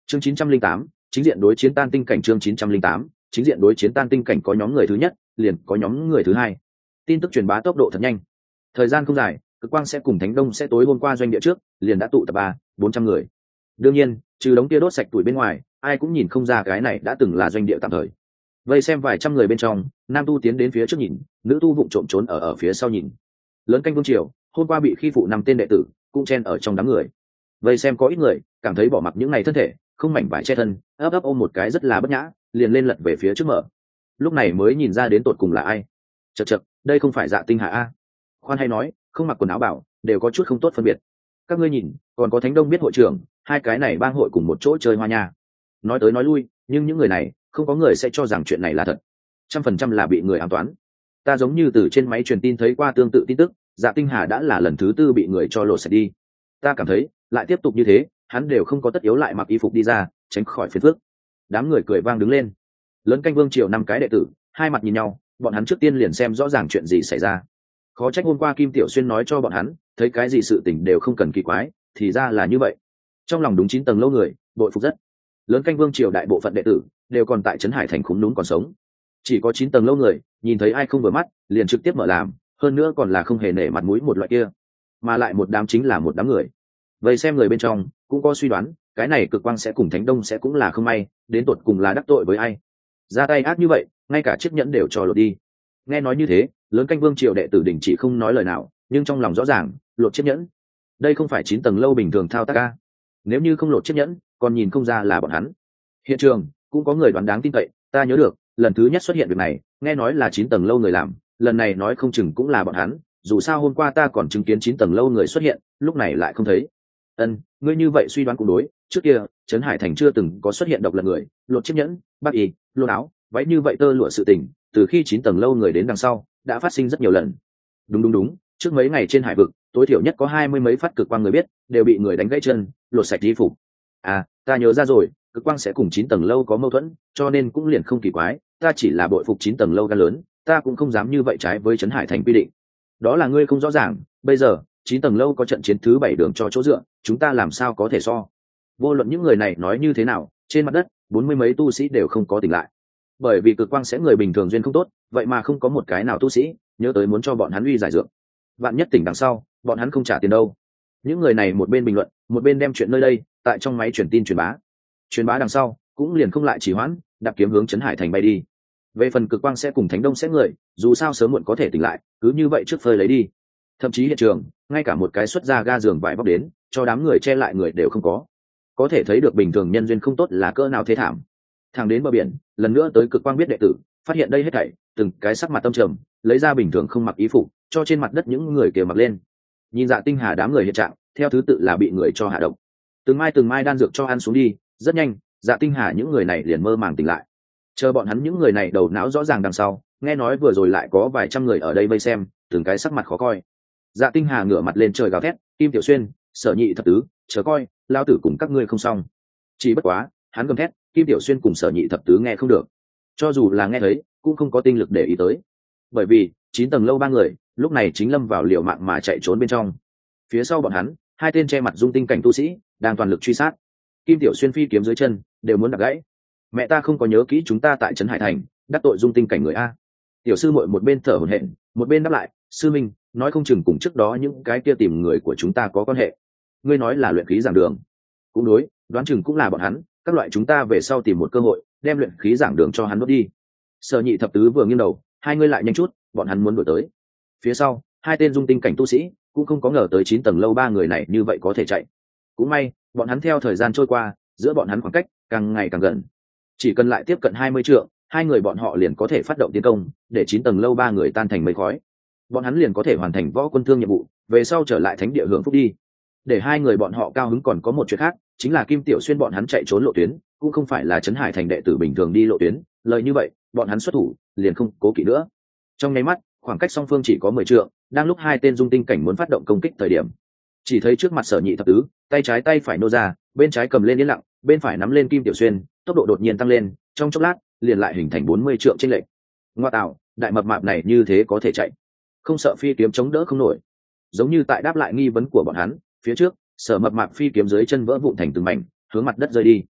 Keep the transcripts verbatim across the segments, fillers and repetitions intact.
chương chín trăm linh tám chính diện đối chiến tan tinh cảnh. Chương chín trăm linh tám chính diện đối chiến tan tinh cảnh. Có nhóm người thứ nhất liền có nhóm người thứ hai. Tin tức truyền bá tốc độ thật nhanh, thời gian không dài, Cực Quang sẽ cùng Thánh Đông sẽ tối hôm qua doanh địa trước liền đã tụ tập ba bốn trăm người. Đương nhiên trừ đống tia đốt sạch tuổi bên ngoài, ai cũng nhìn không ra cái này đã từng là doanh địa tạm thời. Vây xem vài trăm người bên trong, nam tu tiến đến phía trước nhìn, nữ tu vụng trộm trốn ở ở phía sau nhìn. Lớn canh vương triều hôm qua bị khi phụ năm tên đệ tử cũng chen ở trong đám người. Vây xem có ít người cảm thấy bỏ mặc những ngày thân thể không mảnh vải che thân, ấp ấp ôm một cái rất là bất nhã, liền lên lật về phía trước mở. Lúc này mới nhìn ra đến tột cùng là ai. Chậc chậc, đây không phải Dạ Tinh Hà a? Khoan hay nói, không mặc quần áo bảo đều có chút không tốt phân biệt. Các ngươi nhìn, còn có Thánh Đông biết hội trưởng, hai cái này bang hội cùng một chỗ chơi hoa nha. Nói tới nói lui, nhưng những người này không có người sẽ cho rằng chuyện này là thật, trăm phần trăm là bị người ám toán. Ta giống như từ trên máy truyền tin thấy qua tương tự tin tức, Dạ Tinh Hà đã là lần thứ tư bị người cho lột sạch đi. Ta cảm thấy lại tiếp tục như thế, hắn đều không có tất yếu lại mặc y phục đi ra, tránh khỏi phiền phức. Đám người cười vang đứng lên. Lớn canh vương triều năm cái đệ tử hai mặt nhìn nhau, bọn hắn trước tiên liền xem rõ ràng chuyện gì xảy ra. Khó trách hôm qua Kim Tiểu Xuyên nói cho bọn hắn, thấy cái gì sự tình đều không cần kỳ quái, thì ra là như vậy. Trong lòng đúng chín tầng lâu người bội phục rất. Lớn canh vương triều đại bộ phận đệ tử đều còn tại trấn Hải thành khúm núm còn sống, chỉ có chín tầng lâu người nhìn thấy ai không vừa mắt liền trực tiếp mở làm, hơn nữa còn là không hề nể mặt mũi một loại kia. Mà lại một đám chính là một đám người. Vậy xem người bên trong cũng có suy đoán, cái này Cực Quang sẽ cùng Thánh Đông sẽ cũng là không may, đến tột cùng là đắc tội với ai, ra tay ác như vậy, ngay cả chiếc nhẫn đều cho lột đi. Nghe nói như thế, Lớn canh vương triều đệ tử đình chỉ không nói lời nào, nhưng trong lòng rõ ràng, lột chiếc nhẫn, đây không phải chín tầng lâu bình thường thao tác ca. Nếu như không lột chiếc nhẫn, còn nhìn không ra là bọn hắn. Hiện trường cũng có người đoán đáng tin cậy, ta nhớ được lần thứ nhất xuất hiện việc này, nghe nói là chín tầng lâu người làm, lần này nói không chừng cũng là bọn hắn, dù sao hôm qua ta còn chứng kiến chín tầng lâu người xuất hiện, lúc này lại không thấy. Ân, ngươi như vậy suy đoán cũng đối, trước kia trấn Hải thành chưa từng có xuất hiện độc lần người lột chiếc nhẫn, bác y lột áo váy như vậy tơ lụa sự tình, từ khi chín tầng lâu người đến đằng sau đã phát sinh rất nhiều lần. Đúng đúng đúng, trước mấy ngày trên hải vực tối thiểu nhất có hai mươi mấy phát cực quang người biết đều bị người đánh gãy chân, lột sạch y phục. À, ta nhớ ra rồi, Cực Quang sẽ cùng chín tầng lâu có mâu thuẫn, cho nên cũng liền không kỳ quái, ta chỉ là bội phục chín tầng lâu gan lớn, ta cũng không dám như vậy trái với trấn Hải thành quy định. Đó là ngươi không rõ ràng, bây giờ chín tầng lâu có trận chiến thứ bảy đường cho chỗ dựa, chúng ta làm sao có thể so. Vô luận những người này nói như thế nào, trên mặt đất bốn mươi mấy tu sĩ đều không có tỉnh lại, bởi vì Cực Quang sẽ người bình thường duyên không tốt, vậy mà không có một cái nào tu sĩ nhớ tới muốn cho bọn hắn uy giải dược. Vạn nhất tỉnh đằng sau bọn hắn không trả tiền đâu. Những người này một bên bình luận một bên đem chuyện nơi đây tại trong máy truyền tin truyền bá. Truyền bá đằng sau cũng liền không lại trì hoãn, đạp kiếm hướng trấn Hải thành bay đi. Về phần Cực Quang sẽ cùng Thánh Đông sẽ người, dù sao sớm muộn có thể tỉnh lại, cứ như vậy trước phơi lấy đi. Thậm chí hiện trường ngay cả một cái xuất ra ga giường vải vóc đến cho đám người che lại người đều không có. Có thể thấy được bình thường nhân duyên không tốt là cỡ nào thế thảm. Thẳng đến bờ biển, lần nữa tới Cực Quang biết đệ tử phát hiện đây hết thảy, từng cái sắc mặt tâm trầm, lấy ra bình thường không mặc ý phục cho trên mặt đất những người kia mặc lên. Nhìn Dạ Tinh Hà đám người hiện trạng, theo thứ tự là bị người cho hạ độc, từng mai từng mai đan dược cho ăn xuống đi. Rất nhanh, Dạ Tinh Hà những người này liền mơ màng tỉnh lại. Chờ bọn hắn những người này đầu não rõ ràng đằng sau, nghe nói vừa rồi lại có vài trăm người ở đây vây xem, từng cái sắc mặt khó coi. Dạ Tinh Hà ngửa mặt lên trời gào thét, Kim Tiểu Xuyên, Sở Nhị thập tứ, chờ coi, lao tử cùng các ngươi không xong. Chỉ bất quá, hắn gầm thét, Kim Tiểu Xuyên cùng Sở Nhị thập tứ nghe không được, cho dù là nghe thấy cũng không có tinh lực để ý tới, bởi vì chín tầng lâu ba người lúc này chính lâm vào liều mạng mà chạy trốn bên trong. Phía sau bọn hắn, hai tên che mặt dung tinh cảnh tu sĩ đang toàn lực truy sát. Kim Tiểu Xuyên phi kiếm dưới chân đều muốn đập gãy. Mẹ ta không có nhớ kỹ chúng ta tại trấn Hải thành đắc tội dung tinh cảnh người a. Tiểu sư muội một bên thở hổn hển, một bên đáp lại, sư minh, nói không chừng cùng trước đó những cái kia tìm người của chúng ta có quan hệ. Ngươi nói là luyện khí giảng đường, cũng đối, đoán chừng cũng là bọn hắn. Các loại chúng ta về sau tìm một cơ hội đem luyện khí giảng đường cho hắn đốt đi. Sở Nhị thập tứ vừa nghiêng đầu, hai ngươi lại nhanh chút, bọn hắn muốn đuổi tới. Phía sau hai tên dung tinh cảnh tu sĩ cũng không có ngờ tới chín tầng lâu ba người này như vậy có thể chạy. Cũng may bọn hắn theo thời gian trôi qua, giữa bọn hắn khoảng cách càng ngày càng gần, chỉ cần lại tiếp cận hai mươi trượng, hai người bọn họ liền có thể phát động tiến công, để chín tầng lâu ba người tan thành mây khói. Bọn hắn liền có thể hoàn thành võ quân thương nhiệm vụ, về sau trở lại thánh địa hưởng phúc đi. Để hai người bọn họ cao hứng còn có một chuyện khác, chính là Kim Tiểu Xuyên bọn hắn chạy trốn lộ tuyến cũng không phải là trấn Hải thành đệ tử bình thường đi lộ tuyến, lời như vậy bọn hắn xuất thủ liền không cố kỵ nữa. Trong nháy mắt, khoảng cách song phương chỉ có mười trượng, đang lúc hai tên dung tinh cảnh muốn phát động công kích thời điểm, chỉ thấy trước mặt Sở Nhị thập tứ, tay trái tay phải nô ra, bên trái cầm lên yên lặng, bên phải nắm lên Kim Tiểu Xuyên, tốc độ đột nhiên tăng lên, trong chốc lát liền lại hình thành bốn mươi trượng chênh lệch. Ngoa tạo, đại mập mạp này như thế có thể chạy, không sợ phi kiếm chống đỡ không nổi. Giống như tại đáp lại nghi vấn của bọn hắn, phía trước Sở mập mạp phi kiếm dưới chân vỡ vụn thành từng mảnh, hướng mặt đất rơi đi.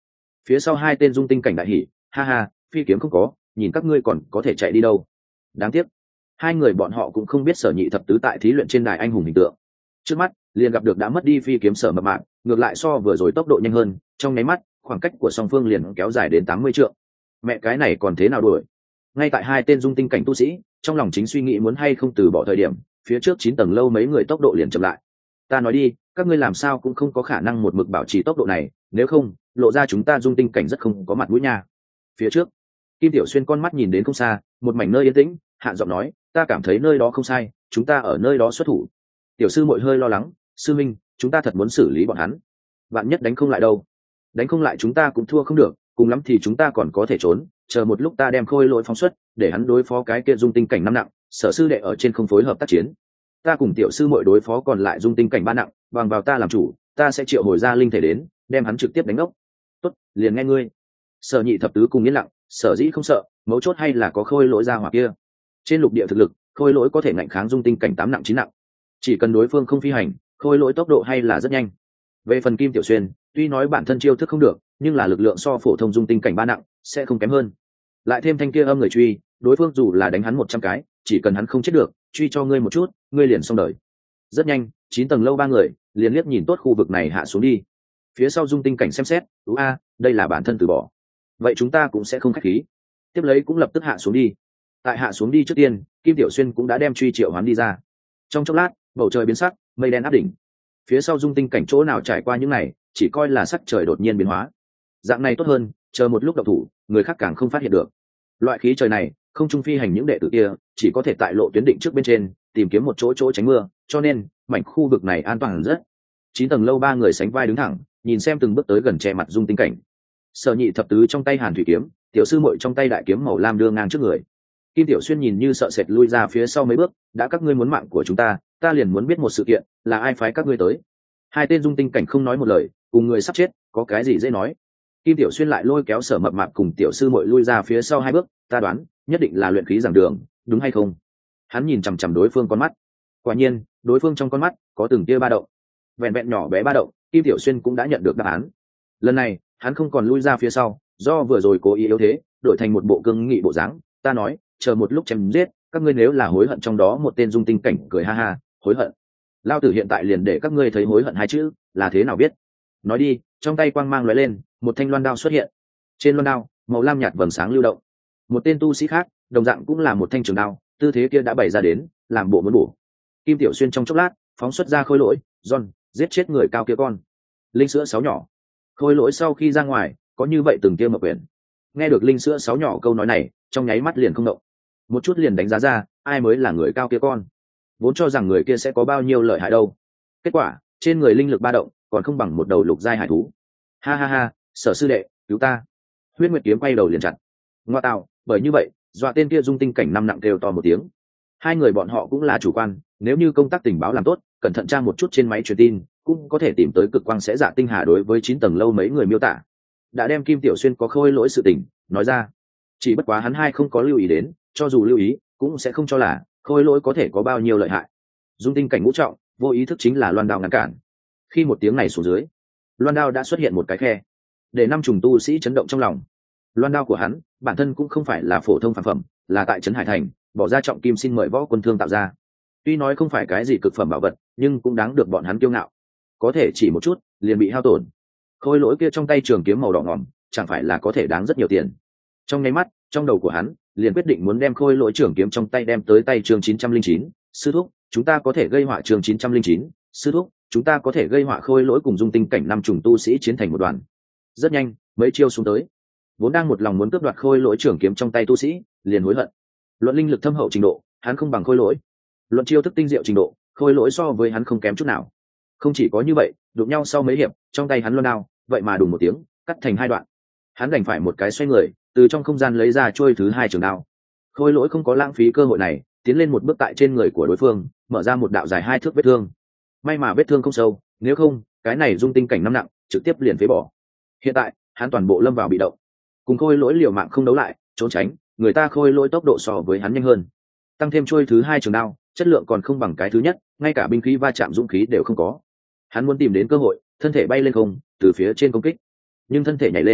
Phía sau hai tên dung tinh cảnh đại hỉ, ha ha, phi kiếm không có, nhìn các ngươi còn có thể chạy đi đâu. Đáng tiếc hai người bọn họ cũng không biết Sở Nhị thập tứ tại thí luyện trên đài anh hùng hình tượng. Trước mắt liền gặp được đã mất đi phi kiếm Sở Mập Mạp, ngược lại so vừa rồi tốc độ nhanh hơn, trong nháy mắt khoảng cách của song phương liền kéo dài đến tám mươi trượng. Mẹ cái này còn thế nào đuổi? Ngay tại hai tên dung tinh cảnh tu sĩ trong lòng chính suy nghĩ muốn hay không từ bỏ thời điểm, phía trước chín tầng lâu mấy người tốc độ liền chậm lại. Ta nói đi, các ngươi làm sao cũng không có khả năng một mực bảo trì tốc độ này, nếu không lộ ra chúng ta dung tinh cảnh rất không có mặt mũi nha. Phía trước Kim Tiểu Xuyên con mắt nhìn đến không xa, một mảnh nơi yên tĩnh, hạn giọng nói, ta cảm thấy nơi đó không sai, chúng ta ở nơi đó xuất thủ. Tiểu sư muội hơi lo lắng, sư minh, chúng ta thật muốn xử lý bọn hắn, bạn nhất đánh không lại đâu. Đánh không lại chúng ta cũng thua không được, cùng lắm thì chúng ta còn có thể trốn, chờ một lúc ta đem Khôi Lỗi phóng xuất, để hắn đối phó cái kia dung tinh cảnh năm nặng, Sở sư đệ ở trên không phối hợp tác chiến, ta cùng tiểu sư muội đối phó còn lại dung tinh cảnh ba nặng, bằng vào ta làm chủ, ta sẽ triệu hồi ra linh thể đến, đem hắn trực tiếp đánh ốc. Tốt, liền nghe ngươi. Sở Nhị thập tứ cùng yên lặng, Sở dĩ không sợ, mấu chốt hay là có Khôi Lỗi ra hỏa kia. Trên lục địa thực lực, Khôi Lỗi có thể ngạnh kháng dung tinh cảnh tám nặng chín nặng, chỉ cần đối phương không phi hành, Khôi Lỗi tốc độ hay là rất nhanh. Về phần Kim Tiểu Xuyên, tuy nói bản thân chiêu thức không được, nhưng là lực lượng so phổ thông dung tinh cảnh ba nặng sẽ không kém hơn. Lại thêm thanh kia âm người truy, đối phương dù là đánh hắn một trăm cái, chỉ cần hắn không chết được, truy cho ngươi một chút, ngươi liền xong đời. Rất nhanh, chín tầng lâu ba người liền liếc nhìn tốt khu vực này hạ xuống đi. Phía sau dung tinh cảnh xem xét, ú a, đây là bản thân từ bỏ. Vậy chúng ta cũng sẽ không khách khí. Tiếp lấy cũng lập tức hạ xuống đi. Tại hạ xuống đi trước tiên, Kim Tiểu Xuyên cũng đã đem truy triệu hoán đi ra. Trong chốc lát, bầu trời biến sắc, mây đen áp đỉnh. Phía sau dung tinh cảnh chỗ nào trải qua những này, chỉ coi là sắc trời đột nhiên biến hóa. Dạng này tốt hơn, chờ một lúc độc thủ, người khác càng không phát hiện được. Loại khí trời này, không trung phi hành những đệ tử kia, chỉ có thể tại lộ tuyến định trước bên trên, tìm kiếm một chỗ chỗ tránh mưa, cho nên mảnh khu vực này an toàn rất. Chín tầng lâu ba người sánh vai đứng thẳng, nhìn xem từng bước tới gần che mặt dung tinh cảnh. Sở Nhị thập tứ trong tay Hàn thủy kiếm, tiểu sư muội trong tay đại kiếm màu lam đưa ngang trước người. Kim Tiểu Xuyên nhìn như sợ sệt lui ra phía sau mấy bước, đã các ngươi muốn mạng của chúng ta, ta liền muốn biết một sự kiện, là ai phái các ngươi tới. Hai tên dung tinh cảnh không nói một lời, cùng người sắp chết, có cái gì dễ nói. Kim Tiểu Xuyên lại lôi kéo Sở Mập Mạp cùng tiểu sư muội lui ra phía sau hai bước, ta đoán, nhất định là luyện khí giảng đường, đúng hay không? Hắn nhìn chằm chằm đối phương con mắt. Quả nhiên, đối phương trong con mắt có từng tia ba động. Vẹn vẹn nhỏ bé ba động, Kim Tiểu Xuyên cũng đã nhận được đáp án. Lần này, hắn không còn lui ra phía sau, do vừa rồi cố ý yếu thế, đổi thành một bộ cương nghị bộ dáng, ta nói, chờ một lúc chém giết, các ngươi nếu là hối hận trong đó một tên dung tinh cảnh cười ha ha, hối hận. Lao tử hiện tại liền để các ngươi thấy hối hận hai chữ, là thế nào biết? Nói đi, trong tay quang mang lóe lên, một thanh loan đao xuất hiện. Trên loan đao, màu lam nhạt vầng sáng lưu động. Một tên tu sĩ khác, đồng dạng cũng là một thanh trường đao, tư thế kia đã bày ra đến, làm bộ muốn bổ. Kim Tiểu Xuyên trong chốc lát, phóng xuất ra Khôi Lỗi, John, giết chết người cao kia con. Linh sữa sáu nhỏ. Khôi Lỗi sau khi ra ngoài, có như vậy từng kia mập quyển. Nghe được linh sữa sáu nhỏ câu nói này, trong nháy mắt liền không động. Một chút liền đánh giá ra, ai mới là người cao kia con. Vốn cho rằng người kia sẽ có bao nhiêu lợi hại đâu. Kết quả, trên người linh lực ba động, còn không bằng một đầu lục giai hải thú. Ha ha ha, Sở sư đệ, cứu ta. Huyết Nguyệt kiếm quay đầu liền chặt. Ngoa tạo, bởi như vậy, dọa tên kia dung tinh cảnh năm nặng kêu to một tiếng. Hai người bọn họ cũng là chủ quan, nếu như công tác tình báo làm tốt, cẩn thận tra một chút trên máy truyền tin, cũng có thể tìm tới cực quang sẽ dạ tinh hà đối với chín tầng lâu mấy người miêu tả. Đã đem Kim Tiểu Xuyên có Khôi Lỗi sự tình nói ra. Chỉ bất quá hắn hai không có lưu ý đến, cho dù lưu ý, cũng sẽ không cho là Khôi Lỗi có thể có bao nhiêu lợi hại. Dung tinh cảnh ngũ trọng, vô ý thức chính là loan đao ngăn cản. Khi một tiếng này xuống dưới, loan đao đã xuất hiện một cái khe, để năm trùng tu sĩ chấn động trong lòng. Loan đao của hắn bản thân cũng không phải là phổ thông phản phẩm, là tại trấn Hải Thành bỏ ra trọng kim xin mời võ quân thương tạo ra. Tuy nói không phải cái gì cực phẩm bảo vật, nhưng cũng đáng được bọn hắn kiêu ngạo. Có thể chỉ một chút liền bị hao tổn. Khôi Lỗi kia trong tay trường kiếm màu đỏ ngòm, chẳng phải là có thể đáng rất nhiều tiền. Trong nháy mắt, trong đầu của hắn liền quyết định muốn đem Khôi Lỗi trường kiếm trong tay đem tới tay chương chín trăm linh chín. Sư thúc, chúng ta có thể gây họa chương chín trăm linh chín. Sư thúc, chúng ta có thể gây họa Khôi Lỗi cùng dung tinh cảnh năm trùng tu sĩ chiến thành một đoàn. Rất nhanh, mấy chiêu xuống tới, vốn đang một lòng muốn cướp đoạt Khôi Lỗi trường kiếm trong tay tu sĩ, liền hối hận. Luận linh lực thâm hậu trình độ, hắn không bằng Khôi Lỗi. Luận chiêu thức tinh diệu trình độ, Khôi Lỗi so với hắn không kém chút nào. Không chỉ có như vậy, đụng nhau sau mấy hiệp, trong tay hắn loan đao, vậy mà đùng một tiếng, cắt thành hai đoạn. Hắn đành phải một cái xoay người, từ trong không gian lấy ra chuôi thứ hai trường đao. Khôi Lỗi không có lãng phí cơ hội này, tiến lên một bước tại trên người của đối phương, mở ra một đạo dài hai thước vết thương. May mà vết thương không sâu, nếu không, cái này dung tinh cảnh năm nặng, trực tiếp liền phế bỏ. Hiện tại, hắn toàn bộ lâm vào bị động. Cùng Khôi Lỗi liều mạng không đấu lại, trốn tránh, người ta Khôi Lỗi tốc độ so với hắn nhanh hơn. Tăng thêm chuôi thứ hai trường đao, chất lượng còn không bằng cái thứ nhất, ngay cả binh khí va chạm dũng khí đều không có. Hắn muốn tìm đến cơ hội, thân thể bay lên không, từ phía trên công kích. Nhưng thân thể nhảy lên,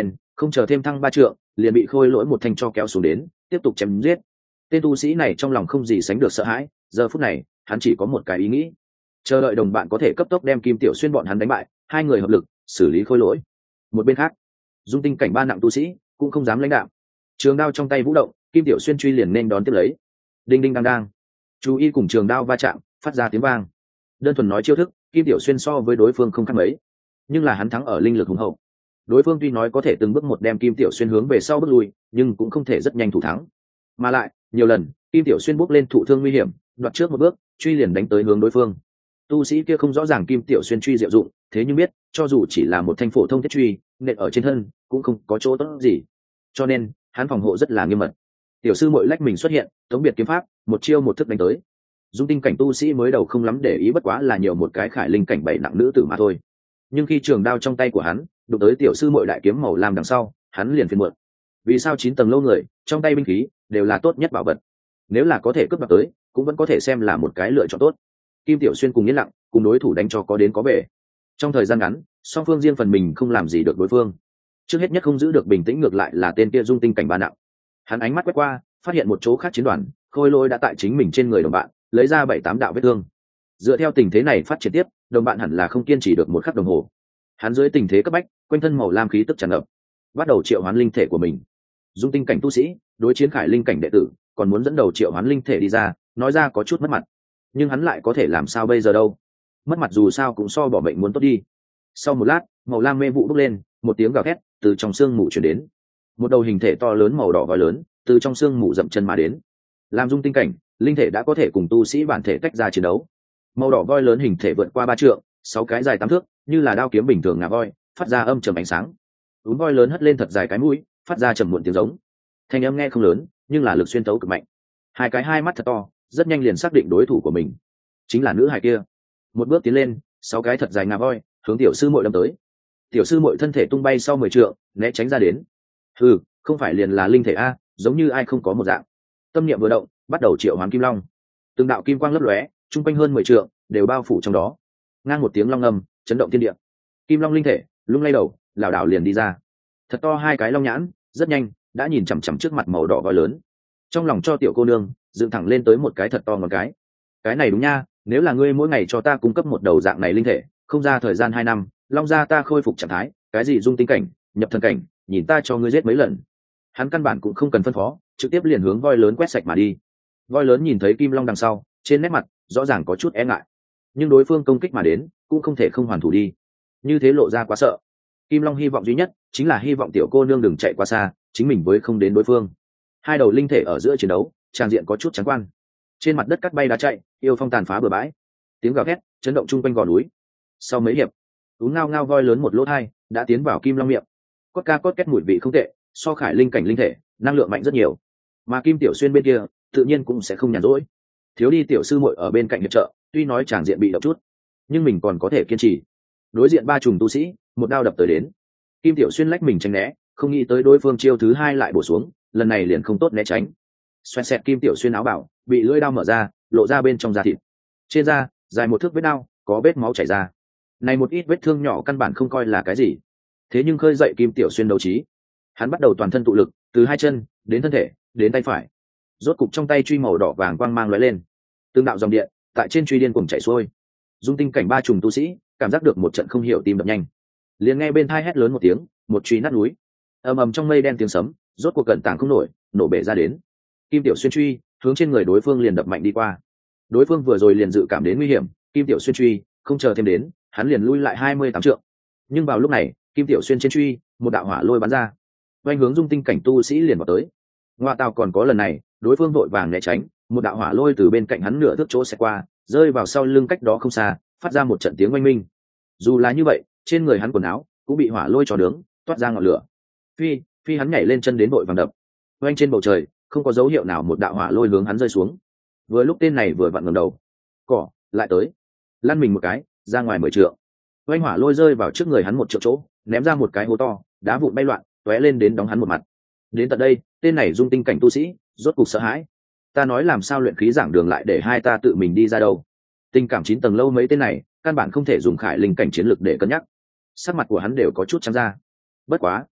không chờ thêm thăng ba trượng liền bị khôi lỗi một thanh cho kéo xuống đến tiếp tục chém giết. Tên tu sĩ này trong lòng không gì sánh được sợ hãi, giờ phút này hắn chỉ có một cái ý nghĩ, chờ đợi đồng bạn có thể cấp tốc đem Kim Tiểu Xuyên bọn hắn đánh bại, hai người hợp lực xử lý khôi lỗi. Một bên khác, dung tinh cảnh ba nặng tu sĩ cũng không dám lãnh đạo, trường đao trong tay vũ động, Kim Tiểu Xuyên truy liền nên đón tiếp lấy. Đinh đinh đang đang, chú ý cùng trường đao va chạm phát ra tiếng vang. Đơn thuần nói chiêu thức, Kim Tiểu Xuyên so với đối phương không khác mấy, nhưng là hắn thắng ở linh lực hùng hậu. Đối phương tuy nói có thể từng bước một đem Kim Tiểu Xuyên hướng về sau bước lui, nhưng cũng không thể rất nhanh thủ thắng. Mà lại nhiều lần Kim Tiểu Xuyên bước lên thụ thương nguy hiểm, đoạt trước một bước truy liền đánh tới hướng đối phương. Tu sĩ kia không rõ ràng Kim Tiểu Xuyên truy diệu dụng, thế nhưng biết cho dù chỉ là một thanh phổ thông thiết truy nện ở trên thân cũng không có chỗ tốt gì, cho nên hắn phòng hộ rất là nghiêm mật. Tiểu sư muội lách mình xuất hiện, tống biệt kiếm pháp, một chiêu một thức đánh tới. Dung tinh cảnh tu sĩ mới đầu không lắm để ý, bất quá là nhiều một cái khải linh cảnh bảy nặng nữ tử mà thôi. Nhưng khi trường đao trong tay của hắn đụng tới tiểu sư muội đại kiếm màu lam đằng sau, hắn liền phiền muộn. Vì sao chín tầng lâu người trong tay binh khí đều là tốt nhất bảo vật, nếu là có thể cướp đoạt tới cũng vẫn có thể xem là một cái lựa chọn tốt. Kim Tiểu Xuyên cùng yên lặng cùng đối thủ đánh cho có đến có về. Trong thời gian ngắn song phương riêng phần mình không làm gì được đối phương. Trước hết nhất không giữ được bình tĩnh ngược lại là tên kia dung tinh cảnh ba nặng. Hắn ánh mắt quét qua phát hiện một chỗ khác chiến đoàn khôi lỗi đã tại chính mình trên người đồng bạn lấy ra bảy tám đạo vết thương. Dựa theo tình thế này phát triển tiếp, đồng bạn hẳn là không kiên trì được một khắc đồng hồ. Hắn dưới tình thế cấp bách quanh thân màu lam khí tức tràn ngập, bắt đầu triệu hoán linh thể của mình. Dung tinh cảnh tu sĩ đối chiến khải linh cảnh đệ tử còn muốn dẫn đầu triệu hoán linh thể đi ra, nói ra có chút mất mặt, nhưng hắn lại có thể làm sao bây giờ đâu. Mất mặt dù sao cũng so bỏ bệnh muốn tốt đi. Sau một lát màu lam mê vụ bốc lên, một tiếng gào thét từ trong sương mù chuyển đến. Một đầu hình thể to lớn màu đỏ gói lớn từ trong sương mù dậm chân mà đến. Làm dung tinh cảnh linh thể đã có thể cùng tu sĩ bản thể tách ra chiến đấu. Màu đỏ voi lớn hình thể vượt qua ba trượng, sáu cái dài tám thước, như là đao kiếm bình thường ngà voi, phát ra âm trầm ánh sáng. Úm voi lớn hất lên thật dài cái mũi, phát ra trầm muộn tiếng giống. Thanh âm nghe không lớn, nhưng là lực xuyên tấu cực mạnh. Hai cái hai mắt thật to, rất nhanh liền xác định đối thủ của mình chính là nữ hài kia. Một bước tiến lên, sáu cái thật dài ngà voi hướng tiểu sư muội đâm tới. Tiểu sư muội thân thể tung bay sau mười trượng, né tránh ra đến. Ừ, không phải liền là linh thể a, giống như ai không có một dạng. Tâm niệm vừa động, bắt đầu triệu hoán kim long. Từng đạo kim quang lấp lóe, trung quanh hơn mười trượng đều bao phủ trong đó. Ngang một tiếng long âm chấn động thiên địa. Kim long linh thể lung lay đầu, lảo đảo liền đi ra. Thật to hai cái long nhãn, rất nhanh đã nhìn chằm chằm trước mặt màu đỏ gói lớn. Trong lòng cho tiểu cô nương dựng thẳng lên tới một cái thật to ngón cái. Cái này đúng nha, nếu là ngươi mỗi ngày cho ta cung cấp một đầu dạng này linh thể, không ra thời gian hai năm long gia ta khôi phục trạng thái, cái gì dung tinh cảnh nhập thần cảnh, nhìn ta cho ngươi giết mấy lần. Hắn căn bản cũng không cần phân phó, trực tiếp liền hướng voi lớn quét sạch mà đi. Voi lớn nhìn thấy kim long đằng sau, trên nét mặt rõ ràng có chút e ngại, nhưng đối phương công kích mà đến cũng không thể không hoàn thủ đi, như thế lộ ra quá sợ. Kim long hy vọng duy nhất chính là hy vọng tiểu cô nương đừng chạy quá xa, chính mình với không đến đối phương. Hai đầu linh thể ở giữa chiến đấu trang diện có chút trắng quan, trên mặt đất cắt bay đá chạy, yêu phong tàn phá bừa bãi, tiếng gào thét chấn động chung quanh gò núi. Sau mấy hiệp, ú ngao ngao voi lớn một lỗ thai đã tiến vào kim long miệng, cốt ca cốt két mùi vị không tệ, so khải linh cảnh linh thể năng lượng mạnh rất nhiều. Mà Kim Tiểu Xuyên bên kia tự nhiên cũng sẽ không nhàn rỗi, thiếu đi tiểu sư muội ở bên cạnh hiệp trợ, tuy nói tràng diện bị động chút nhưng mình còn có thể kiên trì. Đối diện ba trùng tu sĩ một đao đập tới đến, Kim Tiểu Xuyên lách mình tránh né, không nghĩ tới đối phương chiêu thứ hai lại bổ xuống, lần này liền không tốt né tránh. Xoẹt xẹt, Kim Tiểu Xuyên áo bảo bị lưỡi đao mở ra, lộ ra bên trong da thịt. Trên da dài một thước vết đao, có vết máu chảy ra. Này một ít vết thương nhỏ căn bản không coi là cái gì, thế nhưng khơi dậy Kim Tiểu Xuyên đấu trí. Hắn bắt đầu toàn thân tụ lực, từ hai chân đến thân thể đến tay phải, rốt cục trong tay truy màu đỏ vàng quang mang lóe lên, tương đạo dòng điện tại trên truy điên cuồng chảy xuôi. Dung tinh cảnh ba trùng tu sĩ cảm giác được một trận không hiểu tim đập nhanh, liền nghe bên thai hét lớn một tiếng, một truy nát núi. Ầm ầm trong mây đen tiếng sấm, rốt cuộc cận tảng không nổi, nổ bể ra đến. Kim Tiểu Xuyên truy hướng trên người đối phương liền đập mạnh đi qua. Đối phương vừa rồi liền dự cảm đến nguy hiểm, Kim Tiểu Xuyên truy không chờ thêm đến, hắn liền lui lại hai mươi tám trượng. Nhưng vào lúc này, Kim Tiểu Xuyên trên truy một đạo hỏa lôi bắn ra, quanh hướng dung tinh cảnh tu sĩ liền vào tới. Ngoa tào, còn có lần này, đối phương vội vàng né tránh, một đạo hỏa lôi từ bên cạnh hắn nửa thước chỗ sẽ qua, rơi vào sau lưng cách đó không xa, phát ra một trận tiếng oanh minh. Dù là như vậy, trên người hắn quần áo cũng bị hỏa lôi cho nướng, toát ra ngọn lửa. Phi, phi hắn nhảy lên chân đến vội vàng đập. Oanh trên bầu trời, không có dấu hiệu nào một đạo hỏa lôi hướng hắn rơi xuống. Vừa lúc tên này vừa vặn ngẩng đầu, cỏ lại tới, lăn mình một cái, ra ngoài mười trượng. Oanh hỏa lôi rơi vào trước người hắn một trượng chỗ, ném ra một cái hố to, đá vụn bay loạn, tóe lên đến đóng hắn một mặt. Đến tận đây, tên này dung tinh cảnh tu sĩ rốt cục sợ hãi. Ta nói làm sao luyện khí giảng đường lại để hai ta tự mình đi ra đâu? Tình cảm chín tầng lâu mấy tên này căn bản không thể dùng khải linh cảnh chiến lực để cân nhắc. Sắc mặt của hắn đều có chút trắng ra. Bất quá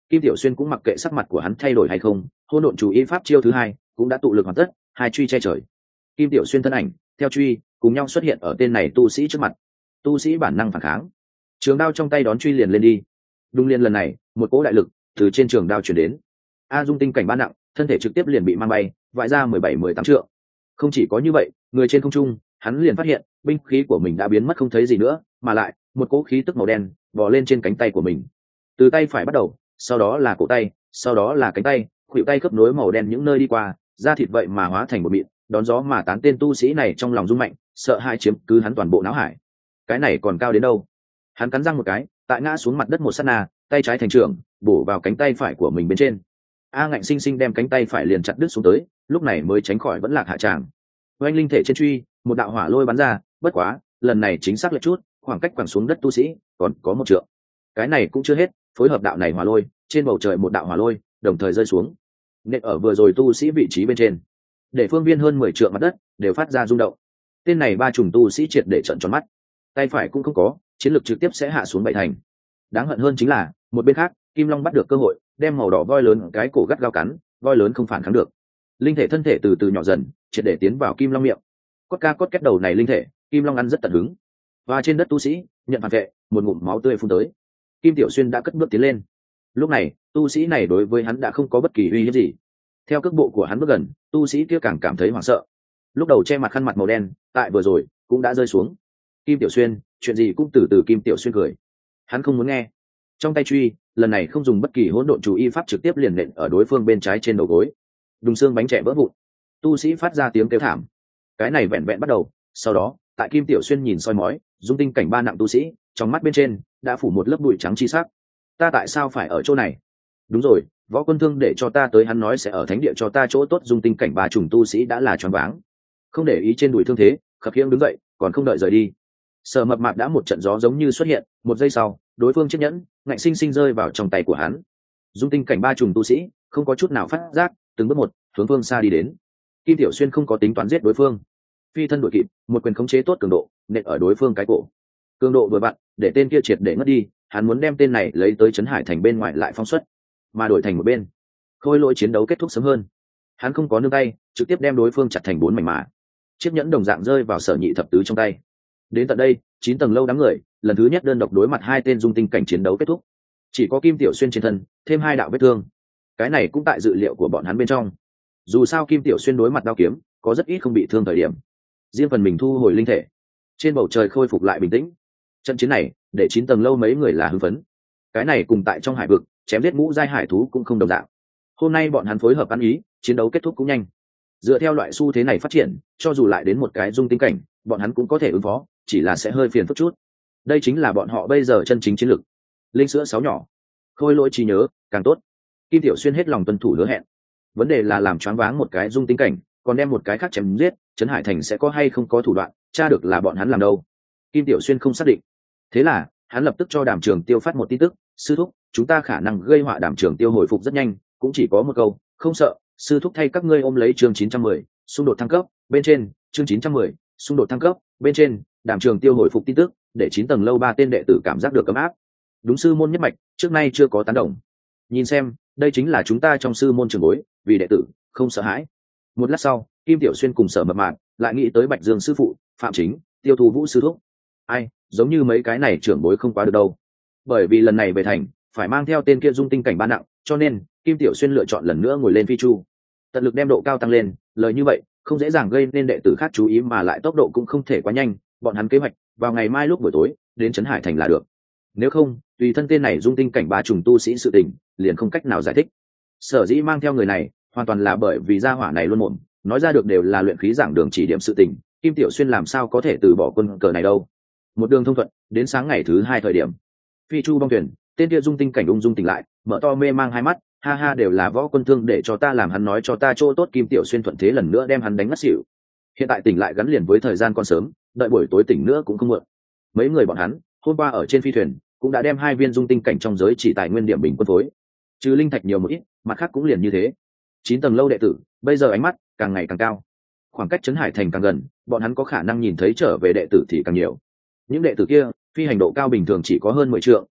Kim Tiểu Xuyên cũng mặc kệ sắc mặt của hắn thay đổi hay không, hỗn độn chú ý pháp chiêu thứ hai cũng đã tụ lực hoàn tất, hai truy che trời. Kim Tiểu Xuyên thân ảnh theo truy cùng nhau xuất hiện ở tên này tu sĩ trước mặt. Tu sĩ bản năng phản kháng, trường đao trong tay đón truy liền lên đi. Đung liên lần này, một cỗ đại lực từ trên trường đao chuyển đến. A Dung tinh cảnh ba nặng, thân thể trực tiếp liền bị mang bay, vãi ra mười bảy mười tám trượng. Không chỉ có như vậy, người trên không trung, hắn liền phát hiện binh khí của mình đã biến mất không thấy gì nữa, mà lại một cỗ khí tức màu đen bò lên trên cánh tay của mình. Từ tay phải bắt đầu, sau đó là cổ tay, sau đó là cánh tay, khuỷu tay khớp nối màu đen những nơi đi qua, da thịt vậy mà hóa thành một mịn, đón gió mà tán. Tên tu sĩ này trong lòng rung mạnh, sợ hãi chiếm cứ hắn toàn bộ não hải. Cái này còn cao đến đâu? Hắn cắn răng một cái, tại ngã xuống mặt đất một sát na, tay trái thành trưởng bổ vào cánh tay phải của mình bên trên. A Ngạnh sinh sinh đem cánh tay phải liền chặt đứt xuống tới, lúc này mới tránh khỏi vẫn lạc hạ tràng. Oanh linh thể trên truy, một đạo hỏa lôi bắn ra, bất quá lần này chính xác lệch chút, khoảng cách quẳng xuống đất tu sĩ còn có một trượng. Cái này cũng chưa hết, phối hợp đạo này hỏa lôi, trên bầu trời một đạo hỏa lôi đồng thời rơi xuống, nện ở vừa rồi tu sĩ vị trí bên trên, để phương viên hơn mười trượng mặt đất đều phát ra rung động. Tên này ba trùng tu sĩ triệt để trợn tròn mắt, tay phải cũng không có, chiến lực trực tiếp sẽ hạ xuống bảy thành. Đáng hận hơn chính là một bên khác, Kim Long bắt được cơ hội, đem màu đỏ voi lớn cái cổ gắt gao cắn, voi lớn không phản kháng được, linh thể thân thể từ từ nhỏ dần, triệt để tiến vào Kim Long miệng. Cốt ca cốt két đầu này linh thể, Kim Long ăn rất tận hứng. Và trên đất tu sĩ nhận phản vệ, một ngụm máu tươi phun tới. Kim Tiểu Xuyên đã cất bước tiến lên. Lúc này, tu sĩ này đối với hắn đã không có bất kỳ uy hiếp gì. Theo cước bộ của hắn bước gần, tu sĩ kia càng cảm thấy hoảng sợ. Lúc đầu che mặt khăn mặt màu đen, tại vừa rồi cũng đã rơi xuống. Kim Tiểu Xuyên, chuyện gì cũng từ từ. Kim Tiểu Xuyên cười. Hắn không muốn nghe. Trong tay truy, lần này không dùng bất kỳ hỗn độn chú y pháp, trực tiếp liền nện ở đối phương bên trái trên đầu gối. Đùng xương bánh trẻ vỡ vụn. Tu sĩ phát ra tiếng kêu thảm. Cái này vẹn vẹn bắt đầu, sau đó, tại Kim Tiểu Xuyên nhìn soi mói, Dung tinh cảnh ba nặng tu sĩ, trong mắt bên trên đã phủ một lớp bụi trắng chi sắc. Ta tại sao phải ở chỗ này? Đúng rồi, Võ Quân Thương để cho ta tới, hắn nói sẽ ở thánh địa cho ta chỗ tốt. Dung tinh cảnh ba trùng tu sĩ đã là choáng váng, không để ý trên đùi thương thế, khập khiễng đứng dậy, còn không đợi rời đi. Sở Mập Mạp đã một trận gió giống như xuất hiện, một giây sau, đối phương chiếc nhẫn ngạnh sinh sinh rơi vào trong tay của hắn. Dung tinh cảnh ba trùng tu sĩ không có chút nào phát giác, từng bước một hướng phương xa đi đến. Kim Tiểu Xuyên không có tính toán giết đối phương, phi thân đuổi kịp, một quyền khống chế tốt cường độ nện ở đối phương cái cổ. Cường độ vừa vặn để tên kia triệt để ngất đi. Hắn muốn đem tên này lấy tới Trấn Hải thành bên ngoài lại phong xuất, mà đổi thành một bên, Khôi Lỗi chiến đấu kết thúc sớm hơn. Hắn không có nương tay, trực tiếp đem đối phương chặt thành bốn mảnh mả. Chiếc nhẫn đồng dạng rơi vào Sở Nhị thập tứ trong tay. Đến tận đây, chín tầng lâu đám người lần thứ nhất đơn độc đối mặt hai tên dung tinh cảnh chiến đấu kết thúc. Chỉ có Kim Tiểu Xuyên trên thân thêm hai đạo vết thương, cái này cũng tại dự liệu của bọn hắn bên trong. Dù sao Kim Tiểu Xuyên đối mặt đao kiếm có rất ít không bị thương thời điểm. Riêng phần mình thu hồi linh thể, trên bầu trời khôi phục lại bình tĩnh. Trận chiến này để chín tầng lâu mấy người là hưng phấn. Cái này cùng tại trong hải vực chém giết ngũ giai hải thú cũng không đồng dạng. Hôm nay bọn hắn phối hợp ăn ý, chiến đấu kết thúc cũng nhanh. Dựa theo loại xu thế này phát triển, cho dù lại đến một cái dung tinh cảnh, bọn hắn cũng có thể ứng phó, chỉ là sẽ hơi phiền phức chút. Đây chính là bọn họ bây giờ chân chính chiến lực. Linh sữa sáu nhỏ, Khôi Lỗi trí nhớ càng tốt. Kim Tiểu Xuyên hết lòng tuân thủ hứa hẹn. Vấn đề là làm choáng váng một cái dung tinh cảnh, còn đem một cái khác chém giết, Trấn Hải thành sẽ có hay không có thủ đoạn, tra được là bọn hắn làm đâu. Kim Tiểu Xuyên không xác định. Thế là hắn lập tức cho Đàm Trường Tiêu phát một tin tức: sư thúc, chúng ta khả năng gây họa. Đàm Trường Tiêu hồi phục rất nhanh, cũng chỉ có một câu: không sợ, sư thúc thay các ngươi ôm lấy. Chương chín trăm mười, xung đột thăng cấp bên trên. Chương chín trăm mười, xung đột thăng cấp bên trên. Đàm Trường Tiêu hồi phục tin tức để chín tầng lâu ba tên đệ tử cảm giác được ấm áp. Đúng sư môn nhất mạch, trước nay chưa có tán đồng. Nhìn xem, đây chính là chúng ta trong sư môn trường bối, vì đệ tử không sợ hãi. Một lát sau, Kim Tiểu Xuyên cùng Sở Mập Mạp lại nghĩ tới Bạch Dương sư phụ, Phạm Chính, Tiêu Thu Vũ sư thúc. Ai, giống như mấy cái này trưởng bối không quá được đâu. Bởi vì lần này về thành phải mang theo tên kia dung tinh cảnh ba nặng, cho nên Kim Tiểu Xuyên lựa chọn lần nữa ngồi lên phi chu, tận lực đem độ cao tăng lên. Lời như vậy không dễ dàng gây nên đệ tử khác chú ý, mà lại tốc độ cũng không thể quá nhanh. Bọn hắn kế hoạch vào ngày mai lúc buổi tối đến Trấn Hải thành là được. Nếu không, tùy thân tên này dung tinh cảnh ba trùng tu sĩ sự tình liền không cách nào giải thích. Sở dĩ mang theo người này hoàn toàn là bởi vì gia hỏa này luôn mồm nói ra được đều là luyện khí giảng đường chỉ điểm sự tình. Kim Tiểu Xuyên làm sao có thể từ bỏ quân cờ này đâu. Một đường thông thuận đến sáng ngày thứ hai thời điểm, phi chu bong thuyền, tên kia dung tinh cảnh ung dung tỉnh lại, mở to mê mang hai mắt, ha ha, đều là Võ Quân Thương để cho ta làm, hắn nói cho ta chỗ tốt. Kim Tiểu Xuyên thuận thế lần nữa đem hắn đánh ngất xỉu. Hiện tại tỉnh lại gắn liền với thời gian còn sớm, đợi buổi tối tỉnh nữa cũng không muộn. Mấy người bọn hắn hôm qua ở trên phi thuyền cũng đã đem hai viên dung tinh cảnh trong giới chỉ tài nguyên điểm bình quân phối, trừ linh thạch nhiều một ít, mặt khác cũng liền như thế. Chín tầng lâu đệ tử bây giờ ánh mắt càng ngày càng cao, khoảng cách Trấn Hải thành càng gần, bọn hắn có khả năng nhìn thấy trở về đệ tử thì càng nhiều. Những đệ tử kia phi hành độ cao bình thường chỉ có hơn mười trượng,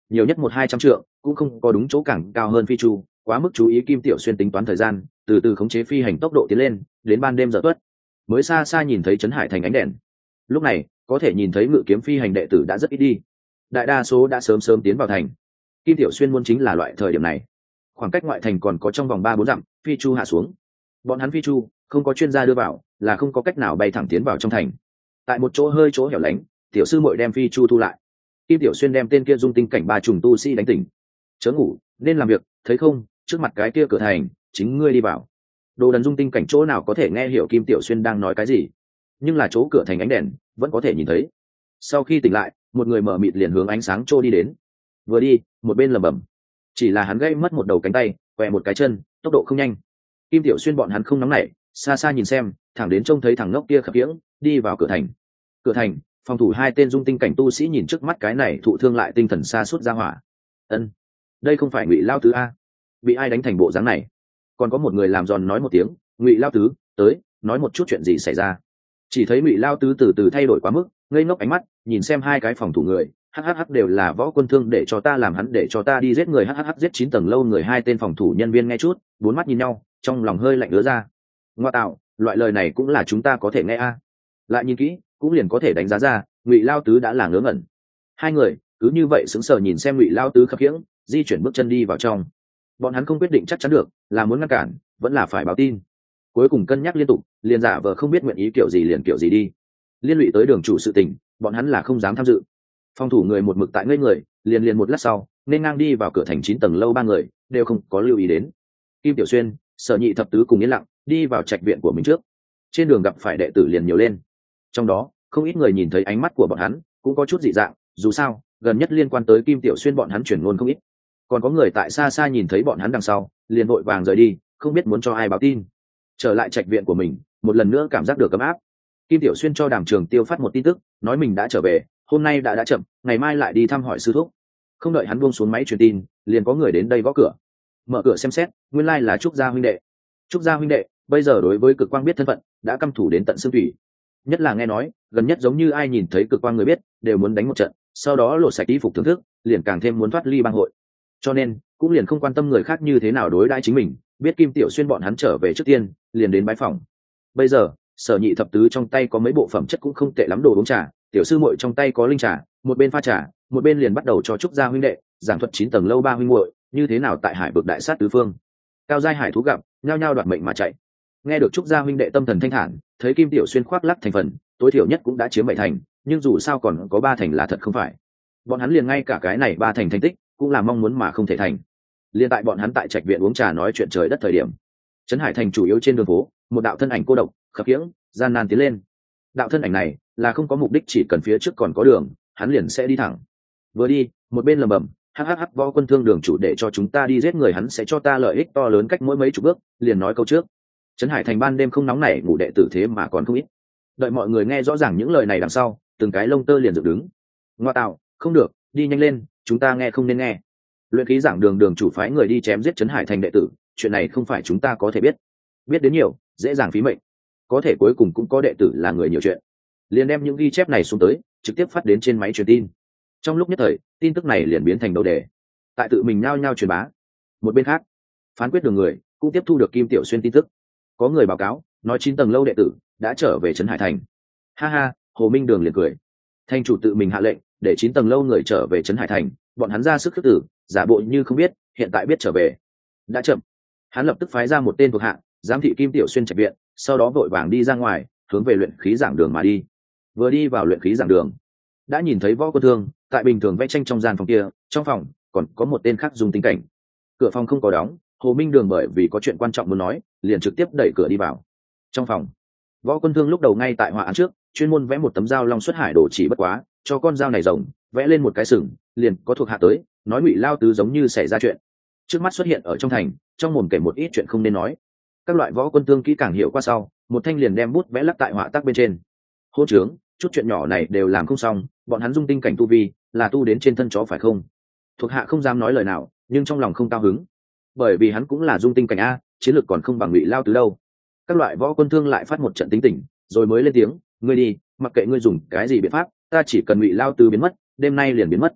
nhiều nhất một hai trăm trượng, cũng không có đúng chỗ cảng cao hơn phi chu, quá mức chú ý Kim Tiểu Xuyên tính toán thời gian, từ từ khống chế phi hành tốc độ tiến lên, đến ban đêm giờ tuất mới xa xa nhìn thấy trấn hải thành ánh đèn. Lúc này có thể nhìn thấy ngự kiếm phi hành đệ tử đã rất ít đi, đại đa số đã sớm sớm tiến vào thành. Kim Tiểu Xuyên muốn chính là loại thời điểm này, khoảng cách ngoại thành còn có trong vòng ba bốn dặm, phi chu hạ xuống. Bọn hắn phi chu không có chuyên gia đưa vào, là không có cách nào bay thẳng tiến vào trong thành. Tại một chỗ hơi chỗ hẻo lánh, tiểu sư muội đem phi chu thu lại. Kim Tiểu Xuyên đem tên kia dung tinh cảnh ba trùng tu sĩ đánh tỉnh. Chớ ngủ, nên làm việc, thấy không, trước mặt cái kia cửa thành, chính ngươi đi vào. Đồ đần dung tinh cảnh chỗ nào có thể nghe hiểu Kim Tiểu Xuyên đang nói cái gì, nhưng là chỗ cửa thành ánh đèn vẫn có thể nhìn thấy. Sau khi tỉnh lại, một người mở mịt liền hướng ánh sáng trô đi đến. Vừa đi, một bên lẩm bẩm, chỉ là hắn gây mất một đầu cánh tay, quẹ một cái chân, tốc độ không nhanh. Kim Tiểu Xuyên bọn hắn không nóng nảy, xa xa nhìn xem, thẳng đến trông thấy thằng ngốc kia khập khiễng đi vào cửa thành. Cửa thành, phòng thủ hai tên dung tinh cảnh tu sĩ nhìn trước mắt cái này thụ thương lại tinh thần xa suốt ra hỏa. Ân, đây không phải Ngụy Lao Tứ a? Bị ai đánh thành bộ dáng này? Còn có một người làm giòn nói một tiếng, Ngụy Lao Tứ, tới, nói một chút chuyện gì xảy ra. Chỉ thấy Ngụy Lao Tứ từ từ thay đổi quá mức, ngây ngốc ánh mắt, nhìn xem hai cái phòng thủ người, hhh đều là võ quân thương, để cho ta làm hắn, để cho ta đi giết người, hhh giết chín tầng lâu người. Hai tên phòng thủ nhân viên nghe chút, bốn mắt nhìn nhau, trong lòng hơi lạnh ứa ra. Ngoa tạo, loại lời này cũng là chúng ta có thể nghe a? Lại nhìn kỹ, cũng liền có thể đánh giá ra, Ngụy Lao Tứ đã là ngớ ngẩn. Hai người cứ như vậy sững sờ nhìn xem Ngụy Lao Tứ khập khiễng di chuyển bước chân đi vào trong. Bọn hắn không quyết định chắc chắn được là muốn ngăn cản, vẫn là phải báo tin. Cuối cùng cân nhắc liên tục, liền giả vờ không biết nguyện ý kiểu gì liền kiểu gì đi. Liên lụy tới đường chủ sự tình, bọn hắn là không dám tham dự. Phòng thủ người một mực tại ngây người, liền liền một lát sau, nên ngang đi vào cửa thành chín tầng lâu ba người đều không có lưu ý đến. Kim Tiểu Xuyên, Sở Nhị thập tứ cùng yên lặng đi vào trạch viện của mình trước. Trên đường gặp phải đệ tử liền nhiều lên, trong đó không ít người nhìn thấy ánh mắt của bọn hắn cũng có chút dị dạng, dù sao gần nhất liên quan tới Kim Tiểu Xuyên bọn hắn chuyển ngôn không ít. Còn có người tại xa xa nhìn thấy bọn hắn đằng sau, liền vội vàng rời đi, không biết muốn cho ai báo tin. Trở lại trạch viện của mình, một lần nữa cảm giác được ấm áp. Kim Tiểu Xuyên cho Đàm Trường Tiêu phát một tin tức, nói mình đã trở về, hôm nay đã đã chậm, ngày mai lại đi thăm hỏi sư thúc. Không đợi hắn buông xuống máy truyền tin, liền có người đến đây gõ cửa. Mở cửa xem xét, nguyên lai là Trúc Gia huynh đệ. Trúc Gia huynh đệ bây giờ đối với Cực Quang biết thân phận, đã căm thủ đến tận xương thủy. Nhất là nghe nói, gần nhất giống như ai nhìn thấy Cực Quang người biết, đều muốn đánh một trận, sau đó lột sạch y phục thưởng thức, liền càng thêm muốn thoát ly bang hội. Cho nên, cũng liền không quan tâm người khác như thế nào đối đãi chính mình, biết Kim Tiểu Xuyên bọn hắn trở về trước tiên, liền đến bái phòng. Bây giờ, Sở Nhị thập tứ trong tay có mấy bộ phẩm chất cũng không tệ lắm đồ uống trà, tiểu sư muội trong tay có linh trà, một bên pha trà, một bên liền bắt đầu cho Trúc Gia huynh đệ giảng thuật chín tầng lâu ba huynh muội như thế nào tại hải vực đại sát tứ phương, cao giai hải thú gặp, nhao nhao đoạt mệnh mà chạy. Nghe được Trúc Gia huynh đệ tâm thần thanh thản, thấy Kim Tiểu Xuyên khoác lác thành phần, tối thiểu nhất cũng đã chiếm bảy thành, nhưng dù sao còn có ba thành là thật không phải. Bọn hắn liền ngay cả cái này ba thành thành tích, cũng là mong muốn mà không thể thành. Liên tại bọn hắn tại trạch viện uống trà nói chuyện trời đất thời điểm, trấn hải thành chủ yếu trên đường phố, một đạo thân ảnh cô độc khập khiễng gian nan tiến lên. Đạo thân ảnh này là không có mục đích, chỉ cần phía trước còn có đường, hắn liền sẽ đi thẳng. Vừa đi, một bên lầm bầm, hhh võ quân thương đường chủ để cho chúng ta đi giết người, hắn sẽ cho ta lợi ích to lớn cách mỗi mấy chục bước, liền nói câu trước. Trấn hải thành ban đêm không nóng nảy ngủ đệ tử thế mà còn không ít. Đợi mọi người nghe rõ ràng những lời này đằng sau, từng cái lông tơ liền dựng đứng. Ngoa tạo, không được, đi nhanh lên, chúng ta nghe không nên nghe. Luyện khí giảng đường đường chủ phái người đi chém giết Trấn hải thành đệ tử, chuyện này không phải chúng ta có thể biết. Biết đến nhiều, dễ dàng phí mệnh. Có thể cuối cùng cũng có đệ tử là người nhiều chuyện, liền đem những ghi chép này xuống tới, trực tiếp phát đến trên máy truyền tin. Trong lúc nhất thời, tin tức này liền biến thành đầu đề, tại tự mình nhao nhao truyền bá. Một bên khác, phán quyết đường người cũng tiếp thu được Kim Tiểu Xuyên tin tức, có người báo cáo nói chín tầng lâu đệ tử đã trở về trấn hải thành. Ha ha, Hồ Minh Đường liền cười, thành chủ tự mình hạ lệnh để chín tầng lâu người trở về trấn hải thành, bọn hắn ra sức khước tử, giả bộ như không biết, hiện tại biết trở về đã chậm. Hắn lập tức phái ra một tên thuộc hạ giám thị Kim Tiểu Xuyên trạch viện, sau đó vội vàng đi ra ngoài, hướng về luyện khí giảng đường mà đi. Vừa đi vào luyện khí giảng đường, đã nhìn thấy Võ Quân Thương tại bình thường vẽ tranh trong gian phòng kia, trong phòng còn có một tên khác dùng tinh cảnh. Cửa phòng không có đóng, Hồ Minh Đường bởi vì có chuyện quan trọng muốn nói, liền trực tiếp đẩy cửa đi vào. Trong phòng, Võ Quân Thương lúc đầu ngay tại họa án trước, chuyên môn vẽ một tấm dao long xuất hải đồ chỉ, bất quá cho con dao này rồng vẽ lên một cái sừng, liền có thuộc hạ tới nói Ngụy Lao Tứ giống như xảy ra chuyện, trước mắt xuất hiện ở trong thành, trong mồm kể một ít chuyện không nên nói. Các loại Võ Quân Thương kỹ càng hiểu qua sau, một thanh liền đem bút vẽ lắc tại họa tác bên trên. Hôn trướng, chút chuyện nhỏ này đều làm không xong, bọn hắn dung tinh cảnh tu vi là tu đến trên thân chó phải không? Thuộc hạ không dám nói lời nào, nhưng trong lòng không cao hứng, bởi vì hắn cũng là dung tinh cảnh a, chiến lược còn không bằng Ngụy Lao Tứ đâu. Các loại Võ Quân Thương lại phát một trận tính tình, rồi mới lên tiếng, ngươi đi, mặc kệ ngươi dùng cái gì biện pháp, ta chỉ cần Ngụy Lao Tứ biến mất, đêm nay liền biến mất.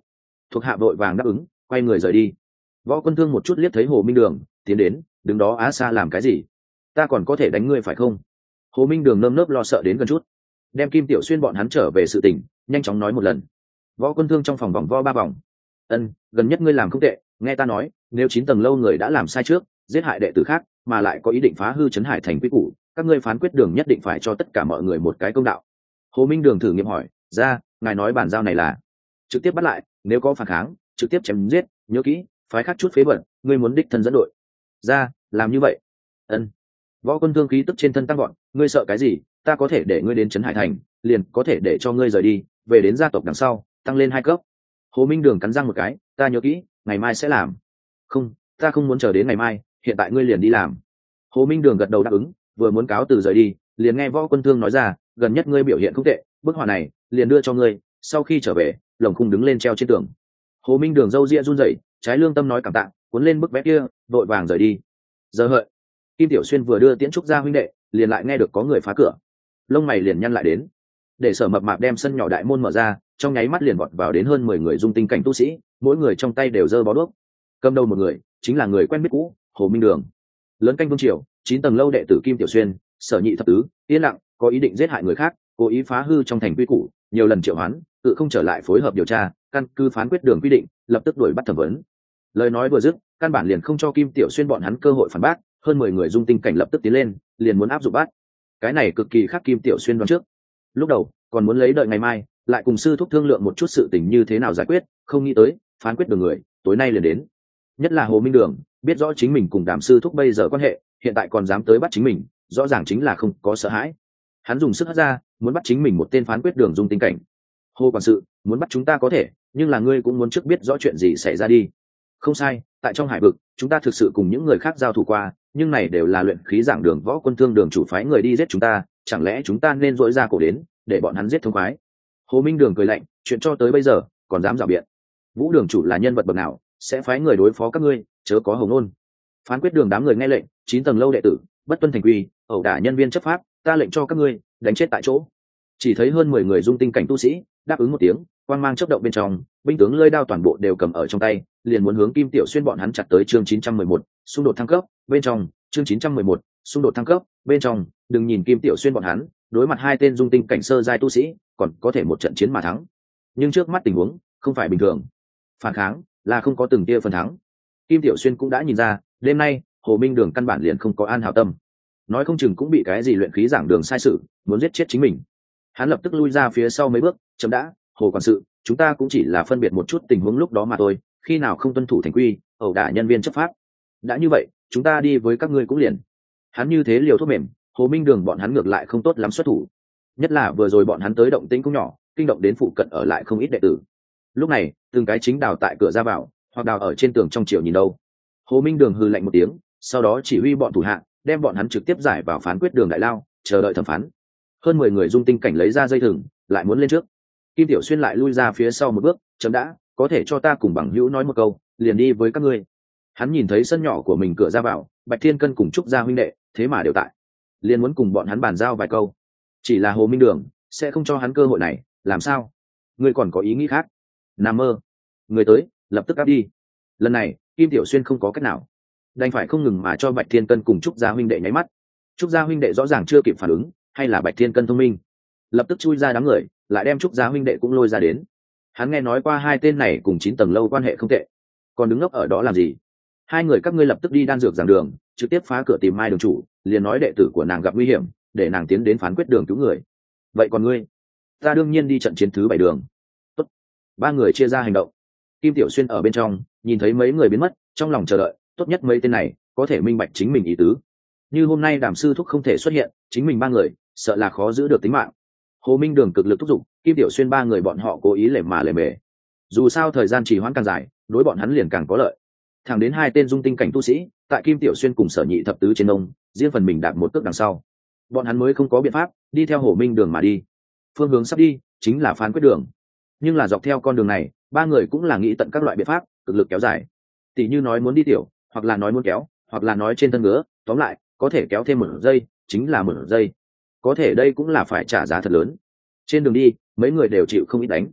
thuộc hạ vội vàng đáp ứng, quay người rời đi. Võ Quân Thương một chút liếc thấy Hồ Minh Đường tiến đến, đứng đó á xa làm cái gì? Ta còn có thể đánh ngươi phải không? Hồ Minh Đường nơm nớp lo sợ đến gần chút, đem Kim Tiểu Xuyên bọn hắn trở về sự tình nhanh chóng nói một lần. Võ Quân Thương trong phòng vòng vo ba vòng. Ân, gần nhất ngươi làm không tệ, nghe ta nói, nếu chín tầng lâu người đã làm sai trước, giết hại đệ tử khác, mà lại có ý định phá hư trấn Hải thành quy củ, các ngươi phán quyết đường nhất định phải cho tất cả mọi người một cái công đạo. Hồ Minh Đường thử nghiệm hỏi, ra, ngài nói bản giao này là trực tiếp bắt lại, nếu có phản kháng, trực tiếp chém giết, nhớ kỹ, phái khác chút phế bẩn, ngươi muốn đích thân dẫn đội. Ra, làm như vậy. Ân. Võ Quân Thương khí tức trên thân tăng gọn, ngươi sợ cái gì, ta có thể để ngươi đến trấn Hải thành, liền có thể để cho ngươi rời đi, về đến gia tộc đằng sau, tăng lên hai cấp. Hồ Minh Đường cắn răng một cái, ta nhớ kỹ, ngày mai sẽ làm. Không, ta không muốn chờ đến ngày mai, hiện tại ngươi liền đi làm. Hồ Minh Đường gật đầu đáp ứng, vừa muốn cáo từ rời đi, liền nghe Võ Quân Thương nói ra, gần nhất ngươi biểu hiện không tệ, bức họa này liền đưa cho ngươi, sau khi trở về, lồng khung đứng lên treo trên tường. Hồ Minh Đường râu ria run rẩy, trái lương tâm nói cảm tạ, cuốn lên bức vẽ kia, vội vàng rời đi. Giờ hợi, Kim Tiểu Xuyên vừa đưa Tiễn Trúc ra huynh đệ, liền lại nghe được có người phá cửa, lông mày liền nhăn lại đến. Để Sở Mập Mạp đem sân nhỏ đại môn mở ra, trong nháy mắt liền vọt vào đến hơn mười người dung tinh cảnh tu sĩ, mỗi người trong tay đều giơ bó đuốc. Cầm đầu một người, chính là người quen biết cũ, Hồ Minh Đường. Lớn canh vương triều, chín tầng lâu đệ tử Kim Tiểu Xuyên, Sở Nhị thập tứ, yên lặng, có ý định giết hại người khác, cố ý phá hư trong thành quy củ, nhiều lần triệu hoán, tự không trở lại phối hợp điều tra, căn cứ phán quyết đường quy định, lập tức đuổi bắt thẩm vấn. Lời nói vừa dứt, căn bản liền không cho Kim Tiểu Xuyên bọn hắn cơ hội phản bác, hơn mười người dung tinh cảnh lập tức tiến lên, liền muốn áp dụng bắt. Cái này cực kỳ khác Kim Tiểu Xuyên đoán trước. Lúc đầu còn muốn lấy đợi ngày mai, lại cùng sư thúc thương lượng một chút sự tình như thế nào giải quyết, không nghĩ tới phán quyết đường người tối nay liền đến. Nhất là Hồ Minh Đường, biết rõ chính mình cùng Đàm sư thúc bây giờ quan hệ, hiện tại còn dám tới bắt chính mình, rõ ràng chính là không có sợ hãi. Hắn dùng sức hất ra, muốn bắt chính mình một tên phán quyết đường dung tinh cảnh. Hồ quản sự, muốn bắt chúng ta có thể, nhưng là ngươi cũng muốn trước biết rõ chuyện gì xảy ra đi. Không sai, tại trong hải vực, chúng ta thực sự cùng những người khác giao thủ qua, nhưng này đều là luyện khí giảng đường Võ Quân Thương đường chủ phái người đi giết chúng ta, chẳng lẽ chúng ta nên dỗi ra cổ đến, để bọn hắn giết thông khoái? Hồ Minh Đường cười lạnh, chuyện cho tới bây giờ, còn dám rào biện. Vũ đường chủ là nhân vật bậc nào, sẽ phái người đối phó các ngươi, chớ có hồng nôn. Phán quyết đường đám người nghe lệnh, chín tầng lâu đệ tử, bất tuân thành quy, ẩu đả nhân viên chấp pháp, ta lệnh cho các ngươi đánh chết tại chỗ. Chỉ thấy hơn mười người dung tinh cảnh tu sĩ đáp ứng một tiếng, quang mang chớp động bên trong, binh tướng lưỡi đao toàn bộ đều cầm ở trong tay, liền muốn hướng Kim Tiểu Xuyên bọn hắn chặt tới. Chương chín trăm mười một, xung đột thăng cấp bên trong. Chương chín trăm mười một, xung đột thăng cấp bên trong. Đừng nhìn Kim Tiểu Xuyên bọn hắn đối mặt hai tên dung tinh cảnh sơ giai tu sĩ, còn có thể một trận chiến mà thắng, nhưng trước mắt tình huống không phải bình thường, phản kháng là không có từng tia phần thắng. Kim Tiểu Xuyên cũng đã nhìn ra, đêm nay Hồ Minh Đường căn bản liền không có an hảo tâm, nói không chừng cũng bị cái gì luyện khí giảng đường sai sự, muốn giết chết chính mình. Hắn lập tức lui ra phía sau mấy bước, chấm đã, Hồ quản sự, chúng ta cũng chỉ là phân biệt một chút tình huống lúc đó mà thôi, khi nào không tuân thủ thành quy, ẩu đả nhân viên chấp pháp, đã như vậy, chúng ta đi với các ngươi cũng liền. Hắn như thế liều thuốc mềm, Hồ Minh Đường bọn hắn ngược lại không tốt lắm xuất thủ, nhất là vừa rồi bọn hắn tới động tĩnh cũng nhỏ, kinh động đến phụ cận ở lại không ít đệ tử. Lúc này, từng cái chính đào tại cửa ra vào, hoặc đào ở trên tường trong chiều nhìn đâu. Hồ Minh Đường hừ lạnh một tiếng, sau đó chỉ huy bọn thủ hạ đem bọn hắn trực tiếp giải vào phán quyết đường đại lao, chờ đợi thẩm phán. Hơn mười người dung tinh cảnh lấy ra dây thừng, lại muốn lên trước. Kim Tiểu Xuyên lại lui ra phía sau một bước, chấm đã, có thể cho ta cùng bằng hữu nói một câu, liền đi với các ngươi. Hắn nhìn thấy sân nhỏ của mình cửa ra vào, Bạch Thiên Cân cùng Trúc gia huynh đệ, thế mà đều tại, liền muốn cùng bọn hắn bàn giao vài câu. Chỉ là Hồ Minh Đường sẽ không cho hắn cơ hội này, làm sao? Ngươi còn có ý nghĩ khác? Nằm mơ. Người tới, lập tức áp đi. Lần này, Kim Tiểu Xuyên không có cách nào, đành phải không ngừng mà cho Bạch Thiên Cân cùng Trúc gia huynh đệ nháy mắt. Trúc gia huynh đệ rõ ràng chưa kịp phản ứng, hay là Bạch Thiên Cân thông minh, lập tức chui ra đám người, lại đem Trúc gia huynh đệ cũng lôi ra đến. Hắn nghe nói qua hai tên này cùng chín tầng lâu quan hệ không tệ, còn đứng ngốc ở đó làm gì? Hai người các ngươi lập tức đi đan dược giảng đường, trực tiếp phá cửa tìm Mai đường chủ, liền nói đệ tử của nàng gặp nguy hiểm, để nàng tiến đến phán quyết đường cứu người. Vậy còn ngươi? Ta đương nhiên đi trận chiến thứ bảy đường. Tốt. Ba người chia ra hành động. Kim Tiểu Xuyên ở bên trong, nhìn thấy mấy người biến mất, trong lòng chờ đợi, tốt nhất mấy tên này có thể minh bạch chính mình ý tứ. Như hôm nay Đàm sư thúc không thể xuất hiện, chính mình ba người sợ là khó giữ được tính mạng. Hồ Minh Đường cực lực thúc giục, Kim Tiểu Xuyên ba người bọn họ cố ý lề mà lề mề. Dù sao thời gian trì hoãn càng dài, đối bọn hắn liền càng có lợi. Thẳng đến hai tên dung tinh cảnh tu sĩ, tại Kim Tiểu Xuyên cùng Sở Nhị thập tứ trên ông, riêng phần mình đạp một cước đằng sau, bọn hắn mới không có biện pháp đi theo Hồ Minh Đường mà đi. Phương hướng sắp đi chính là phán quyết đường, nhưng là dọc theo con đường này, ba người cũng là nghĩ tận các loại biện pháp, cực lực kéo dài. Tỷ như nói muốn đi tiểu, hoặc là nói muốn kéo, hoặc là nói trên thân ngứa, tóm lại, có thể kéo thêm một giây, chính là một giây. Có thể đây cũng là phải trả giá thật lớn. Trên đường đi, mấy người đều chịu không ít đánh.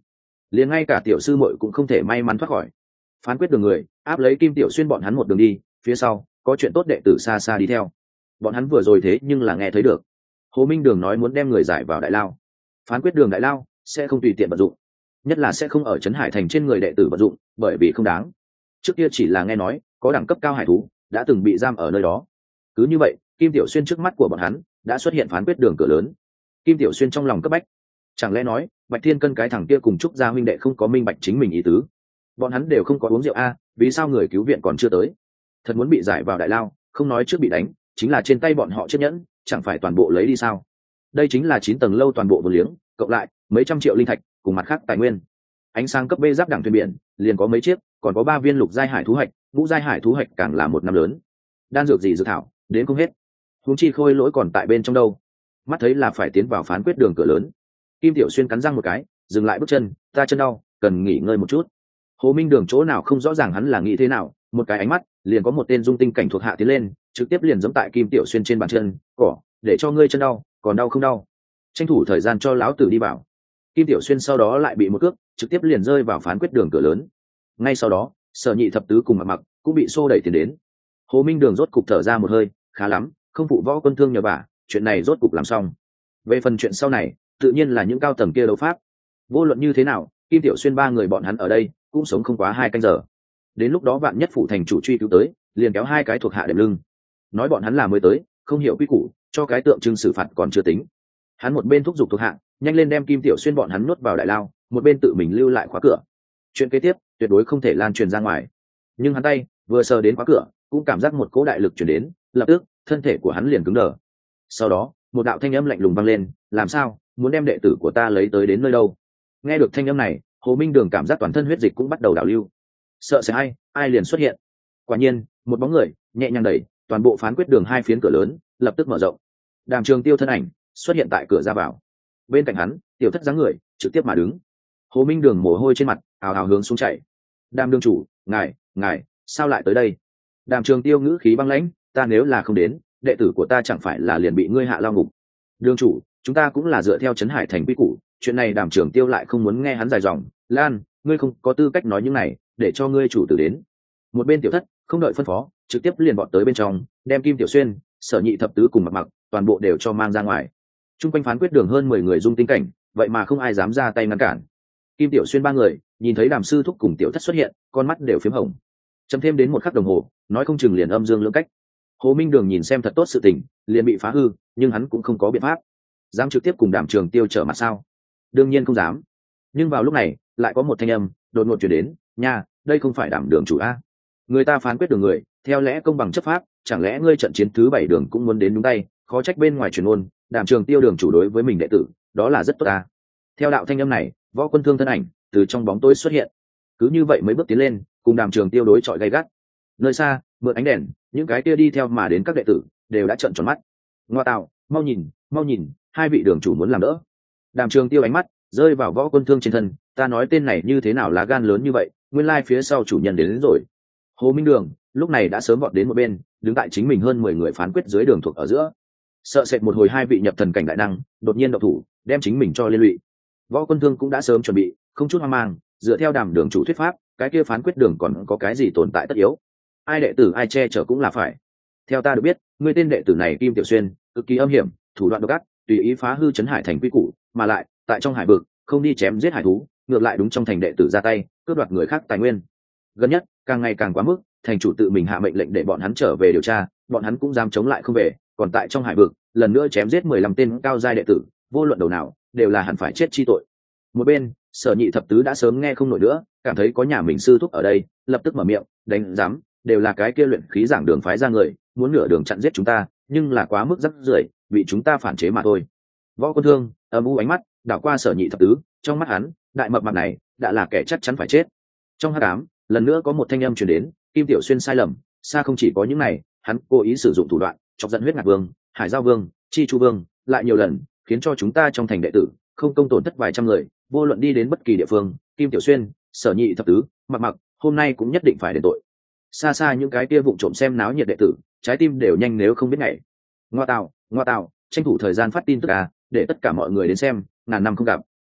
liền ngay cả tiểu sư muội cũng không thể may mắn thoát khỏi. Phán quyết đường người áp lấy Kim Tiểu Xuyên bọn hắn một đường đi, phía sau có chuyện tốt đệ tử xa xa đi theo. Bọn hắn vừa rồi thế nhưng là nghe thấy được Hồ Minh Đường nói muốn đem người giải vào đại lao. Phán quyết đường đại lao sẽ không tùy tiện vận dụng, nhất là sẽ không ở trấn Hải Thành trên người đệ tử vận dụng, bởi vì không đáng. Trước kia chỉ là nghe nói có đẳng cấp cao hải thú đã từng bị giam ở nơi đó. Cứ như vậy, Kim Tiểu Xuyên trước mắt của bọn hắn đã xuất hiện phán quyết đường cửa lớn. Kim Tiểu Xuyên trong lòng cấp bách, chẳng lẽ nói Bạch Thiên Cân cái thằng kia cùng Trúc Gia huynh đệ không có minh bạch chính mình ý tứ? Bọn hắn đều không có uống rượu a, vì sao người cứu viện còn chưa tới? Thật muốn bị giải vào đại lao, không nói trước bị đánh, chính là trên tay bọn họ chiếc nhẫn chẳng phải toàn bộ lấy đi sao? Đây chính là chín tầng lâu toàn bộ vốn liếng, cộng lại mấy trăm triệu linh thạch cùng mặt khác tài nguyên. Ánh sáng cấp B giáp đẳng thuyền biển liền có mấy chiếc, còn có ba viên lục giai hải thú hạch, ngũ giai hải thú hạch càng là một năm lớn. Đan dược gì dự thảo đến không hết, huống chi khôi lỗi còn tại bên trong đâu. Mắt thấy là phải tiến vào phán quyết đường cửa lớn, Kim Tiểu Xuyên cắn răng một cái, dừng lại bước chân. Ta chân đau, cần nghỉ ngơi một chút. Hồ Minh Đường chỗ nào không rõ ràng hắn là nghĩ thế nào, một cái ánh mắt liền có một tên dung tinh cảnh thuộc hạ tiến lên, trực tiếp liền giẫm tại Kim Tiểu Xuyên trên bàn chân. Cỏ, để cho ngươi chân đau, còn đau không đau? Tranh thủ thời gian cho lão tử đi vào. Kim Tiểu Xuyên sau đó lại bị một cước trực tiếp liền rơi vào phán quyết đường cửa lớn. Ngay sau đó, Sở Nhị thập tứ cùng Mặc Mặc cũng bị xô đẩy tiền đến. Hồ Minh Đường rốt cục thở ra một hơi, khá lắm, không phụ Võ Quân Thương nhờ vả, chuyện này rốt cục làm xong. Về phần chuyện sau này, tự nhiên là những cao tầng kia đấu pháp. Vô luận như thế nào, Kim Tiểu Xuyên ba người bọn hắn ở đây cũng sống không quá hai canh giờ. Đến lúc đó vạn nhất phủ thành chủ truy cứu tới, liền kéo hai cái thuộc hạ đệm lưng. Nói bọn hắn là mới tới, không hiểu quy củ, cho cái tượng trưng xử phạt còn chưa tính. Hắn một bên thúc giục thuộc hạ, nhanh lên đem Kim Tiểu Xuyên bọn hắn nuốt vào đại lao, một bên tự mình lưu lại khóa cửa. Chuyện kế tiếp tuyệt đối không thể lan truyền ra ngoài. Nhưng hắn tay vừa sờ đến khóa cửa, cũng cảm giác một cỗ đại lực truyền đến, lập tức thân thể của hắn liền cứng đờ. Sau đó, một đạo thanh âm lạnh lùng vang lên, làm sao, muốn đem đệ tử của ta lấy tới đến nơi đâu? Nghe được thanh âm này, Hồ Minh Đường cảm giác toàn thân huyết dịch cũng bắt đầu đảo lưu. Sợ sẽ ai, ai liền xuất hiện. Quả nhiên, một bóng người nhẹ nhàng đẩy toàn bộ phán quyết đường hai phiến cửa lớn, lập tức mở rộng. Đàm Trường Tiêu thân ảnh xuất hiện tại cửa ra vào. Bên cạnh hắn, Tiểu Thất dáng người trực tiếp mà đứng. Hồ Minh Đường mồ hôi trên mặt ào ào hướng xuống chảy. Đàm đường chủ, ngài, ngài, sao lại tới đây? Đàm Trường Tiêu ngữ khí băng lãnh, ta nếu là không đến, đệ tử của ta chẳng phải là liền bị ngươi hạ lao ngục? Đường chủ, chúng ta cũng là dựa theo trấn Hải Thành quy củ, chuyện này Đàm Trường Tiêu lại không muốn nghe hắn dài dòng. Lan, ngươi không có tư cách nói những này, để cho ngươi chủ tử đến. Một bên Tiểu Thất không đợi phân phó, trực tiếp liền bọn tới bên trong, đem Kim Tiểu Xuyên, Sở Nhị thập tứ cùng Mặc Mặc toàn bộ đều cho mang ra ngoài. Trung quanh phán quyết đường hơn mười người dung tinh cảnh, vậy mà không ai dám ra tay ngăn cản. Kim Tiểu Xuyên ba người nhìn thấy Đàm sư thúc cùng Tiểu Thất xuất hiện, con mắt đều phím hồng. Chấm thêm đến một khắc đồng hồ, nói không chừng liền âm dương lưỡng cách. Hồ Minh Đường nhìn xem thật tốt sự tình, liền bị phá hư, nhưng hắn cũng không có biện pháp. Dám trực tiếp cùng Đàm Trường Tiêu trở mặt sao? Đương nhiên không dám. Nhưng vào lúc này, lại có một thanh âm đột ngột truyền đến, nha, đây không phải Đàm đường chủ a? Người ta phán quyết đường người, theo lẽ công bằng chấp pháp, chẳng lẽ ngươi trận chiến thứ bảy đường cũng muốn đến đúng tay? Khó trách bên ngoài truyền ôn, Đàm Trường Tiêu đường chủ đối với mình đệ tử, đó là rất tốt ta. Theo đạo thanh âm này, Võ Quân Thương thân ảnh từ trong bóng tối xuất hiện. Cứ như vậy mấy bước tiến lên, cùng Đàm Trường Tiêu đối chọi gay gắt. Nơi xa, mượn ánh đèn, những cái kia đi theo mà đến các đệ tử đều đã trợn tròn mắt. Ngoa tạo, mau nhìn, mau nhìn, hai vị đường chủ muốn làm đỡ. Đàm Trường Tiêu ánh mắt rơi vào Võ Quân Thương trên thân, ta nói tên này như thế nào lá gan lớn như vậy, nguyên lai phía sau chủ nhân đến, đến rồi. Hồ Minh Đường lúc này đã sớm vọt đến một bên, đứng tại chính mình hơn mười người phán quyết dưới đường thuộc ở giữa. Sợ sệt một hồi hai vị nhập thần cảnh đại năng đột nhiên độc thủ, đem chính mình cho liên lụy. Võ Quân Thương cũng đã sớm chuẩn bị, không chút hoang mang, dựa theo Đàm đường chủ thuyết pháp, cái kia phán quyết đường còn có cái gì tồn tại tất yếu? Ai đệ tử ai che chở cũng là phải. Theo ta được biết, người tên đệ tử này Kim Tiểu Xuyên, cực kỳ âm hiểm, thủ đoạn độc ác, tùy ý phá hư trấn Hải Thành quy củ, mà lại tại trong hải vực không đi chém giết hải thú, ngược lại đúng trong thành đệ tử ra tay cướp đoạt người khác tài nguyên. Gần nhất càng ngày càng quá mức, thành chủ tự mình hạ mệnh lệnh để bọn hắn trở về điều tra, bọn hắn cũng dám chống lại không về, còn tại trong hải vực lần nữa chém giết mười lăm tên cao giai đệ tử, vô luận đầu nào đều là hẳn phải chết chi tội. Một bên, Sở Nhị thập tứ đã sớm nghe không nổi nữa, cảm thấy có nhà mình sư thúc ở đây, lập tức mở miệng, đánh dám, đều là cái kia luyện khí giảng đường phái ra người, muốn nửa đường chặn giết chúng ta, nhưng là quá mức rắc rưởi, bị chúng ta phản chế mà thôi. Võ Quân Thương âm u ánh mắt đảo qua Sở Nhị thập tứ, trong mắt hắn, đại mập mạp này đã là kẻ chắc chắn phải chết. Trong hắc ám, lần nữa có một thanh âm truyền đến, Kim Tiểu Xuyên sai lầm, xa không chỉ có những này, hắn cố ý sử dụng thủ đoạn, chọc giận Huyết Ngạc Vương, Hải Giao Vương, Chi Chu Vương, lại nhiều lần, khiến cho chúng ta trong thành đệ tử không công tổn thất vài trăm người, vô luận đi đến bất kỳ địa phương, Kim Tiểu Xuyên, Sở Nhị thập tứ, Mặc Mặc, hôm nay cũng nhất định phải đền tội. Xa xa những cái kia vụng trộm xem náo nhiệt đệ tử, trái tim đều nhanh nếu không biết ngày. Ngoa tạo, ngoa tạo, tranh thủ thời gian phát tin tức à, để tất cả mọi người đến xem, ngàn năm không gặp.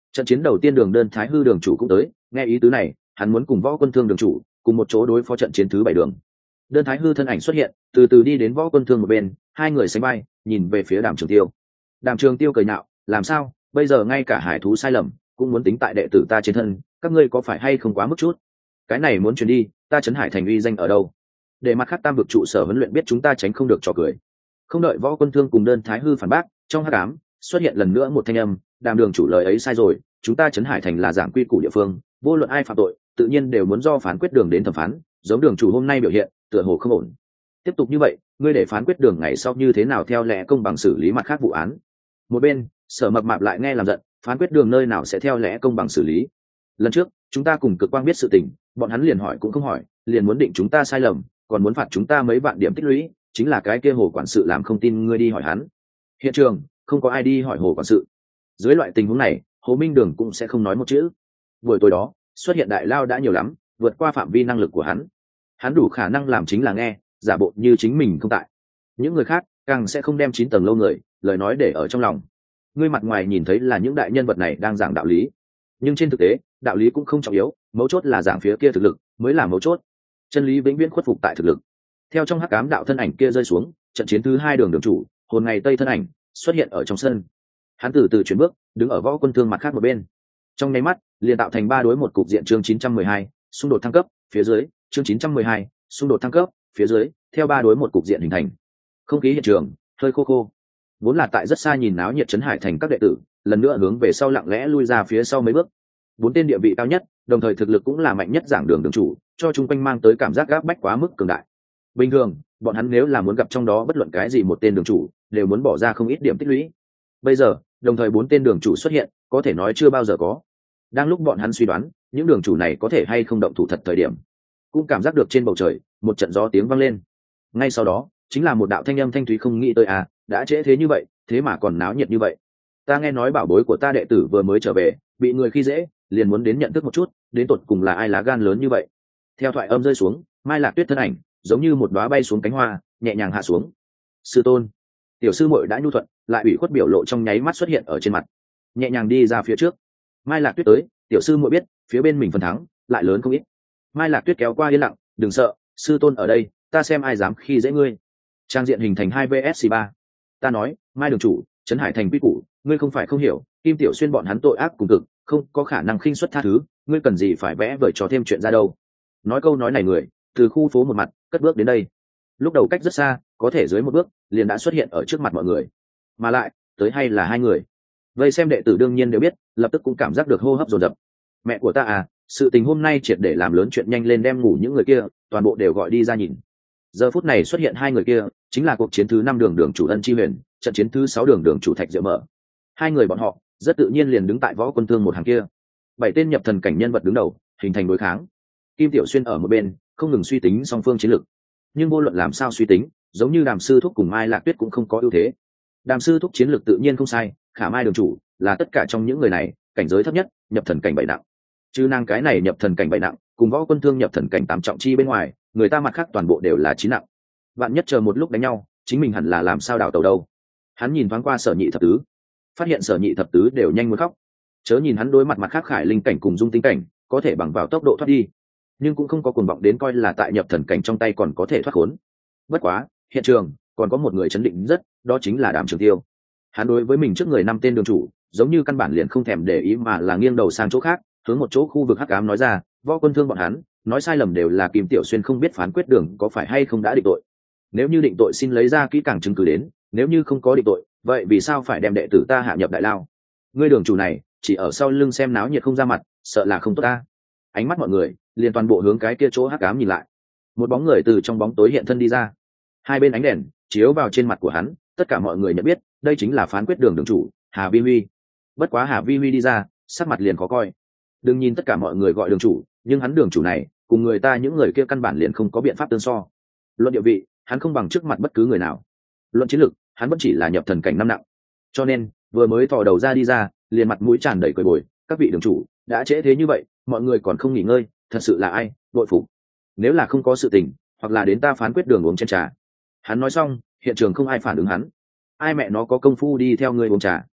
Trận chiến đầu tiên đường đơn thái hư đường chủ cũng tới, nghe ý tứ này hắn muốn cùng võ quân thương đường chủ cùng một chỗ đối phó trận chiến thứ bảy đường. Đơn thái hư thân ảnh xuất hiện, từ từ đi đến võ quân thương một bên, hai người sánh bay nhìn về phía Đàm Trường Tiêu. Đàm Trường Tiêu cười nhạo, làm sao bây giờ ngay cả hải thú sai lầm cũng muốn tính tại đệ tử ta trên thân, các ngươi có phải hay không quá mức chút? Cái này muốn truyền đi, ta Trấn Hải thành uy danh ở đâu? Để mặt khác tam vực trụ sở huấn luyện biết chúng ta tránh không được trò cười. Không đợi võ quân thương cùng đơn thái hư phản bác, trong hắc ám xuất hiện lần nữa một thanh âm, Đàm đường chủ lời ấy sai rồi, chúng ta Trấn Hải thành là giảng quy củ địa phương, vô luận ai phạm tội tự nhiên đều muốn do phán quyết đường đến thẩm phán, giống đường chủ hôm nay biểu hiện tựa hồ không ổn. Tiếp tục như vậy, ngươi để phán quyết đường ngày sau như thế nào theo lẽ công bằng xử lý mặt khác vụ án? Một bên Sở Mập Mạp lại nghe làm giận, phán quyết đường nơi nào sẽ theo lẽ công bằng xử lý? Lần trước chúng ta cùng Cực Quang biết sự tình, bọn hắn liền hỏi cũng không hỏi, liền muốn định chúng ta sai lầm, còn muốn phạt chúng ta mấy vạn điểm tích lũy, chính là cái kia Hồ quản sự làm không tin ngươi đi hỏi hắn. Hiện trường không có ai đi hỏi Hồ quản sự. Dưới loại tình huống này, Hồ Minh Đường cũng sẽ không nói một chữ. Buổi tối đó xuất hiện đại lao đã nhiều lắm, vượt qua phạm vi năng lực của hắn. Hắn đủ khả năng làm chính là nghe, giả bộ như chính mình không tại. Những người khác càng sẽ không đem chín tầng lâu người lời nói để ở trong lòng. Ngươi mặt ngoài nhìn thấy là những đại nhân vật này đang giảng đạo lý, nhưng trên thực tế đạo lý cũng không trọng yếu, mấu chốt là giảng phía kia thực lực mới là mấu chốt. Chân lý vĩnh viễn khuất phục tại thực lực. Theo trong hắc ám đạo thân ảnh kia rơi xuống, trận chiến thứ hai đường đường chủ hồn ngày tây thân ảnh xuất hiện ở trong sân. Hắn từ từ chuyển bước, đứng ở võ quân thương mặt khác một bên. Trong nháy mắt liền tạo thành ba đối một cục diện. Chương chín trăm mười hai xung đột thăng cấp phía dưới. Chương chín trăm mười hai xung đột thăng cấp phía dưới, theo ba đối một cục diện hình thành. Không khí hiện trường hơi khô khô, vốn là tại rất xa nhìn náo nhiệt Trấn Hải thành các đệ tử lần nữa hướng về sau lặng lẽ lui ra phía sau mấy bước. Bốn tên địa vị cao nhất, đồng thời thực lực cũng là mạnh nhất giảng đường đường chủ, cho chung quanh mang tới cảm giác gáp bách quá mức cường đại. Bình thường bọn hắn nếu là muốn gặp trong đó bất luận cái gì một tên đường chủ đều muốn bỏ ra không ít điểm tích lũy. Bây giờ đồng thời bốn tên đường chủ xuất hiện, có thể nói chưa bao giờ có. Đang lúc bọn hắn suy đoán những đường chủ này có thể hay không động thủ thật thời điểm, cũng cảm giác được trên bầu trời một trận gió tiếng vang lên. Ngay sau đó chính là một đạo thanh âm thanh thúy, không nghĩ tới à, đã trễ thế như vậy thế mà còn náo nhiệt như vậy. Ta nghe nói bảo bối của ta đệ tử vừa mới trở về, bị người khi dễ, liền muốn đến nhận thức một chút, đến tột cùng là ai lá gan lớn như vậy. Theo thoại âm rơi xuống, Mai Lạc Tuyết thân ảnh giống như một đóa bay xuống cánh hoa, nhẹ nhàng hạ xuống. Sư tôn. Tiểu sư muội đã nhu thuận lại ủy khuất biểu lộ trong nháy mắt xuất hiện ở trên mặt, nhẹ nhàng đi ra phía trước. Mai Lạc Tuyết tới, tiểu sư muội biết phía bên mình phần thắng lại lớn không ít. Mai Lạc Tuyết kéo qua yên lặng, đừng sợ, sư tôn ở đây, ta xem ai dám khi dễ ngươi. Trang diện hình thành hai vs ba. Ta nói, Mai đường chủ, Trấn Hải thành quy củ, ngươi không phải không hiểu, Kim Tiểu Xuyên bọn hắn tội ác cùng cực, không có khả năng khinh suất tha thứ, ngươi cần gì phải vẽ vời trò thêm chuyện ra đâu. Nói câu nói này người từ khu phố một mặt cất bước đến đây, lúc đầu cách rất xa, có thể dưới một bước liền đã xuất hiện ở trước mặt mọi người, mà lại tới hay là hai người. Vây xem đệ tử đương nhiên đều biết, lập tức cũng cảm giác được hô hấp dồn dập. Mẹ của ta à, sự tình hôm nay triệt để làm lớn chuyện, nhanh lên đem ngủ những người kia toàn bộ đều gọi đi ra nhìn. Giờ phút này xuất hiện hai người kia chính là cuộc chiến thứ năm đường đường chủ Ân Chi Huyền, trận chiến thứ sáu đường đường chủ Thạch Diệu Mở. Hai người bọn họ rất tự nhiên liền đứng tại võ quân thương một hàng kia, bảy tên nhập thần cảnh nhân vật đứng đầu hình thành đối kháng. Kim Tiểu Xuyên ở một bên không ngừng suy tính song phương chiến lược, nhưng vô luận làm sao suy tính, giống như Đàm sư thúc cùng Mai Lạc Tuyết cũng không có ưu thế. Đàm sư thúc chiến lược tự nhiên không sai, Khả Mai đường chủ là tất cả trong những người này cảnh giới thấp nhất, nhập thần cảnh bảy nặng. Chứ nàng cái này nhập thần cảnh bảy nặng, cùng võ quân thương nhập thần cảnh tám trọng chi bên ngoài, người ta mặt khác toàn bộ đều là chín nặng. Bạn nhất chờ một lúc đánh nhau, chính mình hẳn là làm sao đào tàu đâu. Hắn nhìn thoáng qua Sở Nhị thập tứ, phát hiện Sở Nhị thập tứ đều nhanh muốn khóc. Chớ nhìn hắn đối mặt mặt khác Khải linh cảnh cùng Dung tinh cảnh có thể bằng vào tốc độ thoát đi, nhưng cũng không có cuồng vọng đến coi là tại nhập thần cảnh trong tay còn có thể thoát khốn. Bất quá hiện trường còn có một người chấn định rất, đó chính là Đàm Trường Tiêu. Hắn đối với mình trước người năm tên đường chủ giống như căn bản liền không thèm để ý, mà là nghiêng đầu sang chỗ khác, hướng một chỗ khu vực hắc ám nói ra, võ quân thương bọn hắn nói sai lầm đều là Kim Tiểu Xuyên không biết phán quyết đường có phải hay không đã định tội. Nếu như định tội xin lấy ra kỹ càng chứng cứ đến, nếu như không có định tội, vậy vì sao phải đem đệ tử ta hạ nhập đại lao? Ngươi đường chủ này chỉ ở sau lưng xem náo nhiệt không ra mặt, sợ là không tốt ta. Ánh mắt mọi người liền toàn bộ hướng cái kia chỗ hắc ám nhìn lại. Một bóng người từ trong bóng tối hiện thân đi ra, hai bên ánh đèn chiếu vào trên mặt của hắn, tất cả mọi người nhận biết đây chính là phán quyết đường đường chủ Hà Vi Huy. Bất quá Hà Vi Huy đi ra, sắc mặt liền khó coi. Đừng nhìn tất cả mọi người gọi đường chủ, nhưng hắn đường chủ này cùng người ta những người kia căn bản liền không có biện pháp tương so. Luận địa vị, hắn không bằng trước mặt bất cứ người nào. Luận chiến lược, hắn vẫn chỉ là nhập thần cảnh năm nặng. Cho nên vừa mới thò đầu ra đi ra, liền mặt mũi tràn đầy cười bồi, các vị đường chủ đã trễ thế như vậy, mọi người còn không nghỉ ngơi, thật sự là ai đội phục. Nếu là không có sự tình, hoặc là đến ta phán quyết đường uống chén trà. Hắn nói xong, hiện trường không ai phản ứng hắn. Ai mẹ nó có công phu đi theo ngươi uống trà?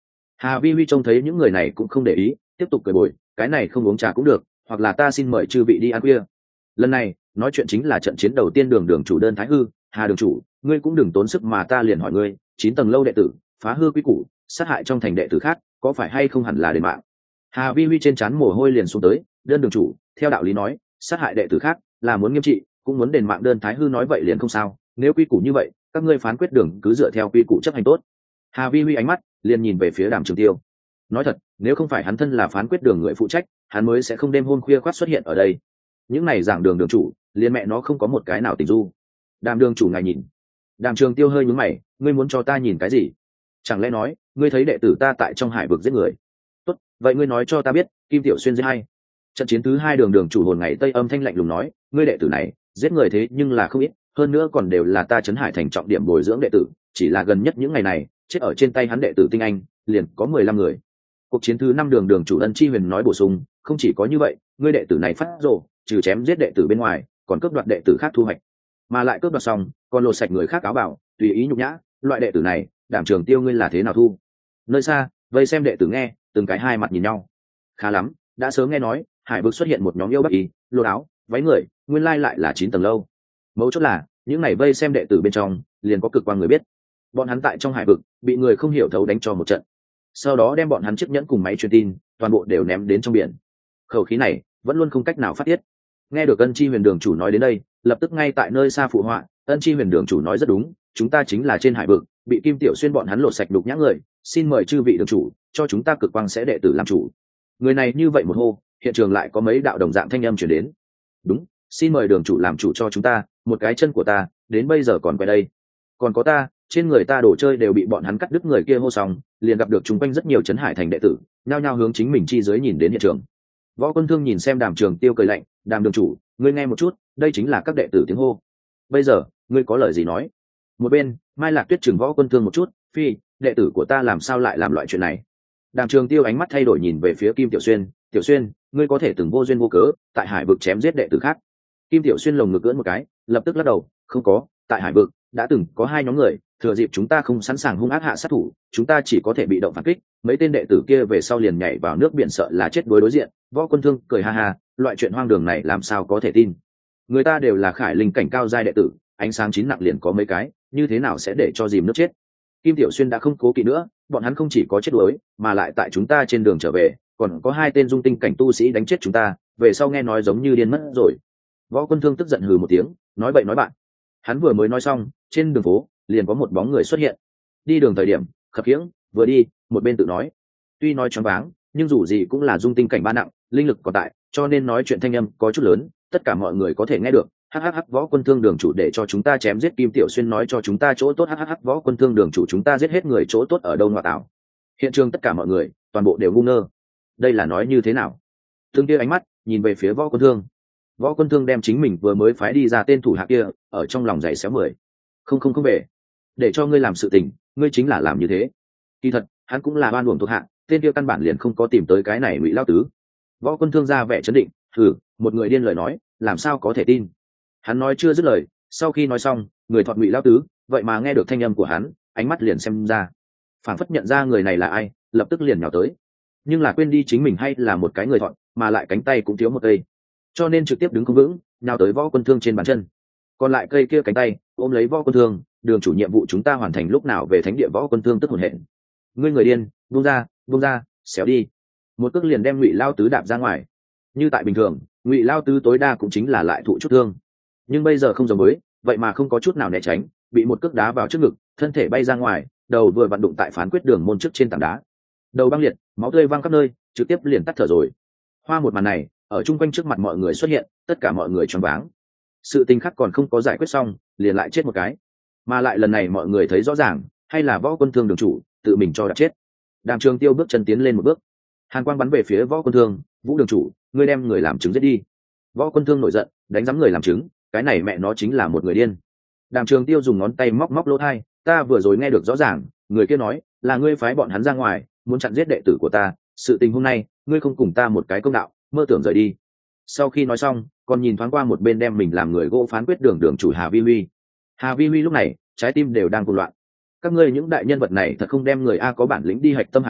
Hà Vi Huy trông thấy những người này cũng không để ý, tiếp tục cười bồi, cái này không uống trà cũng được, hoặc là ta xin mời chư vị đi ăn khuya. Lần này nói chuyện chính là trận chiến đầu tiên đường đường chủ đơn Thái Hư. Hà đường chủ, ngươi cũng đừng tốn sức mà ta liền hỏi ngươi, chín tầng lâu đệ tử phá hư quy củ, sát hại trong thành đệ tử khác, có phải hay không hẳn là đền mạng? Hà Vi Huy trên trán mồ hôi liền xuống tới. Đơn đường chủ, theo đạo lý nói sát hại đệ tử khác là muốn nghiêm trị, cũng muốn đền mạng. Đơn Thái Hư nói vậy liền không sao, nếu quy củ như vậy các ngươi phán quyết đường cứ dựa theo quy củ chấp hành tốt. Hà Vi Huy ánh mắt liền nhìn về phía Đàm Trường Tiêu. Nói thật, nếu không phải hắn thân là phán quyết đường người phụ trách, hắn mới sẽ không đêm hôm khuya khoắt xuất hiện ở đây. Những này giảng đường đường chủ liền mẹ nó không có một cái nào tình du. Đàm đường chủ ngài nhìn. Đàm Trường Tiêu hơi nhướng mày, ngươi muốn cho ta nhìn cái gì? Chẳng lẽ nói ngươi thấy đệ tử ta tại trong hải vực giết người? Tốt, vậy ngươi nói cho ta biết Kim Tiểu Xuyên giết hay? Trận chiến thứ hai đường đường chủ hồn ngày tây âm thanh lạnh lùng nói, ngươi đệ tử này giết người thế nhưng là không ít, hơn nữa còn đều là ta Trấn Hải thành trọng điểm bồi dưỡng đệ tử, chỉ là gần nhất những ngày này chết ở trên tay hắn đệ tử tinh anh liền có mười lăm người. Cuộc chiến thứ năm đường đường chủ Ân Chi Huyền nói bổ sung, không chỉ có như vậy, ngươi đệ tử này phát rồ, trừ chém giết đệ tử bên ngoài, còn cướp đoạt đệ tử khác thu hoạch, mà lại cướp đoạt xong còn lột sạch người khác áo bảo, tùy ý nhục nhã. Loại đệ tử này Đàm Trường Tiêu ngươi là thế nào thu? Nơi xa vây xem đệ tử nghe từng cái hai mặt nhìn nhau. Khá lắm, đã sớm nghe nói hải vực xuất hiện một nhóm yêu bắc y, lột áo váy người, nguyên lai lại là chín tầng lâu. Mấu chốt là những này vây xem đệ tử bên trong liền có cực quan người biết, bọn hắn tại trong hải vực bị người không hiểu thấu đánh cho một trận, sau đó đem bọn hắn chiếc nhẫn cùng máy truyền tin toàn bộ đều ném đến trong biển. Khẩu khí này vẫn luôn không cách nào phát tiết. Nghe được Ân Chi Huyền đường chủ nói đến đây, lập tức ngay tại nơi xa phụ họa, Ân Chi Huyền đường chủ nói rất đúng, chúng ta chính là trên hải vực bị Kim Tiểu Xuyên bọn hắn lột sạch đục nhã người, xin mời chư vị đường chủ cho chúng ta cực quang sẽ đệ tử làm chủ. Người này như vậy một hô, hiện trường lại có mấy đạo đồng dạng thanh âm chuyển đến. Đúng, xin mời đường chủ làm chủ cho chúng ta, một cái chân của ta đến bây giờ còn quay đây, còn có ta trên người ta đồ chơi đều bị bọn hắn cắt đứt. Người kia hô xong liền gặp được chung quanh rất nhiều Trấn Hải thành đệ tử nhao nhao hướng chính mình chi dưới nhìn đến hiện trường. Võ Quân Thương nhìn xem Đàm Trường Tiêu cười lạnh, Đàm đường chủ, ngươi nghe một chút, đây chính là các đệ tử tiếng hô, bây giờ ngươi có lời gì nói? Một bên Mai Lạc Tuyết chừng Võ Quân Thương một chút, phi, đệ tử của ta làm sao lại làm loại chuyện này? Đàm Trường Tiêu ánh mắt thay đổi nhìn về phía Kim Tiểu Xuyên, Tiểu Xuyên, ngươi có thể từng vô duyên vô cớ tại hải vực chém giết đệ tử khác? Kim Tiểu Xuyên lồng ngực ưỡn một cái, lập tức lắc đầu, không có, tại hải vực đã từng có hai nhóm người thừa dịp chúng ta không sẵn sàng hung ác hạ sát thủ, chúng ta chỉ có thể bị động phản kích, mấy tên đệ tử kia về sau liền nhảy vào nước biển sợ là chết đối đối diện. Võ Quân Thương cười ha ha, loại chuyện hoang đường này làm sao có thể tin? Người ta đều là khải linh cảnh cao giai đệ tử, ánh sáng chín nặng liền có mấy cái, như thế nào sẽ để cho dìm nước chết? Kim Tiểu Xuyên đã không cố kỵ nữa, bọn hắn không chỉ có chết đuối, mà lại tại chúng ta trên đường trở về còn có hai tên dung tinh cảnh tu sĩ đánh chết chúng ta, về sau nghe nói giống như điên mất rồi. Võ Quân Thương tức giận hừ một tiếng, nói bậy nói bạn. Hắn vừa mới nói xong, trên đường phố liền có một bóng người xuất hiện. Đi đường thời điểm khập khiễng, vừa đi một bên tự nói, tuy nói choáng váng nhưng dù gì cũng là dung tinh cảnh ba nặng, linh lực còn tại, cho nên nói chuyện thanh âm có chút lớn, tất cả mọi người có thể nghe được. Hhh, Võ Quân Thương đường chủ để cho chúng ta chém giết Kim Tiểu Xuyên nói cho chúng ta chỗ tốt. Hhh, Võ Quân Thương đường chủ chúng ta giết hết người chỗ tốt ở đâu ngoại tảo. Hiện trường tất cả mọi người toàn bộ đều ngu ngơ, đây là nói như thế nào? Thương kia ánh mắt nhìn về phía Võ Quân Thương. Võ Quân Thương đem chính mình vừa mới phái đi ra tên thủ hạ kia ở trong lòng giày xéo mười. Không không không về, để cho ngươi làm sự tình, ngươi chính là làm như thế. Kỳ thật hắn cũng là oan uổng thuộc hạ, tên kia căn bản liền không có tìm tới cái này Ngụy Lao Tứ. Võ Quân Thương ra vẻ chấn định, thử một người điên lời nói làm sao có thể tin. Hắn nói chưa dứt lời, sau khi nói xong, người thọt Ngụy Lao Tứ vậy mà nghe được thanh âm của hắn, ánh mắt liền xem ra, phảng phất nhận ra người này là ai, lập tức liền nhào tới, nhưng là quên đi chính mình hay là một cái người thọt, mà lại cánh tay cũng thiếu một cây, cho nên trực tiếp đứng không vững, nhào tới Võ Quân Thương trên bàn chân. Còn lại cây kia cánh tay ôm lấy Võ Quân Thương, đường chủ nhiệm vụ chúng ta hoàn thành lúc nào về thánh địa? Võ Quân Thương tức hồn hển, ngươi người điên, buông ra, buông ra, xéo đi. Một cước liền đem Ngụy Lao Tứ đạp ra ngoài. Như tại bình thường, Ngụy Lao Tứ tối đa cũng chính là lại thụ chút thương, nhưng bây giờ không giống với, vậy mà không có chút nào né tránh, bị một cước đá vào trước ngực, thân thể bay ra ngoài, đầu vừa vặn đụng tại phán quyết đường môn trước trên tảng đá, đầu băng liệt, máu tươi văng khắp nơi, trực tiếp liền tắt thở rồi. Hoa một màn này ở chung quanh trước mặt mọi người xuất hiện, tất cả mọi người choáng váng. Sự tình khác còn không có giải quyết xong, liền lại chết một cái, mà lại lần này mọi người thấy rõ ràng, hay là Võ Quân Thương đường chủ tự mình cho đạp chết. Đàm Trường Tiêu bước chân tiến lên một bước, hàn quang bắn về phía Võ Quân Thương, Vũ đường chủ, ngươi đem người làm chứng giết đi. Võ Quân Thương nổi giận, đánh giám người làm chứng, cái này mẹ nó chính là một người điên. Đàm Trường Tiêu dùng ngón tay móc móc lỗ tai, ta vừa rồi nghe được rõ ràng, người kia nói là ngươi phái bọn hắn ra ngoài muốn chặn giết đệ tử của ta, sự tình hôm nay ngươi không cùng ta một cái công đạo, mơ tưởng rời đi. Sau khi nói xong, còn nhìn thoáng qua một bên đem mình làm người gỗ phán quyết đường đường chủ Hà Vi Huy. Hà Vi Huy lúc này trái tim đều đang cuồng loạn. Các ngươi những đại nhân vật này thật không đem người a có bản lĩnh đi hạch tâm hải vực,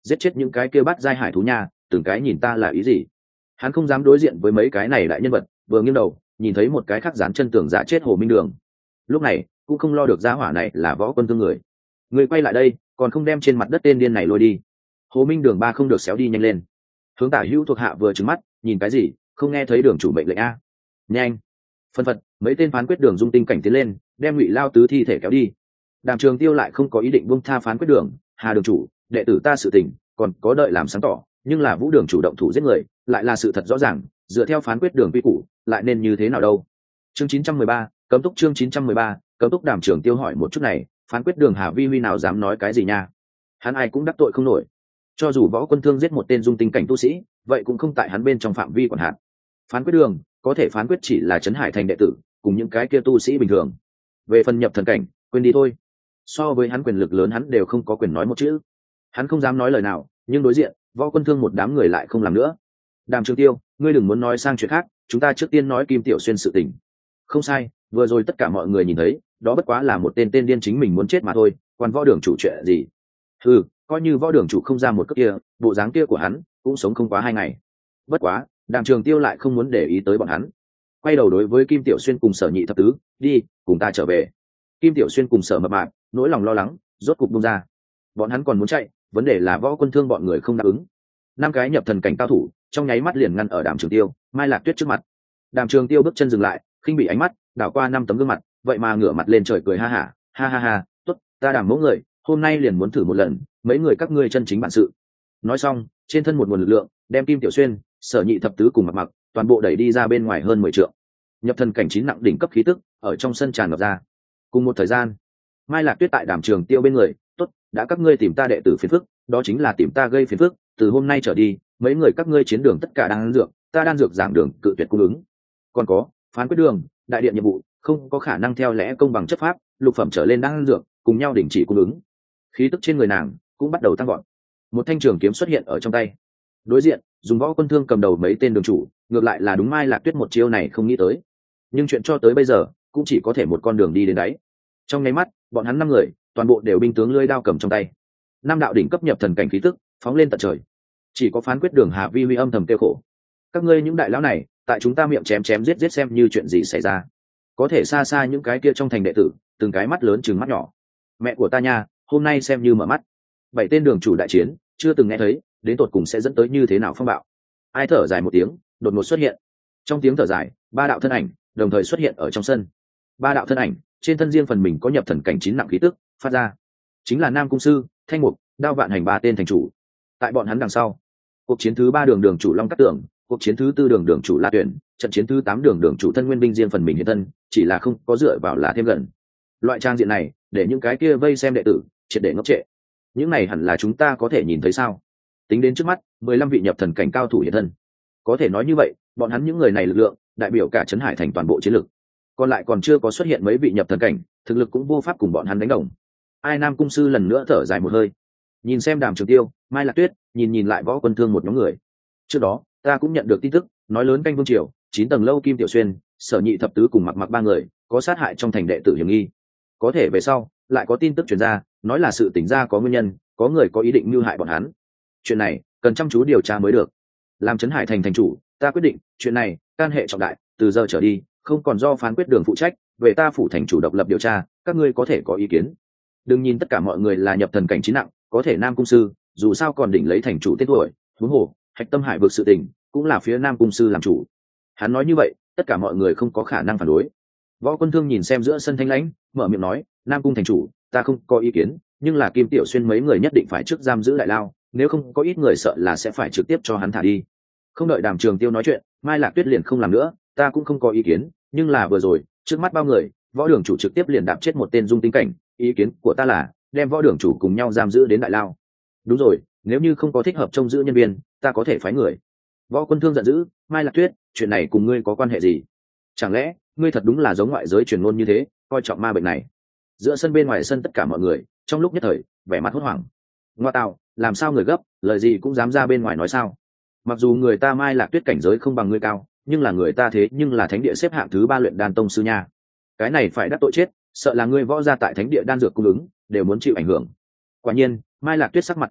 giết chết những cái kia bắt giai hải thú nha, từng cái nhìn ta là ý gì? Hắn không dám đối diện với mấy cái này đại nhân vật, vừa nghiêng đầu nhìn thấy một cái khác dán chân tường giả chết Hồ Minh Đường. Lúc này cũng không lo được gia hỏa này là Võ Quân Thương người. Người quay lại đây, còn không đem trên mặt đất tên điên này lôi đi. Hồ Minh Đường ba không được xéo đi nhanh lên. Hướng Tả Hữu thuộc hạ vừa trừng mắt, nhìn cái gì, không nghe thấy đường chủ mệnh lệnh a. Nhanh. Phân phật, mấy tên phán quyết đường dung tinh cảnh tiến lên, đem Ngụy Lao tứ thi thể kéo đi. Đàm Trường Tiêu lại không có ý định buông tha phán quyết đường, Hà đường chủ, đệ tử ta sự tình, còn có đợi làm sáng tỏ, nhưng là Vũ đường chủ động thủ giết người, lại là sự thật rõ ràng, dựa theo phán quyết đường quy củ, lại nên như thế nào đâu. Chương chín trăm mười ba, cấm túc chương chín trăm mười ba, cấm túc. Đàm Trường Tiêu hỏi một chút này, phán quyết đường Hà Vi Huy nào dám nói cái gì nha? Hắn ai cũng đắc tội không nổi. Cho dù Võ Quân Thương giết một tên dung tinh cảnh tu sĩ, vậy cũng không tại hắn bên trong phạm vi quản hạt. Phán quyết đường có thể phán quyết chỉ là trấn hải thành đệ tử, cùng những cái kia tu sĩ bình thường. Về phần nhập thần cảnh, quên đi thôi. So với hắn quyền lực lớn hắn đều không có quyền nói một chữ. Hắn không dám nói lời nào, nhưng đối diện Võ Quân Thương một đám người lại không làm nữa. Đàm Trường Tiêu, ngươi đừng muốn nói sang chuyện khác, chúng ta trước tiên nói Kim Tiểu Xuyên sự tình. Không sai, vừa rồi tất cả mọi người nhìn thấy, đó bất quá là một tên tên điên chính mình muốn chết mà thôi, quan Võ đường chủ chuyện gì? Ừ, coi như Võ đường chủ không ra một cước kia, bộ dáng kia của hắn cũng sống không quá hai ngày. Bất quá, Đàm Trường Tiêu lại không muốn để ý tới bọn hắn, quay đầu đối với Kim Tiểu Xuyên cùng Sở Nhị thập tứ, đi, cùng ta trở về. Kim Tiểu Xuyên cùng Sở Mập Mạp nỗi lòng lo lắng rốt cục buông ra. Bọn hắn còn muốn chạy, vấn đề là Võ Quân Thương bọn người không đáp ứng. Năm cái nhập thần cảnh cao thủ trong nháy mắt liền ngăn ở Đàm Trường Tiêu, Mai Lạc Tuyết trước mặt. Đàm Trường Tiêu bước chân dừng lại, khinh bị ánh mắt đảo qua năm tấm gương mặt, vậy mà ngửa mặt lên trời cười ha hả, ha ha ha, tốt, ta Đàm mẫu người, hôm nay liền muốn thử một lần, mấy người các ngươi chân chính bản sự. Nói xong, trên thân một nguồn lực lượng, đem Kim Tiểu Xuyên, Sở Nhị thập tứ cùng Mặc Mặc, toàn bộ đẩy đi ra bên ngoài hơn mười trượng. Nhập thần cảnh chín nặng đỉnh cấp khí tức ở trong sân tràn ngập ra. Cùng một thời gian, Mai Lạc Tuyết tại Đàm Trường Tiêu bên người, tốt, đã các ngươi tìm ta đệ tử phiền phức, đó chính là tìm ta gây phiền phức, từ hôm nay trở đi, mấy người các ngươi chiến đường tất cả đan dược, ta đan dược giảng đường cự tuyệt cung ứng. Còn có, phán quyết đường, đại điện nhiệm vụ, không có khả năng theo lẽ công bằng chấp pháp, lục phẩm trở lên đan dược, cùng nhau đình chỉ cung ứng. Khí tức trên người nàng cũng bắt đầu tăng vọt. Một thanh trường kiếm xuất hiện ở trong tay. Đối diện, dùng Võ Quân Thương cầm đầu mấy tên đường chủ, ngược lại là đúng Mai Lạc Tuyết một chiêu này không nghĩ tới. Nhưng chuyện cho tới bây giờ, cũng chỉ có thể một con đường đi đến đáy. Trong nháy mắt, bọn hắn năm người, toàn bộ đều binh tướng lưỡi đao cầm trong tay. Năm đạo đỉnh cấp nhập thần cảnh khí tức, phóng lên tận trời. Chỉ có phán quyết đường Hà Vi Huy âm thầm kêu khổ. Các ngươi những đại lão này, tại chúng ta miệng chém chém giết giết xem như chuyện gì xảy ra. Có thể xa xa những cái kia trong thành đệ tử, từng cái mắt lớn trừng mắt nhỏ. Mẹ của ta nha, hôm nay xem như mở mắt. Bảy tên đường chủ đại chiến, chưa từng nghe thấy, đến tột cùng sẽ dẫn tới như thế nào phong bạo. Ai thở dài một tiếng, đột ngột xuất hiện. Trong tiếng thở dài, ba đạo thân ảnh đồng thời xuất hiện ở trong sân. Ba đạo thân ảnh, trên thân riêng phần mình có nhập thần cảnh chín nặng khí tức phát ra, chính là Nam Cung Sư, Thanh Mục, Đao Vạn Hành ba tên thành chủ. Tại bọn hắn đằng sau, cuộc chiến thứ ba đường đường chủ Long Cát Tưởng, cuộc chiến thứ tư đường đường chủ La Tuyển, trận chiến thứ tám đường đường chủ Thân Nguyên Binh riêng phần mình hiện thân, chỉ là không có dựa vào là thêm gần. Loại trang diện này, để những cái kia vây xem đệ tử triệt để ngốc trệ. Những này hẳn là chúng ta có thể nhìn thấy sao? Tính đến trước mắt, mười lăm vị nhập thần cảnh cao thủ hiện thân. Có thể nói như vậy, bọn hắn những người này lực lượng, đại biểu cả trấn hải thành toàn bộ chiến lực. Còn lại còn chưa có xuất hiện mấy vị nhập thần cảnh, thực lực cũng vô pháp cùng bọn hắn đánh đồng. Ai Nam Cung Sư lần nữa thở dài một hơi, nhìn xem Đàm Trường Tiêu, Mai Lạc Tuyết, nhìn nhìn lại Võ Quân Thương một nhóm người. Trước đó, ta cũng nhận được tin tức, nói lớn canh vương triều, chín tầng lâu Kim Tiểu Xuyên, Sở Nhị thập tứ cùng Mặc Mặc ba người, có sát hại trong thành đệ tử hiểm nghi. Có thể về sau, lại có tin tức truyền ra, nói là sự tỉnh ra có nguyên nhân, có người có ý định mưu hại bọn hắn. Chuyện này cần chăm chú điều tra mới được. Làm trấn hải thành thành chủ, ta quyết định, chuyện này can hệ trọng đại, từ giờ trở đi, không còn do phán quyết đường phụ trách, về ta phủ thành chủ độc lập điều tra, các ngươi có thể có ý kiến. Đừng nhìn tất cả mọi người là nhập thần cảnh chín nặng, có thể Nam Cung Sư, dù sao còn đỉnh lấy thành chủ tên tuổi, huống hồ, Hạch Tâm Hải vực sự tình, cũng là phía Nam Cung Sư làm chủ. Hắn nói như vậy, tất cả mọi người không có khả năng phản đối. Võ Quân Thương nhìn xem giữa sân thanh lãnh, mở miệng nói, Nam Cung thành chủ, ta không có ý kiến, nhưng là Kim Tiểu Xuyên mấy người nhất định phải trước giam giữ đại lao, nếu không có ít người sợ là sẽ phải trực tiếp cho hắn thả đi. Không đợi Đàm Trường Tiêu nói chuyện, Mai Lạc Tuyết liền không làm nữa, ta cũng không có ý kiến, nhưng là vừa rồi, trước mắt bao người, võ đường chủ trực tiếp liền đạp chết một tên dung tinh cảnh, ý kiến của ta là đem võ đường chủ cùng nhau giam giữ đến đại lao. Đúng rồi, nếu như không có thích hợp trông giữ nhân viên, ta có thể phái người. Võ Quân Thương giận dữ, Mai Lạc Tuyết, chuyện này cùng ngươi có quan hệ gì? Chẳng lẽ ngươi thật đúng là giống ngoại giới truyền ngôn như thế, coi trọng ma bệnh này? Giữa sân bên ngoài sân tất cả mọi người, trong lúc nhất thời, vẻ mặt hốt hoảng. Ngoa tạo, làm sao người gấp, lời gì cũng dám ra bên ngoài nói sao? Mặc dù người ta Mai Lạc Tuyết cảnh giới không bằng ngươi cao, nhưng là người ta thế nhưng là thánh địa xếp hạng thứ ba luyện đan tông sư nha. Cái này phải đắc tội chết, sợ là ngươi võ gia tại thánh địa đan dược cung ứng đều muốn chịu ảnh hưởng. Quả nhiên, Mai Lạc Tuyết sắc mặt thiết thanh,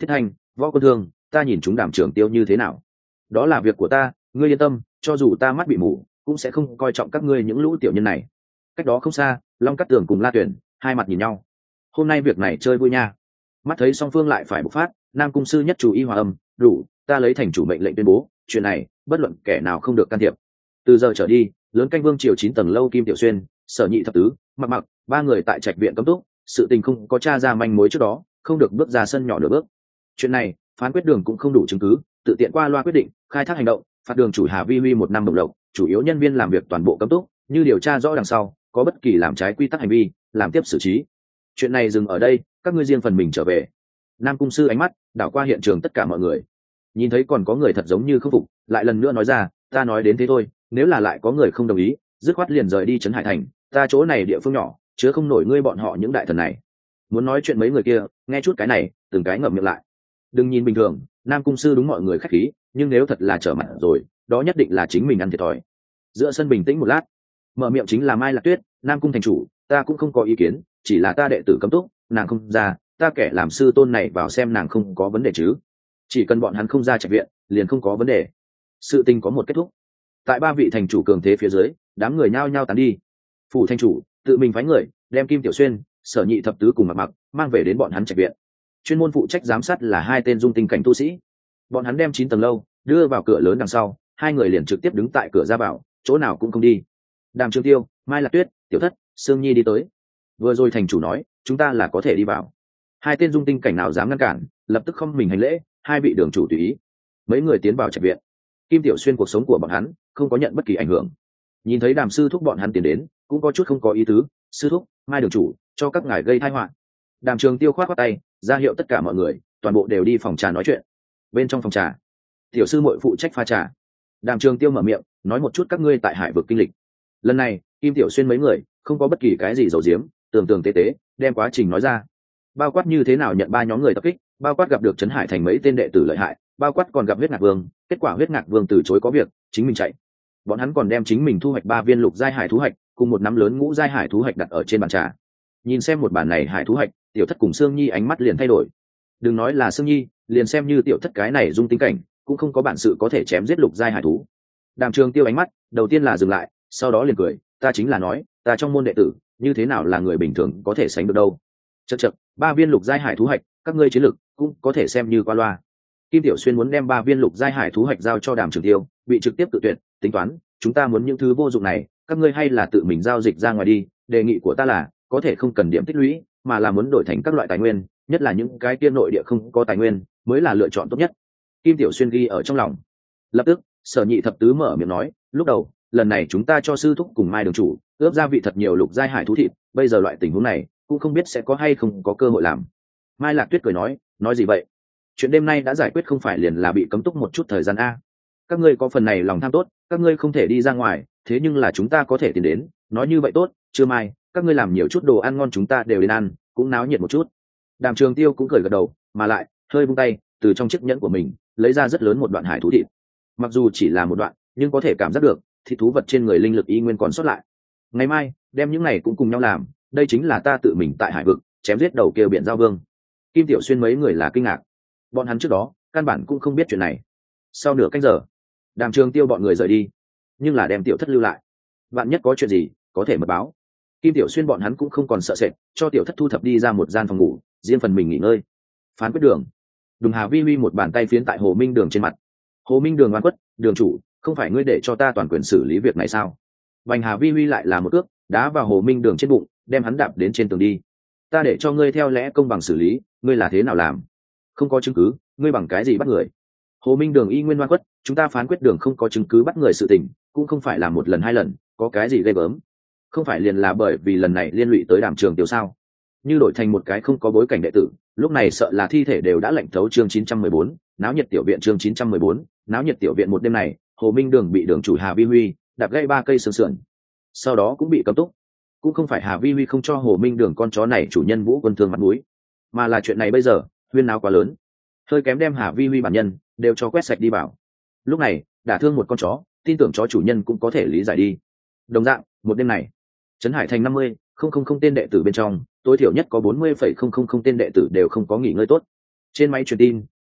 Võ Quân Thương, ta nhìn chúng Đàm Trường Tiêu như thế nào? Đó là việc của ta, ngươi yên tâm, cho dù ta mắt bị mù cũng sẽ không coi trọng các ngươi những lũ tiểu nhân này. Cách đó không xa, Long Cát Tường cùng La Tuyển hai mặt nhìn nhau. Hôm nay việc này chơi vui nha. Mắt thấy song phương lại phải bộc phát, Nam Cung sư nhất chủ y hòa âm, đủ, ta lấy thành chủ mệnh lệnh tuyên bố, chuyện này bất luận kẻ nào không được can thiệp. Từ giờ trở đi, lớn canh vương triều chín tầng lâu Kim Tiểu Xuyên, Sở Nhị thập tứ, Mặc Mặc, ba người tại trạch viện cấm túc, sự tình không có tra ra manh mối trước đó, không được bước ra sân nhỏ nửa bước. Chuyện này, phán quyết đường cũng không đủ chứng cứ, tự tiện qua loa quyết định, khai thác hành động, phạt đường chủ Hà Vi Huy một năm đồng lộc, chủ yếu nhân viên làm việc toàn bộ cấm túc, như điều tra rõ đằng sau, có bất kỳ làm trái quy tắc hành vi, làm tiếp xử trí. Chuyện này dừng ở đây, các ngươi riêng phần mình trở về. Nam Cung sư ánh mắt đảo qua hiện trường tất cả mọi người, nhìn thấy còn có người thật giống như không phục, lại lần nữa nói ra, ta nói đến thế thôi, nếu là lại có người không đồng ý, dứt khoát liền rời đi trấn Hải thành, ta chỗ này địa phương nhỏ, chứa không nổi ngươi bọn họ những đại thần này. Muốn nói chuyện mấy người kia, nghe chút cái này, từng cái ngậm miệng lại. Đừng nhìn bình thường, Nam Cung sư đúng mọi người khách khí, nhưng nếu thật là trở mặt rồi, đó nhất định là chính mình ăn thiệt thòi. Giữa sân bình tĩnh một lát, mở miệng chính là Mai Lạc Tuyết. Nam Cung thành chủ, ta cũng không có ý kiến, chỉ là ta đệ tử cấm túc, nàng không ra, ta kẻ làm sư tôn này vào xem nàng không có vấn đề chứ. Chỉ cần bọn hắn không ra trạch viện, liền không có vấn đề. Sự tình có một kết thúc. Tại ba vị thành chủ cường thế phía dưới, đám người nhao nhao tán đi. Phủ thành chủ tự mình phái người đem Kim Tiểu Xuyên, Sở Nhị thập tứ cùng Mặc Mặc mang về đến bọn hắn trạch viện. Chuyên môn phụ trách giám sát là hai tên dung tinh cảnh tu sĩ. Bọn hắn đem chín tầng lâu đưa vào cửa lớn đằng sau, hai người liền trực tiếp đứng tại cửa ra vào, chỗ nào cũng không đi. Đàm Trường Tiêu, Mai Lạc Tuyết, Tiểu Thất, Sương Nhi đi tới. Vừa rồi thành chủ nói, chúng ta là có thể đi vào. Hai tên dung tinh cảnh nào dám ngăn cản, lập tức không mình hành lễ, hai vị đường chủ tùy ý. Mấy người tiến vào trạch viện. Kim Tiểu Xuyên cuộc sống của bọn hắn không có nhận bất kỳ ảnh hưởng. Nhìn thấy Đàm sư thúc bọn hắn tiến đến, cũng có chút không có ý tứ, sư thúc, Mai đường chủ, cho các ngài gây tai họa. Đàm Trường Tiêu khoát khoát tay, ra hiệu tất cả mọi người toàn bộ đều đi phòng trà nói chuyện. Bên trong phòng trà, tiểu sư muội phụ trách pha trà. Đàm Trường Tiêu mở miệng nói một chút các ngươi tại hải vực kinh lịch. Lần này Kim Tiểu Xuyên mấy người không có bất kỳ cái gì giấu giếm, tường tường tế tế đem quá trình nói ra. Bao quát như thế nào nhận ba nhóm người tập kích, bao quát gặp được trấn Hải thành mấy tên đệ tử lợi hại, bao quát còn gặp huyết ngạc vương, kết quả huyết ngạc vương từ chối có việc, chính mình chạy. Bọn hắn còn đem chính mình thu hoạch ba viên lục giai hải thú hạch cùng một nắm lớn ngũ giai hải thú hạch đặt ở trên bàn trà. Nhìn xem một bản này hải thú hạch, Tiểu Thất cùng Sương Nhi ánh mắt liền thay đổi. Đừng nói là Sương Nhi, liền xem như Tiểu Thất cái này dung tính cảnh, cũng không có bản sự có thể chém giết lục giai hải thú. Đàm Trường Tiêu ánh mắt đầu tiên là dừng lại, sau đó liền cười, ta chính là nói, ta trong môn đệ tử, như thế nào là người bình thường có thể sánh được đâu. Chậc chậc, ba viên lục giai hải thú hạch, các ngươi chiến lực cũng có thể xem như qua loa. Kim Tiểu Xuyên muốn đem ba viên lục giai hải thú hạch giao cho Đàm Trường Tiêu, bị trực tiếp tự tuyệt, tính toán, chúng ta muốn những thứ vô dụng này, các ngươi hay là tự mình giao dịch ra ngoài đi, đề nghị của ta là, có thể không cần điểm tích lũy, mà là muốn đổi thành các loại tài nguyên, nhất là những cái kia nội địa không có tài nguyên, mới là lựa chọn tốt nhất. Kim Tiểu Xuyên ghi ở trong lòng. Lập tức, Sở Nhị thập tứ mở miệng nói, lúc đầu, lần này chúng ta cho sư thúc cùng Mai đường chủ ướp gia vị thật nhiều lục giai hải thú thịt, bây giờ loại tình huống này cũng không biết sẽ có hay không có cơ hội làm. Mai Lạc Tuyết cười nói, nói gì vậy? Chuyện đêm nay đã giải quyết không phải liền là bị cấm túc một chút thời gian a? Các ngươi có phần này lòng tham tốt, các ngươi không thể đi ra ngoài, thế nhưng là chúng ta có thể tìm đến, nói như vậy tốt, chưa mai, các ngươi làm nhiều chút đồ ăn ngon chúng ta đều đến ăn, cũng náo nhiệt một chút. Đàm Trường Tiêu cũng cười gật đầu, mà lại hơi vung tay, từ trong chiếc nhẫn của mình lấy ra rất lớn một đoạn hải thú thịt. Mặc dù chỉ là một đoạn, nhưng có thể cảm giác được thịt thú vật trên người linh lực y nguyên còn sót lại. Ngày mai đem những này cũng cùng nhau làm, đây chính là ta tự mình tại hải vực chém giết đầu kia biển giao vương. Kim Tiểu Xuyên mấy người là kinh ngạc, bọn hắn trước đó căn bản cũng không biết chuyện này. Sau nửa canh giờ, Đàm Trường Tiêu bọn người rời đi, nhưng là đem Tiểu Thất lưu lại, vạn nhất có chuyện gì có thể mật báo. Kim Tiểu Xuyên bọn hắn cũng không còn sợ sệt, cho Tiểu Thất thu thập đi ra một gian phòng ngủ, riêng phần mình nghỉ ngơi. Phán quyết đường, Đùng Hà Vi Vi một bàn tay phiến tại Hồ Minh Đường trên mặt. Hồ Minh Đường oan khuất, đường chủ, không phải ngươi để cho ta toàn quyền xử lý việc này sao? Bành Hà Vi Vi lại là một cước đá vào Hồ Minh Đường trên bụng, đem hắn đạp đến trên tường đi. Ta để cho ngươi theo lẽ công bằng xử lý, ngươi là thế nào làm? Không có chứng cứ, ngươi bằng cái gì bắt người? Hồ Minh Đường y nguyên oan khuất, chúng ta phán quyết đường không có chứng cứ bắt người sự tình, cũng không phải là một lần hai lần, có cái gì ghê gớm? Không phải liền là bởi vì lần này liên lụy tới Đàm Trường Tiêu sao? Như đổi thành một cái không có bối cảnh đệ tử, lúc này sợ là thi thể đều đã lạnh thấu. Chương chín trăm mười bốn, náo nhiệt tiểu viện. Chương chín trăm mười bốn, náo nhiệt tiểu viện. Một đêm này, Hồ Minh Đường bị đường chủ Hà Vi Huy đạp gãy ba cây xương sườn, sau đó cũng bị cấm túc. Cũng không phải Hà Vi Huy không cho Hồ Minh Đường con chó này chủ nhân Vũ Quân Thương mặt mũi, mà là chuyện này bây giờ huyên náo quá lớn, hơi kém đem Hà Vi Huy bản nhân đều cho quét sạch đi vào. Lúc này đả thương một con chó, tin tưởng chó chủ nhân cũng có thể lý giải đi. Đồng dạng, một đêm này, Trấn Hải thành năm mươi không không không tên đệ tử bên trong, tối thiểu nhất có bốn mươi phẩy không không không tên đệ tử đều không có nghỉ ngơi tốt. Trên máy truyền tin,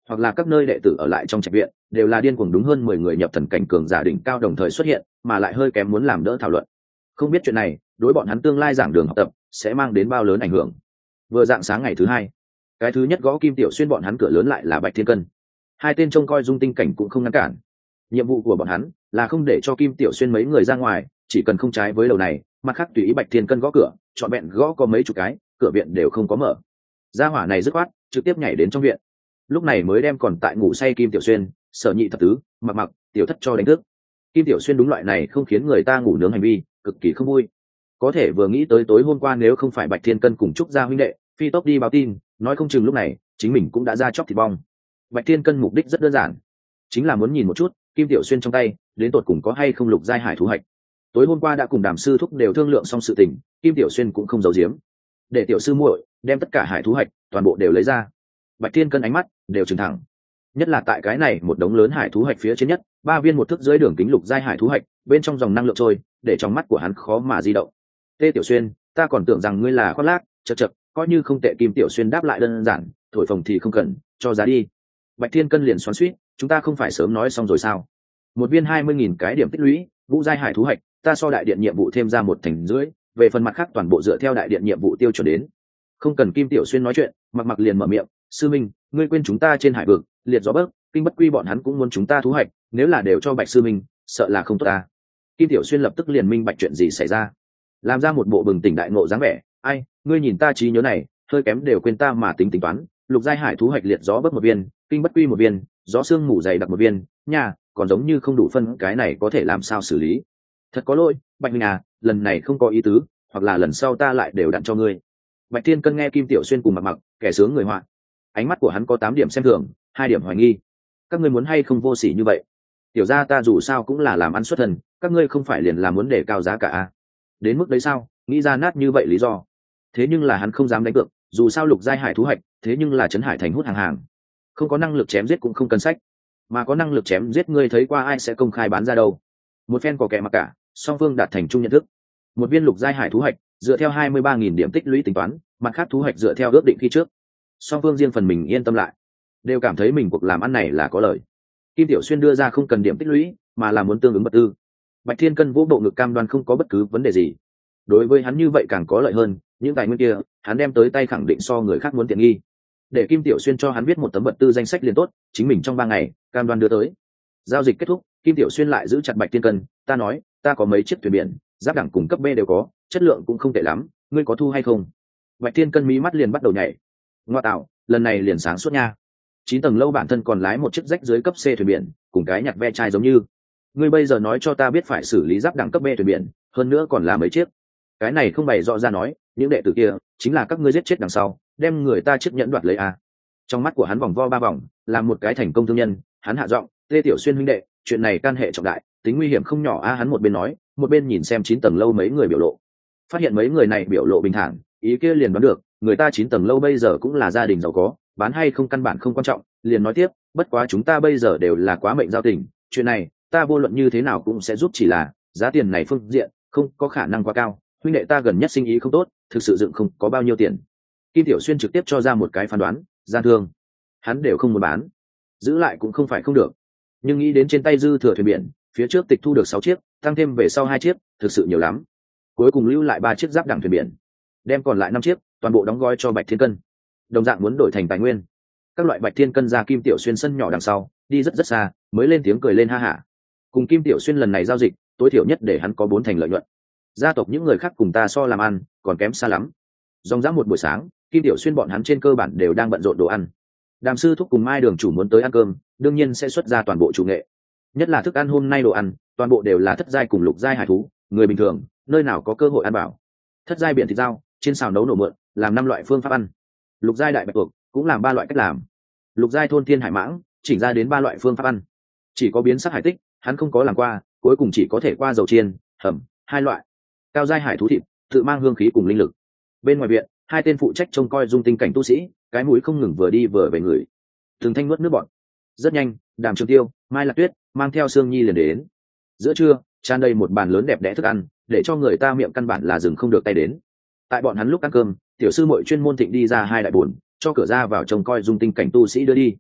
hoặc là các nơi đệ tử ở lại trong trạch viện đều là điên cuồng đúng hơn mười người nhập thần cảnh cường giả đỉnh cao đồng thời xuất hiện, mà lại hơi kém muốn làm đỡ thảo luận. Không biết chuyện này đối bọn hắn tương lai giảng đường học tập sẽ mang đến bao lớn ảnh hưởng. Vừa dạng sáng ngày thứ hai, cái thứ nhất gõ Kim Tiểu Xuyên bọn hắn cửa lớn lại là Bạch Thiên Cân. Hai tên trông coi dung tinh cảnh cũng không ngăn cản. Nhiệm vụ của bọn hắn là không để cho Kim Tiểu Xuyên mấy người ra ngoài, chỉ cần không trái với đầu này, mặt khác tùy ý Bạch Thiên Cân gõ cửa, chọn vẹn gõ có mấy chục cái, cửa viện đều không có mở. Gia hỏa này dứt khoát trực tiếp nhảy đến trong viện, lúc này mới đem còn tại ngủ say Kim Tiểu Xuyên, Sở Nhị thập tứ, Mặc Mặc, Tiểu Thất cho đánh thức. Kim Tiểu Xuyên đúng loại này không khiến người ta ngủ nướng hành vi cực kỳ không vui. Có thể vừa nghĩ tới tối hôm qua nếu không phải Bạch Thiên Cân cùng Trúc gia huynh đệ phi tốc đi báo tin, nói không chừng lúc này chính mình cũng đã ra chóc thịt bong. Bạch Thiên Cân mục đích rất đơn giản, chính là muốn nhìn một chút Kim Tiểu Xuyên trong tay đến tột cùng có hay không lục giai hải thú hạch. Tối hôm qua đã cùng Đàm sư thúc đều thương lượng xong sự tình, Kim Tiểu Xuyên cũng không giấu giếm, để tiểu sư muội đem tất cả hải thú hạch toàn bộ đều lấy ra. Bạch Thiên Cân ánh mắt đều trừng thẳng, nhất là tại cái này một đống lớn hải thú hạch phía trên nhất, ba viên một thước dưới đường kính lục giai hải thú hạch, bên trong dòng năng lượng trôi, để trong mắt của hắn khó mà di động. Tê Tiểu Xuyên, ta còn tưởng rằng ngươi là khoác lác, chật chật, coi như không tệ. Kim Tiểu Xuyên đáp lại đơn giản, thổi phồng thì không cần, cho giá đi. Bạch Thiên Cân liền xoắn xuýt, chúng ta không phải sớm nói xong rồi sao? Một viên hai mươi nghìn cái điểm tích lũy, vũ giai hải thú hạch, ta so đại điện nhiệm vụ thêm ra một thành rưỡi, về phần mặt khác toàn bộ dựa theo đại điện nhiệm vụ tiêu chuẩn đến. Không cần Kim Tiểu Xuyên nói chuyện, Mặc Mặc liền mở miệng, sư minh, ngươi quên chúng ta trên hải vực, liệt gió bấc, kinh bất quy bọn hắn cũng muốn chúng ta thú hạch, nếu là đều cho Bạch sư minh, sợ là không tốt ta. Kim Tiểu Xuyên lập tức liền minh bạch chuyện gì xảy ra, làm ra một bộ bừng tỉnh đại ngộ dáng vẻ. Ai, ngươi nhìn ta trí nhớ này, hơi kém đều quên ta mà tính tính toán, lục giai hải thú hạch liệt gió bấc một viên, kinh bất quy một viên, gió xương mù dày đặc một viên, nha, còn giống như không đủ phân, cái này có thể làm sao xử lý? Thật có lỗi, Bạch minh à, lần này không có ý tứ, hoặc là lần sau ta lại đều đặn cho ngươi. Bạch Thiên Cân nghe Kim Tiểu Xuyên cùng Mặc Mặc, kẻ sướng người họa, ánh mắt của hắn có tám điểm xem thường, hai điểm hoài nghi. Các ngươi muốn hay không vô sỉ như vậy? Tiểu gia ta dù sao cũng là làm ăn xuất thần, các ngươi không phải liền là muốn để cao giá cả à? Đến mức đấy sao? Nghĩ ra nát như vậy lý do. Thế nhưng là hắn không dám đánh cược, dù sao lục giai hải thú hạch, thế nhưng là trấn hải thành hút hàng hàng, không có năng lực chém giết cũng không cần sách, mà có năng lực chém giết ngươi thấy qua ai sẽ công khai bán ra đâu? Một phen có kẻ mặc cả, song phương đạt thành chung nhận thức. Một viên lục giai hải thú hạch dựa theo hai mươi ba nghìn điểm tích lũy tính toán, mặt khác thú hạch dựa theo ước định khi trước. Song phương riêng phần mình yên tâm lại, đều cảm thấy mình cuộc làm ăn này là có lời. Kim Tiểu Xuyên đưa ra không cần điểm tích lũy, mà là muốn tương ứng vật tư. Bạch Thiên Cân vỗ bộ ngực cam đoan không có bất cứ vấn đề gì. Đối với hắn như vậy càng có lợi hơn, những tài nguyên kia hắn đem tới tay khẳng định so người khác muốn tiện nghi. Để Kim Tiểu Xuyên cho hắn viết một tấm vật tư danh sách liền tốt, chính mình trong ba ngày cam đoan đưa tới. Giao dịch kết thúc, Kim Tiểu Xuyên lại giữ chặt Bạch Thiên Cân, ta nói, ta có mấy chiếc thuyền biển, giáp đẳng cùng cấp B đều có, chất lượng cũng không tệ lắm, ngươi có thu hay không? Bạch Thiên Cân mí mắt liền bắt đầu nhảy. Ngoa tạo, lần này liền sáng suốt nha. Chín tầng lâu bản thân còn lái một chiếc rách dưới cấp C thuyền biển, cùng cái nhặt ve chai giống như. Ngươi bây giờ nói cho ta biết phải xử lý giáp đẳng cấp B thuyền biển, hơn nữa còn là mấy chiếc. Cái này không bày rõ ra nói, những đệ tử kia chính là các ngươi giết chết đằng sau, đem người ta chiếc nhẫn đoạt lấy à? Trong mắt của hắn vòng vo ba vòng, làm một cái thành công thương nhân, hắn hạ giọng, Lê Tiểu Xuyên huynh đệ, chuyện này can hệ trọng đại, tính nguy hiểm không nhỏ a. Hắn một bên nói, một bên nhìn xem chín tầng lâu mấy người biểu lộ, phát hiện mấy người này biểu lộ bình thản, ý kia liền đoán được người ta chín tầng lâu bây giờ cũng là gia đình giàu có, bán hay không căn bản không quan trọng. Liền nói tiếp, bất quá chúng ta bây giờ đều là quá mệnh giao tình, chuyện này ta vô luận như thế nào cũng sẽ giúp, chỉ là giá tiền này phương diện không có khả năng quá cao, huynh đệ ta gần nhất sinh ý không tốt, thực sự dựng không có bao nhiêu tiền. Kim Tiểu Xuyên trực tiếp cho ra một cái phán đoán, gian thương hắn đều không muốn bán, giữ lại cũng không phải không được, nhưng nghĩ đến trên tay dư thừa thuyền biển, phía trước tịch thu được sáu chiếc, tăng thêm về sau hai chiếc, thực sự nhiều lắm. Cuối cùng lưu lại ba chiếc giáp đẳng thuyền biển, đem còn lại năm chiếc toàn bộ đóng gói cho Bạch Thiên Cân, đồng dạng muốn đổi thành tài nguyên. Các loại Bạch Thiên Cân ra Kim Tiểu Xuyên sân nhỏ đằng sau, đi rất rất xa, mới lên tiếng cười lên ha hả. Cùng Kim Tiểu Xuyên lần này giao dịch, tối thiểu nhất để hắn có bốn thành lợi nhuận. Gia tộc những người khác cùng ta so làm ăn, còn kém xa lắm. Dòng dã một buổi sáng, Kim Tiểu Xuyên bọn hắn trên cơ bản đều đang bận rộn đồ ăn. Đàm sư thúc cùng Mai đường chủ muốn tới ăn cơm, đương nhiên sẽ xuất ra toàn bộ chủ nghệ. Nhất là thức ăn hôm nay đồ ăn, toàn bộ đều là thất giai cùng lục giai hải thú, người bình thường nơi nào có cơ hội ăn bảo. Thất giai biển thịt dao, trên xào nấu nổ mượn, làm năm loại phương pháp ăn. Lục giai đại bạch tuộc cũng làm ba loại cách làm. Lục giai thôn thiên hải mãng, chỉnh ra đến ba loại phương pháp ăn. Chỉ có biến sắc hải tích, hắn không có làm qua, cuối cùng chỉ có thể qua dầu chiên, hầm, hai loại. Cao giai hải thú thịt, tự mang hương khí cùng linh lực. Bên ngoài viện, hai tên phụ trách trông coi dung tinh cảnh tu sĩ, cái mũi không ngừng vừa đi vừa về người, từng thanh nuốt nước bọt. Rất nhanh, Đàm Trường Tiêu, Mai Lạc Tuyết mang theo Sương Nhi liền đến. Giữa trưa, tràn đầy một bàn lớn đẹp đẽ thức ăn, để cho người ta miệng căn bản là dừng không được tay đến. Tại bọn hắn lúc ăn cơm, tiểu sư muội chuyên môn thịnh đi ra hai đại bồn, cho cửa ra vào trông coi dung tinh cảnh tu sĩ đưa đi.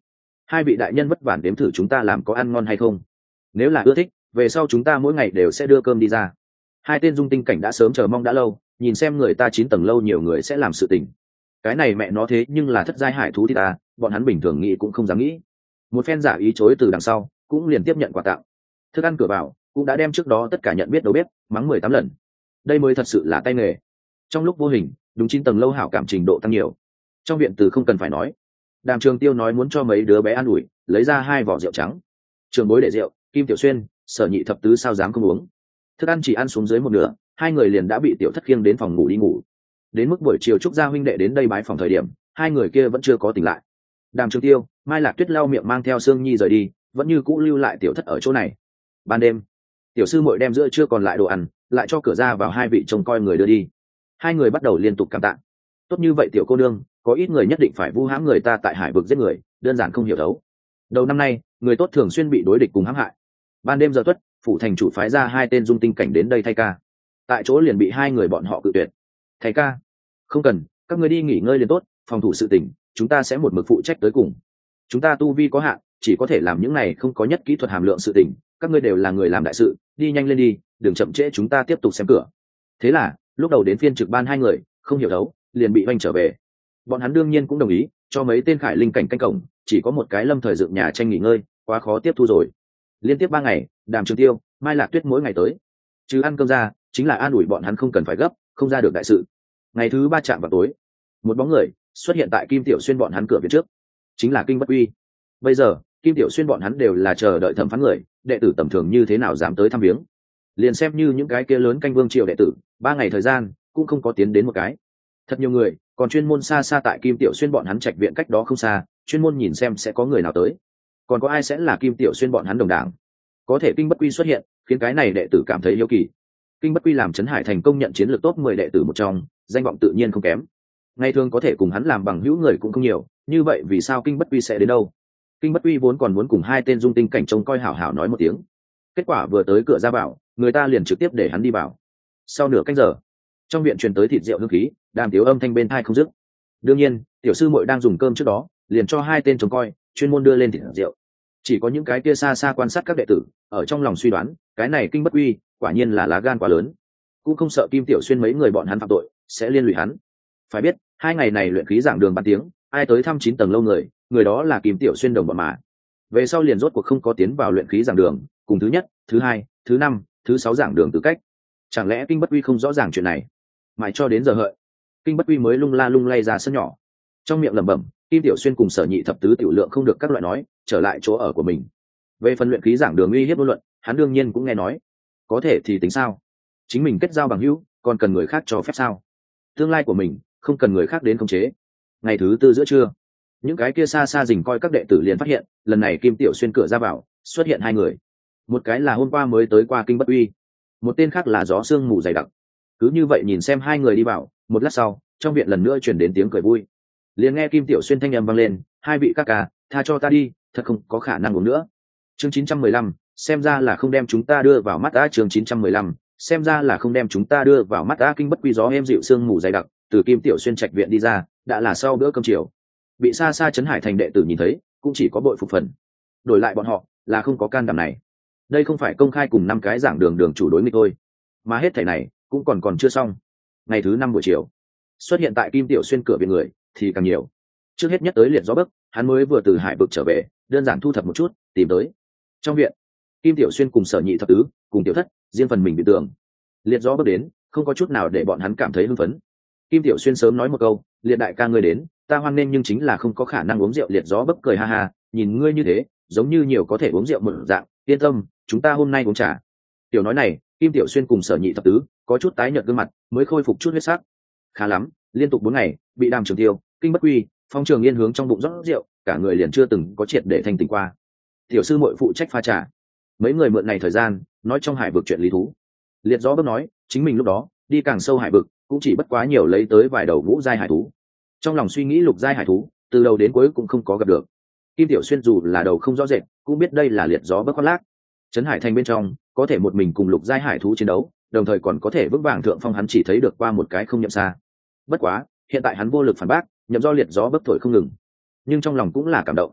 hai vị đại nhân vất vả đếm thử chúng ta làm có ăn ngon hay không, nếu là ưa thích về sau chúng ta mỗi ngày đều sẽ đưa cơm đi ra. Hai tên dung tinh cảnh đã sớm chờ mong đã lâu, nhìn xem người ta chín tầng lâu nhiều người sẽ làm sự tình. Cái này mẹ nó thế nhưng là thất giai hải thú thì ta, bọn hắn bình thường nghĩ cũng không dám nghĩ. Một phen giả ý chối từ đằng sau, cũng liền tiếp nhận quà tặng. Thức ăn cửa vào cũng đã đem trước đó tất cả nhận biết đầu bếp mắng mười tám lần. Đây mới thật sự là tay nghề. Trong lúc vô hình, đúng chín tầng lâu hảo cảm trình độ tăng nhiều. Trong viện từ không cần phải nói, Đàm Trường Tiêu nói muốn cho mấy đứa bé ăn ủi, lấy ra hai vỏ rượu trắng. Trường bối để rượu, Kim Tiểu Xuyên, Sở Nhị thập tứ sao dám không uống. Thức ăn chỉ ăn xuống dưới một nửa, hai người liền đã bị tiểu thất khiêng đến phòng ngủ đi ngủ. Đến mức buổi chiều Trúc gia huynh đệ đến đây bái phòng thời điểm, hai người kia vẫn chưa có tỉnh lại. Đàm Trường Tiêu, Mai Lạc Tuyết lau miệng mang theo Sương Nhi rời đi, vẫn như cũ lưu lại tiểu thất ở chỗ này. Ban đêm, tiểu sư muội đem giữa chưa còn lại đồ ăn, lại cho cửa ra vào hai vị trông coi người đưa đi. Hai người bắt đầu liên tục cảm tạ. Tốt như vậy tiểu cô nương, có ít người nhất định phải vu hãm người ta tại hải vực giết người, đơn giản không hiểu đấu. Đầu năm nay, người tốt thường xuyên bị đối địch cùng hãm hại. Ban đêm giờ tuất, phủ thành chủ phái ra hai tên dung tinh cảnh đến đây thay ca. Tại chỗ liền bị hai người bọn họ cự tuyệt. Thầy ca, không cần, các người đi nghỉ ngơi liền tốt, phòng thủ sự tình, chúng ta sẽ một mực phụ trách tới cùng. Chúng ta tu vi có hạn, chỉ có thể làm những này không có nhất kỹ thuật hàm lượng sự tình, các ngươi đều là người làm đại sự, đi nhanh lên đi, đừng chậm trễ chúng ta tiếp tục xem cửa. Thế là, lúc đầu đến phiên trực ban hai người, không hiểu đấu, liền bị oanh trở về. Bọn hắn đương nhiên cũng đồng ý, cho mấy tên khải linh cảnh canh cổng, chỉ có một cái lâm thời dựng nhà tranh nghỉ ngơi, quá khó tiếp thu rồi. Liên tiếp ba ngày, Đàm Trường Tiêu, Mai Lạc Tuyết mỗi ngày tới, chứ ăn cơm ra, chính là an ủi bọn hắn không cần phải gấp, không ra được đại sự. Ngày thứ ba chạm vào tối, một bóng người xuất hiện tại Kim Tiểu Xuyên bọn hắn cửa viện trước, chính là Kinh Bất Uy. Bây giờ, Kim Tiểu Xuyên bọn hắn đều là chờ đợi thẩm phán người, đệ tử tầm thường như thế nào dám tới thăm viếng. Liền xem như những cái kia lớn canh vương triều đệ tử, ba ngày thời gian cũng không có tiến đến một cái. Thật nhiều người, còn chuyên môn xa xa tại Kim Tiểu Xuyên bọn hắn trạch viện cách đó không xa, chuyên môn nhìn xem sẽ có người nào tới, còn có ai sẽ là Kim Tiểu Xuyên bọn hắn đồng đảng. Có thể Kinh Bất Quy xuất hiện, khiến cái này đệ tử cảm thấy hiếu kỳ. Kinh Bất Quy làm Trấn Hải thành công nhận chiến lược top mười đệ tử một trong, danh vọng tự nhiên không kém. Ngày thường có thể cùng hắn làm bằng hữu người cũng không nhiều, như vậy vì sao Kinh Bất Quy sẽ đến đâu? Kinh Bất Quy vốn còn muốn cùng hai tên dung tinh cảnh trông coi hảo hảo nói một tiếng, kết quả vừa tới cửa ra vào, người ta liền trực tiếp để hắn đi vào. Sau nửa canh giờ, trong viện truyền tới thịt rượu hương khí, Đàm Tiếu âm thanh bên tai không dứt. Đương nhiên, tiểu sư muội đang dùng cơm trước đó, liền cho hai tên trông coi chuyên môn đưa lên thịt rượu. Chỉ có những cái kia xa xa quan sát các đệ tử, ở trong lòng suy đoán, cái này Kinh Bất Uy, quả nhiên là lá gan quá lớn, cũng không sợ Kim Tiểu Xuyên mấy người bọn hắn phạm tội, sẽ liên lụy hắn. Phải biết, hai ngày này luyện khí giảng đường bán tiếng, ai tới thăm chín tầng lâu người, người đó là Kim Tiểu Xuyên đồng bọn mà. Về sau liền rốt cuộc không có tiến vào luyện khí giảng đường, cùng thứ nhất, thứ hai, thứ năm, thứ sáu giảng đường tư cách. Chẳng lẽ Kinh Bất Uy không rõ ràng chuyện này? Mãi cho đến giờ hợi, Kinh Bất Uy mới lung la lung lay ra sân nhỏ, trong miệng lẩm bẩm, Kim Tiểu Xuyên cùng Sở Nhị thập tứ tiểu lượng không được các loại nói, trở lại chỗ ở của mình. Về phần luyện khí giảng đường uy hiếp ngôn luận, hắn đương nhiên cũng nghe nói. Có thể thì tính sao? Chính mình kết giao bằng hữu, còn cần người khác cho phép sao? Tương lai của mình không cần người khác đến khống chế. Ngày thứ tư giữa trưa, những cái kia xa xa rình coi các đệ tử liền phát hiện, lần này Kim Tiểu Xuyên cửa ra vào xuất hiện hai người. Một cái là hôm qua mới tới qua Kinh Bất Uy, một tên khác là gió sương mù dày đặc. Cứ như vậy nhìn xem hai người đi vào, một lát sau, trong viện lần nữa truyền đến tiếng cười vui. Liền nghe Kim Tiểu Xuyên thanh âm vang lên, hai vị các ca, tha cho ta đi, thật không có khả năng uống nữa. Chương chín trăm mười lăm, xem ra là không đem chúng ta đưa vào mắt á. Chương chín trăm mười lăm, xem ra là không đem chúng ta đưa vào mắt á. Kinh Bất Quy gió êm dịu sương mù dày đặc, từ Kim Tiểu Xuyên trạch viện đi ra, đã là sau bữa cơm chiều. Bị xa xa Trấn Hải thành đệ tử nhìn thấy, cũng chỉ có bội phục phần. Đổi lại bọn họ, là không có can đảm này. Đây không phải công khai cùng năm cái giảng đường đường chủ đối nghịch thôi, mà hết thảy này cũng còn còn chưa xong. Ngày thứ năm buổi chiều, xuất hiện tại Kim Tiểu Xuyên cửa viện người thì càng nhiều. Trước hết nhất tới Liệt Gió Bấc, hắn mới vừa từ hải vực trở về, đơn giản thu thập một chút, tìm tới. Trong viện, Kim Tiểu Xuyên cùng Sở Nhị thập tứ, cùng Tiểu Thất, riêng phần mình bị tường. Liệt Gió Bấc đến, không có chút nào để bọn hắn cảm thấy hưng phấn. Kim Tiểu Xuyên sớm nói một câu, Liệt đại ca ngươi đến, ta hoan nghênh nhưng chính là không có khả năng uống rượu. Liệt Gió Bấc cười ha ha, nhìn ngươi như thế, giống như nhiều có thể uống rượu một dạng, yên tâm, chúng ta hôm nay uống trà. Tiểu nói này, Kim Tiểu Xuyên cùng Sở Nhị thập tứ có chút tái nhợt gương mặt, mới khôi phục chút huyết sắc. Khá lắm, liên tục bốn ngày, bị Đàm Trường Tiêu, Kinh Bất Quy, Phong Trường Yên hướng trong bụng rót rượu, cả người liền chưa từng có triệt để thanh tỉnh qua. Tiểu sư muội phụ trách pha trà. Mấy người mượn này thời gian, nói trong hải vực chuyện lý thú. Liệt Gió Bấc nói, chính mình lúc đó đi càng sâu hải vực, cũng chỉ bất quá nhiều lấy tới vài đầu ngũ giai hải thú. Trong lòng suy nghĩ lục giai hải thú, từ đầu đến cuối cũng không có gặp được. Kim Tiểu Xuyên dù là đầu không rõ rệt, cũng biết đây là Liệt Gió Bấc khoác lác. Trấn Hải thành bên trong, có thể một mình cùng lục giai hải thú chiến đấu, đồng thời còn có thể vững vàng thượng phong, hắn chỉ thấy được qua một cái không nhậm xa. Bất quá, hiện tại hắn vô lực phản bác, nhậm do Liệt Gió Bấc thổi không ngừng, nhưng trong lòng cũng là cảm động.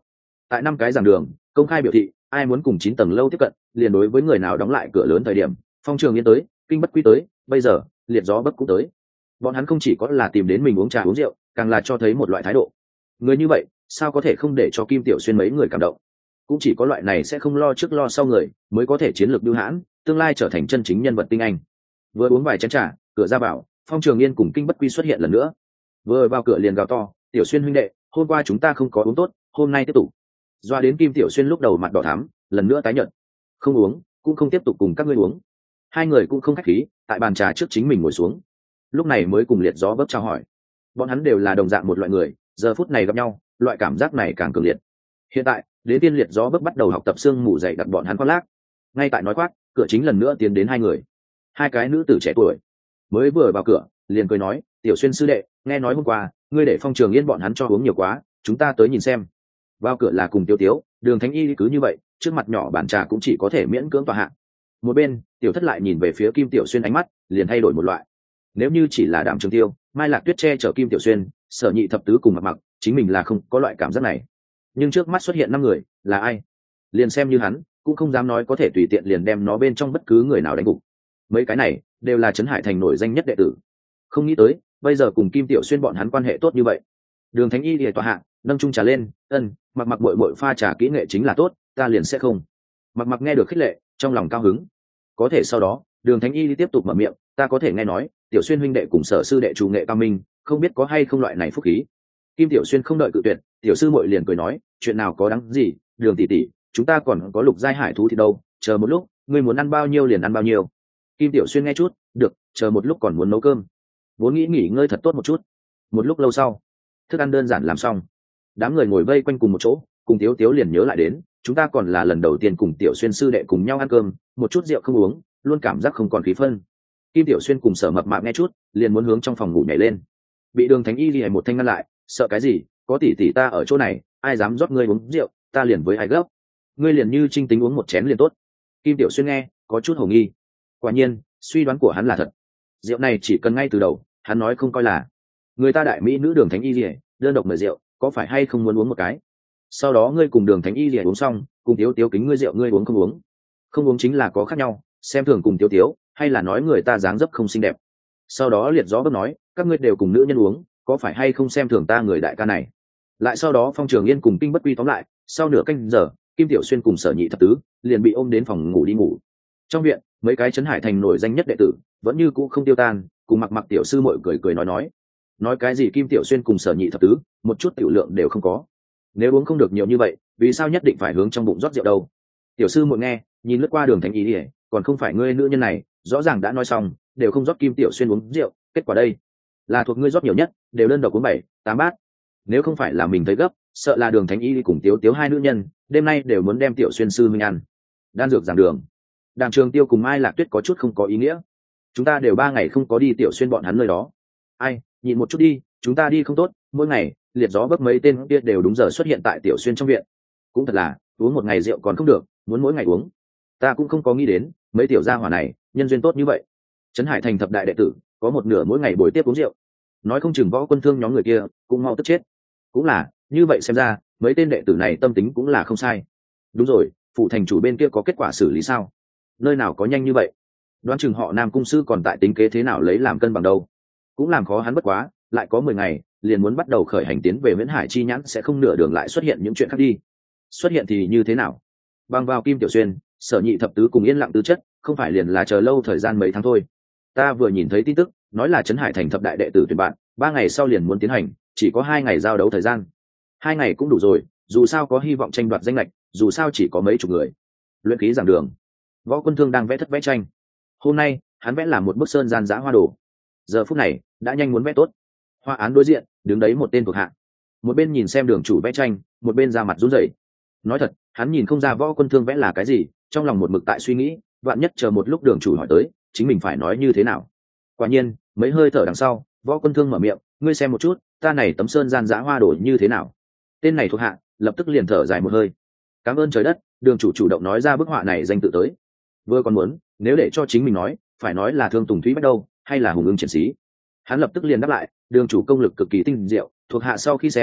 tại năm cái giảng đường công khai biểu thị ai muốn cùng chín tầng lâu tiếp cận liền đối với người nào đóng lại cửa lớn thời điểm, Phong Trường Yên tới, Kinh Bất Quy tới, bây giờ Liệt Gió Bấc cũng tới. Bọn hắn không chỉ có là tìm đến mình uống trà uống rượu, càng là cho thấy một loại thái độ. Người như vậy sao có thể không để cho Kim Tiểu Xuyên mấy người cảm động. Cũng chỉ có loại này sẽ không lo trước lo sau người mới có thể chiến lược bưu hãn, tương lai trở thành chân chính nhân vật tinh anh. Vừa uống vài chén trà, cửa ra vào, Phong Trường Yên cùng Kinh Bất Quy xuất hiện lần nữa. Vừa vào cửa liền gào to, Tiểu Xuyên huynh đệ, hôm qua chúng ta không có uống tốt, hôm nay tiếp tục. Doa đến Kim Tiểu Xuyên lúc đầu mặt đỏ thắm, lần nữa tái nhợt. Không uống cũng không tiếp tục cùng các ngươi uống. Hai người cũng không khách khí, tại bàn trà trước chính mình ngồi xuống, lúc này mới cùng Liệt Gió Bấc chào hỏi. Bọn hắn đều là đồng dạng một loại người, giờ phút này gặp nhau, loại cảm giác này càng cường liệt. Hiện tại đến tiên Liệt Gió Bấc bắt đầu học tập xương mù dày đặt bọn hắn khoác lác. Ngay tại nói khoác, cửa chính lần nữa tiến đến hai người, hai cái nữ tử trẻ tuổi, mới vừa vào cửa liền cười nói, Tiểu Xuyên sư đệ, nghe nói hôm qua ngươi để Phong Trường Yên bọn hắn cho uống nhiều quá, chúng ta tới nhìn xem. Vào cửa là cùng Tiêu Tiếu, Đường Thánh Y cứ như vậy, trước mặt nhỏ bàn trà cũng chỉ có thể miễn cưỡng tòa hạng. Một bên Tiểu Thất lại nhìn về phía Kim Tiểu Xuyên, ánh mắt liền thay đổi một loại. Nếu như chỉ là Đạm Trường Tiêu, Mai Lạc Tuyết che chở Kim Tiểu Xuyên, Sở Nhị thập tứ cùng Mặc Mặc, chính mình là không có loại cảm giác này. Nhưng trước mắt xuất hiện năm người, là ai? Liền xem như hắn, cũng không dám nói có thể tùy tiện liền đem nó bên trong bất cứ người nào đánh gục. Mấy cái này đều là Trấn Hải Thành nổi danh nhất đệ tử. Không nghĩ tới, bây giờ cùng Kim Tiểu Xuyên bọn hắn quan hệ tốt như vậy. Đường Thánh Y lìa tòa hạ, nâng chung trà lên, ân, Mặc Mặc bội bội pha trà kỹ nghệ chính là tốt, ta liền sẽ không. Mặc Mặc nghe được khích lệ, trong lòng cao hứng. Có thể sau đó, Đường Thánh Y tiếp tục mở miệng, ta có thể nghe nói, Tiểu Xuyên huynh đệ cùng Sở sư đệ chủ nghệ cao minh, không biết có hay không loại này phúc khí. Kim Tiểu Xuyên không đợi cự tuyệt, tiểu sư muội liền cười nói, chuyện nào có đáng gì, Đường tỷ tỷ, chúng ta còn có lục giai hải thú thì đâu, chờ một lúc, ngươi muốn ăn bao nhiêu liền ăn bao nhiêu. Kim Tiểu Xuyên nghe chút, được, chờ một lúc còn muốn nấu cơm, vốn nghĩ nghỉ ngơi thật tốt một chút. Một lúc lâu sau, thức ăn đơn giản làm xong, đám người ngồi vây quanh cùng một chỗ, cùng Tiếu Tiếu liền nhớ lại đến, chúng ta còn là lần đầu tiên cùng Tiểu Xuyên sư đệ cùng nhau ăn cơm, một chút rượu không uống, luôn cảm giác không còn khí phân. Kim Tiểu Xuyên cùng Sở Mập Mạp nghe chút, liền muốn hướng trong phòng ngủ nhảy lên, bị Đường Thánh Y lìa một thanh ngăn lại, sợ cái gì, có tỷ tỷ ta ở chỗ này, ai dám rót ngươi uống rượu, ta liền với ai gấp, ngươi liền như trinh tính uống một chén liền tốt. Kim Tiểu Xuyên nghe có chút hồ nghi, quả nhiên suy đoán của hắn là thật, rượu này chỉ cần ngay từ đầu hắn nói không coi là, người ta đại mỹ nữ Đường Thánh Y lìa đơn độc mời rượu, có phải hay không muốn uống một cái, sau đó ngươi cùng Đường Thánh Y lìa uống xong, cùng Tiếu Tiếu kính ngươi rượu, ngươi uống không uống, không uống chính là có khác nhau, xem thường cùng Tiếu Tiếu, hay là nói người ta dáng dấp không xinh đẹp. Sau đó Liệt Gió Bấc nói, các ngươi đều cùng nữ nhân uống, có phải hay không xem thường ta người đại ca này. Lại sau đó Phong Trường Yên cùng Kinh Bất Quy tóm lại, sau nửa canh giờ, Kim Tiểu Xuyên cùng Sở Nhị thập tứ liền bị ôm đến phòng ngủ đi ngủ. Trong viện, mấy cái Trấn Hải Thành nổi danh nhất đệ tử vẫn như cũ không tiêu tan, cùng Mặc Mặc tiểu sư muội cười cười nói nói. Nói cái gì Kim Tiểu Xuyên cùng Sở Nhị thập tứ, một chút tiểu lượng đều không có. Nếu uống không được nhiều như vậy, vì sao nhất định phải hướng trong bụng rót rượu đâu? Tiểu sư muội nghe, nhìn lướt qua Đường Thánh Y, còn không phải ngươi nữ nhân này, rõ ràng đã nói xong, đều không rót Kim Tiểu Xuyên uống rượu, kết quả đây là thuộc ngươi rót nhiều nhất, đều đơn độc uống bảy tám bát. Nếu không phải là mình thấy gấp, sợ là Đường Thánh Y cùng Tiếu Tiếu hai nữ nhân đêm nay đều muốn đem Tiểu Xuyên sư minh ăn. Đan dược giảng đường, Đàm Trường Tiêu cùng Mai Lạc Tuyết có chút không có ý nghĩa, chúng ta đều ba ngày không có đi Tiểu Xuyên bọn hắn nơi đó. Ai, nhịn một chút đi, chúng ta đi không tốt, mỗi ngày Liệt Gió Bấc mấy tên kia đều đúng giờ xuất hiện tại Tiểu Xuyên trong viện. Cũng thật là, uống một ngày rượu còn không được, muốn mỗi ngày uống. Ta cũng không có nghĩ đến, mấy tiểu gia hỏa này, nhân duyên tốt như vậy. Trấn Hải Thành thập đại đệ tử, có một nửa mỗi ngày buổi tiếp uống rượu. Nói không chừng Võ Quân Thương nhóm người kia cũng mau tức chết. Cũng là, như vậy xem ra, mấy tên đệ tử này tâm tính cũng là không sai. Đúng rồi, phụ thành chủ bên kia có kết quả xử lý sao? Nơi nào có nhanh như vậy? Đoán chừng họ Nam cung sư còn tại tính kế thế nào lấy làm cân bằng đâu. Cũng làm khó hắn bất quá, lại có mười ngày, liền muốn bắt đầu khởi hành tiến về Viễn Hải chi nhãn, sẽ không nửa đường lại xuất hiện những chuyện khác đi. Xuất hiện thì như thế nào? Bằng vào Kim Tiểu Xuyên, Sở Nhị thập tứ cùng Yên Lặng tứ chất, không phải liền là chờ lâu thời gian mấy tháng thôi. Ta vừa nhìn thấy tin tức, nói là Trấn Hải Thành thập đại đệ tử tuyển bạn, ba ngày sau liền muốn tiến hành, chỉ có hai ngày giao đấu thời gian. Hai ngày cũng đủ rồi, dù sao có hy vọng tranh đoạt danh lệch, dù sao chỉ có mấy chục người. Luyện khí giảng đường, Võ Quân Thương đang vẽ thất vẽ tranh. Hôm nay, hắn vẽ là một bức sơn gian dã hoa đồ. Giờ phút này, đã nhanh muốn vẽ tốt. Hoa án đối diện, đứng đấy một tên thuộc hạ. Một bên nhìn xem đường chủ vẽ tranh, một bên ra mặt run rẩy. Nói thật, hắn nhìn không ra Võ Quân Thương vẽ là cái gì, trong lòng một mực tại suy nghĩ, vạn nhất chờ một lúc đường chủ hỏi tới, chính mình phải nói như thế nào. Quả nhiên, mấy hơi thở đằng sau, Võ Quân Thương mở miệng, ngươi xem một chút, ta này tấm sơn gian dã hoa đồ như thế nào? Tên này thuộc hạ, lập tức liền thở dài một hơi. Cảm ơn trời đất, đường chủ chủ động nói ra bức họa này danh tự tới. Vừa còn muốn, nếu để cho chính mình nói, phải nói là Thương Tùng Thúy Bách đâu, hay là Hùng Ưng Triển Sĩ. Hắn lập tức liền đáp lại, đường chủ công lực cực kỳ tinh diệu, thuộc hạ sau khi xem,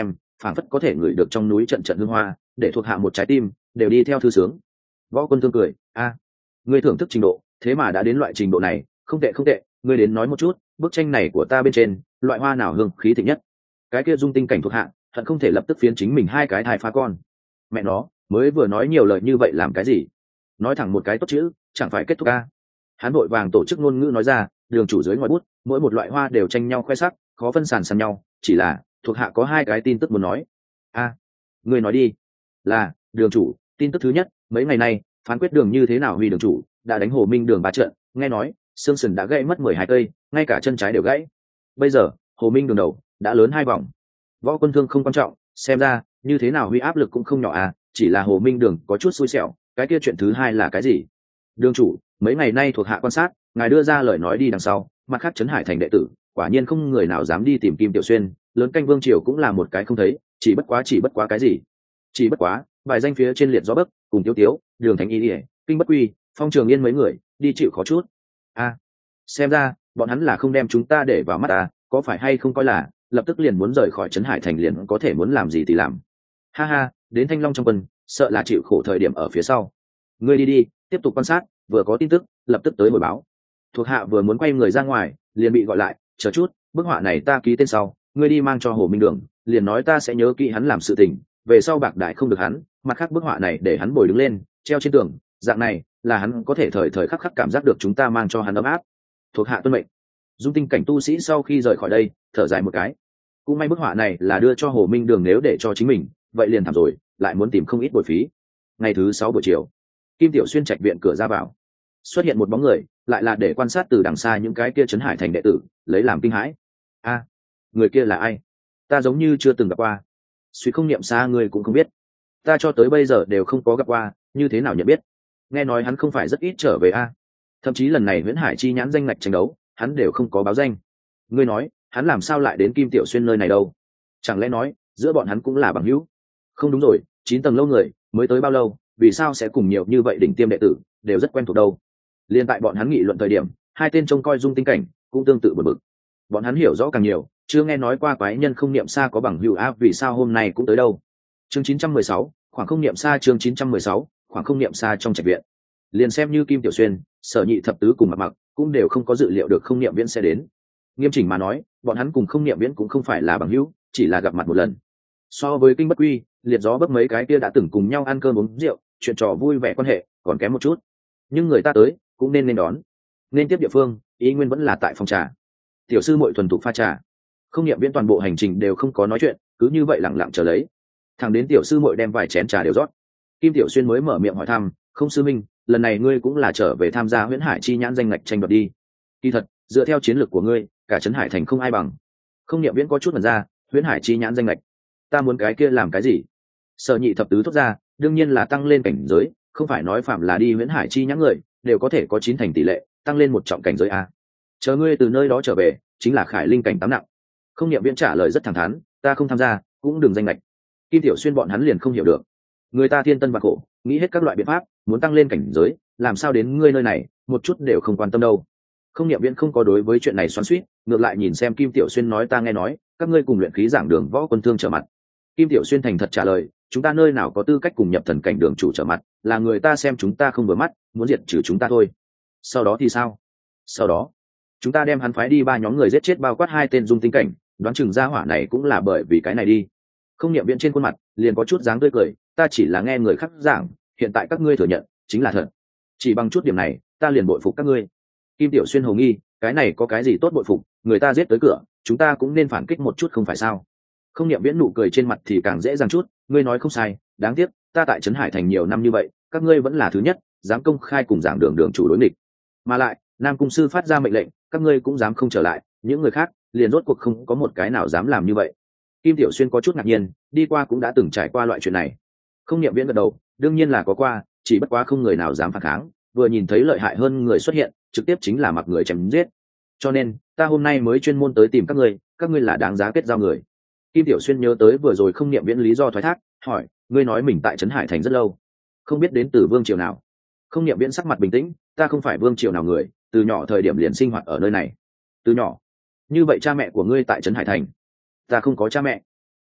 phảng phất có thể ngửi được trong núi trận trận hương hoa, để thuộc hạ một trái tim đều đi theo thư sướng. Võ Quân Thương cười, a, ngươi thưởng thức trình độ thế mà đã đến loại trình độ này, không tệ không tệ, ngươi đến nói một chút, bức tranh này của ta bên trên loại hoa nào hương khí thịnh nhất? Cái kia dung tinh cảnh thuộc hạ hận không thể lập tức phiến chính mình hai cái thai phá con. Mẹ nó, mới vừa nói nhiều lời như vậy làm cái gì? Nói thẳng một cái tốt chữ, chẳng phải kết thúc a? Hắn vội vàng tổ chức ngôn ngữ nói ra, đường chủ dưới ngoài bút, mỗi một loại hoa đều tranh nhau khoe sắc, khó phân sàn sàn nhau, chỉ là thuộc hạ có hai cái tin tức muốn nói. A, ngươi nói đi. Là, đường chủ, tin tức thứ nhất, mấy ngày nay phán quyết đường như thế nào huy đường chủ đã đánh Hồ Minh đường ba trận, nghe nói xương sườn đã gãy mất mười hai cây, ngay cả chân trái đều gãy. Bây giờ Hồ Minh đường đầu đã lớn hai vòng. Võ Quân Thương không quan trọng, xem ra như thế nào huy áp lực cũng không nhỏ à, chỉ là Hồ Minh đường có chút xui xẻo. Cái kia chuyện thứ hai là cái gì? Đường chủ, mấy ngày nay thuộc hạ quan sát, ngài đưa ra lời nói đi đằng sau, mặt khác trấn Hải thành đệ tử quả nhiên không người nào dám đi tìm Kim Tiểu Xuyên, lớn canh vương triều cũng là một cái không thấy, chỉ bất quá chỉ bất quá cái gì? Chỉ bất quá bài danh phía trên liệt gió bấc cùng Tiếu Tiếu, Đường Thánh Y ỉa, Kinh Bất Quy, Phong Trường Yên mấy người đi chịu khó chút. A, xem ra bọn hắn là không đem chúng ta để vào mắt à, có phải hay không coi là lập tức liền muốn rời khỏi trấn Hải thành liền có thể muốn làm gì thì làm. Ha ha, đến Thanh Long trong quân sợ là chịu khổ thời điểm ở phía sau. Ngươi đi đi, tiếp tục quan sát, vừa có tin tức lập tức tới hồi báo. Thuộc hạ vừa muốn quay người ra ngoài liền bị gọi lại, chờ chút, bức họa này ta ký tên sau, ngươi đi mang cho Hồ Minh đường, liền nói ta sẽ nhớ kỹ hắn làm sự tình, về sau bạc đại không được hắn, mặt khác bức họa này để hắn bồi đứng lên treo trên tường, dạng này là hắn có thể thời thời khắc khắc cảm giác được chúng ta mang cho hắn ấm áp. Thuộc hạ tuân mệnh. Dung tinh cảnh tu sĩ sau khi rời khỏi đây thở dài một cái, cũng may bức họa này là đưa cho Hồ Minh đường, nếu để cho chính mình vậy liền thảm rồi, lại muốn tìm không ít bồi phí. Ngày thứ sáu buổi chiều, Kim Tiểu Xuyên trạch viện cửa ra vào xuất hiện một bóng người, lại là để quan sát từ đằng xa những cái kia trấn Hải thành đệ tử lấy làm kinh hãi. A, người kia là ai? Ta giống như chưa từng gặp qua. Suy không niệm xa ngươi cũng không biết, ta cho tới bây giờ đều không có gặp qua, như thế nào nhận biết? Nghe nói hắn không phải rất ít trở về a, thậm chí lần này Huyễn Hải chi nhãn danh ngạch tranh đấu hắn đều không có báo danh. Ngươi nói hắn làm sao lại đến Kim Tiểu Xuyên nơi này đâu? Chẳng lẽ nói giữa bọn hắn cũng là bằng hữu? Không đúng rồi, chín tầng lâu người mới tới bao lâu, vì sao sẽ cùng nhiều như vậy đỉnh tiêm đệ tử đều rất quen thuộc đâu? Liên tại bọn hắn nghị luận thời điểm, hai tên trông coi dung tinh cảnh cũng tương tự bực bực. Bọn hắn hiểu rõ càng nhiều, chưa nghe nói qua quái nhân không niệm xa có bằng hữu áp, vì sao hôm nay cũng tới đâu? Chương chín trăm mười sáu, khoảng không niệm xa. Chương chín trăm mười sáu, khoảng không niệm xa. Trong trạch viện, liền xem như Kim Tiểu Xuyên, Sở Nhị thập tứ cùng Mặc Mặc cũng đều không có dự liệu được không niệm viễn sẽ đến. Nghiêm chỉnh mà nói, bọn hắn cùng không niệm viễn cũng không phải là bằng hữu, chỉ là gặp mặt một lần. So với Kinh Bất Quy, liệt gió bấc mấy cái kia đã từng cùng nhau ăn cơm uống rượu, chuyện trò vui vẻ quan hệ còn kém một chút. Nhưng người ta tới cũng nên nên đón, nên tiếp địa phương ý nguyên vẫn là tại phòng trà. Tiểu sư muội thuần thục pha trà, không niệm viễn toàn bộ hành trình đều không có nói chuyện, cứ như vậy lặng lặng chờ lấy, thằng đến tiểu sư muội đem vài chén trà đều rót, Kim Tiểu Xuyên mới mở miệng hỏi thăm, không sư minh, lần này ngươi cũng là trở về tham gia Huyễn Hải chi nhãn danh ngạch tranh đoạt đi? Kỳ thật dựa theo chiến lược của ngươi, cả trấn Hải thành không ai bằng. Không niệm viễn có chút mần ra, Huyễn Hải chi nhãn danh ngạch, ta muốn cái kia làm cái gì? Sở Nhị thập tứ thốt ra, đương nhiên là tăng lên cảnh giới, không phải nói phạm là đi Huyễn Hải chi nhãn người đều có thể có chín thành tỷ lệ tăng lên một trọng cảnh giới a. Chờ ngươi từ nơi đó trở về chính là khải linh cảnh tám nặng. Không niệm viễn trả lời rất thẳng thắn, ta không tham gia cũng đừng danh lệch. Kim Tiểu Xuyên bọn hắn liền không hiểu được, người ta thiên tân và khổ nghĩ hết các loại biện pháp muốn tăng lên cảnh giới, làm sao đến ngươi nơi này một chút đều không quan tâm đâu. Không niệm viễn không có đối với chuyện này xoắn xuýt, ngược lại nhìn xem Kim Tiểu Xuyên nói, ta nghe nói các ngươi cùng luyện khí giảng đường Võ Quân Thương trở mặt. Kim Tiểu Xuyên thành thật trả lời, chúng ta nơi nào có tư cách cùng nhập thần cảnh đường chủ trở mặt, là người ta xem chúng ta không vừa mắt muốn diệt trừ chúng ta thôi. Sau đó thì sao? Sau đó chúng ta đem hắn phái đi ba nhóm người giết chết bao quát hai tên dung tinh cảnh, đoán chừng gia hỏa này cũng là bởi vì cái này đi. Không niệm viễn trên khuôn mặt liền có chút dáng tươi cười, ta chỉ là nghe người khác giảng, hiện tại các ngươi thừa nhận chính là thật, chỉ bằng chút điểm này ta liền bội phục các ngươi. Kim Tiểu Xuyên hồ nghi, cái này có cái gì tốt bội phục, người ta giết tới cửa chúng ta cũng nên phản kích một chút không phải sao? Không niệm viễn nụ cười trên mặt thì càng dễ dàng chút, ngươi nói không sai, đáng tiếc ta tại trấn Hải thành nhiều năm như vậy, các ngươi vẫn là thứ nhất dám công khai cùng giảng đường đường chủ đối nghịch, mà lại Nam cung sư phát ra mệnh lệnh các ngươi cũng dám không trở lại, những người khác liền rốt cuộc không có một cái nào dám làm như vậy. Kim Tiểu Xuyên có chút ngạc nhiên, đi qua cũng đã từng trải qua loại chuyện này. Không niệm viễn gật đầu, đương nhiên là có qua, chỉ bất quá không người nào dám phản kháng, vừa nhìn thấy lợi hại hơn người xuất hiện trực tiếp chính là mặc người chém giết, cho nên ta hôm nay mới chuyên môn tới tìm các ngươi, các ngươi là đáng giá kết giao người. Kim Tiểu Xuyên nhớ tới vừa rồi không niệm viễn lý do thoái thác, hỏi, ngươi nói mình tại trấn Hải thành rất lâu, không biết đến từ vương triều nào? Không niệm viễn sắc mặt bình tĩnh, ta không phải vương triều nào người, từ nhỏ thời điểm liền sinh hoạt ở nơi này. Từ nhỏ? Như vậy cha mẹ của ngươi tại trấn Hải thành? Ta không có cha mẹ.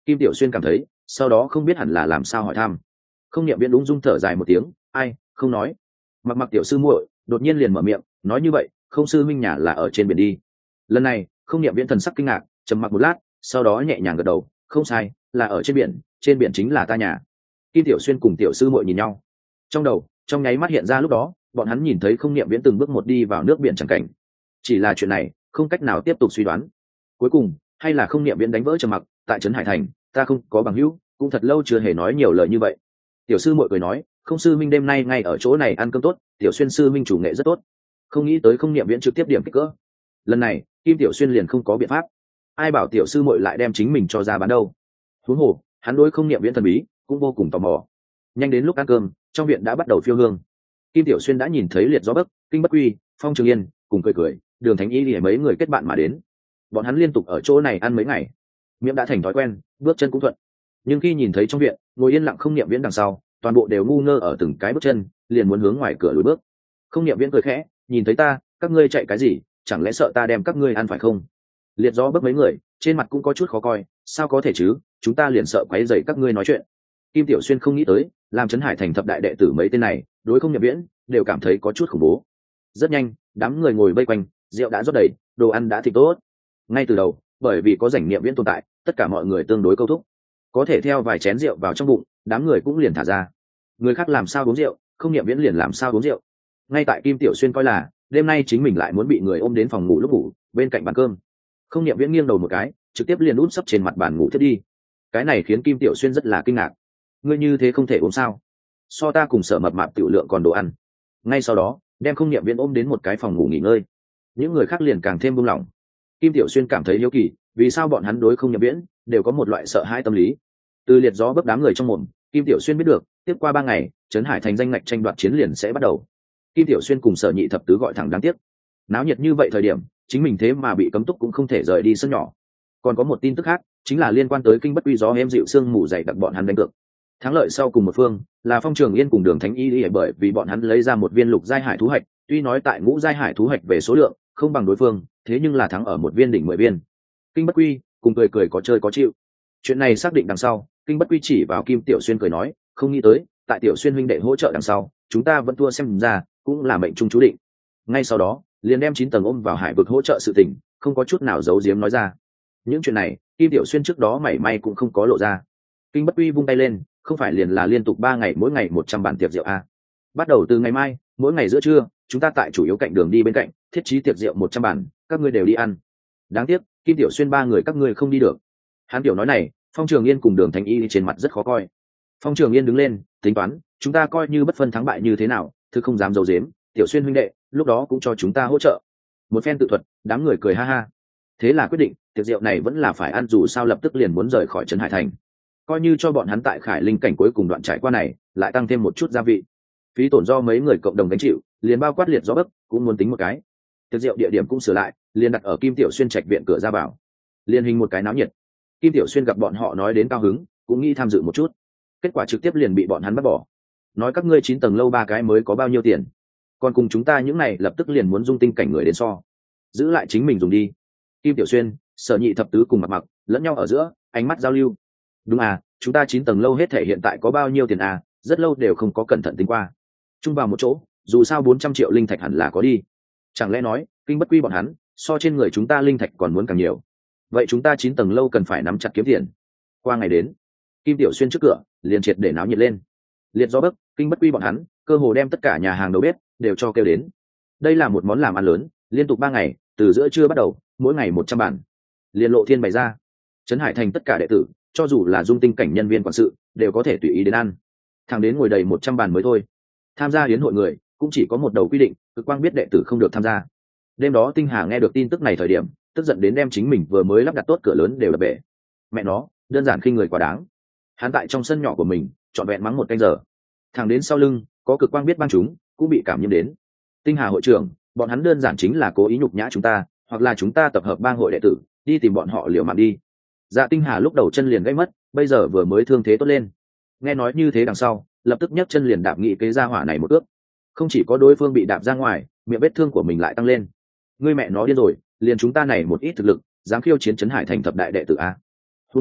Kim Tiểu Xuyên cảm thấy sau đó không biết hẳn là làm sao hỏi thăm. Không Niệm Viễn ung dung thở dài một tiếng, ai không nói. Mặc Mặc tiểu sư muội đột nhiên liền mở miệng nói như vậy, không sư minh nhà là ở trên biển đi. Lần này Không Niệm Viễn thần sắc kinh ngạc, trầm mặc một lát, sau đó nhẹ nhàng gật đầu, không sai, là ở trên biển, trên biển chính là ta nhà. Kim Tiểu Xuyên cùng tiểu sư muội nhìn nhau, trong đầu trong nháy mắt hiện ra lúc đó bọn hắn nhìn thấy Không Niệm Viễn từng bước một đi vào nước biển chẳng cảnh. Chỉ là chuyện này không cách nào tiếp tục suy đoán. Cuối cùng hay là Không Niệm Viễn đánh vỡ trầm mặc, tại trấn Hải Thành ta không có bằng hữu, cũng thật lâu chưa hề nói nhiều lời như vậy. Tiểu sư muội cười nói, không sư minh đêm nay ngay ở chỗ này ăn cơm tốt, Tiểu Xuyên sư minh chủ nghệ rất tốt. Không nghĩ tới Không Niệm Viễn trực tiếp điểm kích cỡ. Lần này Kim Tiểu Xuyên liền không có biện pháp, ai bảo tiểu sư muội lại đem chính mình cho ra bán đâu. Huống hồ hắn đối Không Niệm Viễn thần bí cũng vô cùng tò mò. Nhanh đến lúc ăn cơm, trong viện đã bắt đầu phiêu hương. Kim Tiểu Xuyên đã nhìn thấy Liệt Gió Bấc, Kinh Bất Quy, Phong Trường Yên cùng cười cười, Đường Thánh Y để mấy người kết bạn mà đến. Bọn hắn liên tục ở chỗ này ăn mấy ngày, miệng đã thành thói quen, bước chân cũng thuận. Nhưng khi nhìn thấy trong viện ngồi yên lặng Không Niệm Viễn đằng sau, toàn bộ đều ngu ngơ ở từng cái bước chân, liền muốn hướng ngoài cửa lùi bước. Không Niệm Viễn cười khẽ, nhìn thấy ta, các ngươi chạy cái gì, chẳng lẽ sợ ta đem các ngươi ăn phải không? Liệt Gió Bấc mấy người trên mặt cũng có chút khó coi, sao có thể chứ, chúng ta liền sợ quấy rầy các ngươi nói chuyện. Kim Tiểu Xuyên không nghĩ tới làm trấn Hải Thành thập đại đệ tử mấy tên này đối Không Niệm Viễn đều cảm thấy có chút khủng bố. Rất nhanh đám người ngồi vây quanh, rượu đã rót đầy, đồ ăn đã thịt tốt. Ngay từ đầu bởi vì có Rảnh Niệm Viễn tồn tại, tất cả mọi người tương đối câu thúc, có thể theo vài chén rượu vào trong bụng, đám người cũng liền thả ra. Người khác làm sao uống rượu, Không Niệm Viễn liền làm sao uống rượu. Ngay tại Kim Tiểu Xuyên coi là đêm nay chính mình lại muốn bị người ôm đến phòng ngủ lúc ngủ bên cạnh bàn cơm, Không Niệm Viễn nghiêng đầu một cái, trực tiếp liền úp sấp trên mặt bàn ngủ thiết đi. Cái này khiến Kim Tiểu Xuyên rất là kinh ngạc. Ngươi như thế không thể uống sao? So ta cùng Sở Mập Mạp tiểu lượng còn đồ ăn. Ngay sau đó đem Không Niệm Viễn ôm đến một cái phòng ngủ nghỉ ngơi. Những người khác liền càng thêm buông lỏng. Kim Tiểu Xuyên cảm thấy hiếu kỳ, vì sao bọn hắn đối Không Niệm Viễn đều có một loại sợ hãi tâm lý. Từ Liệt Gió Bấc đám người trong mồm, Kim Tiểu Xuyên biết được, tiếp qua ba ngày trấn Hải Thành danh ngạch tranh đoạt chiến liền sẽ bắt đầu. Kim Tiểu Xuyên cùng Sở Nhị thập tứ gọi thẳng đáng tiếc, náo nhiệt như vậy thời điểm chính mình thế mà bị cấm túc cũng không thể rời đi sân nhỏ. Còn có một tin tức khác chính là liên quan tới Kinh Bất Quy gió êm dịu sương mù dày đặc bọn hắn đánh cược. Thắng lợi sau cùng một phương là Phong Trường Yên cùng Đường Thánh Y, bởi vì bọn hắn lấy ra một viên lục giai hải thú hạch, tuy nói tại ngũ giai hải thú hạch về số lượng không bằng đối phương, thế nhưng là thắng ở một viên đỉnh mười viên. Kinh Bất Quy cùng cười cười có chơi có chịu. Chuyện này xác định đằng sau, Kinh Bất Quy chỉ vào Kim Tiểu Xuyên cười nói, không nghĩ tới tại Tiểu Xuyên huynh đệ hỗ trợ đằng sau, chúng ta vẫn thua, xem ra cũng là mệnh trung chú định. Ngay sau đó liền đem chín tầng ôm vào hải vực hỗ trợ sự tình không có chút nào giấu giếm nói ra. Những chuyện này Kim Tiểu Xuyên trước đó mảy may cũng không có lộ ra. Kinh Bất Quy vung tay lên, không phải liền là liên tục ba ngày mỗi ngày một trăm bản tiệc rượu a? Bắt đầu từ ngày mai, mỗi ngày giữa trưa chúng ta tại chủ yếu cạnh đường đi bên cạnh thiết trí tiệc rượu một trăm bản, các ngươi đều đi ăn. Đáng tiếc Kim Tiểu Xuyên ba người các ngươi không đi được. Hắn tiểu nói này, Phong Trường Yên cùng Đường Thánh Y trên mặt rất khó coi. Phong Trường Yên đứng lên tính toán, chúng ta coi như bất phân thắng bại như thế nào, thứ không dám giấu giếm, Tiểu Xuyên huynh đệ lúc đó cũng cho chúng ta hỗ trợ. Một phen tự thuật, đám người cười ha ha. Thế là quyết định tiệc rượu này vẫn là phải ăn, dù sao lập tức liền muốn rời khỏi trấn Hải Thành, coi như cho bọn hắn tại Khải Linh cảnh cuối cùng đoạn trải qua này lại tăng thêm một chút gia vị. Phí tổn do mấy người cộng đồng gánh chịu, liền bao quát Liệt Gió Bấc cũng muốn tính một cái. Tiệc rượu địa điểm cũng sửa lại, liền đặt ở Kim Tiểu Xuyên trạch viện cửa ra vào, liên hình một cái náo nhiệt. Kim Tiểu Xuyên gặp bọn họ nói đến cao hứng, cũng nghĩ tham dự một chút, kết quả trực tiếp liền bị bọn hắn bắt bỏ. Nói các ngươi chín tầng lâu ba cái mới có bao nhiêu tiền, còn cùng chúng ta những này lập tức liền muốn dung tinh cảnh người đến so, giữ lại chính mình dùng đi. Kim Tiểu Xuyên, Sở Nhị thập tứ cùng Mặc Mặc lẫn nhau ở giữa ánh mắt giao lưu. Đúng à, chúng ta chín tầng lâu hết thể hiện tại có bao nhiêu tiền à, rất lâu đều không có cẩn thận tính qua. Chung vào một chỗ, dù sao bốn trăm triệu linh thạch hẳn là có đi. Chẳng lẽ nói Kinh Bất Quy bọn hắn so trên người chúng ta linh thạch còn muốn càng nhiều? Vậy chúng ta chín tầng lâu cần phải nắm chặt kiếm tiền. Qua ngày đến, Kim Tiểu Xuyên trước cửa liền triệt để náo nhiệt lên. Liệt Gió Bấc, Kinh Bất Quy bọn hắn cơ hồ đem tất cả nhà hàng đầu bếp đều cho kêu đến. Đây là một món làm ăn lớn, liên tục ba ngày, từ giữa trưa bắt đầu, mỗi ngày một trăm bản. Liên Lộ Thiên bày ra, trấn Hải Thành tất cả đệ tử, cho dù là dung tinh cảnh nhân viên quản sự, đều có thể tùy ý đến ăn. Thằng đến ngồi đầy một trăm bàn mới thôi. Tham gia yến hội người cũng chỉ có một đầu quy định, Cực Quang biết đệ tử không được tham gia. Đêm đó Tinh Hà nghe được tin tức này thời điểm, tức giận đến đem chính mình vừa mới lắp đặt tốt cửa lớn đều đập bể. Mẹ nó, đơn giản khinh người quá đáng. Hắn tại trong sân nhỏ của mình trọn vẹn mắng một canh giờ. Thằng đến sau lưng có Cực Quang biết bang chúng cũng bị cảm nhiễm đến. Tinh Hà hội trưởng, bọn hắn đơn giản chính là cố ý nhục nhã chúng ta, hoặc là chúng ta tập hợp bang hội đệ tử đi tìm bọn họ liều mạng đi. Dạ Tinh Hà lúc đầu chân liền gãy mất, bây giờ vừa mới thương thế tốt lên. Nghe nói như thế đằng sau, lập tức nhấc chân liền đạp nghị kế ra hỏa này một ước. Không chỉ có đối phương bị đạp ra ngoài, miệng vết thương của mình lại tăng lên. Ngươi mẹ nó điên rồi, liền chúng ta này một ít thực lực, dám khiêu chiến trấn Hải Thành thập đại đệ tử a. Huống chi,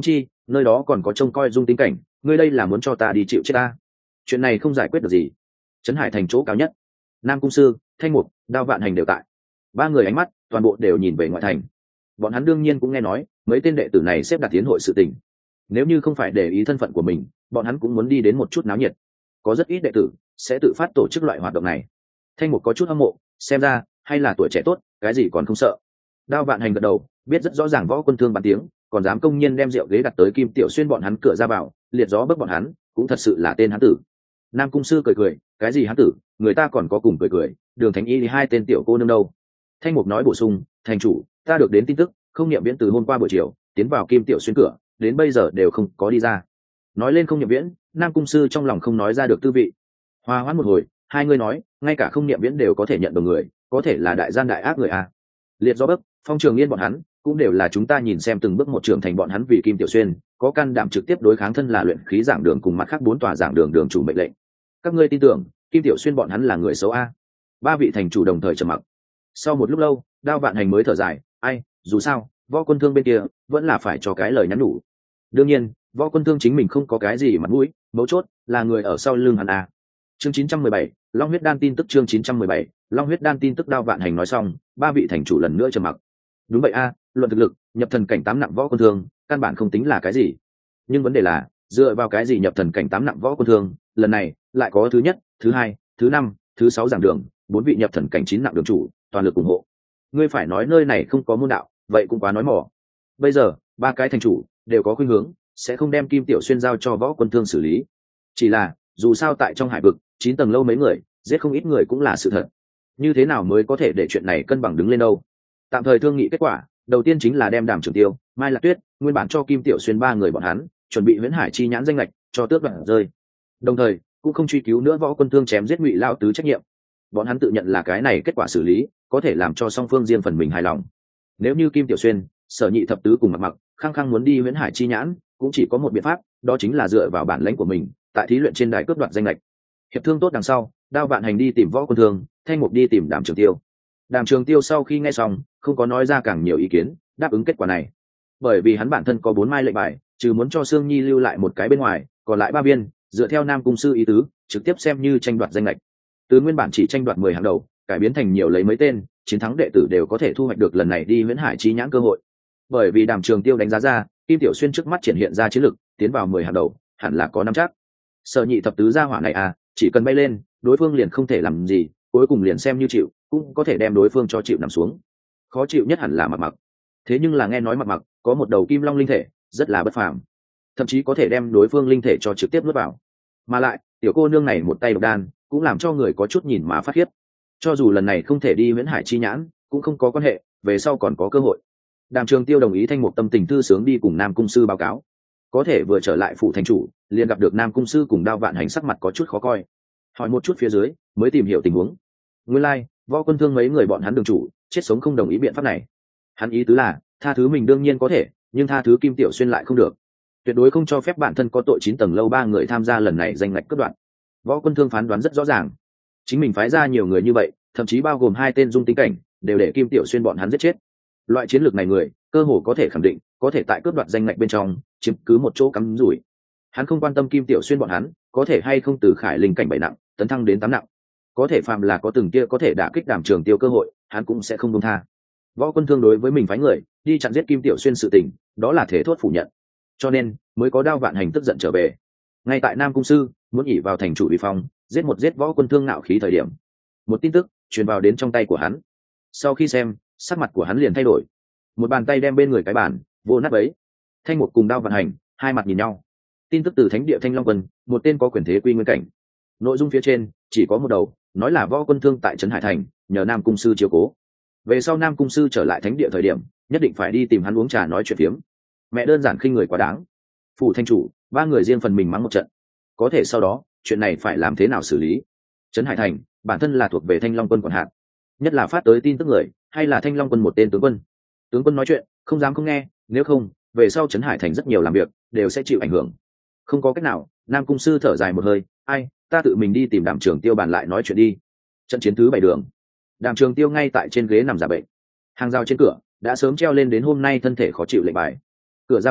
nơi đó còn có trông coi dung tính cảnh, ngươi đây là muốn cho ta đi chịu chết ta? Chuyện này không giải quyết được gì. Trấn Hải thành chỗ cao nhất, Nam Cung Sư, Thanh Mục, Đao Vạn Hành đều tại. Ba người ánh mắt toàn bộ đều nhìn về ngoại thành. Bọn hắn đương nhiên cũng nghe nói mấy tên đệ tử này xếp đặt tiến hội sự tình. Nếu như không phải để ý thân phận của mình, bọn hắn cũng muốn đi đến một chút náo nhiệt. Có rất ít đệ tử sẽ tự phát tổ chức loại hoạt động này. Thanh Mục có chút hâm mộ, xem ra hay là tuổi trẻ tốt, cái gì còn không sợ. Đao Vạn Hành gật đầu, biết rất rõ ràng Võ Quân Thương bàn tiếng, còn dám công nhiên đem rượu ghế đặt tới Kim Tiểu Xuyên bọn hắn cửa ra vào, liệt gió bức bọn hắn, cũng thật sự là tên hắn tử. Nam Cung Sư cười cười, cái gì hắn tử, người ta còn có cùng cười cười, Đường Thánh Y thì hai tên tiểu cô nương đâu. Thanh Mục nói bổ sung, thành chủ, ta được đến tin tức, không niệm viễn từ hôm qua buổi chiều tiến vào Kim Tiểu Xuyên cửa, đến bây giờ đều không có đi ra. Nói lên không niệm viễn, Nam Cung Sư trong lòng không nói ra được tư vị. Hòa hoãn một hồi, hai người nói, ngay cả không niệm viễn đều có thể nhận đồng người, có thể là đại gian đại ác người à? Liệt gió bức, Phong Trường Yên bọn hắn cũng đều là chúng ta nhìn xem từng bước một trưởng thành bọn hắn vì Kim Tiểu Xuyên có can đảm trực tiếp đối kháng thân là luyện khí giảng đường cùng mặt khác bốn tòa giảng đường đường chủ mệnh lệnh. Các ngươi tin tưởng Kim Tiểu Xuyên bọn hắn là người xấu a? Ba vị thành chủ đồng thời trầm mặc. Sau một lúc lâu, Đao Vạn Hành mới thở dài, ai, dù sao Võ Quân Thương bên kia vẫn là phải cho cái lời nhắn nhủ. Đương nhiên Võ Quân Thương chính mình không có cái gì mặt mũi, mấu chốt là người ở sau lưng hắn a. Chương chín trăm mười bảy, Long huyết đan tin tức. Chương chín trăm mười bảy, Long huyết đan tin tức. Đao Vạn Hành nói xong, ba vị thành chủ lần nữa trầm mặc. Đúng vậy a, luận thực lực, nhập thần cảnh tám nặng Võ Quân Thương căn bản không tính là cái gì, nhưng vấn đề là dựa vào cái gì nhập thần cảnh tám nặng Võ Quân Thương lần này lại có thứ nhất, thứ hai, thứ năm, thứ sáu giảng đường, bốn vị nhập thần cảnh chín nặng đường chủ toàn lực ủng hộ. Ngươi phải nói nơi này không có môn đạo, vậy cũng quá nói mỏ. Bây giờ ba cái thành chủ đều có khuynh hướng sẽ không đem Kim Tiểu Xuyên giao cho Võ Quân Thương xử lý. Chỉ là dù sao tại trong hải vực chín tầng lâu mấy người giết không ít người cũng là sự thật, như thế nào mới có thể để chuyện này cân bằng đứng lên đâu. Tạm thời thương nghị kết quả đầu tiên chính là đem Đàm Trường Tiêu, Mai Lạc Tuyết nguyên bản cho Kim Tiểu Xuyên ba người bọn hắn chuẩn bị huyễn hải chi nhãn danh lệch cho tước đoạn rơi, đồng thời cũng không truy cứu nữa Võ Quân Thương chém giết Ngụy Lao Tứ trách nhiệm. Bọn hắn tự nhận là cái này kết quả xử lý có thể làm cho song phương riêng phần mình hài lòng. Nếu như Kim Tiểu Xuyên, Sở Nhị Thập Tứ cùng Mặc Mặc khăng khăng muốn đi huyễn hải chi nhãn, cũng chỉ có một biện pháp, đó chính là dựa vào bản lãnh của mình tại thí luyện trên đài cướp đoạt danh lệch. Hiệp thương tốt đằng sau, Đao Vạn Hành đi tìm Võ Quân Thương, Thanh Mục đi tìm Đàm Trường Tiêu. Đàm Trường Tiêu sau khi nghe xong không có nói ra càng nhiều ý kiến, đáp ứng kết quả này. Bởi vì hắn bản thân có bốn mai lệnh bài, trừ muốn cho Sương Nhi lưu lại một cái bên ngoài, còn lại ba viên dựa theo Nam Cung Sư ý tứ trực tiếp xem như tranh đoạt danh lệch. Từ nguyên bản chỉ tranh đoạt mười hàng đầu cải biến thành nhiều lấy mấy tên chiến thắng đệ tử đều có thể thu hoạch được lần này đi huyễn hải chi nhãn cơ hội. Bởi vì Đàm Trường Tiêu đánh giá ra Kim Tiểu Xuyên trước mắt triển hiện ra chiến lực tiến vào mười hàng đầu hẳn là có nắm chắc. Sở Nhị Thập Tứ gia hỏa này à, chỉ cần bay lên đối phương liền không thể làm gì, cuối cùng liền xem như chịu cũng có thể đem đối phương cho chịu nằm xuống. Khó chịu nhất hẳn là Mặc Mặc. Thế nhưng là nghe nói Mặc Mặc có một đầu kim long linh thể rất là bất phàm, thậm chí có thể đem đối phương linh thể cho trực tiếp nuốt vào. Mà lại tiểu cô nương này một tay độc đan cũng làm cho người có chút nhìn mà phát khiếp. Cho dù lần này không thể đi huyễn hải chi nhãn cũng không có quan hệ, về sau còn có cơ hội. Đàm Trường Tiêu đồng ý Thanh Mục tâm tình thư sướng đi cùng Nam Cung Sư báo cáo. Có thể vừa trở lại phủ thành chủ liền gặp được Nam Cung Sư cùng Đao Vạn Hành sắc mặt có chút khó coi. Hỏi một chút phía dưới mới tìm hiểu tình huống. Nguyên lai like, Võ Quân Thương mấy người bọn hắn đường chủ chết sống không đồng ý biện pháp này. Hắn ý tứ là tha thứ mình đương nhiên có thể, nhưng tha thứ Kim Tiểu Xuyên lại không được, tuyệt đối không cho phép bản thân có tội chín tầng lâu ba người tham gia lần này danh ngạch cướp đoạt. Võ Quân Thương phán đoán rất rõ ràng, chính mình phái ra nhiều người như vậy, thậm chí bao gồm hai tên dung tính cảnh đều để Kim Tiểu Xuyên bọn hắn giết chết. Loại chiến lược này người cơ hồ có thể khẳng định có thể tại cướp đoạt danh ngạch bên trong chiếm cứ một chỗ cắm rủi. Hắn không quan tâm Kim Tiểu Xuyên bọn hắn có thể hay không từ khải linh cảnh bảy nặng tấn thăng đến tám nặng, có thể phàm là có từng kia có thể đả kích Đàm Trường Tiêu cơ hội hắn cũng sẽ không buông tha. Võ Quân Thương đối với mình phái người đi chặn giết Kim Tiểu Xuyên sự tình đó là thể thốt phủ nhận, cho nên mới có Đao Vạn Hành tức giận trở về. Ngay tại Nam Cung Sư muốn ỉ vào thành chủ uy phong giết một giết Võ Quân Thương nạo khí thời điểm, một tin tức truyền vào đến trong tay của hắn. Sau khi xem, sắc mặt của hắn liền thay đổi, một bàn tay đem bên người cái bàn vô nát ấy. Thanh Mục cùng Đao Vạn Hành hai mặt nhìn nhau. Tin tức từ thánh địa Thanh Long Quân, một tên có quyền thế quy nguyên cảnh. Nội dung phía trên chỉ có một đầu, nói là Võ Quân Thương tại trấn Hải Thành nhờ Nam Cung Sư chiếu cố, về sau Nam Cung Sư trở lại thánh địa thời điểm nhất định phải đi tìm hắn uống trà nói chuyện phiếm. Mẹ đơn giản khinh người quá đáng. Phủ thanh chủ ba người riêng phần mình mắng một trận, có thể sau đó chuyện này phải làm thế nào xử lý? Trấn Hải Thành bản thân là thuộc về Thanh Long Quân quản hạt, nhất là phát tới tin tức người hay là Thanh Long Quân một tên tướng quân. Tướng quân nói chuyện không dám không nghe, nếu không về sau Trấn Hải Thành rất nhiều làm việc đều sẽ chịu ảnh hưởng. Không có cách nào, Nam Cung Sư thở dài một hơi, ai, ta tự mình đi tìm Đàm Trường Tiêu bàn lại nói chuyện đi. Trận chiến thứ bảy đường, Đàm Trường Tiêu ngay tại trên ghế nằm giả bệnh, hàng rào trên cửa đã sớm treo lên đến hôm nay thân thể khó chịu lệnh bài. Cửa ra vào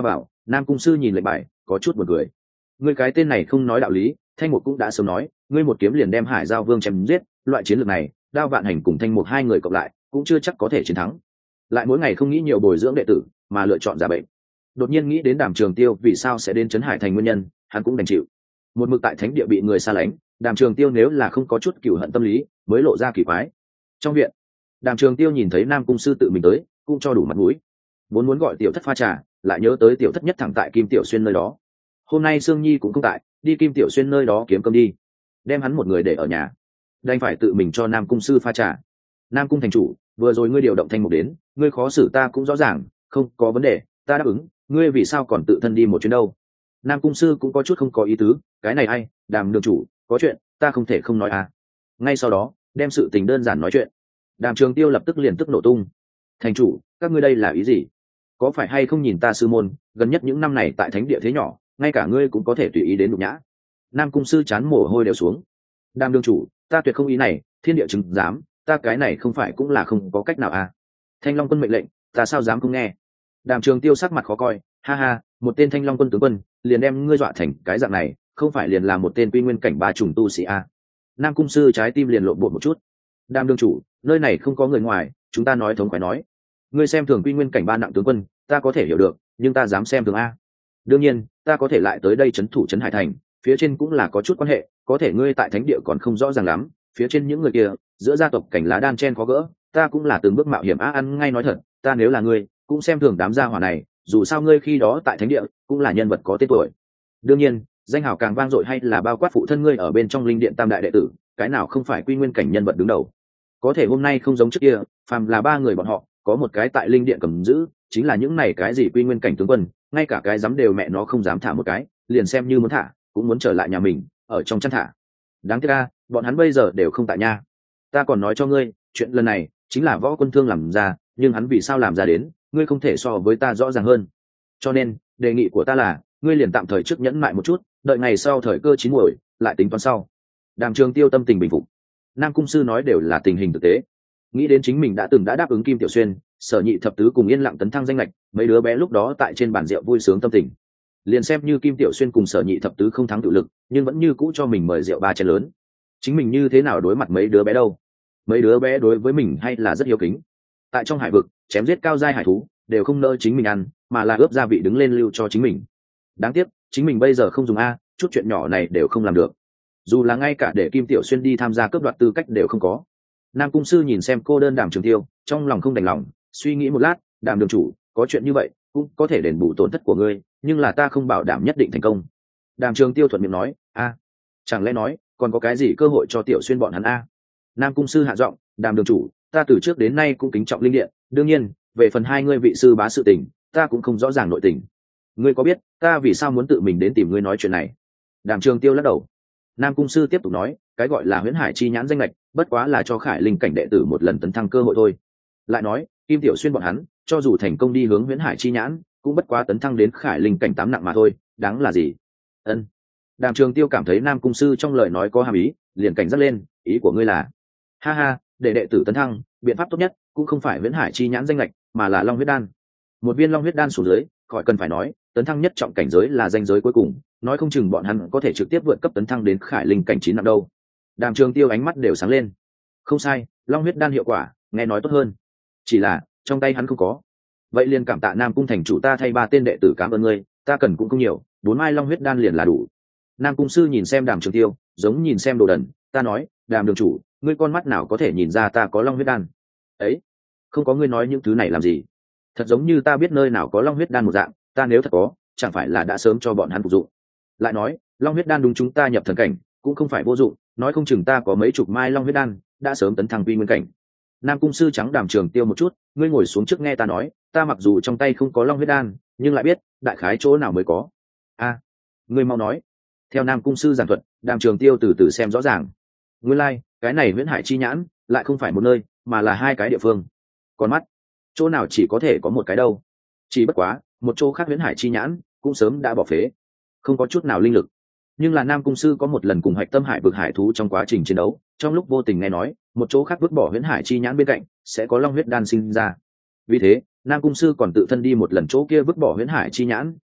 Nam cung sư nhìn lệnh bài có chút buồn cười. Ngươi cái tên này không nói đạo lý, Thanh Mục cũng đã sớm nói ngươi một kiếm liền đem Hải Giao Vương chém giết, loại chiến lược này Đao Vạn Hành cùng Thanh Mục hai người cộng lại cũng chưa chắc có thể chiến thắng. Lại mỗi ngày không nghĩ nhiều bồi dưỡng đệ tử mà lựa chọn giả bệnh. Đột nhiên nghĩ đến Đàm Trường Tiêu vì sao sẽ đến Trấn Hải thành nguyên nhân, hắn cũng đành chịu. Một mực tại thánh địa bị người xa lánh, Đàm Trường Tiêu nếu là không có chút cừu hận tâm lý mới lộ ra kỳ quái. Trong viện, Đàm Trường Tiêu nhìn thấy Nam cung sư tự mình tới cũng cho đủ mặt mũi. Vốn muốn gọi tiểu thất pha trà, lại nhớ tới tiểu thất nhất thẳng tại Kim Tiểu Xuyên nơi đó. Hôm nay Sương Nhi cũng không tại, đi Kim Tiểu Xuyên nơi đó kiếm cơm đi, đem hắn một người để ở nhà, đành phải tự mình cho Nam cung sư pha trà. Nam cung thành chủ, vừa rồi ngươi điều động Thanh Mục đến, ngươi khó xử ta cũng rõ ràng, không có vấn đề, ta đáp ứng. Ngươi vì sao còn tự thân đi một chuyến đâu? Nam cung sư cũng có chút không có ý tứ, cái này ai, Đàm đường chủ, có chuyện ta không thể không nói à. Ngay sau đó đem sự tình đơn giản nói chuyện. Đàm Trường Tiêu lập tức liền tức nổ tung. Thành chủ, các ngươi đây là ý gì? Có phải hay không nhìn ta sư môn gần nhất những năm này tại thánh địa thế nhỏ, ngay cả ngươi cũng có thể tùy ý đến nhục nhã? Nam cung sư chán mồ hôi đều xuống. Đàm đường chủ, ta tuyệt không ý này, thiên địa chứng dám, ta cái này không phải cũng là không có cách nào à. Thanh Long quân mệnh lệnh, ta sao dám không nghe? Đàm Trường Tiêu sắc mặt khó coi, ha ha, một tên Thanh Long quân tướng quân liền đem ngươi dọa thành cái dạng này, không phải liền là một tên quy nguyên cảnh ba trùng tu sĩ à. Nam cung sư trái tim liền lộn bột một chút. Đàm đường chủ, nơi này không có người ngoài, chúng ta nói thống khoái nói. Ngươi xem thường quy nguyên cảnh ba nặng tướng quân, ta có thể hiểu được, nhưng ta dám xem thường a. Đương nhiên, ta có thể lại tới đây trấn thủ trấn Hải thành, phía trên cũng là có chút quan hệ, có thể ngươi tại thánh địa còn không rõ ràng lắm, phía trên những người kia, giữa gia tộc cảnh lá đan chen khó gỡ, ta cũng là từng bước mạo hiểm á. Ăn ngay nói thật, ta nếu là ngươi, cũng xem thường đám gia hỏa này, dù sao ngươi khi đó tại thánh địa cũng là nhân vật có tên tuổi. Đương nhiên, danh hào càng vang dội hay là bao quát phụ thân ngươi ở bên trong linh điện tam đại đệ tử, cái nào không phải quy nguyên cảnh nhân vật đứng đầu. Có thể hôm nay không giống trước kia, phàm là ba người bọn họ, có một cái tại linh điện cầm giữ, chính là những này cái gì quy nguyên cảnh tướng quân, ngay cả cái dám đều mẹ nó không dám thả một cái, liền xem như muốn thả cũng muốn trở lại nhà mình, ở trong chăn thả. Đáng tiếc a, bọn hắn bây giờ đều không tại nha. Ta còn nói cho ngươi, chuyện lần này chính là Võ Quân Thương làm ra, nhưng hắn vì sao làm ra đến, ngươi không thể so với ta rõ ràng hơn. Cho nên đề nghị của ta là, ngươi liền tạm thời trước nhẫn mại một chút, đợi ngày sau thời cơ chín muồi lại tính toán sau. Đàm Trường Tiêu tâm tình bình phục. Nam cung sư nói đều là tình hình thực tế, nghĩ đến chính mình đã từng đã đáp ứng Kim Tiểu Xuyên, Sở Nhị thập tứ cùng yên lặng tấn thăng danh lệch, mấy đứa bé lúc đó tại trên bàn rượu vui sướng tâm tình. Liền xem như Kim Tiểu Xuyên cùng Sở Nhị thập tứ không thắng tự lực, nhưng vẫn như cũ cho mình mời rượu ba chén lớn. Chính mình như thế nào đối mặt mấy đứa bé đâu? Mấy đứa bé đối với mình hay là rất hiếu kính. Tại trong hải vực, chém giết cao giai hải thú, đều không nỡ chính mình ăn, mà là ướp gia vị đứng lên lưu cho chính mình. Đáng tiếc, chính mình bây giờ không dùng a, chút chuyện nhỏ này đều không làm được. Dù là ngay cả để Kim Tiểu Xuyên đi tham gia cướp đoạt tư cách đều không có. Nam cung sư nhìn xem cô đơn Đàm Trường Tiêu, trong lòng không đành lòng, suy nghĩ một lát, Đàm đường chủ, có chuyện như vậy cũng có thể đền bù tổn thất của ngươi, nhưng là ta không bảo đảm nhất định thành công. Đàm Trường Tiêu thuận miệng nói, a, chẳng lẽ nói còn có cái gì cơ hội cho Tiểu Xuyên bọn hắn a? Nam cung sư hạ giọng, Đàm đường chủ, ta từ trước đến nay cũng kính trọng linh điện, đương nhiên, về phần hai ngươi vị sư bá sự tình, ta cũng không rõ ràng nội tình. Ngươi có biết ta vì sao muốn tự mình đến tìm ngươi nói chuyện này? Đàm Trường Tiêu lắc đầu. Nam cung sư tiếp tục nói, cái gọi là huyễn hải chi nhãn danh lệch, bất quá là cho khải linh cảnh đệ tử một lần tấn thăng cơ hội thôi. Lại nói, Kim Tiểu Xuyên bọn hắn, cho dù thành công đi hướng huyễn hải chi nhãn, cũng bất quá tấn thăng đến khải linh cảnh tám nặng mà thôi, đáng là gì? Ân. Đàm Trường Tiêu cảm thấy Nam cung sư trong lời nói có hàm ý, liền cảnh giác lên, ý của ngươi là? Ha ha, để đệ tử tấn thăng, biện pháp tốt nhất cũng không phải huyễn hải chi nhãn danh lệch, mà là long huyết đan. Một viên long huyết đan xuống dưới, khỏi cần phải nói, tấn thăng nhất trọng cảnh giới là danh giới cuối cùng, nói không chừng bọn hắn có thể trực tiếp vượt cấp tấn thăng đến khải linh cảnh chín nặng đâu. Đàm Trường Tiêu ánh mắt đều sáng lên. Không sai, long huyết đan hiệu quả nghe nói tốt hơn, chỉ là trong tay hắn không có. Vậy liền cảm tạ Nam cung thành chủ, ta thay ba tên đệ tử cảm ơn ngươi, ta cần cũng không nhiều, bốn mai long huyết đan liền là đủ. Nam cung sư nhìn xem Đàm Trường Tiêu, giống nhìn xem đồ đần. Ta nói, Đàm đường chủ, ngươi con mắt nào có thể nhìn ra ta có long huyết đan? Ấy, không có, ngươi nói những thứ này làm gì? Thật giống như ta biết nơi nào có long huyết đan một dạng, ta nếu thật có, chẳng phải là đã sớm cho bọn hắn phục dụng. Lại nói, long huyết đan đúng chúng ta nhập thần cảnh cũng không phải vô dụng, nói không chừng ta có mấy chục mai long huyết đan đã sớm tấn thăng quy nguyên cảnh. Nam cung sư trắng Đàm Trường Tiêu một chút, ngươi ngồi xuống trước nghe ta nói, ta mặc dù trong tay không có long huyết đan, nhưng lại biết đại khái chỗ nào mới có. A, à, ngươi mau nói. Theo Nam cung sư giảng thuật, Đàm Trường Tiêu từ từ xem rõ ràng. Nguyên lai, like, cái này huyễn hải chi nhãn lại không phải một nơi, mà là hai cái địa phương. Còn mắt, chỗ nào chỉ có thể có một cái đâu? Chỉ bất quá, một chỗ khác huyễn hải chi nhãn cũng sớm đã bỏ phế, không có chút nào linh lực. Nhưng là Nam cung sư có một lần cùng Hạch Tâm Hải vực hải thú trong quá trình chiến đấu, trong lúc vô tình nghe nói một chỗ khác vứt bỏ huyễn hải chi nhãn bên cạnh sẽ có long huyết đan sinh ra. Vì thế, Nam cung sư còn tự thân đi một lần chỗ kia vứt bỏ huyễn hải chi nhãn,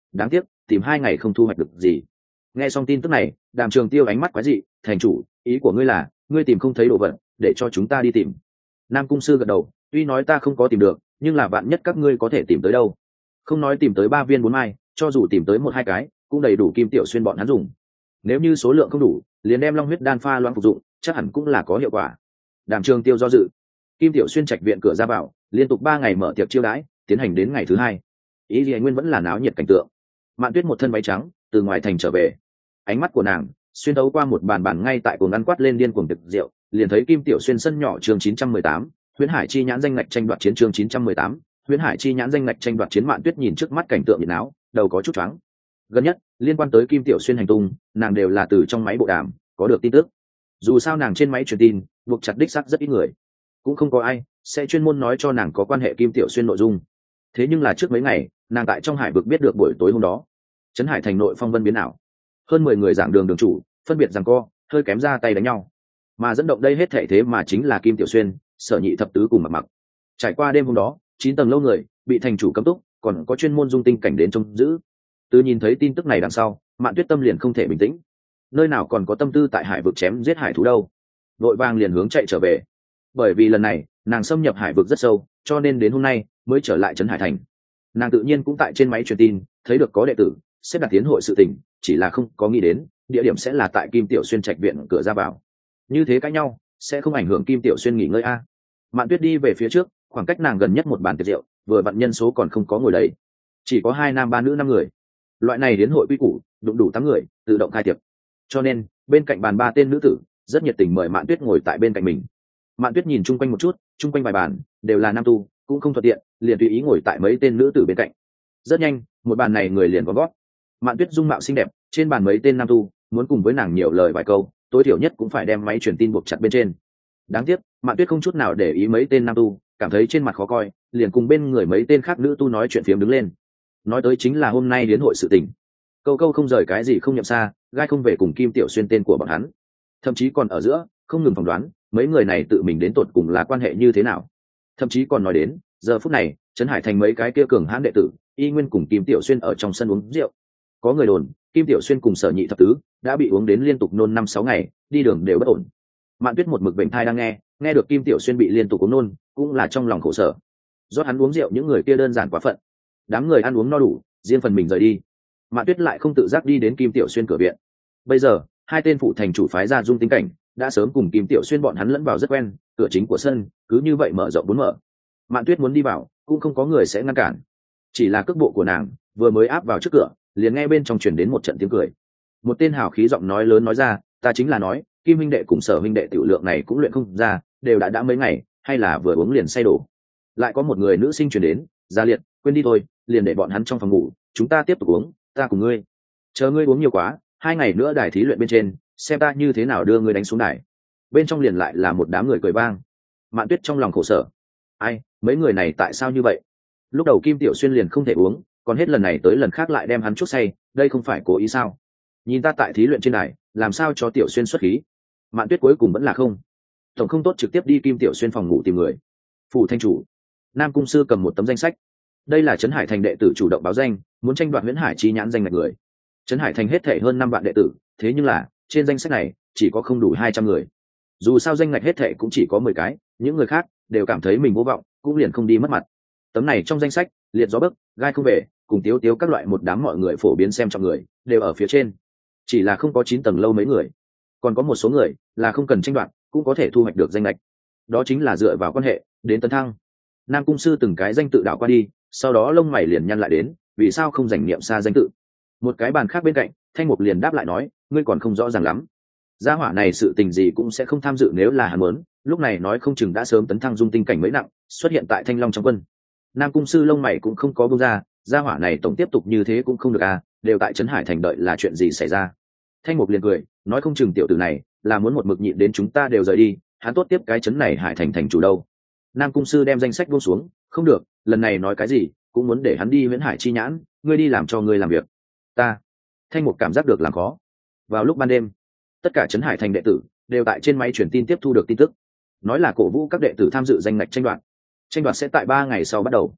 đáng tiếc tìm hai ngày không thu hoạch được gì. Nghe xong tin tức này, Đàm Trường Tiêu ánh mắt quái dị. Thành chủ, ý của ngươi là ngươi tìm không thấy đồ vật, để cho chúng ta đi tìm? Nam Cung Sư gật đầu, tuy nói ta không có tìm được, nhưng là vạn nhất các ngươi có thể tìm tới đâu. Không nói tìm tới ba viên bốn mai, cho dù tìm tới một hai cái cũng đầy đủ Kim Tiểu Xuyên bọn hắn dùng. Nếu như số lượng không đủ, liền đem long huyết đan pha loãng phục dụng, chắc hẳn cũng là có hiệu quả. Đàm Trường Tiêu do dự. Kim Tiểu Xuyên trạch viện cửa ra vào liên tục ba ngày mở tiệc chiêu đãi, tiến hành đến ngày thứ hai. Ý Lệ Nguyên vẫn là náo nhiệt cảnh tượng. Mạn Tuyết một thân váy trắng từ ngoài thành trở về, ánh mắt của nàng xuyên thấu qua một bàn bàn ngay tại cuồng ngăn quát lên điên cuồng tiệc rượu, liền thấy Kim Tiểu Xuyên sân nhỏ chương chín trăm mười tám, Huyễn Hải chi nhãn danh ngạch tranh đoạt chiến chương chín trăm mười tám, Huyễn Hải chi nhãn danh ngạch tranh đoạt chiến. Mạn Tuyết nhìn trước mắt cảnh tượng nhiệt náo, đầu có chút choáng. Gần nhất liên quan tới Kim Tiểu Xuyên hành tung, nàng đều là từ trong máy bộ đàm có được tin tức. Dù sao nàng trên máy truyền tin buộc chặt đích xác rất ít người, cũng không có ai sẽ chuyên môn nói cho nàng có quan hệ Kim Tiểu Xuyên nội dung. Thế nhưng là trước mấy ngày nàng tại trong hải vực biết được buổi tối hôm đó trấn hải thành nội phong vân biến ảo, hơn mười người giảng đường đường chủ phân biệt giằng co, hơi kém ra tay đánh nhau, mà dẫn động đây hết thể thế mà chính là Kim Tiểu Xuyên, Sở Nhị thập tứ cùng Mặc Mặc. Trải qua đêm hôm đó, chín tầng lâu người bị thành chủ cấm túc, còn có chuyên môn dung tinh cảnh đến trông giữ. Từ nhìn thấy tin tức này đằng sau, Mạn Tuyết tâm liền không thể bình tĩnh, nơi nào còn có tâm tư tại hải vực chém giết hải thú đâu, vội vàng liền hướng chạy trở về. Bởi vì lần này nàng xâm nhập hải vực rất sâu, cho nên đến hôm nay mới trở lại trấn hải thành. Nàng tự nhiên cũng tại trên máy truyền tin thấy được có đệ tử xếp đặt tiến hội sự tình, chỉ là không có nghĩ đến địa điểm sẽ là tại Kim Tiểu Xuyên trạch viện cửa ra vào. Như thế cãi nhau sẽ không ảnh hưởng Kim Tiểu Xuyên nghỉ ngơi a? Mạn Tuyết đi về phía trước, khoảng cách nàng gần nhất một bàn tiệc rượu, vừa vặn nhân số còn không có ngồi đầy, chỉ có hai nam ba nữ năm người. Loại này đến hội quy củ, đụng đủ tám người tự động khai tiệc, cho nên bên cạnh bàn ba tên nữ tử rất nhiệt tình mời Mạn Tuyết ngồi tại bên cạnh mình. Mạn Tuyết nhìn chung quanh một chút, chung quanh vài bàn đều là nam tu, cũng không thuận tiện, liền tùy ý ngồi tại mấy tên nữ tử bên cạnh. Rất nhanh, một bàn này người liền có gót. Mạn Tuyết dung mạo xinh đẹp, trên bàn mấy tên nam tu muốn cùng với nàng nhiều lời vài câu, tối thiểu nhất cũng phải đem máy truyền tin buộc chặt bên trên. Đáng tiếc, Mạn Tuyết không chút nào để ý mấy tên nam tu, cảm thấy trên mặt khó coi, liền cùng bên người mấy tên khác nữ tu nói chuyện phiếm đứng lên. Nói tới chính là hôm nay đến hội sự tình. Câu câu không rời cái gì không nhậm xa, gai không về cùng Kim Tiểu Xuyên tên của bọn hắn. Thậm chí còn ở giữa, không ngừng phỏng đoán, mấy người này tự mình đến tột cùng là quan hệ như thế nào. Thậm chí còn nói đến, giờ phút này, trấn hải thành mấy cái kia cường hãn đệ tử, y nguyên cùng Kim Tiểu Xuyên ở trong sân uống rượu. Có người đồn, Kim Tiểu Xuyên cùng Sở Nhị thập tứ đã bị uống đến liên tục nôn năm sáu ngày, đi đường đều bất ổn. Mạn Tuyết một mực bệnh thai đang nghe, nghe được Kim Tiểu Xuyên bị liên tục uống nôn, cũng là trong lòng khổ sở. Rót hắn uống rượu những người kia đơn giản quá phận. Đám người ăn uống no đủ, riêng phần mình rời đi. Mạn Tuyết lại không tự giác đi đến Kim Tiểu Xuyên cửa viện. Bây giờ, hai tên phụ thành chủ phái ra dung tính cảnh, đã sớm cùng Kim Tiểu Xuyên bọn hắn lẫn vào rất quen, cửa chính của sân cứ như vậy mở rộng bốn mở. Mạn Tuyết muốn đi vào, cũng không có người sẽ ngăn cản. Chỉ là cước bộ của nàng vừa mới áp vào trước cửa, liền nghe bên trong truyền đến một trận tiếng cười. Một tên hào khí giọng nói lớn nói ra, ta chính là nói, Kim huynh đệ cùng Sở huynh đệ tiểu lượng này cũng luyện không ra, đều đã đã mấy ngày, hay là vừa uống liền say đổ. Lại có một người nữ sinh truyền đến, Gia Liệt, quên đi thôi, liền để bọn hắn trong phòng ngủ, chúng ta tiếp tục uống, ta cùng ngươi. Chờ ngươi uống nhiều quá, hai ngày nữa đài thí luyện bên trên, xem ta như thế nào đưa ngươi đánh xuống đài. Bên trong liền lại là một đám người cười vang. Mạn Tuyết trong lòng khổ sở, ai, mấy người này tại sao như vậy? Lúc đầu Kim Tiểu Xuyên liền không thể uống, còn hết lần này tới lần khác lại đem hắn chuốc say, đây không phải cố ý sao? Nhìn ta tại thí luyện trên đài, làm sao cho Tiểu Xuyên xuất khí? Mạn Tuyết cuối cùng vẫn là không. Tổng không tốt trực tiếp đi Kim Tiểu Xuyên phòng ngủ tìm người. Phủ thanh chủ, Nam Cung Sư cầm một tấm danh sách. Đây là trấn hải thành đệ tử chủ động báo danh, muốn tranh đoạt Huyễn Hải chi nhãn danh ngạch người. Trấn hải thành hết thể hơn năm vạn đệ tử, thế nhưng là trên danh sách này chỉ có không đủ hai trăm người. Dù sao danh ngạch hết thể cũng chỉ có mười cái, những người khác đều cảm thấy mình vô vọng, cũng liền không đi mất mặt. Tấm này trong danh sách, liệt gió bấc, gai không về, cùng tiếu tiếu các loại một đám mọi người phổ biến xem trọng người, đều ở phía trên. Chỉ là không có chín tầng lâu mấy người. Còn có một số người là không cần tranh đoạt, cũng có thể thu hoạch được danh lệch. Đó chính là dựa vào quan hệ đến tấn thăng. Nam Cung Sư từng cái danh tự đảo qua đi, sau đó lông mày liền nhăn lại đến, vì sao không dành niệm xa danh tự? Một cái bàn khác bên cạnh, Thanh Mục liền đáp lại nói, ngươi còn không rõ ràng lắm. Gia hỏa này sự tình gì cũng sẽ không tham dự, nếu là hắn muốn, lúc này nói không chừng đã sớm tấn thăng dung tinh cảnh mấy nặng, xuất hiện tại Thanh Long trong quân. Nam Cung Sư lông mày cũng không có buông ra, gia hỏa này tổng tiếp tục như thế cũng không được à, đều tại trấn hải thành đợi là chuyện gì xảy ra. Thanh Mục liền cười, nói không chừng tiểu tử này là muốn một mực nhịn đến chúng ta đều rời đi, hắn tốt tiếp cái trấn này hải thành thành chủ đâu. Nam Cung Sư đem danh sách buông xuống, không được, lần này nói cái gì cũng muốn để hắn đi Huyễn Hải chi nhãn, ngươi đi làm cho ngươi làm việc. Ta. Thanh Mục cảm giác được làm khó. Vào lúc ban đêm, tất cả trấn hải thành đệ tử đều tại trên máy truyền tin tiếp thu được tin tức, nói là cổ vũ các đệ tử tham dự danh ngạch tranh đoạt. Tranh đoạt sẽ tại ba ngày sau bắt đầu.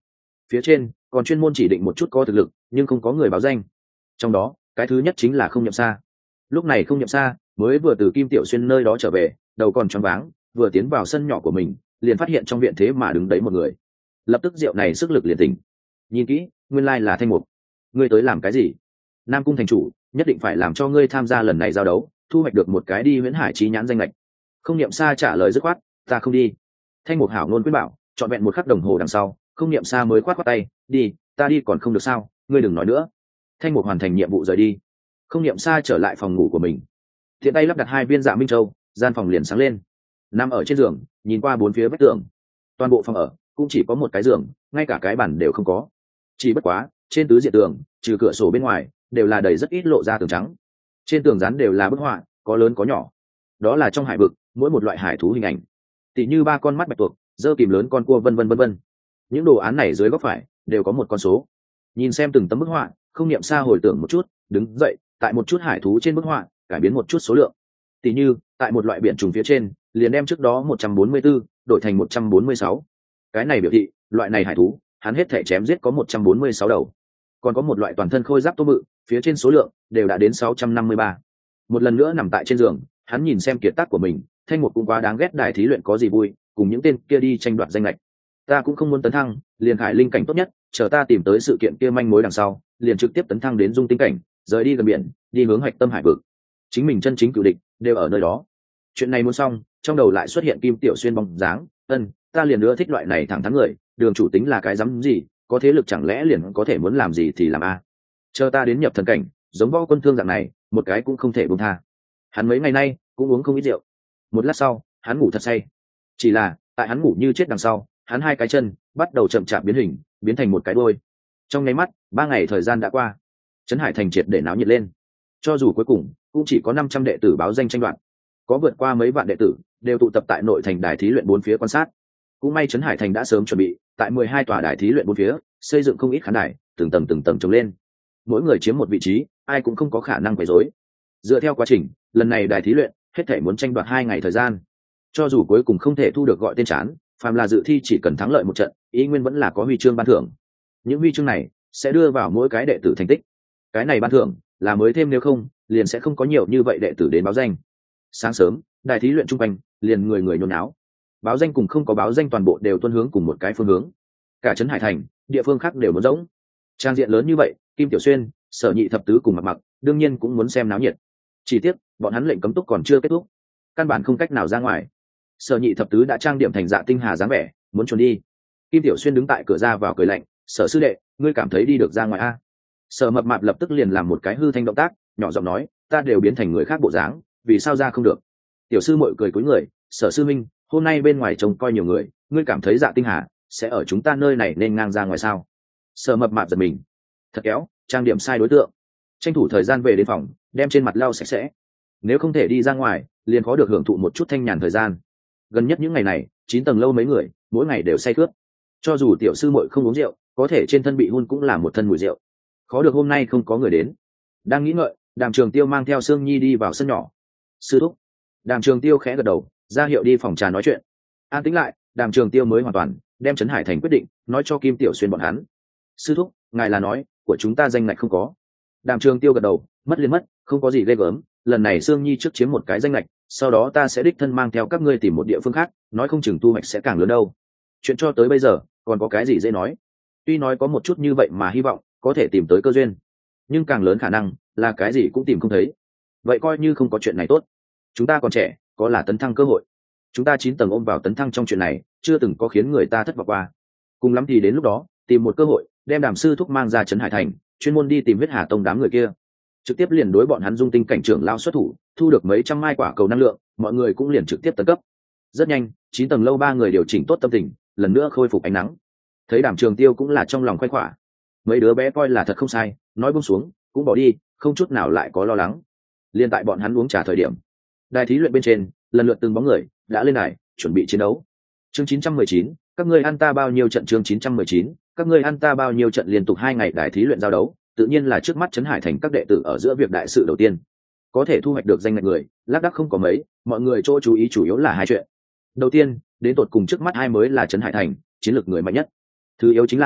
phía trên còn chuyên môn chỉ định một chút có thực lực nhưng không có người báo danh. Trong đó cái thứ nhất chính là Không Nhậm Sa. Lúc này Không Nhậm Sa mới vừa từ Kim Tiểu Xuyên nơi đó trở về, đầu còn choáng váng, vừa tiến vào sân nhỏ của mình liền phát hiện trong viện thế mà đứng đấy một người. Lập tức rượu này sức lực liền tỉnh, nhìn kỹ nguyên lai là Thanh Mục. Ngươi tới làm cái gì? Nam Cung thành chủ nhất định phải làm cho ngươi tham gia lần này giao đấu, thu hoạch được một cái đi Huyễn Hải Chí Nhãn danh lệch. Không Niệm Sa trả lời dứt khoát, ta không đi. Thanh Mục hảo ngôn quyết bảo, trọn vẹn một khắc đồng hồ đằng sau, Không Niệm Sa mới khoát khoát tay, đi, ta đi còn không được sao, ngươi đừng nói nữa. Thanh Mục hoàn thành nhiệm vụ rời đi. Không Niệm Sa trở lại phòng ngủ của mình, thiện tay lắp đặt hai viên Dạ Minh Châu, gian phòng liền sáng lên. Nằm ở trên giường, nhìn qua bốn phía vách tường, toàn bộ phòng ở cũng chỉ có một cái giường, ngay cả cái bàn đều không có. Chỉ bất quá trên tứ diện tường, trừ cửa sổ bên ngoài, đều là đầy rất ít lộ ra tường trắng. Trên tường dán đều là bức họa, có lớn có nhỏ. Đó là trong hải vực mỗi một loại hải thú hình ảnh, tỉ như ba con mắt bạch tuộc, dơ kìm lớn con cua, vân vân vân vân. Những đồ án này dưới góc phải đều có một con số. Nhìn xem từng tấm bức họa, Không Niệm Sa hồi tưởng một chút, đứng dậy, tại một chút hải thú trên bức họa cải biến một chút số lượng. Tỉ như tại một loại biển trùng phía trên, liền đem trước đó một trăm bốn mươi tư đổi thành một trăm bốn mươi sáu. Cái này biểu thị loại này hải thú hắn hết thể chém giết có một trăm bốn mươi sáu đầu. Còn có một loại toàn thân khôi giáp tô bự, phía trên số lượng đều đã đến sáu trăm năm mươi ba. Một lần nữa nằm tại trên giường, hắn nhìn xem kiệt tác của mình, Thanh Mục cũng quá đáng ghét, đài thí luyện có gì vui, cùng những tên kia đi tranh đoạt danh lệch. Ta cũng không muốn tấn thăng, liền khải linh cảnh tốt nhất, chờ ta tìm tới sự kiện kia manh mối đằng sau, liền trực tiếp tấn thăng đến dung tinh cảnh, rời đi gần biển, đi hướng hạch tâm hải vực. Chính mình chân chính cựu địch đều ở nơi đó. Chuyện này muốn xong, trong đầu lại xuất hiện Kim Tiểu Xuyên bóng dáng, ân, ta liền nữa thích loại này thẳng thắn người, đường chủ tính là cái dám gì, có thế lực chẳng lẽ liền có thể muốn làm gì thì làm a? Chờ ta đến nhập thần cảnh, giống Võ Quân Thương dạng này, một cái cũng không thể buông tha. Hắn mấy ngày nay cũng uống không ít rượu. Một lát sau, hắn ngủ thật say. Chỉ là, tại hắn ngủ như chết đằng sau, hắn hai cái chân bắt đầu chậm chạp biến hình, biến thành một cái đuôi. Trong nháy mắt, ba ngày thời gian đã qua. Trấn Hải thành triệt để náo nhiệt lên. Cho dù cuối cùng cũng chỉ có năm trăm đệ tử báo danh tranh đoạt, có vượt qua mấy vạn đệ tử đều tụ tập tại nội thành đài thí luyện bốn phía quan sát. Cũng may Trấn Hải thành đã sớm chuẩn bị, tại mười hai tòa đài thí luyện bốn phía xây dựng không ít khán đài, từng tầng từng tầng trồng lên, mỗi người chiếm một vị trí, ai cũng không có khả năng quấy rối. Dựa theo quá trình, lần này đài thí luyện hết thể muốn tranh đoạt hai ngày thời gian. Cho dù cuối cùng không thể thu được gọi tên chán, phàm là dự thi chỉ cần thắng lợi một trận, ý nguyên vẫn là có huy chương ban thưởng. Những huy chương này sẽ đưa vào mỗi cái đệ tử thành tích. Cái này ban thưởng là mới thêm, nếu không liền sẽ không có nhiều như vậy đệ tử đến báo danh. Sáng sớm, đài thí luyện trung quanh liền người người nhốn náo. Báo danh cùng không có báo danh toàn bộ đều tuân hướng cùng một cái phương hướng. Cả Trấn Hải thành, địa phương khác đều muốn rỗng. Trang diện lớn như vậy, Kim Tiểu Xuyên, Sở Nhị thập tứ cùng Mặc Mặc, đương nhiên cũng muốn xem náo nhiệt. Chỉ tiếc, bọn hắn lệnh cấm túc còn chưa kết thúc, căn bản không cách nào ra ngoài. Sở Nhị thập tứ đã trang điểm thành Dạ Tinh Hà dáng vẻ, muốn trốn đi. Kim Tiểu Xuyên đứng tại cửa ra vào cười lạnh, "Sở sư đệ, ngươi cảm thấy đi được ra ngoài a?" Sở Mập Mạp lập tức liền làm một cái hư thanh động tác, nhỏ giọng nói, "Ta đều biến thành người khác bộ dáng, vì sao ra không được?" Tiểu sư muội cười cúi người, "Sở sư minh, hôm nay bên ngoài trông coi nhiều người, ngươi cảm thấy Dạ Tinh Hà sẽ ở chúng ta nơi này nên ngang ra ngoài sao?" Sở Mập Mạp giật mình, thật kéo, trang điểm sai đối tượng. Tranh thủ thời gian về đến phòng, đem trên mặt lau sạch sẽ. Nếu không thể đi ra ngoài, liền khó được hưởng thụ một chút thanh nhàn thời gian. Gần nhất những ngày này, chín tầng lâu mấy người, mỗi ngày đều say cướp. Cho dù tiểu sư muội không uống rượu, có thể trên thân bị hun cũng là một thân mùi rượu. Khó được hôm nay không có người đến. Đang nghĩ ngợi, Đàm Trường Tiêu mang theo Sương Nhi đi vào sân nhỏ. "Sư thúc." Đàm Trường Tiêu khẽ gật đầu, ra hiệu đi phòng trà nói chuyện. An tĩnh lại, Đàm Trường Tiêu mới hoàn toàn đem Trấn Hải thành quyết định nói cho Kim Tiểu Xuyên bọn hắn. "Sư thúc, ngài là nói của chúng ta danh ngạch không có?" Đàm Trường Tiêu gật đầu, mất liền mất, không có gì ghê gớm, lần này Sương Nhi trước chiếm một cái danh ngạch, sau đó ta sẽ đích thân mang theo các ngươi tìm một địa phương khác, nói không chừng thu hoạch sẽ càng lớn đâu. Chuyện cho tới bây giờ, còn có cái gì dễ nói. Tuy nói có một chút như vậy mà hy vọng có thể tìm tới cơ duyên, nhưng càng lớn khả năng là cái gì cũng tìm không thấy. Vậy coi như không có chuyện này tốt. Chúng ta còn trẻ, có là tấn thăng cơ hội. Chúng ta chín tầng ôm vào tấn thăng trong chuyện này, chưa từng có khiến người ta thất vọng qua. Cùng lắm thì đến lúc đó, tìm một cơ hội, đem Đàm sư thúc mang ra Trấn Hải thành, chuyên môn đi tìm Huyết Hà tông đám người kia, trực tiếp liền đối bọn hắn dung tinh cảnh trưởng lao xuất thủ, thu được mấy trăm mai quả cầu năng lượng, mọi người cũng liền trực tiếp tấn cấp. Rất nhanh, chín tầng lâu ba người điều chỉnh tốt tâm tình, lần nữa khôi phục ánh nắng. Thấy Đàm Trường Tiêu cũng là trong lòng khoái khỏa, mấy đứa bé coi là thật không sai, nói buông xuống cũng bỏ đi, không chút nào lại có lo lắng. Liên tại bọn hắn uống trà thời điểm, đài thí luyện bên trên lần lượt từng bóng người đã lên đài chuẩn bị chiến đấu. Chương chín trăm mười chín, các ngươi ăn ta bao nhiêu trận? Chương chín trăm mười chín, các ngươi ăn ta bao nhiêu trận? Liên tục hai ngày đài thí luyện giao đấu, tự nhiên là trước mắt Trấn Hải thành các đệ tử ở giữa việc đại sự đầu tiên. Có thể thu hoạch được danh ngạch người, lác đác không có mấy, mọi người chỗ chú ý chủ yếu là hai chuyện. Đầu tiên, đến tột cùng trước mắt hai mới là Trấn Hải thành chiến lược người mạnh nhất. Thứ yếu chính là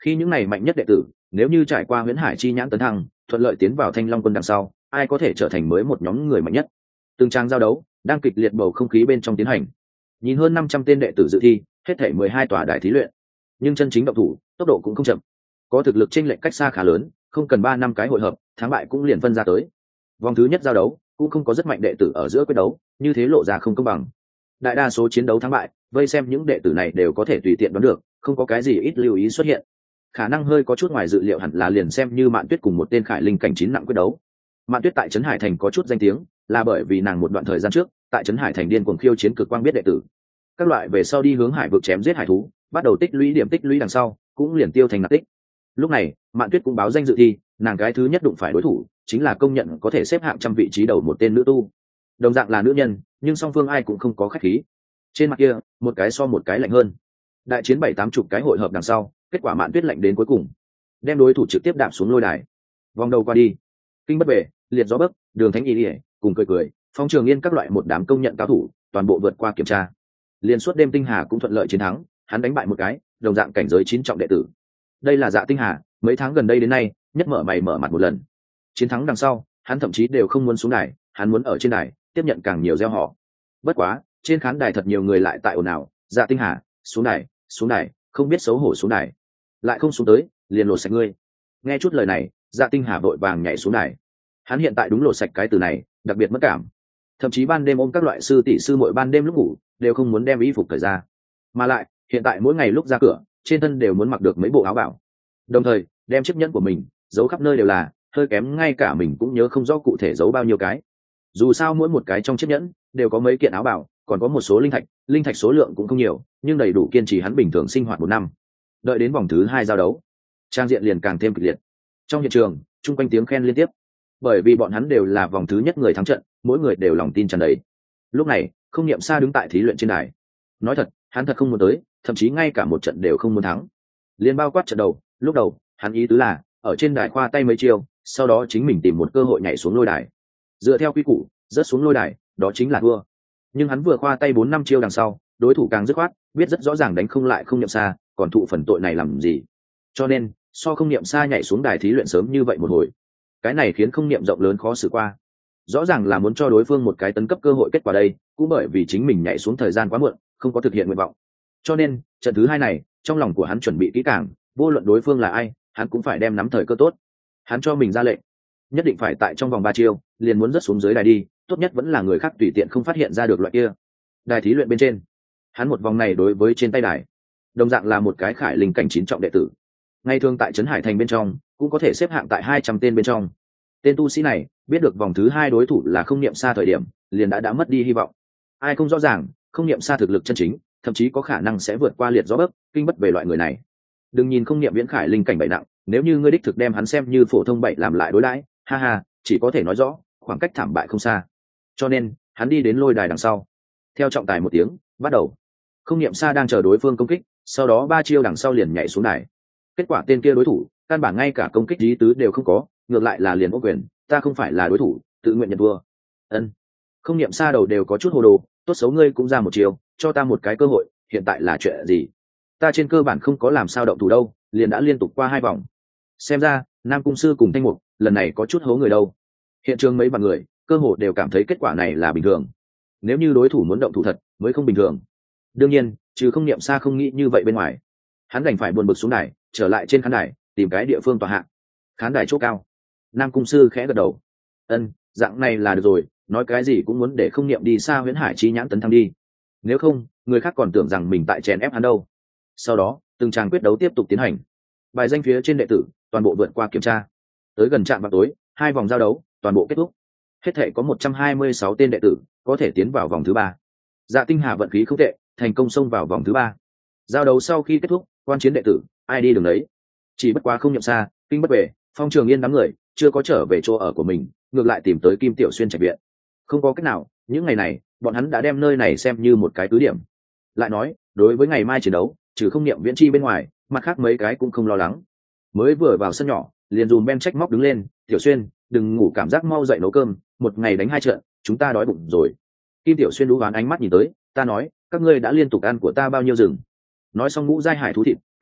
Khi những này mạnh nhất đệ tử nếu như trải qua huyễn hải chi nhãn tấn thăng, thuận lợi tiến vào Thanh Long quân đằng sau, ai có thể trở thành mới một nhóm người mạnh nhất. Từng trang giao đấu đang kịch liệt bầu không khí bên trong tiến hành. Nhìn hơn năm trăm tên đệ tử dự thi, hết thảy mười hai tòa đại thí luyện, nhưng chân chính động thủ tốc độ cũng không chậm, có thực lực chênh lệch cách xa khá lớn, không cần ba năm cái hội hợp, thắng bại cũng liền phân ra tới. Vòng thứ nhất giao đấu cũng không có rất mạnh đệ tử ở giữa quyết đấu, như thế lộ ra không công bằng. Đại đa số chiến đấu thắng bại, vây xem những đệ tử này đều có thể tùy tiện đoán được, không có cái gì ít lưu ý xuất hiện. Khả năng hơi có chút ngoài dự liệu hẳn là liền xem như Mạn Tuyết cùng một tên khải linh cảnh chín nặng quyết đấu. Mạn Tuyết tại trấn Hải Thành có chút danh tiếng, là bởi vì nàng một đoạn thời gian trước, tại trấn Hải Thành điên cuồng khiêu chiến cực quang biết đệ tử. Các loại về sau đi hướng hải vực chém giết hải thú, bắt đầu tích lũy điểm tích lũy đằng sau, cũng liền tiêu thành nạp tích. Lúc này, Mạn Tuyết cũng báo danh dự thi, nàng cái thứ nhất đụng phải đối thủ, chính là công nhận có thể xếp hạng trăm vị trí đầu một tên nữ tu. Đồng dạng là nữ nhân, nhưng song phương ai cũng không có khách khí. Trên mặt kia, một cái so một cái lạnh hơn. Đại chiến bảy tám chục cái hội hợp đằng sau, kết quả Mạn Tuyết lạnh đến cuối cùng, đem đối thủ trực tiếp đạp xuống lôi đài. Vòng đầu qua đi, kinh bất bể, liệt gió bấc, đường thánh y lìa, cùng cười cười, Phong Trường Yên các loại một đám công nhận cao thủ, toàn bộ vượt qua kiểm tra. Liên suốt đêm Tinh Hà cũng thuận lợi chiến thắng, hắn đánh bại một cái đồng dạng cảnh giới chín trọng đệ tử. Đây là Dạ Tinh Hà, mấy tháng gần đây đến nay nhất mở mày mở mặt một lần. Chiến thắng đằng sau, hắn thậm chí đều không muốn xuống đài, hắn muốn ở trên đài tiếp nhận càng nhiều gieo họ. Bất quá, trên khán đài thật nhiều người lại tại ồn ào, Dạ Tinh Hà, xuống đài, xuống đài, không biết xấu hổ xuống đài, lại không xuống tới, liền lột sạch ngươi. Nghe chút lời này, Dạ Tinh Hà vội vàng nhảy xuống đài. Hắn hiện tại đúng lột sạch cái từ này, đặc biệt mất cảm. Thậm chí ban đêm ôm các loại sư tỷ sư muội ban đêm lúc ngủ, đều không muốn đem y phục cởi ra. Mà lại, hiện tại mỗi ngày lúc ra cửa, trên thân đều muốn mặc được mấy bộ áo bảo. Đồng thời, đem chiếc nhẫn của mình giấu khắp nơi đều là, hơi kém ngay cả mình cũng nhớ không rõ cụ thể giấu bao nhiêu cái. Dù sao mỗi một cái trong chiếc nhẫn đều có mấy kiện áo bảo, còn có một số linh thạch, linh thạch số lượng cũng không nhiều, nhưng đầy đủ kiên trì hắn bình thường sinh hoạt một năm. Đợi đến vòng thứ hai giao đấu, trang diện liền càng thêm kịch liệt. Trong hiện trường, chung quanh tiếng khen liên tiếp, bởi vì bọn hắn đều là vòng thứ nhất người thắng trận, mỗi người đều lòng tin tràn đầy. Lúc này, Không Niệm Sa đứng tại thí luyện trên đài. Nói thật, hắn thật không muốn tới, thậm chí ngay cả một trận đều không muốn thắng. Liên bao quát trận đầu, lúc đầu, hắn ý tứ là ở trên đài khoa tay mấy chiêu, sau đó chính mình tìm một cơ hội nhảy xuống lôi đài. Dựa theo quy củ, rớt xuống lôi đài, đó chính là thua. Nhưng hắn vừa khoa tay bốn năm chiêu đằng sau, đối thủ càng dứt khoát, biết rất rõ ràng đánh không lại Không Niệm Sa, còn thụ phần tội này làm gì? Cho nên, so Không Niệm Sa nhảy xuống đài thí luyện sớm như vậy một hồi. Cái này khiến Không Niệm rộng lớn khó xử qua. Rõ ràng là muốn cho đối phương một cái tấn cấp cơ hội kết quả đây, cũng bởi vì chính mình nhảy xuống thời gian quá muộn, không có thực hiện nguyện vọng. Cho nên, trận thứ hai này, trong lòng của hắn chuẩn bị kỹ càng, vô luận đối phương là ai, hắn cũng phải đem nắm thời cơ tốt. Hắn cho mình ra lệnh, nhất định phải tại trong vòng ba chiêu, liền muốn rớt xuống dưới đài đi, tốt nhất vẫn là người khác tùy tiện không phát hiện ra được loại kia. Đài thí luyện bên trên, hắn một vòng này đối với trên tay đài, đồng dạng là một cái khải linh cảnh chín trọng đệ tử. Ngay thường tại trấn Hải Thành bên trong, cũng có thể xếp hạng tại hai trăm tên bên trong. Tên tu sĩ này biết được vòng thứ hai đối thủ là Không Niệm Sa thời điểm, liền đã đã mất đi hy vọng. Ai không rõ ràng, Không Niệm Sa thực lực chân chính, thậm chí có khả năng sẽ vượt qua liệt gió bấc, kinh bất về loại người này. Đừng nhìn Không Niệm viễn khải linh cảnh bảy nặng, nếu như ngươi đích thực đem hắn xem như phổ thông bảy làm lại đối đãi, ha ha, chỉ có thể nói rõ, khoảng cách thảm bại không xa. Cho nên, hắn đi đến lôi đài đằng sau. Theo trọng tài một tiếng, bắt đầu. Không Niệm Sa đang chờ đối phương công kích, sau đó ba chiêu đằng sau liền nhảy xuống đài. Kết quả tên kia đối thủ, căn bản ngay cả công kích lý tứ đều không có, ngược lại là liền ô quyền, ta không phải là đối thủ, tự nguyện nhận thua. Ân. Không Niệm Sa đầu đều có chút hồ đồ, tốt xấu ngươi cũng ra một chiều, cho ta một cái cơ hội, hiện tại là chuyện gì? Ta trên cơ bản không có làm sao động thủ đâu, liền đã liên tục qua hai vòng. Xem ra, Nam Cung Sư cùng Thanh Mục, lần này có chút hố người đâu. Hiện trường mấy bạn người, cơ hồ đều cảm thấy kết quả này là bình thường. Nếu như đối thủ muốn động thủ thật, mới không bình thường. Đương nhiên, trừ Không Niệm Sa không nghĩ như vậy bên ngoài. Hắn đành phải buồn bực xuống đài, trở lại trên khán đài, tìm cái địa phương tọa hạ. Khán đài chỗ cao. Nam Cung Sư khẽ gật đầu. Ân, dạng này là được rồi, nói cái gì cũng muốn để Không Niệm đi xa Huyễn Hải chi nhãn tấn thăng đi. Nếu không, người khác còn tưởng rằng mình tại chèn ép hắn đâu. Sau đó, từng tràng quyết đấu tiếp tục tiến hành. Bài danh phía trên đệ tử, toàn bộ vượt qua kiểm tra. Tới gần trạm vào tối, hai vòng giao đấu, toàn bộ kết thúc. Hết thể có một trăm hai mươi sáu tên đệ tử có thể tiến vào vòng thứ ba. Dạ Tinh Hà vận khí không tệ, thành công xông vào vòng thứ ba. Giao đấu sau khi kết thúc, quan chiến đệ tử, ai đi đường đấy. Chỉ bất quá Không Niệm Sa, kinh bất về, Phong Trường Yên đám người chưa có trở về chỗ ở của mình, ngược lại tìm tới Kim Tiểu Xuyên trạch viện. Không có cách nào, những ngày này, bọn hắn đã đem nơi này xem như một cái cứ điểm. Lại nói, đối với ngày mai chiến đấu, trừ Không Niệm Viễn Chi bên ngoài, mặt khác mấy cái cũng không lo lắng. Mới vừa vào sân nhỏ, liền dùm Ben trách móc đứng lên, Tiểu Xuyên, đừng ngủ, cảm giác mau dậy nấu cơm, một ngày đánh hai trận, chúng ta đói bụng rồi. Kim Tiểu Xuyên đú ván ánh mắt nhìn tới, ta nói, các ngươi đã liên tục ăn của ta bao nhiêu rừng. Nói xong ngũ giai hải thú thịt,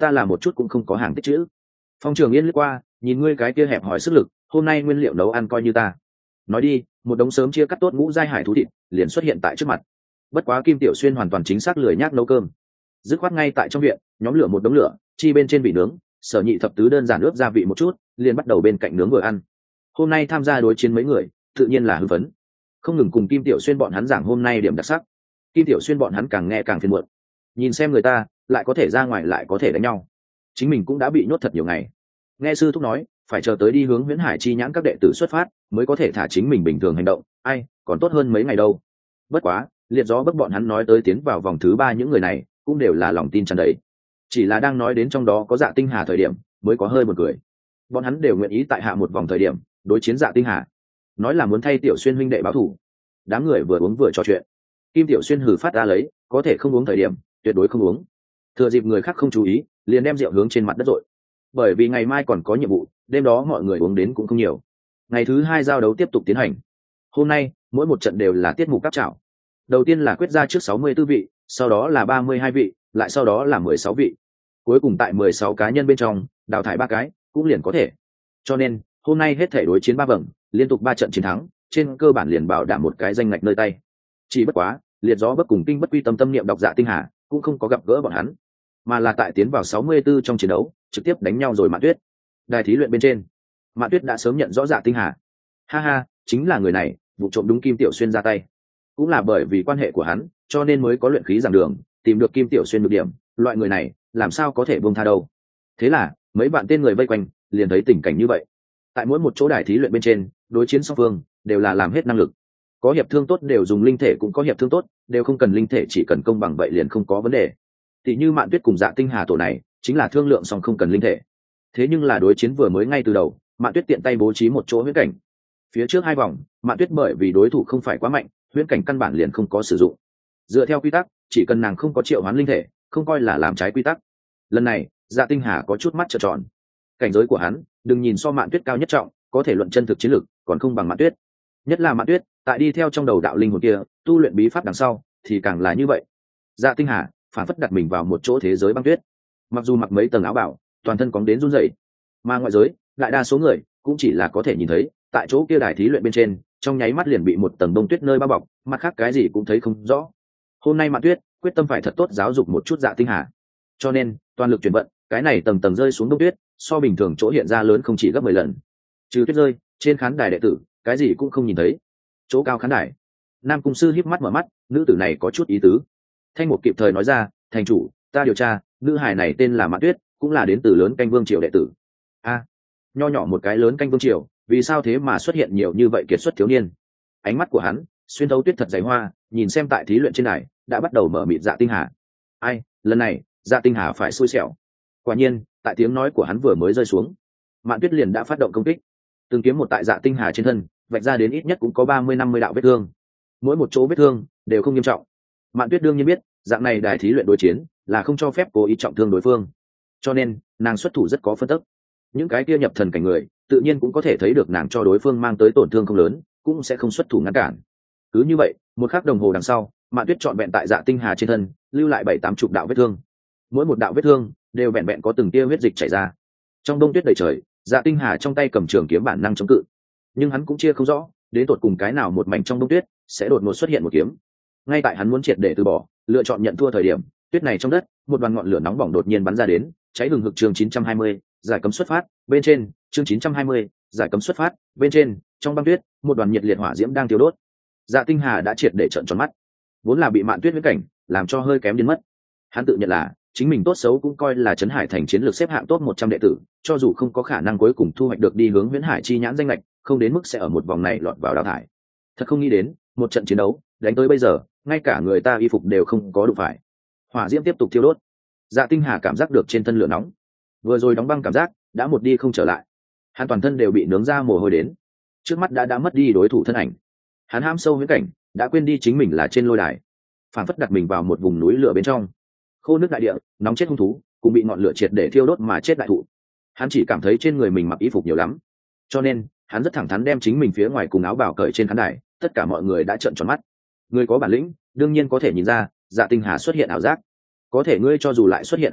ta là một chút cũng không có hàng tích chữ. Phong Trường Yên lướt qua, nhìn ngươi cái kia hẹp hỏi sức lực, hôm nay nguyên liệu nấu ăn coi như ta. Nói đi, một đống sớm chia cắt tốt ngũ giai hải thú thịt liền xuất hiện tại trước mặt. Bất quá Kim Tiểu Xuyên hoàn toàn chính xác lười nhác nấu cơm, dứt khoát ngay tại trong viện nhóm lửa một đống lửa, chi bên trên vị nướng, Sở Nhị thập tứ đơn giản ướp gia vị một chút, liền bắt đầu bên cạnh nướng vừa ăn. Hôm nay tham gia đối chiến mấy người, tự nhiên là hưng phấn, không ngừng cùng Kim Tiểu Xuyên bọn hắn giảng hôm nay điểm đặc sắc. Kim Tiểu Xuyên bọn hắn càng nghe càng phiền muộn, nhìn xem người ta lại có thể ra ngoài lại có thể đánh nhau, chính mình cũng đã bị nhốt thật nhiều ngày. Nghe sư thúc nói phải chờ tới đi hướng Huyễn Hải chi nhãn các đệ tử xuất phát mới có thể thả chính mình bình thường hành động, ai còn tốt hơn mấy ngày đâu. Bất quá liệt gió bấc bọn hắn nói tới tiến vào vòng thứ ba những người này cũng đều là lòng tin tràn đầy, chỉ là đang nói đến trong đó có Dạ Tinh Hà thời điểm mới có hơi một cười. Bọn hắn đều nguyện ý tại hạ một vòng thời điểm đối chiến Dạ Tinh Hà, nói là muốn thay Tiểu Xuyên huynh đệ báo thù. Đám người vừa uống vừa trò chuyện, Kim Tiểu Xuyên hừ phát ra lấy, có thể không uống thời điểm tuyệt đối không uống, thừa dịp người khác không chú ý liền đem rượu hướng trên mặt đất rội. Bởi vì ngày mai còn có nhiệm vụ, đêm đó mọi người uống đến cũng không nhiều. Ngày thứ hai giao đấu tiếp tục tiến hành. Hôm nay mỗi một trận đều là tiết mục cáp trảo. Đầu tiên là quyết ra trước sáu mươi tư vị, sau đó là ba mươi hai vị, lại sau đó là mười sáu vị, cuối cùng tại mười sáu cá nhân bên trong đào thải ba cái cũng liền có thể. Cho nên hôm nay hết thể đối chiến ba vầng, liên tục ba trận chiến thắng, trên cơ bản liền bảo đảm một cái danh ngạch nơi tay. Chỉ bất quá liệt gió bất cùng kinh bất quy tâm tâm niệm đọc Dạ Tinh Hà cũng không có gặp gỡ bọn hắn, mà là tại tiến vào sáu mươi tư trong chiến đấu trực tiếp đánh nhau rồi. Mạn Tuyết, đài thí luyện bên trên, Mạn Tuyết đã sớm nhận rõ Dạ Tinh Hà. Ha ha, chính là người này vụ trộm đúng Kim Tiểu Xuyên ra tay. Cũng là bởi vì quan hệ của hắn cho nên mới có luyện khí giảng đường tìm được Kim Tiểu Xuyên được điểm, loại người này làm sao có thể buông tha đâu. Thế là mấy bạn tên người vây quanh liền thấy tình cảnh như vậy. Tại mỗi một chỗ đài thí luyện bên trên, đối chiến song phương đều là làm hết năng lực, có hiệp thương tốt đều dùng linh thể, cũng có hiệp thương tốt đều không cần linh thể, chỉ cần công bằng vậy liền không có vấn đề. Tỷ như Mạn Tuyết cùng Dạ Tinh Hà tổ này chính là thương lượng song không cần linh thể. Thế nhưng là đối chiến vừa mới ngay từ đầu, Mạn Tuyết tiện tay bố trí một chỗ huyễn cảnh. Phía trước hai vòng, Mạn Tuyết bởi vì đối thủ không phải quá mạnh, huyễn cảnh căn bản liền không có sử dụng. Dựa theo quy tắc, chỉ cần nàng không có triệu hoán linh thể, không coi là làm trái quy tắc. Lần này Dạ Tinh Hà có chút mắt trợn tròn. Cảnh giới của hắn đừng nhìn so Mạn Tuyết cao nhất trọng, có thể luận chân thực chiến lực còn không bằng Mạn Tuyết. Nhất là Mạn Tuyết tại đi theo trong đầu đạo linh hồn kia tu luyện bí pháp đằng sau thì càng là như vậy. Dạ Tinh Hà phản phất đặt mình vào một chỗ thế giới băng tuyết, mặc dù mặc mấy tầng áo bảo, toàn thân cóng đến run rẩy, mà ngoại giới đại đa số người cũng chỉ là có thể nhìn thấy tại chỗ kia đài thí luyện bên trên trong nháy mắt liền bị một tầng bông tuyết nơi bao bọc, mặt khác cái gì cũng thấy không rõ. Hôm nay Mạn Tuyết quyết tâm phải thật tốt giáo dục một chút Dạ Tinh Hà, cho nên toàn lực chuyển vận, cái này tầng tầng rơi xuống đông tuyết so bình thường chỗ hiện ra lớn không chỉ gấp mười lần. Trừ tuyết rơi, trên khán đài đệ tử cái gì cũng không nhìn thấy. Chỗ cao khán đài, Nam cung sư híp mắt mở mắt, nữ tử này có chút ý tứ. Thanh Một kịp thời nói ra, thành chủ, ta điều tra, nữ hài này tên là Mạn Tuyết, cũng là đến từ lớn canh vương triều đệ tử. A, nho nhỏ một cái lớn canh vương triều, vì sao thế mà xuất hiện nhiều như vậy kiệt xuất thiếu niên? Ánh mắt của hắn xuyên thấu tuyết thật dày hoa, nhìn xem tại thí luyện trên này đã bắt đầu mở mịt Dạ Tinh Hà. Ai, lần này Dạ Tinh Hà phải xui xẻo. Quả nhiên, tại tiếng nói của hắn vừa mới rơi xuống, Mạn Tuyết liền đã phát động công kích. Từng kiếm một tại Dạ Tinh Hà trên thân, vạch ra đến ít nhất cũng có ba mươi năm mươi đạo vết thương. Mỗi một chỗ vết thương đều không nghiêm trọng. Mạn Tuyết đương nhiên biết, dạng này đài thí luyện đối chiến là không cho phép cố ý trọng thương đối phương, cho nên nàng xuất thủ rất có phân tức. Những cái kia nhập thần cảnh người tự nhiên cũng có thể thấy được nàng cho đối phương mang tới tổn thương không lớn, cũng sẽ không xuất thủ ngăn cản. Cứ như vậy, một khắc đồng hồ đằng sau, Mạn Tuyết trọn vẹn tại Dạ Tinh Hà trên thân lưu lại bảy tám chục đạo vết thương. Mỗi một đạo vết thương đều vẹn vẹn có từng tia huyết dịch chảy ra. Trong đông tuyết đầy trời, Dạ Tinh Hà trong tay cầm trường kiếm bản năng chống cự, nhưng hắn cũng chia không rõ đến tột cùng cái nào một mảnh trong đông tuyết sẽ đột ngột xuất hiện một kiếm. Ngay tại hắn muốn triệt để từ bỏ, lựa chọn nhận thua thời điểm, tuyết này trong đất một đoàn ngọn lửa nóng bỏng đột nhiên bắn ra đến, cháy hừng hực. Chương chín trăm hai mươi, giải cấm xuất phát bên trên. Chương chín trăm hai mươi, giải cấm xuất phát bên trên. Trong băng tuyết, một đoàn nhiệt liệt hỏa diễm đang thiêu đốt. Dạ Tinh Hà đã triệt để trợn tròn mắt, vốn là bị Mạn Tuyết huyễn cảnh làm cho hơi kém đến mất. Hắn tự nhận là chính mình tốt xấu cũng coi là Trấn Hải thành chiến lược xếp hạng top một trăm đệ tử, cho dù không có khả năng cuối cùng thu hoạch được đi hướng Huyễn Hải chi nhãn danh lệch, không đến mức sẽ ở một vòng này lọt vào đào thải. Thật không nghĩ đến, một trận chiến đấu đánh tới bây giờ, ngay cả người ta y phục đều không có đụng phải. Hỏa diễm tiếp tục thiêu đốt. Dạ Tinh Hà cảm giác được trên thân lửa nóng, vừa rồi đóng băng cảm giác đã một đi không trở lại. Hắn toàn thân đều bị nướng ra mồ hôi đến, trước mắt đã đã mất đi đối thủ thân ảnh. Hắn hãm sâu huyễn cảnh, đã quên đi chính mình là trên lôi đài, phản phất đặt mình vào một vùng núi lửa bên trong. Khô nước đại địa, nóng chết hung thú, cũng bị ngọn lửa triệt để thiêu đốt mà chết đại thụ. Hắn chỉ cảm thấy trên người mình mặc y phục nhiều lắm, cho nên hắn rất thẳng thắn đem chính mình phía ngoài cùng áo bào cởi trên khán đài. Tất cả mọi người đã trợn tròn mắt. Người có bản lĩnh đương nhiên có thể nhìn ra Dạ Tinh Hà xuất hiện ảo giác, có thể ngươi cho dù lại xuất hiện ảo giác,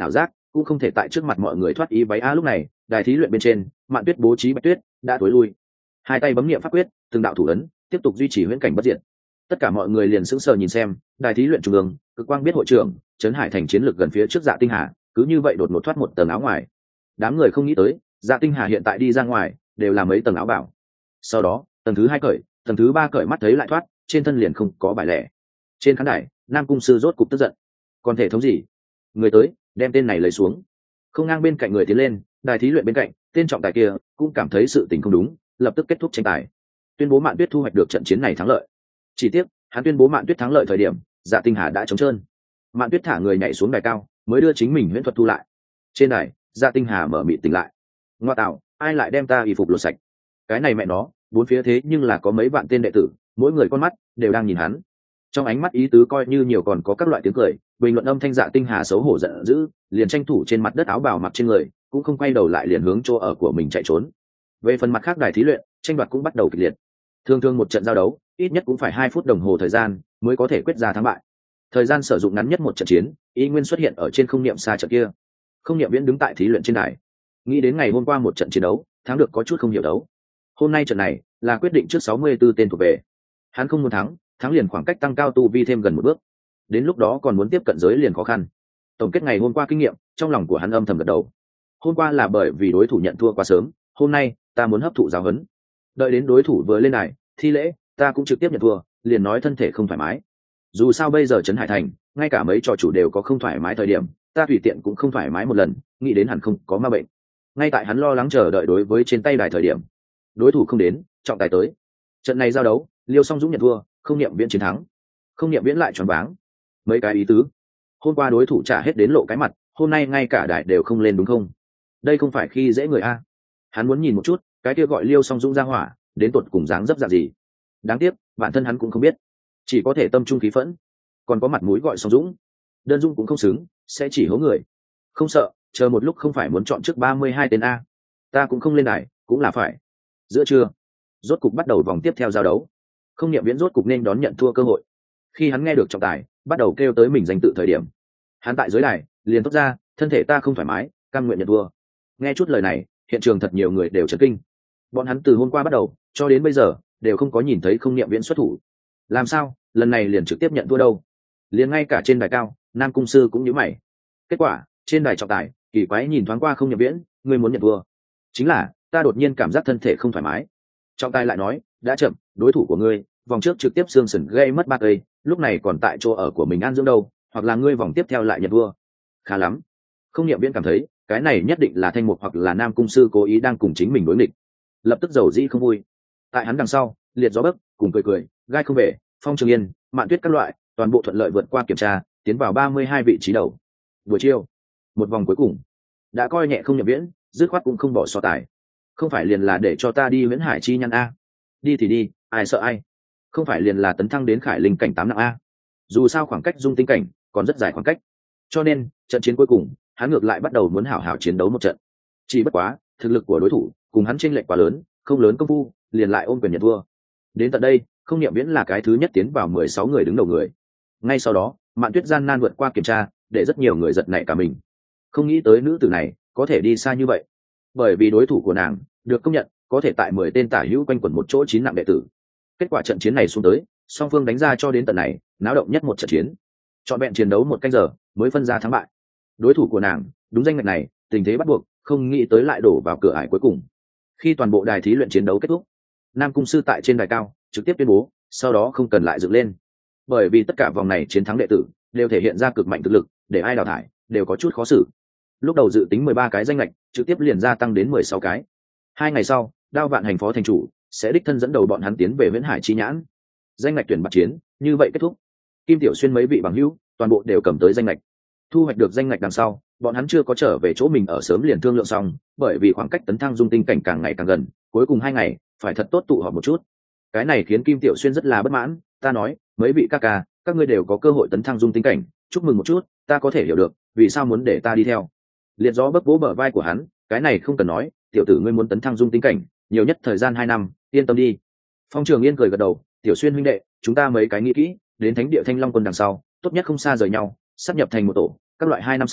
cũng không thể tại trước mặt mọi người thoát ý váy a. Lúc này đài thí luyện bên trên Mạn Tuyết bố trí Bạch Tuyết đã tối lui, hai tay bấm niệm pháp quyết, từng đạo thủ ấn tiếp tục duy trì huyễn cảnh bất diệt. Tất cả mọi người liền sững sờ nhìn xem đài thí luyện trung ương, Cực Quang biết hội trưởng Trấn Hải Thành chiến lược gần phía trước Dạ Tinh Hà cứ như vậy đột ngột thoát một tầng áo ngoài. Đám người không nghĩ tới Dạ Tinh Hà hiện tại đi ra ngoài đều là mấy tầng áo bảo, sau đó tầng thứ hai cởi, tầng thứ ba cởi, mắt thấy lại thoát, trên thân liền không có bài lẻ. Trên khán đài Nam Cung Sư rốt cục tức giận, còn thể thống gì, người tới đem tên này lấy xuống. Không ngang bên cạnh người tiến lên, đài thí luyện bên cạnh tên trọng tài kia cũng cảm thấy sự tình không đúng, lập tức kết thúc tranh tài, tuyên bố Mạn Tuyết thu hoạch được trận chiến này thắng lợi. Chỉ tiếc hắn tuyên bố Mạn Tuyết thắng lợi thời điểm Dạ Tinh Hà đã trống trơn. Mạn Tuyết thả người nhảy xuống đài cao mới đưa chính mình huyễn thuật thu lại. Trên đài Dạ Tinh Hà mở mịt tỉnh lại, ngoa tạo, ai lại đem ta y phục lột sạch? Cái này mẹ nó, bốn phía thế nhưng là có mấy vạn tên đệ tử, mỗi người con mắt đều đang nhìn hắn. Trong ánh mắt ý tứ coi như nhiều còn có các loại tiếng cười, bình luận âm thanh. Dạ Tinh Hà xấu hổ giận dữ, liền tranh thủ trên mặt đất áo bào mặc trên người, cũng không quay đầu lại liền hướng chỗ ở của mình chạy trốn. Về phần mặt khác đài thí luyện, tranh đoạt cũng bắt đầu kịch liệt. Thường thường một trận giao đấu ít nhất cũng phải hai phút đồng hồ thời gian mới có thể quyết ra thắng bại. Thời gian sử dụng ngắn nhất một trận chiến ý nguyên xuất hiện ở trên không niệm xa trận kia. Không niệm viễn đứng tại thí luyện trên đài, nghĩ đến ngày hôm qua một trận chiến đấu thắng được có chút không hiểu đấu. Hôm nay trận này là quyết định trước sáu mươi tư tên thuộc về. Hắn không muốn thắng, thắng liền khoảng cách tăng cao tu vi thêm gần một bước, đến lúc đó còn muốn tiếp cận giới liền khó khăn. Tổng kết ngày hôm qua kinh nghiệm, trong lòng của hắn âm thầm gật đầu. Hôm qua là bởi vì đối thủ nhận thua quá sớm, hôm nay ta muốn hấp thụ giáo huấn. Đợi đến đối thủ vừa lên đài thi lễ, ta cũng trực tiếp nhận thua, liền nói thân thể không thoải mái. Dù sao bây giờ Trấn Hải Thành ngay cả mấy trò chủ đều có không thoải mái thời điểm, ta tùy tiện cũng không thoải mái một lần, nghĩ đến hẳn không có ma bệnh. Ngay tại hắn lo lắng chờ đợi đối với trên tay đài thời điểm, đối thủ không đến, trọng tài tới. Trận này giao đấu Liêu Song Dũng nhận thua, Không Niệm Viễn chiến thắng. Không Niệm Viễn lại choáng váng, mấy cái ý tứ, hôm qua đối thủ trả hết đến lộ cái mặt, hôm nay ngay cả đài đều không lên đúng không? Đây không phải khi dễ người a. Hắn muốn nhìn một chút cái kia gọi Liêu Song Dũng ra hỏa đến tột cùng dáng dấp dạng gì. Đáng tiếc bản thân hắn cũng không biết, chỉ có thể tâm trung khí phẫn, còn có mặt mũi gọi Song Dũng, đơn dung cũng không xứng, sẽ chỉ hố người. Không sợ, chờ một lúc không phải muốn chọn trước ba mươi hai tên a, ta cũng không lên đài, cũng là phải. Giữa trưa rốt cục bắt đầu vòng tiếp theo giao đấu. Không Niệm Viễn rốt cục nên đón nhận thua cơ hội. Khi hắn nghe được trọng tài bắt đầu kêu tới mình danh tự thời điểm, hắn tại dưới đài liền thốt ra, thân thể ta không thoải mái, cam nguyện nhận thua. Nghe chút lời này, hiện trường thật nhiều người đều chấn kinh. Bọn hắn từ hôm qua bắt đầu cho đến bây giờ đều không có nhìn thấy Không Niệm Viễn xuất thủ, làm sao lần này liền trực tiếp nhận thua đâu? Liền ngay cả trên đài cao Nam Cung Sư cũng nhíu mày. Kết quả trên đài trọng tài kỳ quái nhìn thoáng qua Không Niệm Viễn, ngươi muốn nhận thua? Chính là ta đột nhiên cảm giác thân thể không thoải mái. Trọng tài lại nói, đã chậm, đối thủ của ngươi vòng trước trực tiếp xương sườn gây mất ba cây, lúc này còn tại chỗ ở của mình an dưỡng đâu, hoặc là ngươi vòng tiếp theo lại nhận thua. Khá lắm. Không Niệm Viễn cảm thấy cái này nhất định là Thanh Mục hoặc là Nam Cung Sư cố ý đang cùng chính mình đối nghịch, lập tức dầu dĩ không vui. Tại hắn đằng sau Liệt Gió Bấc cùng cười cười, Gai Không Về, Phong Trường Yên, Mạn Tuyết các loại toàn bộ thuận lợi vượt qua kiểm tra, tiến vào ba mươi hai vị trí đầu. Buổi chiều một vòng cuối cùng đã coi nhẹ Không Niệm Viễn, dứt khoát cũng không bỏ so tài. Không phải liền là để cho ta đi Viễn Hải chi nhăn a? Đi thì đi, ai sợ ai? Không phải liền là tấn thăng đến Khải Linh cảnh tám nặng a? Dù sao khoảng cách dung tinh cảnh còn rất dài khoảng cách, cho nên trận chiến cuối cùng hắn ngược lại bắt đầu muốn hảo hảo chiến đấu một trận. Chỉ bất quá thực lực của đối thủ cùng hắn chênh lệch quá lớn, không lớn công phu liền lại ôm quyền nhận thua. Đến tận đây Không Niệm Viễn là cái thứ nhất tiến vào mười sáu người đứng đầu người. Ngay sau đó Mạn Tuyết gian nan vượt qua kiểm tra, để rất nhiều người giật nảy cả mình. Không nghĩ tới nữ tử này có thể đi xa như vậy, bởi vì đối thủ của nàng được công nhận có thể tại mười tên tả hữu quanh quẩn một chỗ chín nặng đệ tử. Kết quả trận chiến này xuống tới, song phương đánh ra cho đến tận này náo động nhất một trận chiến, trọn vẹn chiến đấu một canh giờ mới phân ra thắng bại. Đối thủ của nàng đúng danh ngạch này, tình thế bắt buộc, không nghĩ tới lại đổ vào cửa ải cuối cùng. Khi toàn bộ đài thí luyện chiến đấu kết thúc, Nam Cung Sư tại trên đài cao trực tiếp tuyên bố, sau đó không cần lại dựng lên, bởi vì tất cả vòng này chiến thắng đệ tử đều thể hiện ra cực mạnh thực lực, để ai đào thải đều có chút khó xử. Lúc đầu dự tính mười ba cái danh lệch, trực tiếp liền gia tăng đến mười sáu cái. Hai ngày sau, Đao Vạn Hành phó thành chủ sẽ đích thân dẫn đầu bọn hắn tiến về Viễn Hải chi nhãn. Danh lệch tuyển bạc chiến như vậy kết thúc. Kim Tiểu Xuyên mấy vị bằng hữu toàn bộ đều cầm tới danh lệch. Thu hoạch được danh lệch đằng sau, bọn hắn chưa có trở về chỗ mình ở sớm liền thương lượng xong, bởi vì khoảng cách tấn thăng dung tinh cảnh càng ngày càng gần, cuối cùng hai ngày phải thật tốt tụ họp một chút. Cái này khiến Kim Tiểu Xuyên rất là bất mãn. Ta nói, mấy vị ca ca, các ngươi đều có cơ hội tấn thăng dung tinh cảnh, chúc mừng một chút, ta có thể hiểu được vì sao muốn để ta đi theo. Liệt Gió Bấc vỗ bờ vai của hắn, cái này không cần nói, tiểu tử ngươi muốn tấn thăng dung tinh cảnh, nhiều nhất thời gian hai năm, yên tâm đi. Phong Trường Yên cười gật đầu, Tiểu Xuyên huynh đệ, chúng ta mấy cái nghĩ kỹ, đến thánh địa Thanh Long quân đằng sau, tốt nhất không xa rời nhau, sắp nhập thành một tổ, các loại hai năm sau,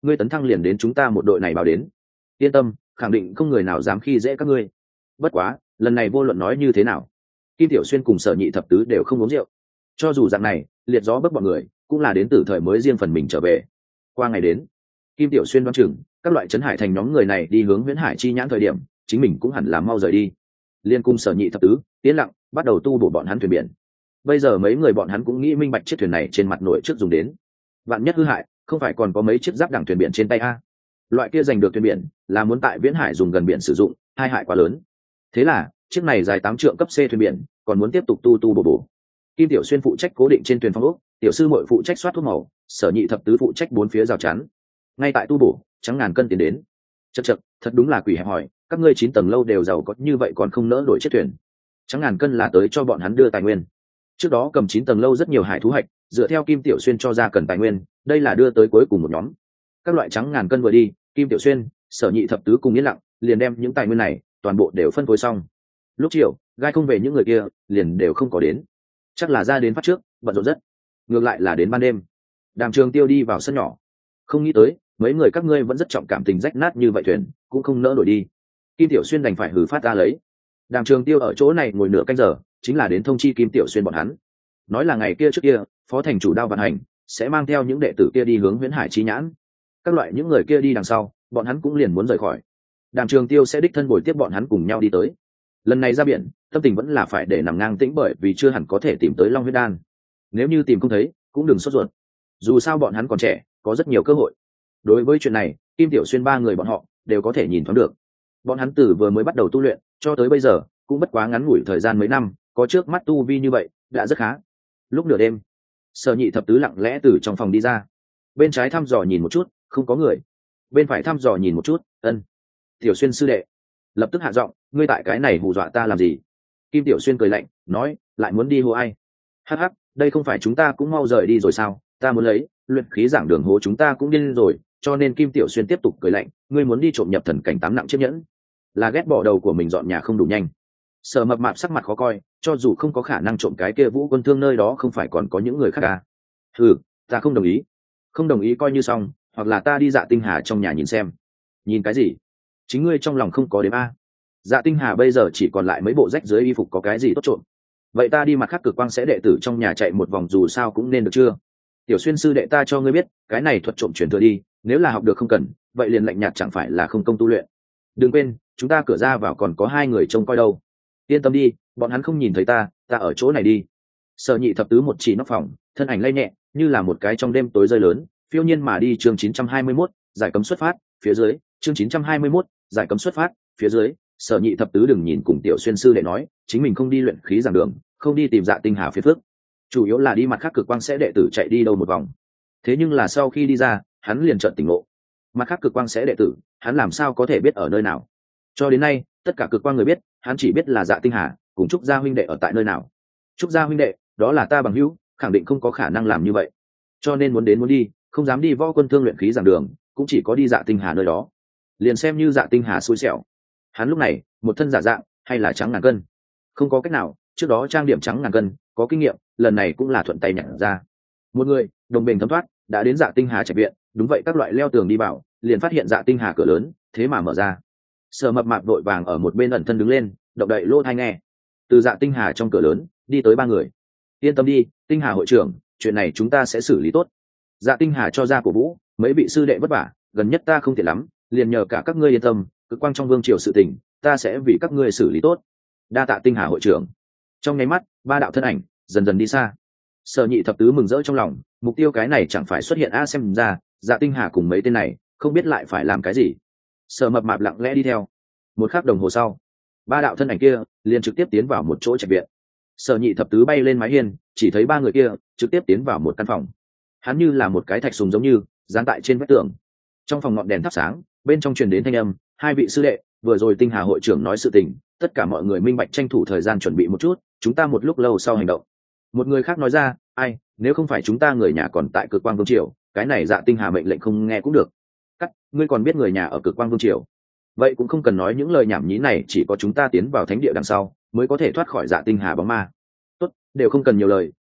ngươi tấn thăng liền đến chúng ta một đội này báo đến. Yên tâm, khẳng định không người nào dám khi dễ các ngươi. Bất quá lần này vô luận nói như thế nào, Kim Tiểu Xuyên cùng Sở Nhị thập tứ đều không uống rượu. Cho dù dạng này liệt gió bấc bọn người cũng là đến từ thời mới riêng phần mình trở về. Qua ngày đến, Kim Tiểu Xuyên đoán chừng các loại trấn hải thành nhóm người này đi hướng Huyễn Hải chi nhãn thời điểm, chính mình cũng hẳn là mau rời đi. Liên cung Sở Nhị thập tứ tiến lặng bắt đầu tu bổ bọn hắn thuyền biển. Bây giờ mấy người bọn hắn cũng nghĩ minh bạch chiếc thuyền này trên mặt nổi trước dùng đến, vạn nhất hư hại không phải còn có mấy chiếc giáp đẳng thuyền biển trên tay a. Loại kia giành được thuyền biển là muốn tại Viễn Hải dùng gần biển sử dụng, hai hại quá lớn. Thế là chiếc này dài tám trượng cấp C thuyền biển còn muốn tiếp tục tu tu bổ bổ. Kim Tiểu Xuyên phụ trách cố định trên thuyền phong ốc, tiểu sư muội phụ trách soát thuốc màu, Sở Nhị thập tứ phụ trách bốn phía rào chắn. Ngay tại tu bổ, Trắng Ngàn Cân tiến đến. Chậc chậc, thật đúng là quỷ hẹp hỏi, các ngươi chín tầng lâu đều giàu có như vậy còn không nỡ đổi chiếc thuyền. Trắng Ngàn Cân là tới cho bọn hắn đưa tài nguyên. Trước đó cầm chín tầng lâu rất nhiều hải thú hạch, dựa theo Kim Tiểu Xuyên cho ra cần tài nguyên, đây là đưa tới cuối cùng một nhóm. Các loại Trắng Ngàn Cân vừa đi, Kim Tiểu Xuyên, Sở Nhị thập tứ cùng yên lặng, liền đem những tài nguyên này toàn bộ đều phân phối xong. Lúc chiều, gai không về những người kia, liền đều không có đến. Chắc là ra đến phát trước, bận rộn rất. Ngược lại là đến ban đêm, Đàm Trường Tiêu đi vào sân nhỏ, không nghĩ tới mấy người các ngươi vẫn rất trọng cảm tình rách nát như vậy, thuyền cũng không nỡ đổi đi. Kim Tiểu Xuyên đành phải hừ phát ra lấy. Đàm Trường Tiêu ở chỗ này ngồi nửa canh giờ, chính là đến thông chi Kim Tiểu Xuyên bọn hắn, nói là ngày kia trước kia phó thành chủ Đao Văn Hành sẽ mang theo những đệ tử kia đi hướng Huyễn Hải chi nhãn. Các loại những người kia đi đằng sau, bọn hắn cũng liền muốn rời khỏi. Đàm Trường Tiêu sẽ đích thân bồi tiếp bọn hắn cùng nhau đi tới. Lần này ra biển, tâm tình vẫn là phải để nằm ngang tĩnh, bởi vì chưa hẳn có thể tìm tới Long Huyết Đan. Nếu như tìm không thấy, cũng đừng sốt ruột. Dù sao bọn hắn còn trẻ, có rất nhiều cơ hội. Đối với chuyện này, Kim Tiểu Xuyên ba người bọn họ đều có thể nhìn thoáng được. Bọn hắn từ vừa mới bắt đầu tu luyện cho tới bây giờ, cũng bất quá ngắn ngủi thời gian mấy năm, có trước mắt tu vi như vậy, đã rất khá. Lúc nửa đêm, Sở Nhị thập tứ lặng lẽ từ trong phòng đi ra. Bên trái thăm dò nhìn một chút, không có người. Bên phải thăm dò nhìn một chút, ân. Tiểu Xuyên sư đệ. Lập tức hạ giọng, ngươi tại cái này hù dọa ta làm gì? Kim Tiểu Xuyên cười lạnh, nói, lại muốn đi hù ai? Hắc hắc, đây không phải chúng ta cũng mau rời đi rồi sao? Ta muốn lấy luyện khí giảng đường hố chúng ta cũng điên rồi, cho nên Kim Tiểu Xuyên tiếp tục cười lạnh, ngươi muốn đi trộm nhập thần cảnh tám nặng chiếc nhẫn, là ghét bỏ đầu của mình dọn nhà không đủ nhanh. Sở Mập Mạp sắc mặt khó coi, cho dù không có khả năng trộm cái kia Vũ Quân Thương nơi đó không phải còn có những người khác à? Ừ, ta không đồng ý. Không đồng ý coi như xong, hoặc là ta đi Dạ Tinh Hà trong nhà nhìn xem. Nhìn cái gì? Chính ngươi trong lòng không có đếm a. Dạ Tinh Hà bây giờ chỉ còn lại mấy bộ rách dưới y phục, có cái gì tốt trộm? Vậy ta đi mặt khác Cực Quang sẽ đệ tử trong nhà chạy một vòng dù sao cũng nên được chưa? Tiểu Xuyên sư đệ, ta cho ngươi biết, cái này thuật trộm truyền thừa đi, nếu là học được không cần, vậy liền lạnh nhạt chẳng phải là không công tu luyện. Đừng quên, chúng ta cửa ra vào còn có hai người trông coi đâu. Yên tâm đi, bọn hắn không nhìn thấy ta, ta ở chỗ này đi. Sở Nhị thập tứ một chỉ nóc phòng, thân ảnh lay nhẹ, như là một cái trong đêm tối rơi lớn, phiêu nhiên mà đi. Chương chín trăm hai mươi mốt, giải cấm xuất phát, phía dưới. Chương chín trăm hai mươi mốt, giải cấm xuất phát, phía dưới. Sở Nhị thập tứ đừng nhìn cùng Tiểu Xuyên sư đệ nói, chính mình không đi luyện khí giảng đường, không đi tìm Dạ Tinh Hà phiền phức, chủ yếu là đi mặt khác Cực Quang sẽ đệ tử chạy đi đâu một vòng. Thế nhưng là sau khi đi ra, hắn liền chợt tỉnh ngộ, mặt khác Cực Quang sẽ đệ tử, hắn làm sao có thể biết ở nơi nào? Cho đến nay, tất cả Cực Quang người biết, hắn chỉ biết là Dạ Tinh Hà cùng Trúc Gia huynh đệ ở tại nơi nào. Trúc Gia huynh đệ, đó là ta bằng hữu, khẳng định không có khả năng làm như vậy. Cho nên muốn đến muốn đi, không dám đi Võ Quân Thương luyện khí giảng đường, cũng chỉ có đi Dạ Tinh Hà nơi đó. Liền xem như Dạ Tinh Hà xui xẻo. Hắn lúc này, một thân giả dạng, hay là Trắng Ngàn Cân. Không có cách nào, trước đó trang điểm Trắng Ngàn Cân, có kinh nghiệm, lần này cũng là thuận tay nhận ra. Một người, đồng bình thấm thoát, đã đến Dạ Tinh Hà trạch viện, đúng vậy các loại leo tường đi vào, liền phát hiện Dạ Tinh Hà cửa lớn, thế mà mở ra. Sở Mập Mạp vội vàng ở một bên ẩn thân đứng lên, động đậy lỗ tai nghe. Từ Dạ Tinh Hà trong cửa lớn, đi tới ba người. Yên tâm đi, Tinh Hà hội trưởng, chuyện này chúng ta sẽ xử lý tốt. Dạ Tinh Hà cho ra cổ vũ, mấy vị sư đệ vất vả, gần nhất ta không thể lắm, liền nhờ cả các ngươi yên tâm, Cực Quang trong vương triều sự tình, ta sẽ vì các ngươi xử lý tốt. Đa tạ Tinh Hà hội trưởng. Trong nháy mắt, ba đạo thân ảnh dần dần đi xa. Sở Nhị thập tứ mừng rỡ trong lòng, mục tiêu cái này chẳng phải xuất hiện a, xem ra Dạ Tinh Hà cùng mấy tên này không biết lại phải làm cái gì. Sở Mập Mạp lặng lẽ đi theo. Một khắc đồng hồ sau, ba đạo thân ảnh kia liền trực tiếp tiến vào một chỗ trạch viện. Sở Nhị thập tứ bay lên mái hiên, chỉ thấy ba người kia trực tiếp tiến vào một căn phòng. Hắn như là một cái thạch sùng giống như dán tại trên vách tường. Trong phòng ngọn đèn thắp sáng, bên trong truyền đến thanh âm, hai vị sư đệ, vừa rồi Tinh Hà hội trưởng nói sự tình, tất cả mọi người minh bạch, tranh thủ thời gian chuẩn bị một chút, chúng ta một lúc lâu sau hành động. Một người khác nói ra, ai, nếu không phải chúng ta người nhà còn tại Cực Quang vương triều, cái này Dạ Tinh Hà mệnh lệnh không nghe cũng được. Cắt, ngươi còn biết người nhà ở Cực Quang vương triều? Vậy cũng không cần nói những lời nhảm nhí này, chỉ có chúng ta tiến vào thánh địa đằng sau mới có thể thoát khỏi Dạ Tinh Hà bóng ma. Tốt, đều không cần nhiều lời,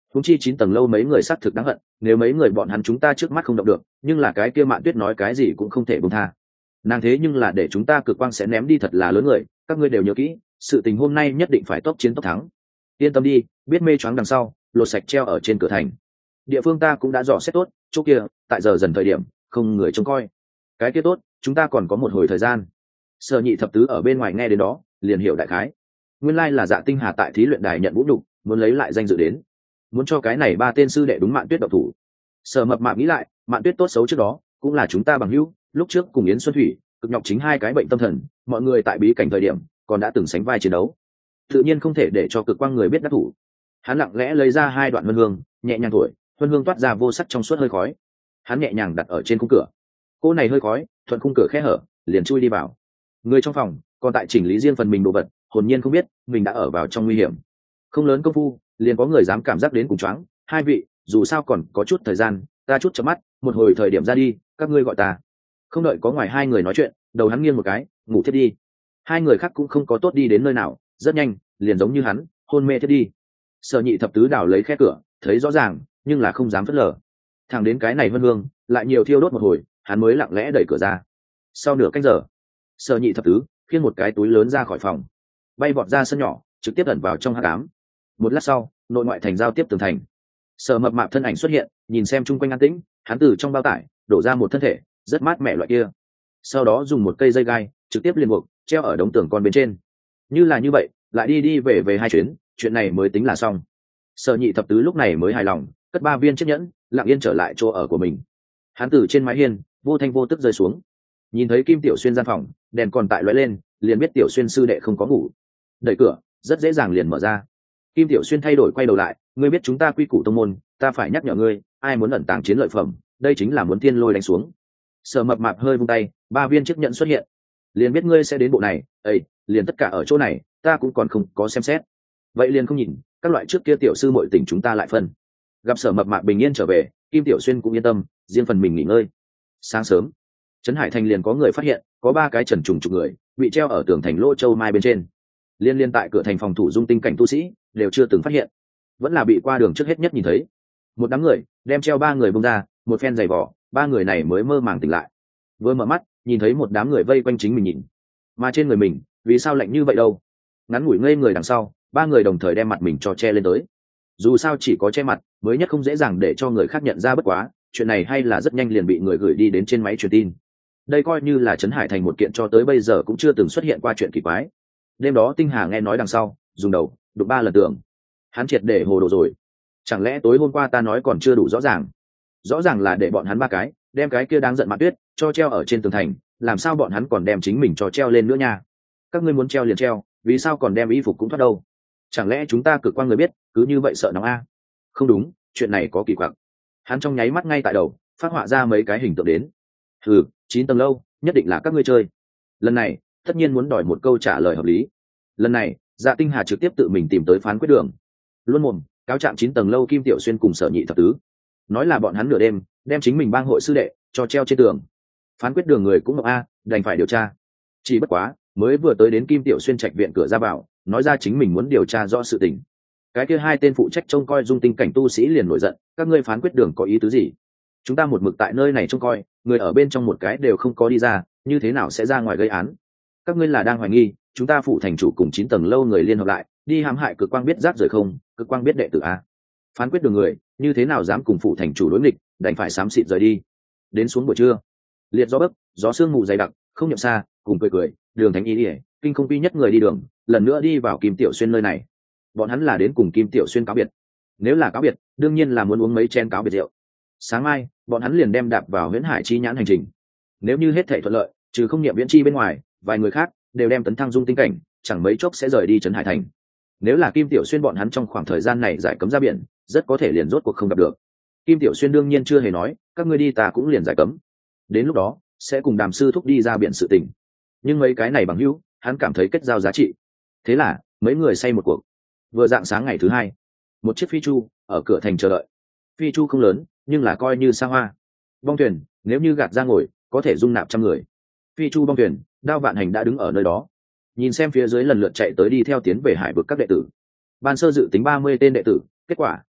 húng chi chín tầng lâu mấy người xác thực đáng hận, nếu mấy người bọn hắn chúng ta trước mắt không động được, nhưng là cái kia Mạn Tuyết nói cái gì cũng không thể buông tha. Nàng thế nhưng là để chúng ta cực quang sẽ ném đi thật là lớn người, các ngươi đều nhớ kỹ, sự tình hôm nay nhất định phải tốc chiến tốc thắng. Yên tâm đi, biết mê choáng đằng sau, lột sạch treo ở trên cửa thành. Địa phương ta cũng đã dò xét tốt, chỗ kia, tại giờ dần thời điểm, không người trông coi. Cái kia tốt, chúng ta còn có một hồi thời gian. Sở Nhị thập tứ ở bên ngoài nghe đến đó, liền hiểu đại khái. Nguyên lai là Dạ Tinh Hà tại thí luyện đài nhận vũ đục, muốn lấy lại danh dự đến, muốn cho cái này ba tên sư đệ đúng Mạn Tuyết độc thủ. Sở Mập Mạp nghĩ lại, Mạn Tuyết tốt xấu trước đó, cũng là chúng ta bằng hữu, lúc trước cùng Yến Xuân Thủy, Cực Nhọc chính hai cái bệnh tâm thần, mọi người tại bí cảnh thời điểm, còn đã từng sánh vai chiến đấu. Tự nhiên không thể để cho Cực Quang người biết đắc thủ. Hắn lặng lẽ lấy ra hai đoạn vân hương, nhẹ nhàng thổi, vân hương toát ra vô sắc trong suốt hơi khói. Hắn nhẹ nhàng đặt ở trên khung cửa. Cô này hơi khói, thuận khung cửa khẽ hở, liền chui đi vào. Người trong phòng còn tại chỉnh lý riêng phần mình đồ vật, hồn nhiên không biết mình đã ở vào trong nguy hiểm. Không lớn công phu, liền có người dám cảm giác đến cùng choáng. Hai vị, dù sao còn có chút thời gian, ta chút chớp mắt, một hồi thời điểm ra đi, các ngươi gọi ta. Không đợi có ngoài hai người nói chuyện, đầu hắn nghiêng một cái, ngủ thiếp đi. Hai người khác cũng không có tốt đi đến nơi nào, rất nhanh, liền giống như hắn, hôn mê thiếp đi. Sở Nhị thập tứ đảo lấy khe cửa, thấy rõ ràng, nhưng là không dám phớt lờ. Thẳng đến cái này vân hương, lại nhiều thiêu đốt một hồi, hắn mới lặng lẽ đẩy cửa ra. Sau nửa canh giờ, Sở Nhị thập tứ khiêng một cái túi lớn ra khỏi phòng, bay vọt ra sân nhỏ, trực tiếp ẩn vào trong hắc ám. Một lát sau, nội ngoại thành giao tiếp tường thành. Sở Mập Mạp thân ảnh xuất hiện, nhìn xem chung quanh an tĩnh, hắn từ trong bao tải đổ ra một thân thể rất mát mẻ loại kia, sau đó dùng một cây dây gai trực tiếp liền buộc treo ở đống tường con bên trên. Như là như vậy, lại đi đi về về hai chuyến, chuyện này mới tính là xong. Sở Nhị thập tứ lúc này mới hài lòng, cất ba viên chiếc nhẫn, lặng yên trở lại chỗ ở của mình. Hắn từ trên mái hiên vô thanh vô tức rơi xuống, nhìn thấy Kim Tiểu Xuyên gian phòng đèn còn tại lóe lên, liền biết Tiểu Xuyên sư đệ không có ngủ. Đẩy cửa rất dễ dàng liền mở ra. Kim Tiểu Xuyên thay đổi quay đầu lại, ngươi biết chúng ta quy củ tông môn, ta phải nhắc nhở ngươi, ai muốn ẩn tàng chiến lợi phẩm, đây chính là muốn thiên lôi đánh xuống. Sở Mập Mạp hơi vung tay, ba viên chiếc nhẫn xuất hiện, liền biết ngươi sẽ đến bộ này. Ây, liền tất cả ở chỗ này, ta cũng còn không có xem xét, vậy liền không nhìn các loại trước kia tiểu sư muội tình chúng ta lại phân. Gặp Sở Mập Mạp bình yên trở về, Kim Tiểu Xuyên cũng yên tâm, riêng phần mình nghỉ ngơi. Sáng sớm, Trấn Hải Thành liền có người phát hiện, có ba cái trần trùng trục người bị treo ở tường thành lỗ châu mai bên trên. Liên liên tại cửa thành phòng thủ dung tinh cảnh tu sĩ đều chưa từng phát hiện, vẫn là bị qua đường trước hết nhất nhìn thấy. Một đám người đem treo ba người bông ra, một phen giày vỏ, ba người này mới mơ màng tỉnh lại. Vừa mở mắt, nhìn thấy một đám người vây quanh chính mình nhìn, mà trên người mình vì sao lạnh như vậy đâu? Ngắn ngủi ngây người đằng sau, ba người đồng thời đem mặt mình cho che lên tới. Dù sao chỉ có che mặt mới nhất không dễ dàng để cho người khác nhận ra, bất quá chuyện này hay là rất nhanh liền bị người gửi đi đến trên máy truyền tin. Đây coi như là Trấn Hải Thành một kiện cho tới bây giờ cũng chưa từng xuất hiện qua chuyện kỳ quái. Đêm đó Tinh Hà nghe nói đằng sau, dùng đầu đụng ba lần tưởng, hắn triệt để hồ đồ rồi. Chẳng lẽ tối hôm qua ta nói còn chưa đủ rõ ràng? Rõ ràng là để bọn hắn ba cái đem cái kia đáng giận Mạn Tuyết cho treo ở trên tường thành, làm sao bọn hắn còn đem chính mình cho treo lên nữa nha? Các ngươi muốn treo liền treo, vì sao còn đem y phục cũng thoát đâu? Chẳng lẽ chúng ta Cực Quang người biết cứ như vậy sợ nóng a? Không đúng, chuyện này có kỳ quặc. Hắn trong nháy mắt ngay tại đầu phát họa ra mấy cái hình tượng đến. Ừ, chín tầng lâu nhất định là các ngươi chơi. Lần này tất nhiên muốn đòi một câu trả lời hợp lý. Lần này Dạ Tinh Hà trực tiếp tự mình tìm tới Phán Quyết Đường, luôn mồm cáo trạng chín tầng lâu Kim Tiểu Xuyên cùng Sở Nhị thập tứ, nói là bọn hắn nửa đêm đem chính mình bang hội sư đệ cho treo trên tường. Phán Quyết Đường người cũng ngọc a, đành phải điều tra. Chỉ bất quá mới vừa tới đến Kim Tiểu Xuyên trạch viện cửa ra vào, nói ra chính mình muốn điều tra rõ sự tình, cái kia hai tên phụ trách trông coi dung tinh cảnh tu sĩ liền nổi giận. Các ngươi Phán Quyết Đường có ý tứ gì? Chúng ta một mực tại nơi này trông coi, người ở bên trong một cái đều không có đi ra, như thế nào sẽ ra ngoài gây án? Các ngươi là đang hoài nghi chúng ta phụ thành chủ cùng chín tầng lâu người liên hợp lại đi hãm hại Cực Quang biết rác rời không? Cực Quang biết đệ tử a? Phán Quyết Đường người như thế nào dám cùng phụ thành chủ đối nghịch, đành phải xám xịt rời đi. Đến xuống buổi trưa, liệt gió bấc, gió sương mù dày đặc, không nhậm xa, cùng cười cười, Đường Thánh ý ỉa kinh không quy nhất người đi đường, lần nữa đi vào Kim Tiểu Xuyên nơi này. Bọn hắn là đến cùng Kim Tiểu Xuyên cáo biệt. Nếu là cáo biệt, đương nhiên là muốn uống mấy chén cáo biệt rượu. Sáng mai bọn hắn liền đem đạp vào Huyễn Hải chi nhãn hành trình. Nếu như hết thảy thuận lợi, trừ không niệm viễn chi bên ngoài, vài người khác đều đem tấn thăng dung tinh cảnh, chẳng mấy chốc sẽ rời đi Trấn Hải Thành. Nếu là Kim Tiểu Xuyên bọn hắn trong khoảng thời gian này giải cấm ra biển, rất có thể liền rốt cuộc không gặp được. Kim Tiểu Xuyên đương nhiên chưa hề nói, các ngươi đi ta cũng liền giải cấm. Đến lúc đó sẽ cùng Đàm sư thúc đi ra biển sự tình. Nhưng mấy cái này bằng hữu, hắn cảm thấy kết giao giá trị. Thế là mấy người say một cuộc. Vừa dạng sáng ngày thứ hai, một chiếc phi chu ở cửa thành chờ đợi. Phi chu không lớn, nhưng là coi như xa hoa. Bong thuyền nếu như gạt ra ngồi, có thể dung nạp trăm người. Phi chu bong thuyền, Đao Vạn Hành đã đứng ở nơi đó, nhìn xem phía dưới lần lượt chạy tới đi theo tiến về hải vực các đệ tử. Ban sơ dự tính ba mươi tên đệ tử, kết quả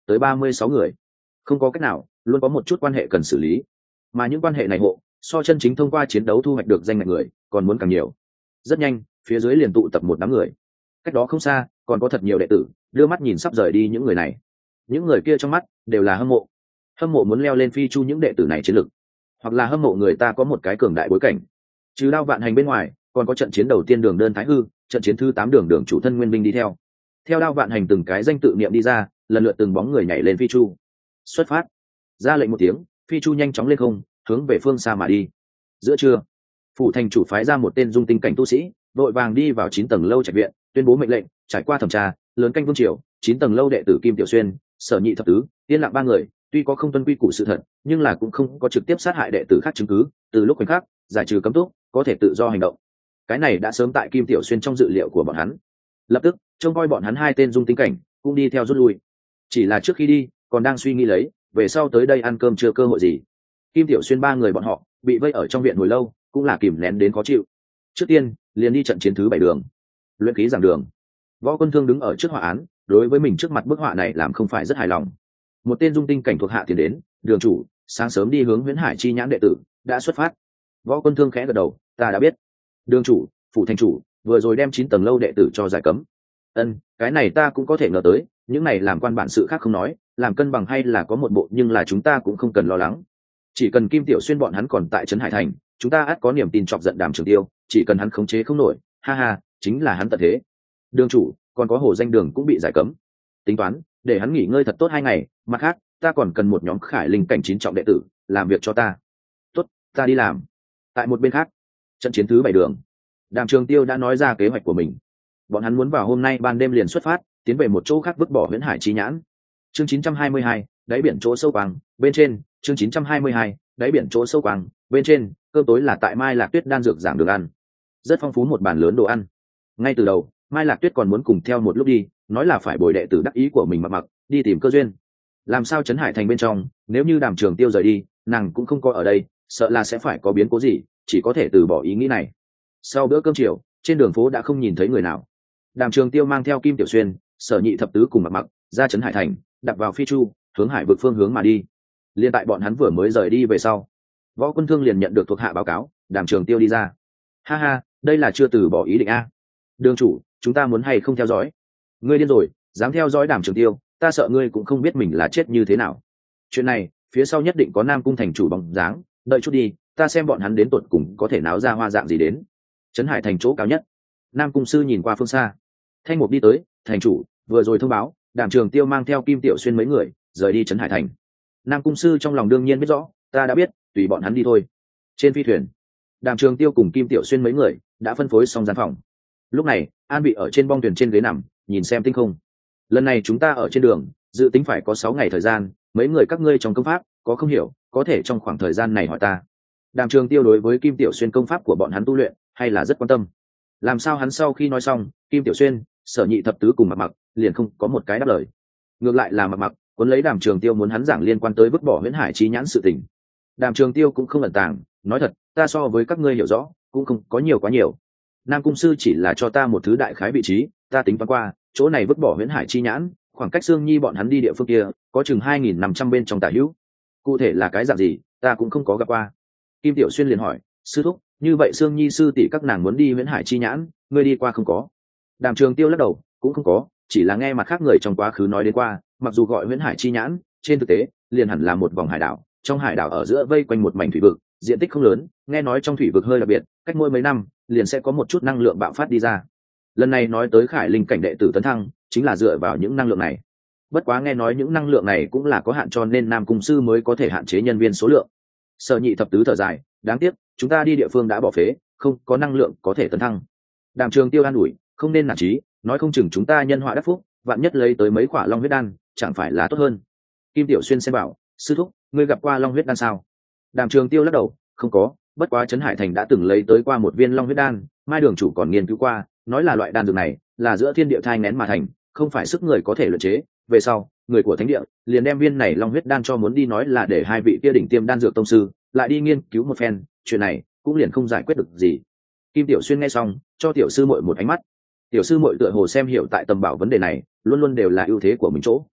tới ba mươi sáu người. Không có cách nào, luôn có một chút quan hệ cần xử lý, mà những quan hệ này hộ so chân chính thông qua chiến đấu thu hoạch được danh ngạch người còn muốn càng nhiều. Rất nhanh, phía dưới liền tụ tập một đám người, cách đó không xa còn có thật nhiều đệ tử đưa mắt nhìn sắp rời đi những người này. Những người kia trong mắt đều là hâm mộ, hâm mộ muốn leo lên phi chu những đệ tử này chiến lực, hoặc là hâm mộ người ta có một cái cường đại bối cảnh. Trừ Đao Vạn Hành bên ngoài, còn có trận chiến đầu tiên đường đơn Thái Hư, trận chiến thứ tám đường đường chủ thân Nguyên Binh đi theo. Theo Đao Vạn Hành từng cái danh tự niệm đi ra, lần lượt từng bóng người nhảy lên phi chu. Xuất phát. Ra lệnh một tiếng, phi chu nhanh chóng lên không, hướng về phương xa mà đi. Giữa trưa, phủ thành chủ phái ra một tên dung tinh cảnh tu sĩ, đội vàng đi vào chín tầng lâu trạch viện, tuyên bố mệnh lệnh, trải qua thẩm tra, lớn canh vương triều, chín tầng lâu đệ tử Kim Tiểu Xuyên, Sở Nhị thập tứ, Tiên Lặng ba người, tuy có không tuân quy củ sự thật, nhưng là cũng không có trực tiếp sát hại đệ tử khác chứng cứ, từ lúc khoảnh khắc giải trừ cấm túc, có thể tự do hành động. Cái này đã sớm tại Kim Tiểu Xuyên trong dự liệu của bọn hắn. Lập tức, trông coi bọn hắn hai tên dung tinh cảnh cũng đi theo rút lui. Chỉ là trước khi đi, còn đang suy nghĩ lấy, về sau tới đây ăn cơm chưa cơ hội gì. Kim Tiểu Xuyên ba người bọn họ bị vây ở trong viện hồi lâu, cũng là kìm nén đến khó chịu. Trước tiên, liền đi trận chiến thứ bảy đường, luyện khí giảng đường. Võ Quân Thương đứng ở trước họa án, đối với mình trước mặt bức họa này làm không phải rất hài lòng. Một tên dung tinh cảnh thuộc hạ tiến đến, đường chủ, sáng sớm đi hướng Huyễn Hải chi nhãn đệ tử đã xuất phát. Võ Quân Thương khẽ gật đầu, ta đã biết. Đường chủ, phủ thành chủ vừa rồi đem chín tầng lâu đệ tử cho giải cấm. Ân, cái này ta cũng có thể ngờ tới, những này làm quan bản sự khác không nói, làm cân bằng hay là có một bộ, nhưng là chúng ta cũng không cần lo lắng. Chỉ cần Kim Tiểu Xuyên bọn hắn còn tại trấn Hải thành, chúng ta ắt có niềm tin chọc giận Đàm Trường Tiêu, chỉ cần hắn khống chế không nổi, ha ha, chính là hắn tận thế. Đường chủ, còn có Hồ Danh Đường cũng bị giải cấm. Tính toán, để hắn nghỉ ngơi thật tốt hai ngày, mặt khác, ta còn cần một nhóm Khải Linh cảnh chín trọng đệ tử, làm việc cho ta. Tốt, ta đi làm. Tại một bên khác, trận chiến thứ bảy đường, Đàm Trường Tiêu đã nói ra kế hoạch của mình. Bọn hắn muốn vào hôm nay ban đêm liền xuất phát, tiến về một chỗ khác vứt bỏ Huyễn Hải chi nhãn. Chương chín trăm hai mươi hai, đáy biển chỗ sâu quang, bên trên, chương chín trăm hai mươi hai, đáy biển chỗ sâu quang, bên trên, cơm tối là tại Mai Lạc Tuyết đan dược giảng đường ăn. Rất phong phú một bàn lớn đồ ăn. Ngay từ đầu, Mai Lạc Tuyết còn muốn cùng theo một lúc đi, nói là phải bồi đệ tử đắc ý của mình Mặc Mặc đi tìm cơ duyên. Làm sao trấn Hải thành bên trong, nếu như Đàm Trường Tiêu rời đi, nàng cũng không có ở đây, sợ là sẽ phải có biến cố gì, chỉ có thể từ bỏ ý nghĩ này. Sau bữa cơm chiều, trên đường phố đã không nhìn thấy người nào. Đàm Trường Tiêu mang theo Kim Tiểu Xuyên, Sở Nhị thập tứ cùng Mặc Mặc ra trấn Hải thành, đặt vào phi chu, hướng hải vực phương hướng mà đi. Liên tại bọn hắn vừa mới rời đi về sau, Võ Quân Thương liền nhận được thuộc hạ báo cáo, Đàm Trường Tiêu đi ra. Ha ha, đây là chưa từ bỏ ý định a. Đường chủ, chúng ta muốn hay không theo dõi? Ngươi điên rồi, dám theo dõi Đàm Trường Tiêu, ta sợ ngươi cũng không biết mình là chết như thế nào. Chuyện này, phía sau nhất định có Nam cung thành chủ bóng dáng, đợi chút đi, ta xem bọn hắn đến tột cùng có thể náo ra hoa dạng gì đến. Trấn Hải thành chỗ cao nhất, Nam cung sư nhìn qua phương xa. Thanh Mục đi tới, thành chủ vừa rồi thông báo, Đàm Trường Tiêu mang theo Kim Tiểu Xuyên mấy người rời đi Trấn Hải thành. Nam cung sư trong lòng đương nhiên biết rõ, ta đã biết, tùy bọn hắn đi thôi. Trên phi thuyền, Đàm Trường Tiêu cùng Kim Tiểu Xuyên mấy người đã phân phối xong gian phòng. Lúc này, An bị ở trên bong thuyền trên ghế nằm, nhìn xem tinh không. Lần này chúng ta ở trên đường, dự tính phải có sáu ngày thời gian, mấy người các ngươi trong công pháp có không hiểu, có thể trong khoảng thời gian này hỏi ta. Đàm Trường Tiêu đối với Kim Tiểu Xuyên công pháp của bọn hắn tu luyện hay là rất quan tâm. Làm sao hắn sau khi nói xong, Kim Tiểu Xuyên, Sở Nhị thập tứ cùng Mặc Mặc liền không có một cái đáp lời. Ngược lại là Mặc Mặc cuốn lấy Đàm Trường Tiêu muốn hắn giảng liên quan tới vứt bỏ Huyễn Hải chi nhãn sự tình. Đàm Trường Tiêu cũng không ẩn tàng, nói thật, ta so với các ngươi hiểu rõ cũng không có nhiều quá nhiều. Nam cung sư chỉ là cho ta một thứ đại khái vị trí, ta tính toán qua, chỗ này vứt bỏ Huyễn Hải chi nhãn, khoảng cách Sương Nhi bọn hắn đi địa phương kia có chừng hai nghìn năm trăm bên trong tả hữu. Cụ thể là cái dạng gì, ta cũng không có gặp qua. Kim Tiểu Xuyên liền hỏi, sư thúc, như vậy Sương Nhi sư tỷ các nàng muốn đi Huyễn Hải chi nhãn, ngươi đi qua không có? Đàm Trường Tiêu lắc đầu, cũng không có, chỉ là nghe mặt khác người trong quá khứ nói đến qua, mặc dù gọi Huyễn Hải chi nhãn, trên thực tế liền hẳn là một vòng hải đảo, trong hải đảo ở giữa vây quanh một mảnh thủy vực, diện tích không lớn, nghe nói trong thủy vực hơi đặc biệt, cách mỗi mấy năm liền sẽ có một chút năng lượng bạo phát đi ra. Lần này nói tới Khải Linh cảnh đệ tử tấn thăng, chính là dựa vào những năng lượng này. Bất quá nghe nói những năng lượng này cũng là có hạn, cho nên Nam cung sư mới có thể hạn chế nhân viên số lượng. Sở Nhị thập tứ thở dài, đáng tiếc, chúng ta đi địa phương đã bỏ phế, không có năng lượng có thể tấn thăng. Đàm Trường Tiêu an ủi, không nên nản chí, nói không chừng chúng ta nhân họa đắc phúc, vạn nhất lấy tới mấy quả long huyết đan, chẳng phải là tốt hơn. Kim Tiểu Xuyên xem bảo, sư thúc, ngươi gặp qua long huyết đan sao? Đàm Trường Tiêu lắc đầu, không có, bất quá Trấn Hải thành đã từng lấy tới qua một viên long huyết đan, Mai đường chủ còn nghiên cứu qua, nói là loại đan dược này là giữa thiên địa thai nén mà thành, không phải sức người có thể luyện chế. Về sau, người của thánh địa liền đem viên này long huyết đan cho muốn đi, nói là để hai vị kia đỉnh tiêm đan dược tông sư lại đi nghiên cứu một phen, chuyện này cũng liền không giải quyết được gì. Kim Tiểu Xuyên nghe xong, cho tiểu sư muội một ánh mắt. Tiểu sư muội tựa hồ xem hiểu tại tầm bảo vấn đề này, luôn luôn đều là ưu thế của mình chỗ.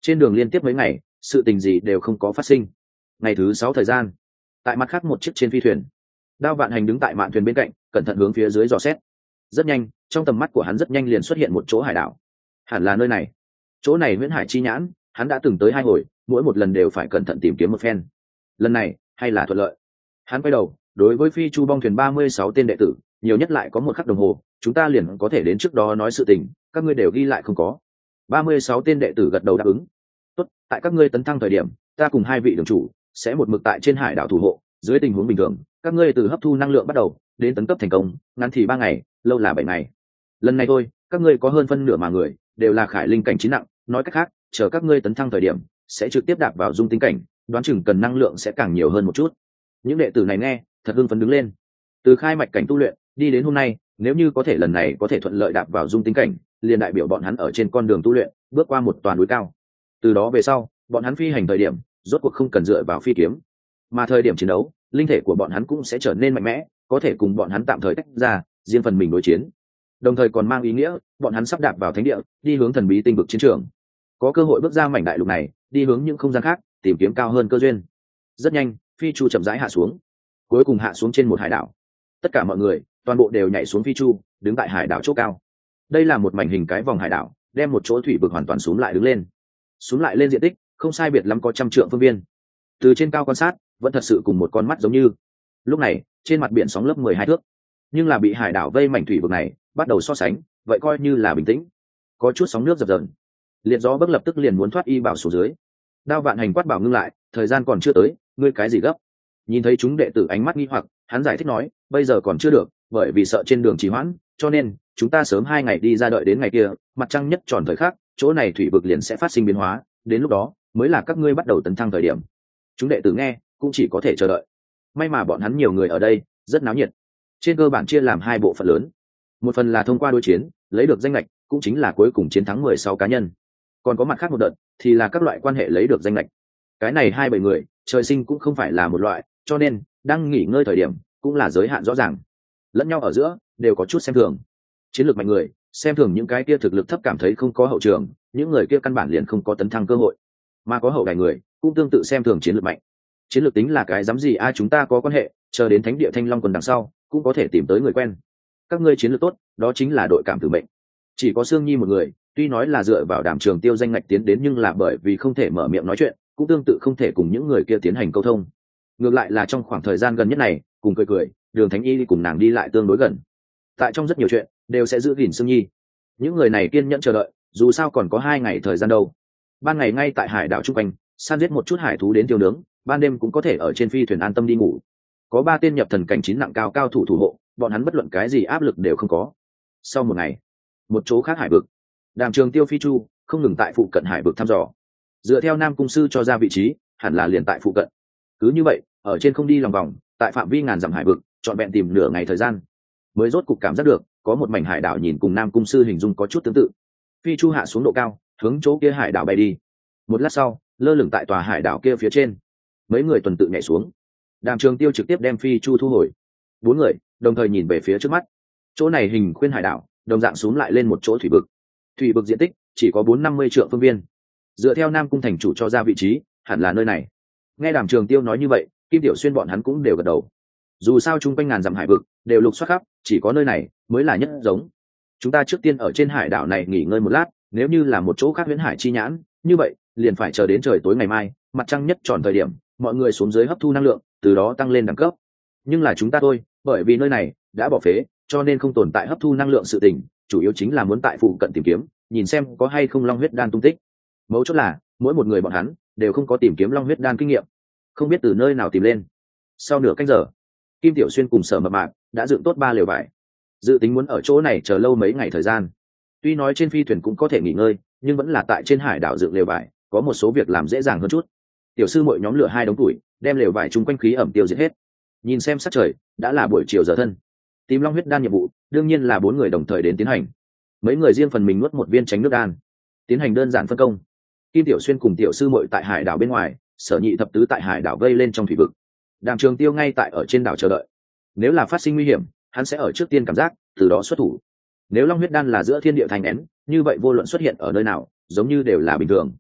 Trên đường liên tiếp mấy ngày, sự tình gì đều không có phát sinh. Ngày thứ sáu thời gian, tại mặt khác một chiếc trên phi thuyền, Đao Vạn Hành đứng tại mạn thuyền bên cạnh, cẩn thận hướng phía dưới dò xét. Rất nhanh, trong tầm mắt của hắn rất nhanh liền xuất hiện một chỗ hải đảo. Hẳn là nơi này. Chỗ này Huyễn Hải chi nhãn, hắn đã từng tới hai hồi, mỗi một lần đều phải cẩn thận tìm kiếm một phen. Lần này, hay là thuận lợi. Hắn quay đầu, đối với phi chu bong thuyền ba mươi sáu tên đệ tử, nhiều nhất lại có một khắc đồng hồ, chúng ta liền có thể đến trước đó nói sự tình, các ngươi đều ghi lại không có. ba mươi sáu tên đệ tử gật đầu đáp ứng. Tốt, tại các ngươi tấn thăng thời điểm, ta cùng hai vị đường chủ sẽ một mực tại trên hải đảo thủ hộ, dưới tình huống bình thường, các ngươi từ hấp thu năng lượng bắt đầu, đến tấn cấp thành công, ngắn thì ba ngày, lâu là bảy ngày. Lần này thôi, các ngươi có hơn phân nửa mà người đều là khải linh cảnh chín nặng, nói cách khác, chờ các ngươi tấn thăng thời điểm, sẽ trực tiếp đạp vào dung tinh cảnh, đoán chừng cần năng lượng sẽ càng nhiều hơn một chút. Những đệ tử này nghe, thật hưng phấn đứng lên. Từ khai mạch cảnh tu luyện, đi đến hôm nay, nếu như có thể lần này có thể thuận lợi đạp vào dung tinh cảnh, liền đại biểu bọn hắn ở trên con đường tu luyện, bước qua một toàn núi cao. Từ đó về sau, bọn hắn phi hành thời điểm, rốt cuộc không cần dựa vào phi kiếm, mà thời điểm chiến đấu, linh thể của bọn hắn cũng sẽ trở nên mạnh mẽ, có thể cùng bọn hắn tạm thời tách ra, riêng phần mình đối chiến. Đồng thời còn mang ý nghĩa, bọn hắn sắp đạp vào thánh địa, đi hướng thần bí tinh vực chiến trường, có cơ hội bước ra mảnh đại lục này, đi hướng những không gian khác, tìm kiếm cao hơn cơ duyên. Rất nhanh, phi chu chậm rãi hạ xuống, cuối cùng hạ xuống trên một hải đảo. Tất cả mọi người, toàn bộ đều nhảy xuống phi chu, đứng tại hải đảo chỗ cao. Đây là một mảnh hình cái vòng hải đảo, đem một chỗ thủy vực hoàn toàn xuống lại đứng lên. Xuống lại lên diện tích, không sai biệt lắm có trăm trượng phương viên. Từ trên cao quan sát, vẫn thật sự cùng một con mắt giống như. Lúc này, trên mặt biển sóng lớp mười hai thước, nhưng là bị hải đảo vây mảnh thủy vực này bắt đầu so sánh, vậy coi như là bình tĩnh. Có chút sóng nước dập dờn, liệt gió bấc lập tức liền muốn thoát y bảo xuống dưới. Đao Vạn Hành quát bảo ngưng lại, thời gian còn chưa tới, ngươi cái gì gấp? Nhìn thấy chúng đệ tử ánh mắt nghi hoặc, hắn giải thích nói, bây giờ còn chưa được, bởi vì sợ trên đường trì hoãn, cho nên chúng ta sớm hai ngày đi ra, đợi đến ngày kia mặt trăng nhất tròn thời khắc, chỗ này thủy vực liền sẽ phát sinh biến hóa, đến lúc đó mới là các ngươi bắt đầu tấn thăng thời điểm. Chúng đệ tử nghe cũng chỉ có thể chờ đợi. May mà bọn hắn nhiều người ở đây, rất náo nhiệt. Trên cơ bản chia làm hai bộ phận lớn, một phần là thông qua đối chiến lấy được danh lệch, cũng chính là cuối cùng chiến thắng mười sáu cá nhân, còn có mặt khác một đợt thì là các loại quan hệ lấy được danh lệch. Cái này hai bảy người trời sinh cũng không phải là một loại, cho nên đang nghỉ ngơi thời điểm cũng là giới hạn rõ ràng, lẫn nhau ở giữa đều có chút xem thường. Chiến lược mạnh người xem thường những cái kia thực lực thấp, cảm thấy không có hậu trường, những người kia căn bản liền không có tấn thăng cơ hội. Mà có hậu đài người cũng tương tự xem thường chiến lược mạnh. Chiến lược tính là cái dám gì, ai chúng ta có quan hệ, chờ đến thánh địa Thanh Long quần đằng sau cũng có thể tìm tới người quen. Các ngươi chiến lược tốt, đó chính là đội cảm tử mệnh. Chỉ có Sương Nhi một người, tuy nói là dựa vào Đàm Trường Tiêu danh ngạch tiến đến, nhưng là bởi vì không thể mở miệng nói chuyện, cũng tương tự không thể cùng những người kia tiến hành câu thông. Ngược lại là trong khoảng thời gian gần nhất này, cùng cười cười, Đường Thánh Y đi cùng nàng đi lại tương đối gần. Tại trong rất nhiều chuyện đều sẽ giữ gìn Sương Nhi. Những người này kiên nhẫn chờ đợi, dù sao còn có hai ngày thời gian đâu. Ban ngày ngay tại hải đảo trung quanh, săn giết một chút hải thú đến tiêu nướng, ban đêm cũng có thể ở trên phi thuyền an tâm đi ngủ. Có ba tên nhập thần cảnh chín nặng cao cao thủ thủ hộ, bọn hắn bất luận cái gì áp lực đều không có. Sau một ngày, một chỗ khác hải vực, Đàm Trường Tiêu phi chu không ngừng tại phụ cận hải vực thăm dò. Dựa theo Nam cung sư cho ra vị trí, hẳn là liền tại phụ cận. Cứ như vậy, ở trên không đi lòng vòng, tại phạm vi ngàn dặm hải vực, trọn vẹn tìm nửa ngày thời gian, mới rốt cục cảm giác được có một mảnh hải đảo nhìn cùng Nam cung sư hình dung có chút tương tự. Phi chu hạ xuống độ cao, hướng chỗ kia hải đảo bay đi. Một lát sau, lơ lửng tại tòa hải đảo kia phía trên, mấy người tuần tự nhảy xuống. Đàm Trường Tiêu trực tiếp đem phi chu thu hồi. Bốn người đồng thời nhìn về phía trước mắt. Chỗ này hình khuyên hải đảo, đồng dạng xuống lại lên một chỗ thủy vực. Thủy vực diện tích chỉ có bốn năm mươi trượng phương viên. Dựa theo Nam cung thành chủ cho ra vị trí, hẳn là nơi này. Nghe Đàm Trường Tiêu nói như vậy, Kim Tiểu Xuyên bọn hắn cũng đều gật đầu. Dù sao chung quanh ngàn dặm hải vực đều lục soát khắp, chỉ có nơi này mới là nhất giống. Chúng ta trước tiên ở trên hải đảo này nghỉ ngơi một lát, nếu như là một chỗ khác Huyễn Hải chi nhãn, như vậy liền phải chờ đến trời tối ngày mai, mặt trăng nhất tròn thời điểm, mọi người xuống dưới hấp thu năng lượng, từ đó tăng lên đẳng cấp. Nhưng là chúng ta thôi, bởi vì nơi này đã bỏ phế, cho nên không tồn tại hấp thu năng lượng sự tình, chủ yếu chính là muốn tại phụ cận tìm kiếm, nhìn xem có hay không long huyết đan tung tích. Mấu chốt là mỗi một người bọn hắn đều không có tìm kiếm long huyết đan kinh nghiệm, không biết từ nơi nào tìm lên. Sau nửa canh giờ, Kim Tiểu Xuyên cùng Sở Mập Mạp đã dựng tốt ba lều vải, dự tính muốn ở chỗ này chờ lâu mấy ngày thời gian. Tuy nói trên phi thuyền cũng có thể nghỉ ngơi, nhưng vẫn là tại trên hải đảo dựng lều vải, có một số việc làm dễ dàng hơn chút. Tiểu sư muội nhóm lửa hai đống tuổi, đem lều vải chung quanh khí ẩm tiêu diệt hết. Nhìn xem sắc trời, đã là buổi chiều giờ thân. Tìm long huyết đan nhiệm vụ, đương nhiên là bốn người đồng thời đến tiến hành. Mấy người riêng phần mình nuốt một viên tránh nước đan, tiến hành đơn giản phân công. Kim Tiểu Xuyên cùng tiểu sư muội tại hải đảo bên ngoài, Sở Nhị thập tứ tại hải đảo vây lên trong thủy vực. Đàm Trường Tiêu ngay tại ở trên đảo chờ đợi. Nếu là phát sinh nguy hiểm, hắn sẽ ở trước tiên cảm giác, từ đó xuất thủ. Nếu long huyết đan là giữa thiên địa thành nén, như vậy vô luận xuất hiện ở nơi nào, giống như đều là bình thường.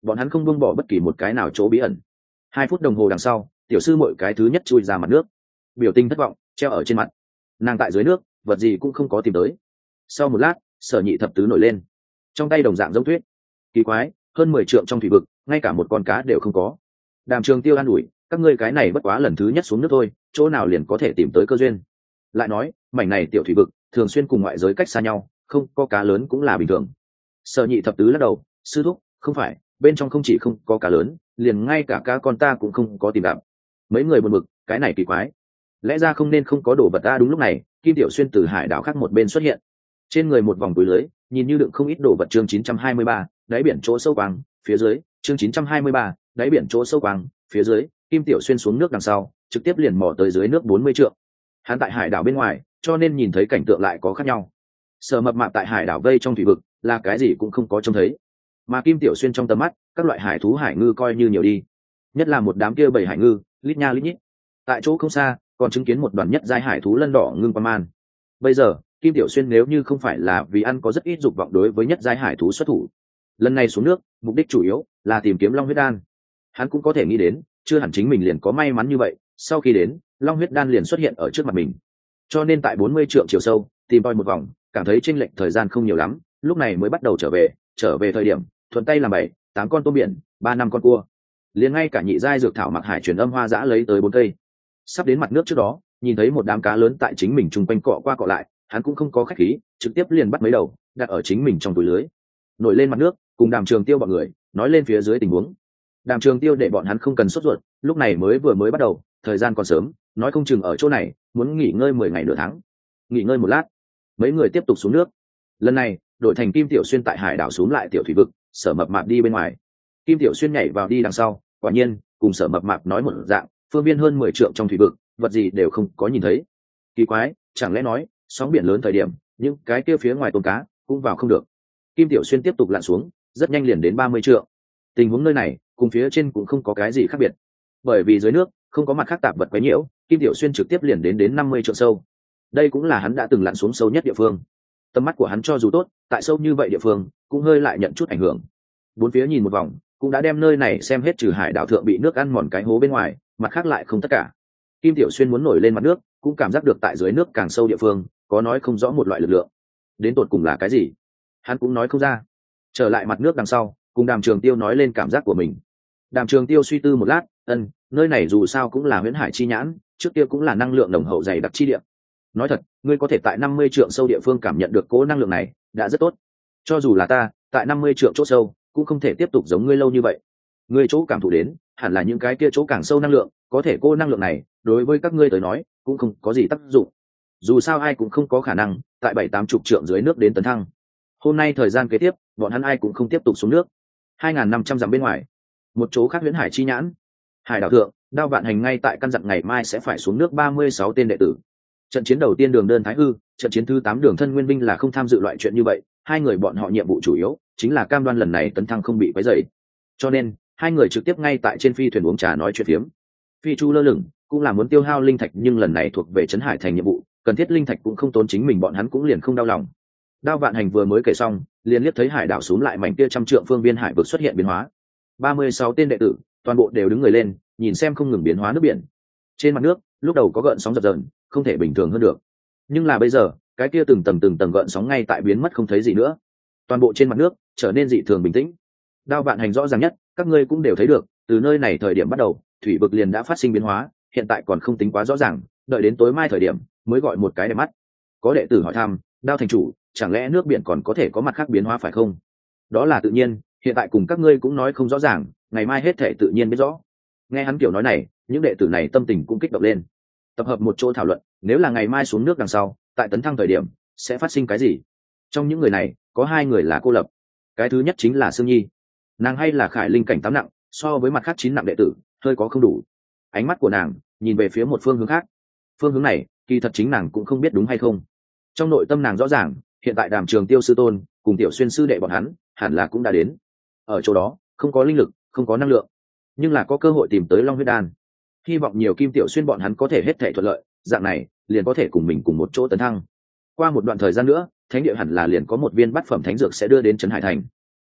bọn hắn không buông bỏ bất kỳ một cái nào chỗ bí ẩn. Hai phút đồng hồ đằng sau, tiểu sư muội cái thứ nhất chui ra mặt nước, biểu tình thất vọng treo ở trên mặt. Nàng tại dưới nước vật gì cũng không có tìm tới. Sau một lát, Sở Nhị thập tứ nổi lên, trong tay đồng dạng giống tuyết. Kỳ quái, hơn mười trượng trong thủy vực, ngay cả một con cá đều không có. Đàm Trường Tiêu an ủi, các ngươi cái này bất quá lần thứ nhất xuống nước thôi, chỗ nào liền có thể tìm tới cơ duyên. Lại nói, mảnh này tiểu thủy vực thường xuyên cùng ngoại giới cách xa nhau, không có cá lớn cũng là bình thường. Sở Nhị thập tứ lắc đầu, sư thúc, không phải, bên trong không chỉ không có cá lớn, liền ngay cả cá con ta cũng không có tìm gặp. Mấy người buồn bực, cái này kỳ quái, lẽ ra không nên không có đồ vật ta. Đúng lúc này, Kim Tiểu Xuyên từ hải đảo khác một bên xuất hiện, trên người một vòng túi lưới, nhìn như đựng không ít đồ vật. Chương chín trăm hai mươi ba, đáy biển chỗ sâu quang, phía dưới. Chương chín trăm hai mươi ba, đáy biển chỗ sâu quang, phía dưới. Kim Tiểu Xuyên xuống nước đằng sau, trực tiếp liền mò tới dưới nước bốn mươi trượng. Hắn tại hải đảo bên ngoài, cho nên nhìn thấy cảnh tượng lại có khác nhau. Sở Mập Mạp tại hải đảo vây trong thủy vực, là cái gì cũng không có trông thấy, mà Kim Tiểu Xuyên trong tầm mắt, các loại hải thú hải ngư coi như nhiều đi, nhất là một đám kia bầy hải ngư, lít nha lít nhít. Tại chỗ không xa, còn chứng kiến một đoàn nhất giai hải thú lân đỏ ngưng qua man. Bây giờ, Kim Tiểu Xuyên nếu như không phải là vì ăn có rất ít dục vọng đối với nhất giai hải thú xuất thủ, lần này xuống nước, mục đích chủ yếu là tìm kiếm long huyết đan. Hắn cũng có thể nghĩ đến, chưa hẳn chính mình liền có may mắn như vậy, sau khi đến, long huyết đan liền xuất hiện ở trước mặt mình. Cho nên tại bốn mươi trượng chiều sâu, tìm tòi một vòng, cảm thấy chênh lệch thời gian không nhiều lắm, lúc này mới bắt đầu trở về. Trở về thời điểm, thuận tay làm bảy, tám con tôm biển, ba năm con cua, liền ngay cả nhị giai dược thảo mặc hải truyền âm hoa dã lấy tới bốn cây. Sắp đến mặt nước trước đó, nhìn thấy một đám cá lớn tại chính mình chung quanh cọ qua cọ lại, hắn cũng không có khách khí, trực tiếp liền bắt mấy đầu, đặt ở chính mình trong túi lưới. Nổi lên mặt nước, cùng Đàm Trường Tiêu bọn người nói lên phía dưới tình huống. Đàm Trường Tiêu để bọn hắn không cần sốt ruột, lúc này mới vừa mới bắt đầu, thời gian còn sớm, nói không chừng ở chỗ này muốn nghỉ ngơi mười ngày nửa tháng. Nghỉ ngơi một lát, mấy người tiếp tục xuống nước. Lần này, đổi thành Kim Tiểu Xuyên tại hải đảo xuống lại tiểu thủy vực, Sở Mập Mạp đi bên ngoài. Kim Tiểu Xuyên nhảy vào đi đằng sau, quả nhiên, cùng Sở Mập Mạp nói một dạng, phương viên hơn mười trượng trong thủy vực, vật gì đều không có nhìn thấy. Kỳ quái, chẳng lẽ nói, sóng biển lớn thời điểm, những cái kia phía ngoài tôm cá cũng vào không được. Kim Tiểu Xuyên tiếp tục lặn xuống, rất nhanh liền đến ba mươi trượng. Tình huống nơi này, cùng phía trên cũng không có cái gì khác biệt. Bởi vì dưới nước không có mặt khác tạp vật quấy nhiễu, Kim Tiểu Xuyên trực tiếp liền đến đến năm mươi trượng sâu. Đây cũng là hắn đã từng lặn xuống sâu nhất địa phương. Tầm mắt của hắn cho dù tốt, tại sâu như vậy địa phương, cũng hơi lại nhận chút ảnh hưởng. Bốn phía nhìn một vòng, cũng đã đem nơi này xem hết, trừ hải đảo thượng bị nước ăn mòn cái hố bên ngoài, mặt khác lại không tất cả. Kim Tiểu Xuyên muốn nổi lên mặt nước, cũng cảm giác được tại dưới nước càng sâu địa phương, có nói không rõ một loại lực lượng. Đến tột cùng là cái gì, hắn cũng nói không ra. Trở lại mặt nước đằng sau, cùng Đàm Trường Tiêu nói lên cảm giác của mình. Đàm Trường Tiêu suy tư một lát, ân, nơi này dù sao cũng là huyễn hải chi nhãn, trước kia cũng là năng lượng nồng hậu dày đặc chi địa. Nói thật, ngươi có thể tại năm mươi trượng sâu địa phương cảm nhận được cố năng lượng này, đã rất tốt. Cho dù là ta, tại năm mươi trượng chỗ sâu, cũng không thể tiếp tục giống ngươi lâu như vậy. Ngươi chỗ cảm thụ đến, hẳn là những cái kia chỗ càng sâu năng lượng, có thể cô năng lượng này, đối với các ngươi tới nói, cũng không có gì tác dụng. Dù sao ai cũng không có khả năng tại bảy tám chục trượng dưới nước đến tấn thăng. Hôm nay thời gian kế tiếp, bọn hắn ai cũng không tiếp tục xuống nước. hai nghìn năm trăm dặm bên ngoài, một chỗ khác huyễn hải chi nhãn, hải đảo thượng, Đao Vạn Hành ngay tại căn dặn ngày mai sẽ phải xuống nước ba mươi sáu tên đệ tử. Trận chiến đầu tiên Đường Đơn Thái Hư, trận chiến thứ tám Đường Thân Nguyên Binh là không tham dự loại chuyện như vậy, hai người bọn họ nhiệm vụ chủ yếu chính là cam đoan lần này tấn thăng không bị quấy rầy. Cho nên, hai người trực tiếp ngay tại trên phi thuyền uống trà nói chuyện phiếm. Phi chu lơ lửng, cũng là muốn tiêu hao linh thạch, nhưng lần này thuộc về trấn hải thành nhiệm vụ, cần thiết linh thạch cũng không tốn, chính mình bọn hắn cũng liền không đau lòng. Đao Vạn Hành vừa mới kể xong, liền liếc thấy hải đảo xuống lại mảnh kia trăm trượng phương viên hải vực xuất hiện biến hóa. ba mươi sáu tên đệ tử, toàn bộ đều đứng người lên, nhìn xem không ngừng biến hóa nước biển. Trên mặt nước, lúc đầu có gợn sóng dập dờn, không thể bình thường hơn được. Nhưng là bây giờ, cái kia từng tầng từng tầng gợn sóng ngay tại biến mất không thấy gì nữa. Toàn bộ trên mặt nước trở nên dị thường bình tĩnh. Đao Vạn Hành rõ ràng nhất, các ngươi cũng đều thấy được, từ nơi này thời điểm bắt đầu, thủy vực liền đã phát sinh biến hóa, hiện tại còn không tính quá rõ ràng, đợi đến tối mai thời điểm mới gọi một cái để mắt. Có đệ tử hỏi thăm, Đao thành chủ, chẳng lẽ nước biển còn có thể có mặt khác biến hóa phải không? Đó là tự nhiên, hiện tại cùng các ngươi cũng nói không rõ ràng, ngày mai hết thể tự nhiên biết rõ. Nghe hắn kiểu nói này, những đệ tử này tâm tình cũng kích động lên, tập hợp một chỗ thảo luận, nếu là ngày mai xuống nước đằng sau, tại tấn thăng thời điểm sẽ phát sinh cái gì. Trong những người này, có hai người là cô lập. Cái thứ nhất chính là Sương Nhi, nàng hay là khải linh cảnh tám nặng, so với mặt khác chín nặng đệ tử hơi có không đủ. Ánh mắt của nàng nhìn về phía một phương hướng khác, phương hướng này kỳ thật chính nàng cũng không biết đúng hay không. Trong nội tâm nàng rõ ràng, hiện tại Đàm Trường Tiêu sư tôn cùng Tiểu Xuyên sư đệ bọn hắn hẳn là cũng đã đến. Ở chỗ đó không có linh lực, không có năng lượng, nhưng là có cơ hội tìm tới Long huyết đan. Hy vọng nhiều Kim Tiểu Xuyên bọn hắn có thể hết thể thuận lợi, dạng này liền có thể cùng mình cùng một chỗ tấn thăng. Qua một đoạn thời gian nữa, thánh địa hẳn là liền có một viên bát phẩm thánh dược sẽ đưa đến trấn hải thành.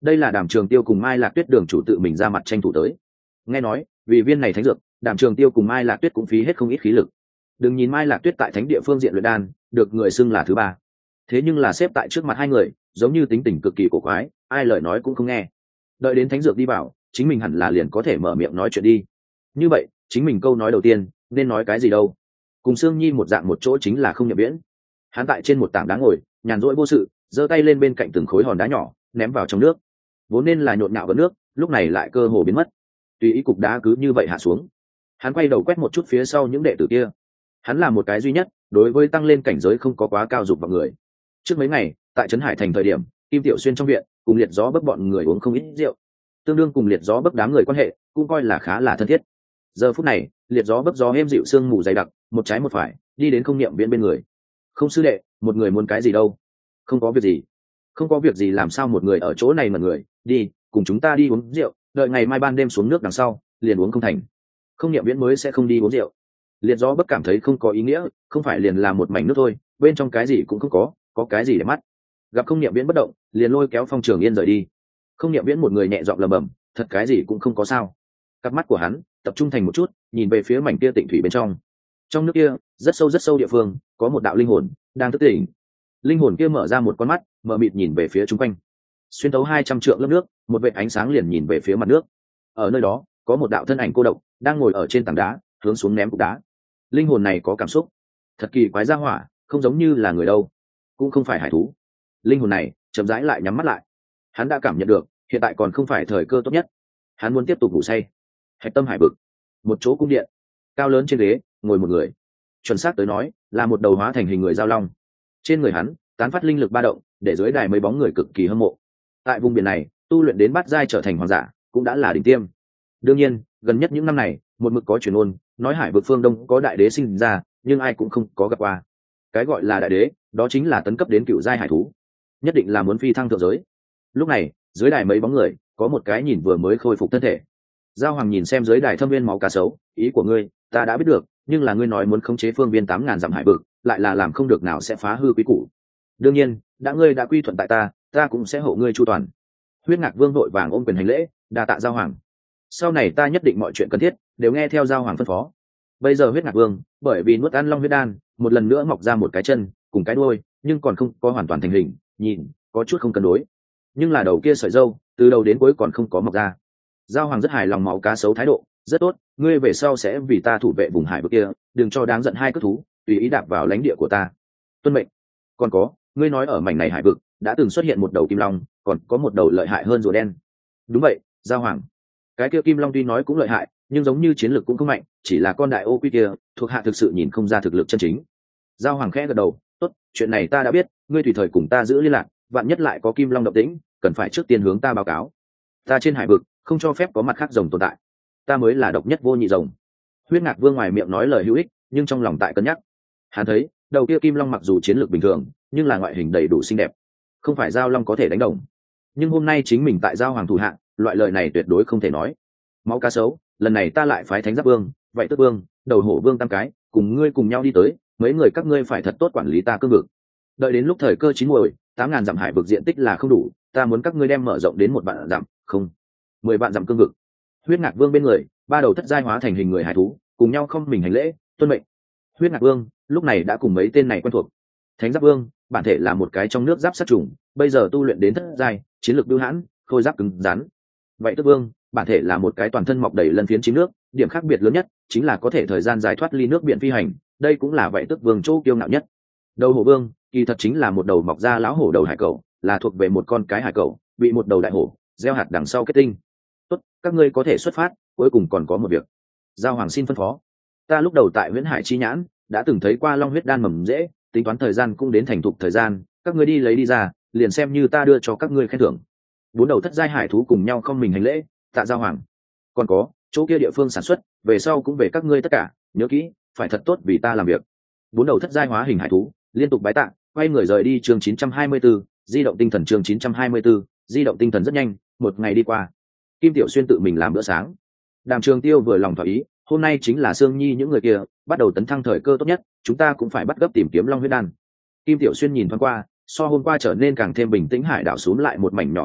đây là Đàm Trường Tiêu cùng Mai Lạc Tuyết đường chủ tự mình ra mặt tranh thủ tới. Nghe nói vì viên này thánh dược, Đàm Trường Tiêu cùng Mai Lạc Tuyết cũng phí hết không ít khí lực. Đừng nhìn Mai Lạc Tuyết tại thánh địa phương diện luyện đan được người xưng là thứ ba, thế nhưng là xếp tại trước mặt hai người giống như tính tình cực kỳ cổ quái, ai lời nói cũng không nghe. Đợi đến thánh dược đi vào, chính mình hẳn là liền có thể mở miệng nói chuyện đi. Như vậy chính mình câu nói đầu tiên nên nói cái gì đâu? Cùng Sương Nhi một dạng một chỗ chính là Không Nhậm Viễn. Hắn tại trên một tảng đá ngồi nhàn rỗi vô sự, giơ tay lên bên cạnh từng khối hòn đá nhỏ ném vào trong nước, vốn nên là nhộn nhạo vẫn nước, lúc này lại cơ hồ biến mất, tùy ý cục đá cứ như vậy hạ xuống. Hắn quay đầu quét một chút phía sau những đệ tử kia. Hắn là một cái duy nhất đối với tăng lên cảnh giới không có quá cao dục vào người. Trước mấy ngày tại Trấn Hải thành thời điểm, Kim Tiểu Xuyên trong viện cùng Liệt Gió Bấc bọn người uống không ít rượu, tương đương cùng Liệt Gió Bấc đám người quan hệ cũng coi là khá là thân thiết. Giờ phút này Liệt Gió Bấc gió êm dịu sương mù dày đặc, một trái một phải đi đến Không Niệm Viễn bên người. Không sư đệ, một người muốn cái gì đâu? Không có việc gì. Không có việc gì làm sao một người ở chỗ này mà người, đi cùng chúng ta đi uống rượu, đợi ngày mai ban đêm xuống nước đằng sau liền uống không thành. Không Niệm Viễn mới sẽ không đi uống rượu. Liệt Gió Bấc cảm thấy không có ý nghĩa, không phải liền là một mảnh nước thôi, bên trong cái gì cũng không có, có cái gì để mắt. Gặp Không Niệm Viễn bất động, liền lôi kéo Phong Trường Yên rời đi. Không Niệm Viễn một người nhẹ giọng lẩm bẩm, thật cái gì cũng không có sao. Cặp mắt của hắn tập trung thành một chút, nhìn về phía mảnh kia tịnh thủy bên trong. Trong nước kia rất sâu rất sâu địa phương có một đạo linh hồn đang thức tỉnh. Linh hồn kia mở ra một con mắt mờ mịt nhìn về phía chung quanh, xuyên thấu hai trăm trượng lớp nước, một vệt ánh sáng liền nhìn về phía mặt nước. Ở nơi đó có một đạo thân ảnh cô độc đang ngồi ở trên tảng đá, hướng xuống ném cục đá. Linh hồn này có cảm xúc, thật kỳ quái ra hỏa, không giống như là người đâu, cũng không phải hải thú. Linh hồn này chậm rãi lại nhắm mắt lại. Hắn đã cảm nhận được hiện tại còn không phải thời cơ tốt nhất, hắn muốn tiếp tục ngủ say. Hạch Tâm Hải vực, một chỗ cung điện cao lớn, trên ghế ngồi một người, chuẩn xác tới nói là một đầu hóa thành hình người giao long. Trên người hắn tán phát linh lực ba động, để dưới đài mấy bóng người cực kỳ hâm mộ. Tại vùng biển này tu luyện đến bát giai trở thành hoàng giả cũng đã là đỉnh tiêm. Đương nhiên gần nhất những năm này một mực có truyền ôn nói hải vực phương đông có đại đế sinh ra, nhưng ai cũng không có gặp qua. Cái gọi là đại đế đó chính là tấn cấp đến cựu giai hải thú, nhất định là muốn phi thăng thượng giới. Lúc này dưới đài mấy bóng người có một cái nhìn vừa mới khôi phục thân thể. Giao Hoàng nhìn xem dưới đài thâm viên máu cá sấu, ý của ngươi ta đã biết được, nhưng là ngươi nói muốn khống chế phương viên tám ngàn dặm hải vực, lại là làm không được nào sẽ phá hư quý củ. Đương nhiên đã ngươi đã quy thuận tại ta, ta cũng sẽ hộ ngươi chu toàn. Huyết Ngạc Vương vội vàng ôm quyền hành lễ, đa tạ Giao Hoàng. Sau này ta nhất định mọi chuyện cần thiết đều nghe theo Giao Hoàng phân phó. Bây giờ Huyết Ngạc Vương bởi vì nuốt ăn long huyết đan, một lần nữa mọc ra một cái chân cùng cái đuôi, nhưng còn không có hoàn toàn thành hình, nhìn có chút không cân đối. Nhưng là đầu kia sợi râu từ đầu đến cuối còn không có mọc ra. Giao Hoàng rất hài lòng máu cá sấu thái độ, rất tốt, ngươi về sau sẽ vì ta thủ vệ vùng hải vực kia, đừng cho đáng giận hai cất thú tùy ý đạp vào lãnh địa của ta. Tuân mệnh. Còn có, ngươi nói ở mảnh này hải vực đã từng xuất hiện một đầu kim long, còn có một đầu lợi hại hơn rùa đen. Đúng vậy, Giao Hoàng. Cái kia kim long tuy nói cũng lợi hại, nhưng giống như chiến lược cũng không mạnh, chỉ là con đại ô quy kia thuộc hạ thực sự nhìn không ra thực lực chân chính. Giao Hoàng khẽ gật đầu, tốt, chuyện này ta đã biết, ngươi tùy thời cùng ta giữ liên lạc, vạn nhất lại có kim long động tĩnh, cần phải trước tiên hướng ta báo cáo. Ta trên hải vực không cho phép có mặt khác rồng tồn tại, ta mới là độc nhất vô nhị rồng. Huyết Ngạc Vương ngoài miệng nói lời hữu ích, nhưng trong lòng tại cân nhắc. Hắn thấy đầu kia kim long mặc dù chiến lược bình thường, nhưng là ngoại hình đầy đủ xinh đẹp, không phải giao long có thể đánh đồng. Nhưng hôm nay chính mình tại Giao Hoàng thủ hạng, loại lời này tuyệt đối không thể nói. Máu cá sấu, lần này ta lại phái Thánh Giáp Vương, Vậy Tước Vương, Đầu Hổ Vương tam cái cùng ngươi cùng nhau đi tới, mấy người các ngươi phải thật tốt quản lý ta cương vực. Đợi đến lúc thời cơ chín muồi, tám ngàn dặm hải vực diện tích là không đủ, ta muốn các ngươi đem mở rộng đến một vạn dặm, không, mười vạn dặm cương vực. Huyết Ngạc Vương bên người ba đầu thất giai hóa thành hình người hải thú cùng nhau không mình hành lễ, tuân mệnh. Huyết Ngạc Vương lúc này đã cùng mấy tên này quen thuộc. Thánh Giáp Vương bản thể là một cái trong nước giáp sát trùng, bây giờ tu luyện đến thất giai, chiến lược bưu hãn, khôi giáp cứng rắn. Vậy Tước Vương bản thể là một cái toàn thân mọc đầy lân phiến chín nước, điểm khác biệt lớn nhất chính là có thể thời gian dài thoát ly nước biển phi hành, đây cũng là Vậy Tước Vương chỗ kiêu ngạo nhất. Đầu Hổ Vương kỳ thật chính là một đầu mọc ra lão hổ đầu hải cẩu, là thuộc về một con cái hải cẩu bị một đầu đại hổ gieo hạt đằng sau kết tinh. Tốt, các ngươi có thể xuất phát, cuối cùng còn có một việc. Giao Hoàng xin phân phó. Ta lúc đầu tại Viễn Hải Chi Nhãn đã từng thấy qua long huyết đan mầm dễ, tính toán thời gian cũng đến thành thục thời gian, các ngươi đi lấy đi ra, liền xem như ta đưa cho các ngươi khen thưởng. Bốn đầu thất giai hải thú cùng nhau không mình hành lễ, tạ Giao Hoàng. Còn có chỗ kia địa phương sản xuất, về sau cũng về các ngươi tất cả, nhớ kỹ, phải thật tốt vì ta làm việc. Bốn đầu thất giai hóa hình hải thú liên tục bái tạ, quay người rời đi. Chương chín trăm hai mươi 4, di động tinh thần. Chương chín trăm hai mươi 4, di động tinh thần. Rất nhanh một ngày đi qua, Kim Tiểu Xuyên tự mình làm bữa sáng. Đàm Trường Tiêu vừa lòng thỏa ý, hôm nay chính là Sương Nhi những người kia bắt đầu tấn thăng thời cơ tốt nhất, chúng ta cũng phải bắt gấp tìm kiếm long huyết đan. Kim Tiểu Xuyên nhìn thoáng qua, so hôm qua trở nên càng thêm bình tĩnh hải đảo xuống lại một mảnh nhỏ thủy vực,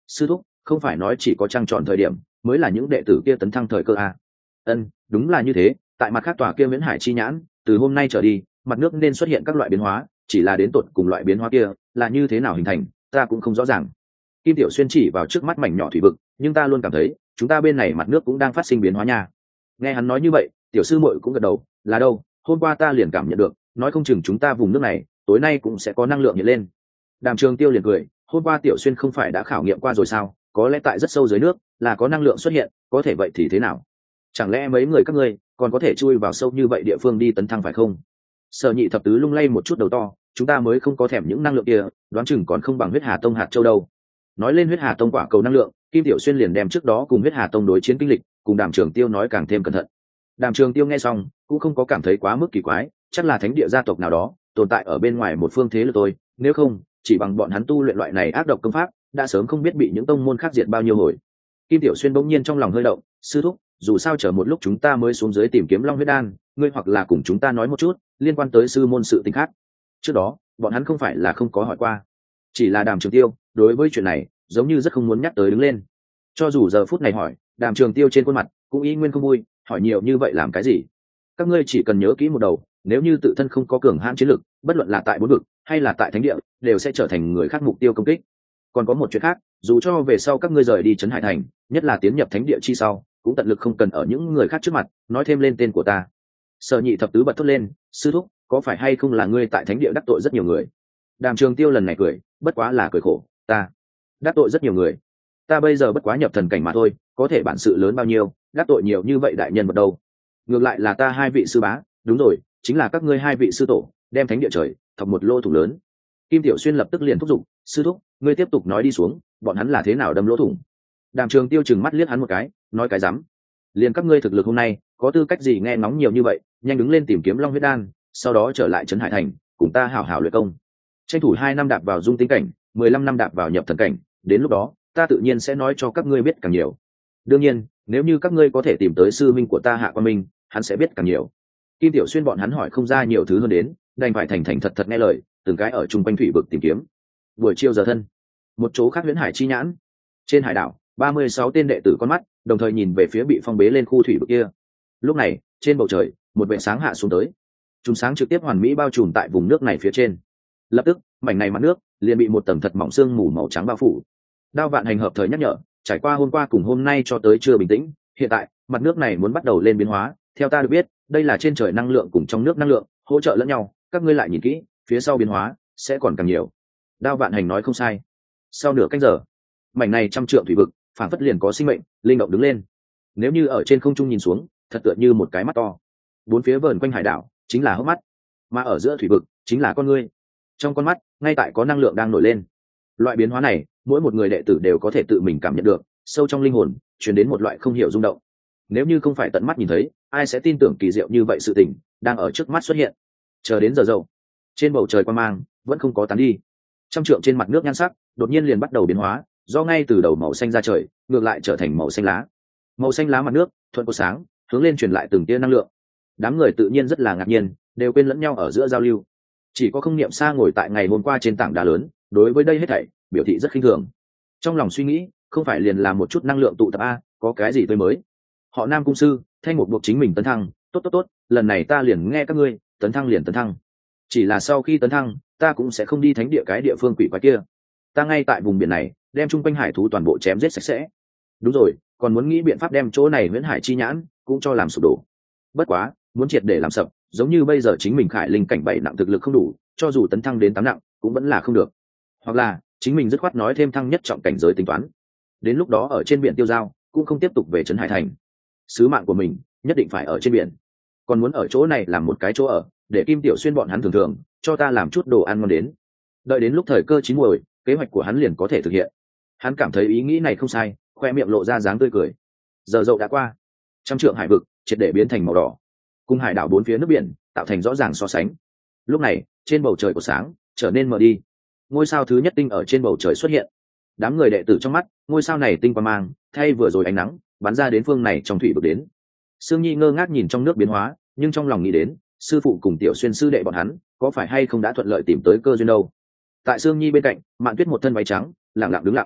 Sư thúc, không phải nói chỉ có trăng tròn thời điểm mới là những đệ tử kia tấn thăng thời cơ à? Ân, đúng là như thế. Tại mặt khác tòa kia viễn hải chi nhãn, từ hôm nay trở đi mặt nước nên xuất hiện các loại biến hóa, chỉ là đến tột cùng loại biến hóa kia là như thế nào hình thành ta cũng không rõ ràng. Kim Tiểu Xuyên chỉ vào trước mắt mảnh nhỏ thủy vực, nhưng ta luôn cảm thấy chúng ta bên này mặt nước cũng đang phát sinh biến hóa nha. Nghe hắn nói như vậy, tiểu sư muội cũng gật đầu. Là đâu, hôm qua ta liền cảm nhận được, nói không chừng chúng ta vùng nước này tối nay cũng sẽ có năng lượng hiện lên. Đàm Trường Tiêu liền cười, hôm qua Tiểu Xuyên không phải đã khảo nghiệm qua rồi sao, có lẽ tại rất sâu dưới nước là có năng lượng xuất hiện, có thể vậy thì thế nào? Chẳng lẽ mấy người các ngươi còn có thể chui vào sâu như vậy địa phương đi tấn thăng phải không? Sở Nhị thập tứ lung lay một chút đầu to, chúng ta mới không có thèm những năng lượng kia, đoán chừng còn không bằng huyết hà tông hạt châu đâu. Nói lên huyết hà tông quả cầu năng lượng, Kim Tiểu Xuyên liền đem trước đó cùng huyết hà tông đối chiến kinh lịch cùng Đàm Trường Tiêu nói càng thêm cẩn thận. Đàm Trường Tiêu nghe xong cũng không có cảm thấy quá mức kỳ quái, chắc là thánh địa gia tộc nào đó tồn tại ở bên ngoài một phương thế lực tôi, nếu không chỉ bằng bọn hắn tu luyện loại này ác độc công pháp đã sớm không biết bị những tông môn khác diệt bao nhiêu hồi. Kim Tiểu Xuyên bỗng nhiên trong lòng hơi động, sư thúc, dù sao chờ một lúc chúng ta mới xuống dưới tìm kiếm Long huyết đan, ngươi hoặc là cùng chúng ta nói một chút liên quan tới sư môn sự tình khác. Trước đó bọn hắn không phải là không có hỏi qua, chỉ là Đàm Trường Tiêu đối với chuyện này giống như rất không muốn nhắc tới đứng lên. Cho dù giờ phút này hỏi, Đàm Trường Tiêu trên khuôn mặt cũng y nguyên không vui, hỏi nhiều như vậy làm cái gì? Các ngươi chỉ cần nhớ kỹ một đầu, nếu như tự thân không có cường hãn chiến lực, bất luận là tại bốn vực hay là tại thánh địa, đều sẽ trở thành người khác mục tiêu công kích. Còn có một chuyện khác, dù cho về sau các ngươi rời đi trấn Hải Thành, nhất là tiến nhập thánh địa chi sau, cũng tận lực không cần ở những người khác trước mặt nói thêm lên tên của ta. Sở Nhị thập tứ bật thốt lên, sư thúc, có phải hay không là ngươi tại thánh địa đắc tội rất nhiều người? Đàm Trường Tiêu lần này cười, bất quá là cười khổ, ta đắc tội rất nhiều người. Ta bây giờ bất quá nhập thần cảnh mà thôi, có thể bản sự lớn bao nhiêu, đắc tội nhiều như vậy đại nhân vật đâu. Ngược lại là ta hai vị sư bá, đúng rồi, chính là các ngươi hai vị sư tổ, đem thánh địa trời thọc một lỗ thủng lớn. Kim Tiểu Xuyên lập tức liền thúc giục, sư thúc, ngươi tiếp tục nói đi xuống, bọn hắn là thế nào đâm lỗ thủng? Đàm Trường Tiêu chừng mắt liếc hắn một cái, nói cái rắm. Liền các ngươi thực lực hôm nay có tư cách gì nghe ngóng nhiều như vậy, nhanh đứng lên tìm kiếm Long huyết đan, sau đó trở lại trấn Hải Thành cùng ta hảo hảo luyện công, tranh thủ hai năm đạp vào dung tinh cảnh, mười lăm năm đạp vào nhập thần cảnh, đến lúc đó ta tự nhiên sẽ nói cho các ngươi biết càng nhiều. Đương nhiên nếu như các ngươi có thể tìm tới sư minh của ta Hạ Quan Minh, hắn sẽ biết càng nhiều. Kim Tiểu Xuyên bọn hắn hỏi không ra nhiều thứ hơn đến, đành phải thành thành thật thật nghe lời, từng cái ở chung quanh thủy vực tìm kiếm. Buổi chiều giờ thân, một chỗ khác huyễn hải chi nhãn, trên hải đảo ba mươi sáu tên đệ tử con mắt đồng thời nhìn về phía bị phong bế lên khu thủy vực kia. Lúc này trên bầu trời một vệt sáng hạ xuống tới, chúng sáng trực tiếp hoàn mỹ bao trùm tại vùng nước này phía trên. Lập tức mảnh này mặt nước liền bị một tầng thật mỏng sương mù màu trắng bao phủ. Đao Vạn Hành hợp thời nhắc nhở, trải qua hôm qua cùng hôm nay cho tới chưa bình tĩnh, hiện tại mặt nước này muốn bắt đầu lên biến hóa. Theo ta được biết, đây là trên trời năng lượng cùng trong nước năng lượng hỗ trợ lẫn nhau, các ngươi lại nhìn kỹ, phía sau biến hóa sẽ còn càng nhiều. Đao Vạn Hành nói không sai. Sau nửa canh giờ, mảnh này trăm trượng thủy vực phản phất liền có sinh mệnh linh động đứng lên. Nếu như ở trên không trung nhìn xuống, thật tựa như một cái mắt to. Bốn phía vờn quanh hải đảo chính là hốc mắt, mà ở giữa thủy vực chính là con ngươi. Trong con mắt ngay tại có năng lượng đang nổi lên. Loại biến hóa này mỗi một người đệ tử đều có thể tự mình cảm nhận được, sâu trong linh hồn truyền đến một loại không hiểu rung động. Nếu như không phải tận mắt nhìn thấy, ai sẽ tin tưởng kỳ diệu như vậy sự tình đang ở trước mắt xuất hiện. Chờ đến giờ dậu, trên bầu trời quang mang vẫn không có tán đi. Trăm trượng trên mặt nước nhan sắc đột nhiên liền bắt đầu biến hóa, do ngay từ đầu màu xanh ra trời ngược lại trở thành màu xanh lá. Màu xanh lá mặt nước thuận cột sáng hướng lên truyền lại từng tia năng lượng. Đám người tự nhiên rất là ngạc nhiên, đều quên lẫn nhau ở giữa giao lưu. Chỉ có Không Niệm Sa ngồi tại ngày hôm qua trên tảng đá lớn, đối với đây hết thảy biểu thị rất khinh thường. Trong lòng suy nghĩ, không phải liền là một chút năng lượng tụ tập a, có cái gì tươi mới? Họ Nam cung sư, Thanh Mục buộc chính mình tấn thăng, tốt tốt tốt, lần này ta liền nghe các ngươi, tấn thăng liền tấn thăng. Chỉ là sau khi tấn thăng, ta cũng sẽ không đi thánh địa cái địa phương quỷ quái kia. Ta ngay tại vùng biển này, đem chung quanh hải thú toàn bộ chém giết sạch sẽ. Đúng rồi, còn muốn nghĩ biện pháp đem chỗ này Huyễn Hải chi nhãn cũng cho làm sụp đổ. Bất quá, muốn triệt để làm sập, giống như bây giờ chính mình khải linh cảnh bảy nặng thực lực không đủ, cho dù tấn thăng đến tám nặng cũng vẫn là không được. Hoặc là chính mình dứt khoát nói thêm thăng nhất trọng cảnh giới tính toán, đến lúc đó ở trên biển tiêu dao cũng không tiếp tục về trấn Hải Thành. Sứ mạng của mình nhất định phải ở trên biển, còn muốn ở chỗ này làm một cái chỗ ở, để Kim Tiểu Xuyên bọn hắn thường thường cho ta làm chút đồ ăn ngon đến. Đợi đến lúc thời cơ chín muồi, kế hoạch của hắn liền có thể thực hiện. Hắn cảm thấy ý nghĩ này không sai, khoe miệng lộ ra dáng tươi cười. Giờ dậu đã qua, trăm trượng hải vực triệt để biến thành màu đỏ, cùng hải đảo bốn phía nước biển tạo thành rõ ràng so sánh. Lúc này trên bầu trời của sáng trở nên mờ đi, ngôi sao thứ nhất tinh ở trên bầu trời xuất hiện. Đám người đệ tử trong mắt ngôi sao này tinh quang mang thay vừa rồi ánh nắng bắn ra đến phương này trong thủy vực đến. Sương Nhi ngơ ngác nhìn trong nước biến hóa, nhưng trong lòng nghĩ đến sư phụ cùng Tiểu Xuyên sư đệ bọn hắn có phải hay không đã thuận lợi tìm tới cơ duyên đâu. Tại Sương Nhi bên cạnh, Mạn Tuyết một thân váy trắng lặng lặng đứng lặng.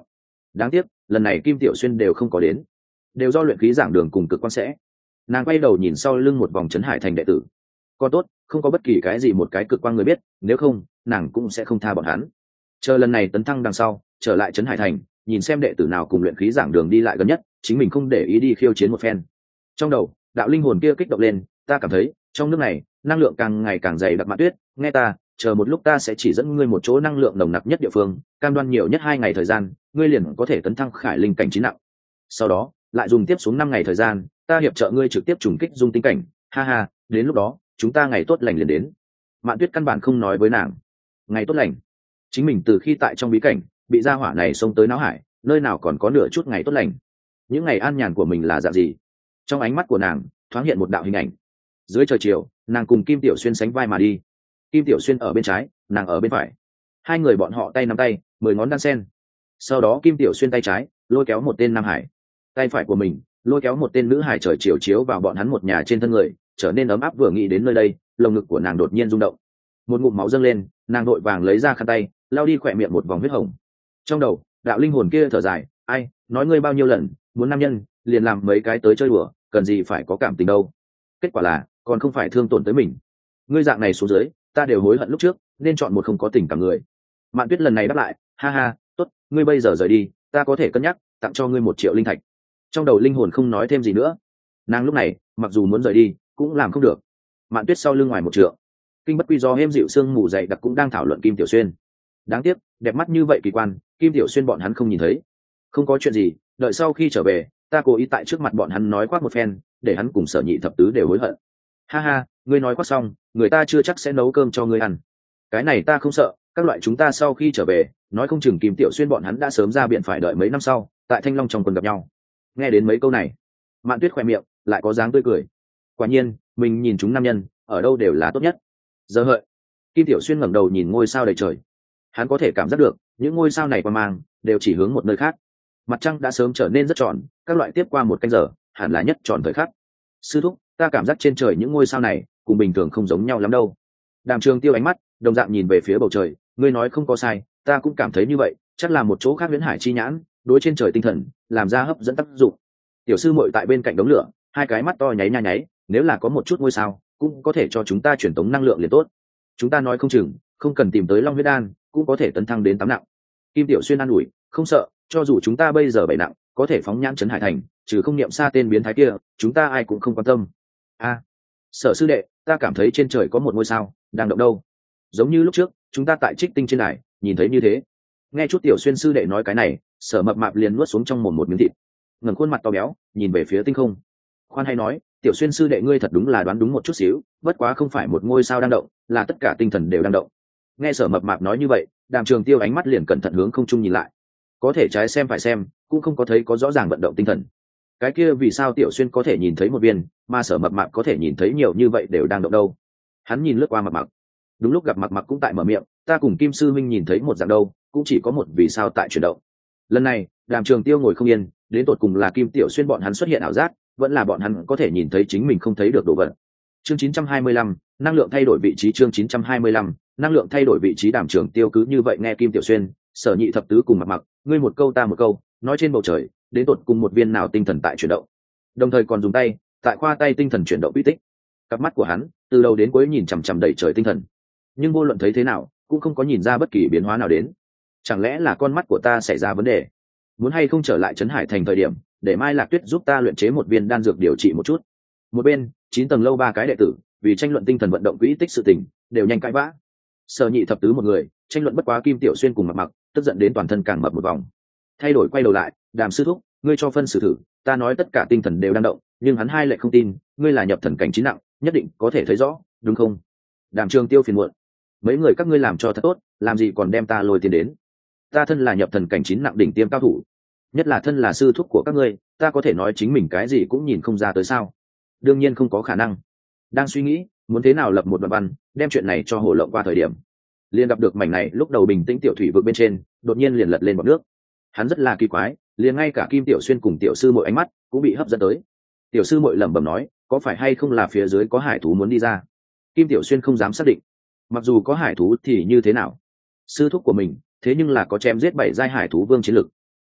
đáng tiếc lần này Kim Tiểu Xuyên đều không có đến, đều do luyện khí giảng đường cùng cực quan sẽ. Nàng quay đầu nhìn sau lưng một vòng Trấn Hải Thành đệ tử, còn tốt không có bất kỳ cái gì một cái cực quan người biết, nếu không nàng cũng sẽ không tha bọn hắn. Chờ lần này tấn thăng đằng sau trở lại Trấn Hải Thành, nhìn xem đệ tử nào cùng luyện khí giảng đường đi lại gần nhất, chính mình không để ý đi khiêu chiến một phen. Trong đầu đạo linh hồn kia kích động lên, ta cảm thấy trong nước này năng lượng càng ngày càng dày đặc. Mạn Tuyết, nghe ta, chờ một lúc ta sẽ chỉ dẫn ngươi một chỗ năng lượng nồng nặc nhất địa phương, cam đoan nhiều nhất hai ngày thời gian ngươi liền có thể tấn thăng khải linh cảnh chín nặng, sau đó lại dùng tiếp xuống năm ngày thời gian ta hiệp trợ ngươi trực tiếp trùng kích dung tinh cảnh. Ha ha, đến lúc đó chúng ta ngày tốt lành liền đến. Mạn Tuyết căn bản không nói với nàng ngày tốt lành, chính mình từ khi tại trong bí cảnh bị gia hỏa này xông tới não hải, nơi nào còn có nửa chút ngày tốt lành. Những ngày an nhàn của mình là dạng gì? Trong ánh mắt của nàng thoáng hiện một đạo hình ảnh. Dưới trời chiều, nàng cùng Kim Tiểu Xuyên sánh vai mà đi. Kim Tiểu Xuyên ở bên trái, nàng ở bên phải, hai người bọn họ tay nắm tay, mười ngón đan sen. Sau đó Kim Tiểu Xuyên tay trái lôi kéo một tên nam hải, tay phải của mình lôi kéo một tên nữ hải, trời chiều chiếu vào bọn hắn một nhà trên thân người, trở nên ấm áp. Vừa nghĩ đến nơi đây, lồng ngực của nàng đột nhiên rung động, một ngụm máu dâng lên, nàng đội vàng lấy ra khăn tay lau đi khỏe miệng một vòng huyết hồng. Trong đầu đạo linh hồn kia thở dài, ai nói ngươi bao nhiêu lần muốn nam nhân liền làm mấy cái tới chơi đùa, cần gì phải có cảm tình đâu, kết quả là còn không phải thương tổn tới mình. Ngươi dạng này xuống dưới ta đều hối hận lúc trước nên chọn một không có tình cảm người. Mạn Tuyết lần này đáp lại, ha ha, tốt, ngươi bây giờ rời đi ta có thể cân nhắc tặng cho ngươi một triệu linh thạch. Trong đầu linh hồn không nói thêm gì nữa, nàng lúc này mặc dù muốn rời đi cũng làm không được. Mạn Tuyết sau lưng ngoài một trượng, kinh bất quy do êm dịu sương mù dày đặc cũng đang thảo luận Kim Tiểu Xuyên. Đáng tiếc đẹp mắt như vậy kỳ quan, Kim Tiểu Xuyên bọn hắn không nhìn thấy. Không có chuyện gì, đợi sau khi trở về ta cố ý tại trước mặt bọn hắn nói khoác một phen, để hắn cùng Sở Nhị thập tứ đều hối hận. Ha ha, ngươi nói khoác xong người ta chưa chắc sẽ nấu cơm cho ngươi ăn. Cái này ta không sợ, các loại chúng ta sau khi trở về nói không chừng Kim Tiểu Xuyên bọn hắn đã sớm ra biển, phải đợi mấy năm sau tại Thanh Long trong quân gặp nhau. Nghe đến mấy câu này, Mạn Tuyết khoe miệng lại có dáng tươi cười. Quả nhiên mình nhìn chúng nam nhân ở đâu đều là tốt nhất. Giờ hợi, Kim Tiểu Xuyên ngẩng đầu nhìn ngôi sao đầy trời, hắn có thể cảm giác được những ngôi sao này qua mang đều chỉ hướng một nơi khác. Mặt trăng đã sớm trở nên rất tròn, các loại tiếp qua một canh giờ hẳn là nhất tròn thời khắc. Sư thúc, ta cảm giác trên trời những ngôi sao này cùng bình thường không giống nhau lắm đâu. Đàm Trường Tiêu ánh mắt đồng dạng nhìn về phía bầu trời, ngươi nói không có sai, ta cũng cảm thấy như vậy, chắc là một chỗ khác viễn hải chi nhãn đối trên trời tinh thần làm ra hấp dẫn tác dụng. Tiểu sư muội tại bên cạnh đống lửa, hai cái mắt to nháy nha nháy, nếu là có một chút ngôi sao cũng có thể cho chúng ta truyền tống năng lượng liền tốt. Chúng ta nói không chừng không cần tìm tới Long huyết đan cũng có thể tấn thăng đến tám nặng. Kim Tiểu Xuyên an ủi, không sợ, cho dù chúng ta bây giờ bảy nặng có thể phóng nhãn Trấn Hải Thành, trừ không niệm xa tên biến thái kia chúng ta ai cũng không quan tâm. A, à, Sở sư đệ, ta cảm thấy trên trời có một ngôi sao đang động đâu, giống như lúc trước chúng ta tại Trích Tinh trên đài nhìn thấy như thế. Nghe chút Tiểu Xuyên sư đệ nói cái này, Sở Mập Mạp liền nuốt xuống trong mồm một miếng thịt, ngẩng khuôn mặt to béo nhìn về phía tinh không. Khoan hay nói, Tiểu Xuyên sư đệ ngươi thật đúng là đoán đúng một chút xíu, bất quá không phải một ngôi sao đang động, là tất cả tinh thần đều đang động. Nghe Sở Mập Mạp nói như vậy, Đàm Trường Tiêu ánh mắt liền cẩn thận hướng không trung nhìn lại, có thể trái xem phải xem cũng không có thấy có rõ ràng vận động tinh thần. Cái kia vì sao Tiểu Xuyên có thể nhìn thấy một viên, mà Sở Mập Mạp có thể nhìn thấy nhiều như vậy đều đang động đâu? Hắn nhìn lướt qua Mập Mạp, đúng lúc gặp Mập Mạp cũng tại mở miệng, ta cùng Kim sư minh nhìn thấy một dạng đâu, cũng chỉ có một vì sao tại chuyển động. Lần này Đàm Trường Tiêu ngồi không yên, đến tột cùng là Kim Tiểu Xuyên bọn hắn xuất hiện ảo giác, vẫn là bọn hắn có thể nhìn thấy chính mình không thấy được đồ vật. Chương chín trăm hai mươi lăm, năng lượng thay đổi vị trí. Chương chín trăm hai mươi lăm, năng lượng thay đổi vị trí. Đàm Trường Tiêu cứ như vậy nghe Kim Tiểu Xuyên, Sở Nhị thập tứ cùng Mập Mạp, ngươi một câu ta một câu, nói trên bầu trời đến tột cùng một viên nào tinh thần tại chuyển động, đồng thời còn dùng tay tại khoa tay tinh thần chuyển động uy tích. Cặp mắt của hắn từ đầu đến cuối nhìn chằm chằm đầy trời tinh thần, nhưng vô luận thấy thế nào cũng không có nhìn ra bất kỳ biến hóa nào đến. Chẳng lẽ là con mắt của ta xảy ra vấn đề? Muốn hay không trở lại Trấn Hải Thành thời điểm để Mai Lạc Tuyết giúp ta luyện chế một viên đan dược điều trị một chút. Một bên chín tầng lâu ba cái đệ tử vì tranh luận tinh thần vận động quỹ tích sự tình đều nhanh cãi vã. Sở Nhị thập tứ một người tranh luận bất quá Kim Tiểu Xuyên cùng Mập Mạp, tức giận đến toàn thân càng mập một vòng. Thay đổi quay đầu lại, Đàm sư thúc, ngươi cho phân xử thử, ta nói tất cả tinh thần đều đang động, nhưng hắn hai lại không tin, ngươi là nhập thần cảnh chín nặng, nhất định có thể thấy rõ, đúng không? Đàm Trường Tiêu phiền muộn, mấy người các ngươi làm cho thật tốt, làm gì còn đem ta lôi tiền đến? Ta thân là nhập thần cảnh chín nặng đỉnh tiêm cao thủ, nhất là thân là sư thúc của các ngươi, ta có thể nói chính mình cái gì cũng nhìn không ra tới sao? Đương nhiên không có khả năng. Đang suy nghĩ muốn thế nào lập một đoạn văn đem chuyện này cho hồ lộng qua thời điểm, liền gặp được mảnh này lúc đầu bình tĩnh tiểu thủy vực bên trên đột nhiên liền lật lên bọt nước. Hắn rất là kỳ quái, liền ngay cả Kim Tiểu Xuyên cùng Tiểu sư muội ánh mắt cũng bị hấp dẫn tới. Tiểu sư muội lẩm bẩm nói, có phải hay không là phía dưới có hải thú muốn đi ra? Kim Tiểu Xuyên không dám xác định, mặc dù có hải thú thì như thế nào, sư thúc của mình thế nhưng là có chém giết bảy giai hải thú vương chiến lực,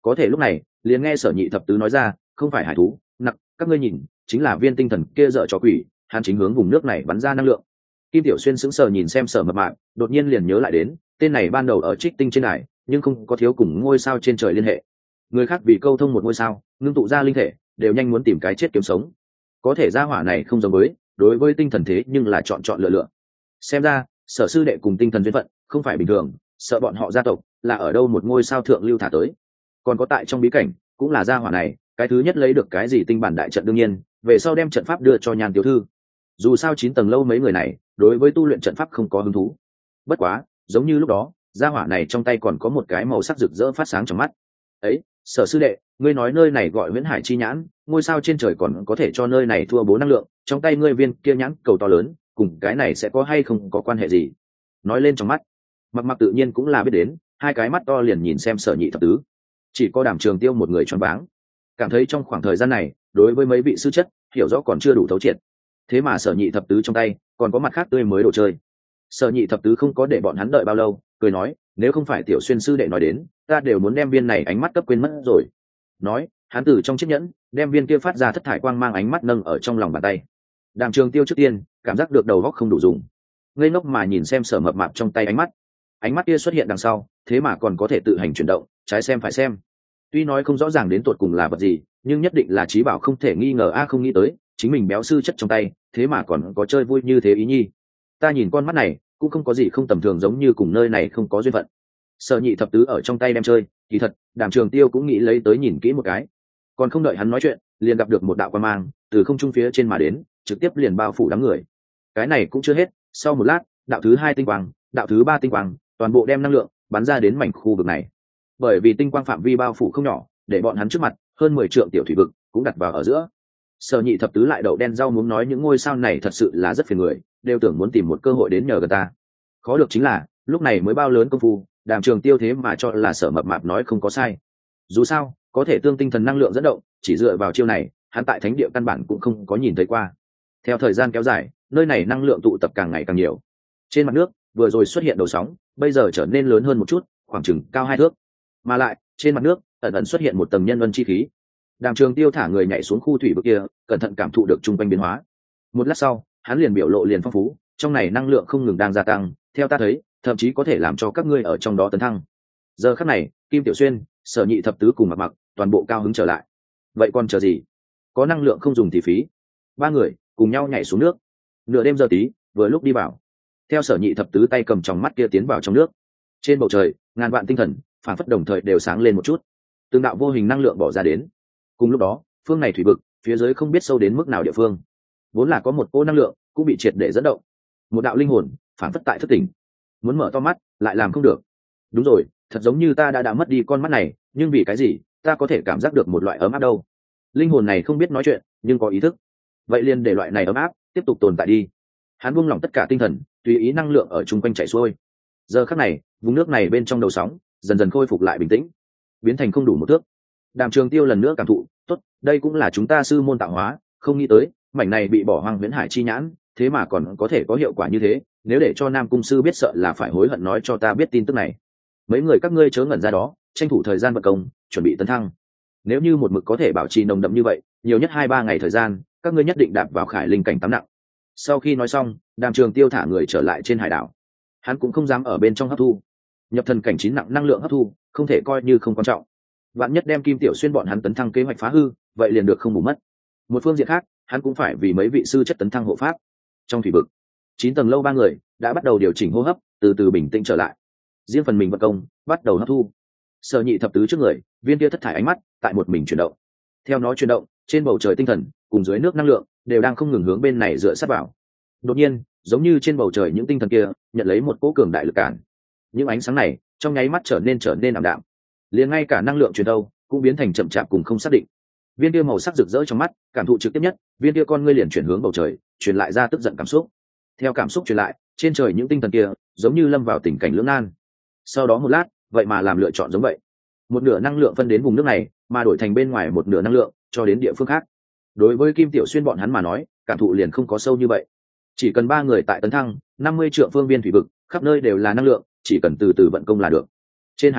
có thể lúc này liền nghe Sở Nhị Thập Tứ nói ra, không phải hải thú nặc, các ngươi nhìn, chính là viên tinh thần kia dở trò quỷ, hắn chính hướng vùng nước này bắn ra năng lượng. Kim Tiểu Xuyên sững sờ nhìn xem Sở Mập Mạp, đột nhiên liền nhớ lại đến, tên này ban đầu ở Trích Tinh trên đài, nhưng không có thiếu cùng ngôi sao trên trời liên hệ. Người khác vì câu thông một ngôi sao, ngưng tụ ra linh thể, đều nhanh muốn tìm cái chết kiếm sống. Có thể gia hỏa này không giống với, đối với tinh thần thế nhưng là chọn chọn lựa lựa. Xem ra, Sở sư đệ cùng tinh thần duyên phận, không phải bình thường, sợ bọn họ gia tộc là ở đâu một ngôi sao thượng lưu thả tới. Còn có tại trong bí cảnh, cũng là gia hỏa này, cái thứ nhất lấy được cái gì tinh bản đại trận đương nhiên, về sau đem trận pháp đưa cho Nhan tiểu thư. Dù sao chín tầng lâu mấy người này, đối với tu luyện trận pháp không có hứng thú. Bất quá, giống như lúc đó, gia hỏa này trong tay còn có một cái màu sắc rực rỡ phát sáng trong mắt. Ấy, Sở sư đệ, ngươi nói nơi này gọi Viễn Hải chi nhãn, ngôi sao trên trời còn có thể cho nơi này thua bố năng lượng, trong tay ngươi viên kia nhãn cầu to lớn, cùng cái này sẽ có hay không có quan hệ gì? Nói lên trong mắt, Mặc Mặc tự nhiên cũng là biết đến, hai cái mắt to liền nhìn xem Sở Nhị Thập Tứ. Chỉ có Đàm Trường Tiêu một người choáng váng, cảm thấy trong khoảng thời gian này, đối với mấy vị sư chất, hiểu rõ còn chưa đủ thấu triệt. Thế mà Sở Nhị Thập Tứ trong tay còn có mặt khác tươi mới đồ chơi. Sở Nhị Thập Tứ không có để bọn hắn đợi bao lâu, cười nói, nếu không phải Tiểu Xuyên sư đệ nói đến, ta đều muốn đem viên này ánh mắt cấp quên mất rồi. Nói, hắn từ trong chiếc nhẫn đem viên kia phát ra thất thải quang mang ánh mắt nâng ở trong lòng bàn tay. Đàm Trường Tiêu trước tiên cảm giác được đầu óc không đủ dùng, ngây ngốc mà nhìn xem Sở Mập Mạp trong tay ánh mắt. Ánh mắt kia xuất hiện đằng sau, thế mà còn có thể tự hành chuyển động, trái xem phải xem. Tuy nói không rõ ràng đến tột cùng là vật gì, nhưng nhất định là trí bảo không thể nghi ngờ. A không nghĩ tới, chính mình béo sư chất trong tay, thế mà còn có chơi vui như thế ý nhi. Ta nhìn con mắt này, cũng không có gì không tầm thường, giống như cùng nơi này không có duyên phận. Sở Nhị Thập Tứ ở trong tay đem chơi, kỳ thật, Đàm Trường Tiêu cũng nghĩ lấy tới nhìn kỹ một cái. Còn không đợi hắn nói chuyện, liền gặp được một đạo quang mang từ không trung phía trên mà đến, trực tiếp liền bao phủ đám người. Cái này cũng chưa hết, sau một lát, đạo thứ hai tinh quang, đạo thứ ba tinh quang, toàn bộ đem năng lượng bắn ra đến mảnh khu vực này. Bởi vì tinh quang phạm vi bao phủ không nhỏ, để bọn hắn trước mặt hơn mười trượng tiểu thủy vực cũng đặt vào ở giữa. Sở Nhị Thập Tứ lại đậu đen rau muốn nói những ngôi sao này thật sự là rất phiền người, đều tưởng muốn tìm một cơ hội đến nhờ gần ta. Khó được chính là, lúc này mới bao lớn công phu, Đàm Trường Tiêu thế mà cho là Sở Mập Mạp nói không có sai. Dù sao, có thể tương tinh thần năng lượng dẫn động, chỉ dựa vào chiêu này, hắn tại thánh địa căn bản cũng không có nhìn thấy qua. Theo thời gian kéo dài, nơi này năng lượng tụ tập càng ngày càng nhiều. Trên mặt nước, vừa rồi xuất hiện đầu sóng, bây giờ trở nên lớn hơn một chút, khoảng chừng cao hai thước. Mà lại, trên mặt nước, ẩn ẩn xuất hiện một tầng nhân ân chi khí. Đàm Trường Tiêu thả người nhảy xuống khu thủy vực kia, cẩn thận cảm thụ được trung quanh biến hóa. Một lát sau, hắn liền biểu lộ liền phong phú, trong này năng lượng không ngừng đang gia tăng, theo ta thấy, thậm chí có thể làm cho các ngươi ở trong đó tấn thăng. Giờ khắc này, Kim Tiểu Xuyên, Sở Nhị Thập Tứ cùng Mặc Mặc, toàn bộ cao hứng trở lại. Vậy còn chờ gì? Có năng lượng không dùng thì phí. Ba người cùng nhau nhảy xuống nước. Nửa đêm giờ tí, vừa lúc đi vào. Theo Sở Nhị Thập Tứ tay cầm tròng mắt kia tiến vào trong nước. Trên bầu trời, ngàn vạn tinh thần, phản phất đồng thời đều sáng lên một chút. Từng đạo vô hình năng lượng bỏ ra đến. Cùng lúc đó, phương này thủy vực, phía dưới không biết sâu đến mức nào địa phương, vốn là có một cô năng lượng, cũng bị triệt để dẫn động. Một đạo linh hồn, phản phất tại thức tỉnh, muốn mở to mắt, lại làm không được. Đúng rồi, thật giống như ta đã đã mất đi con mắt này, nhưng vì cái gì ta có thể cảm giác được một loại ấm áp đâu? Linh hồn này không biết nói chuyện, nhưng có ý thức. Vậy liền để loại này ấm áp tiếp tục tồn tại đi. Hắn buông lỏng tất cả tinh thần, tùy ý năng lượng ở chung quanh chảy xuôi. Giờ khắc này, vùng nước này bên trong đầu sóng dần dần khôi phục lại bình tĩnh, biến thành không đủ một thước. Đàm Trường Tiêu lần nữa cảm thụ, tốt, đây cũng là chúng ta sư môn tạo hóa, không nghĩ tới mảnh này bị bỏ hoang Viễn Hải chi nhãn, thế mà còn có thể có hiệu quả như thế. Nếu để cho Nam cung sư biết sợ là phải hối hận, nói cho ta biết tin tức này. Mấy người các ngươi chớ ngẩn ra đó, tranh thủ thời gian vận công, chuẩn bị tấn thăng. Nếu như một mực có thể bảo trì nồng đậm như vậy, nhiều nhất hai ba ngày thời gian, các ngươi nhất định đạp vào khải linh cảnh tám nặng. Sau khi nói xong, Đàm Trường Tiêu thả người trở lại trên hải đảo. Hắn cũng không dám ở bên trong hấp thu nhập thần cảnh chín nặng năng lượng hấp thu, không thể coi như không quan trọng. Vạn nhất đem Kim Tiểu Xuyên bọn hắn tấn thăng kế hoạch phá hư, vậy liền được không bù mất. Một phương diện khác, hắn cũng phải vì mấy vị sư chất tấn thăng hộ pháp. Trong thủy vực, chín tầng lâu ba người đã bắt đầu điều chỉnh hô hấp, từ từ bình tĩnh trở lại. Riêng phần mình vận công, bắt đầu hấp thu. Sở Nhị Thập Tứ trước người, viên kia thất thải ánh mắt tại một mình chuyển động. Theo nó chuyển động, trên bầu trời tinh thần cùng dưới nước năng lượng đều đang không ngừng hướng bên này dựa sát vào. Đột nhiên, giống như trên bầu trời những tinh thần kia nhận lấy một cỗ cường đại lực cản. Những ánh sáng này trong nháy mắt trở nên trở nên ảm đạm, liền ngay cả năng lượng truyền đâu cũng biến thành chậm chạp cùng không xác định. Viên kia màu sắc rực rỡ trong mắt, cảm thụ trực tiếp nhất, viên kia con ngươi liền chuyển hướng bầu trời, truyền lại ra tức giận cảm xúc. Theo cảm xúc truyền lại, trên trời những tinh thần kia giống như lâm vào tình cảnh lưỡng nan. Sau đó một lát, vậy mà làm lựa chọn giống vậy. Một nửa năng lượng phân đến vùng nước này, mà đổi thành bên ngoài một nửa năng lượng cho đến địa phương khác. Đối với Kim Tiểu Xuyên bọn hắn mà nói, cảm thụ liền không có sâu như vậy. Chỉ cần ba người tại tấn thăng năm mươi trượng phương viên thủy vực, khắp nơi đều là năng lượng, chỉ cần từ từ vận công là được. Trên hải đảo,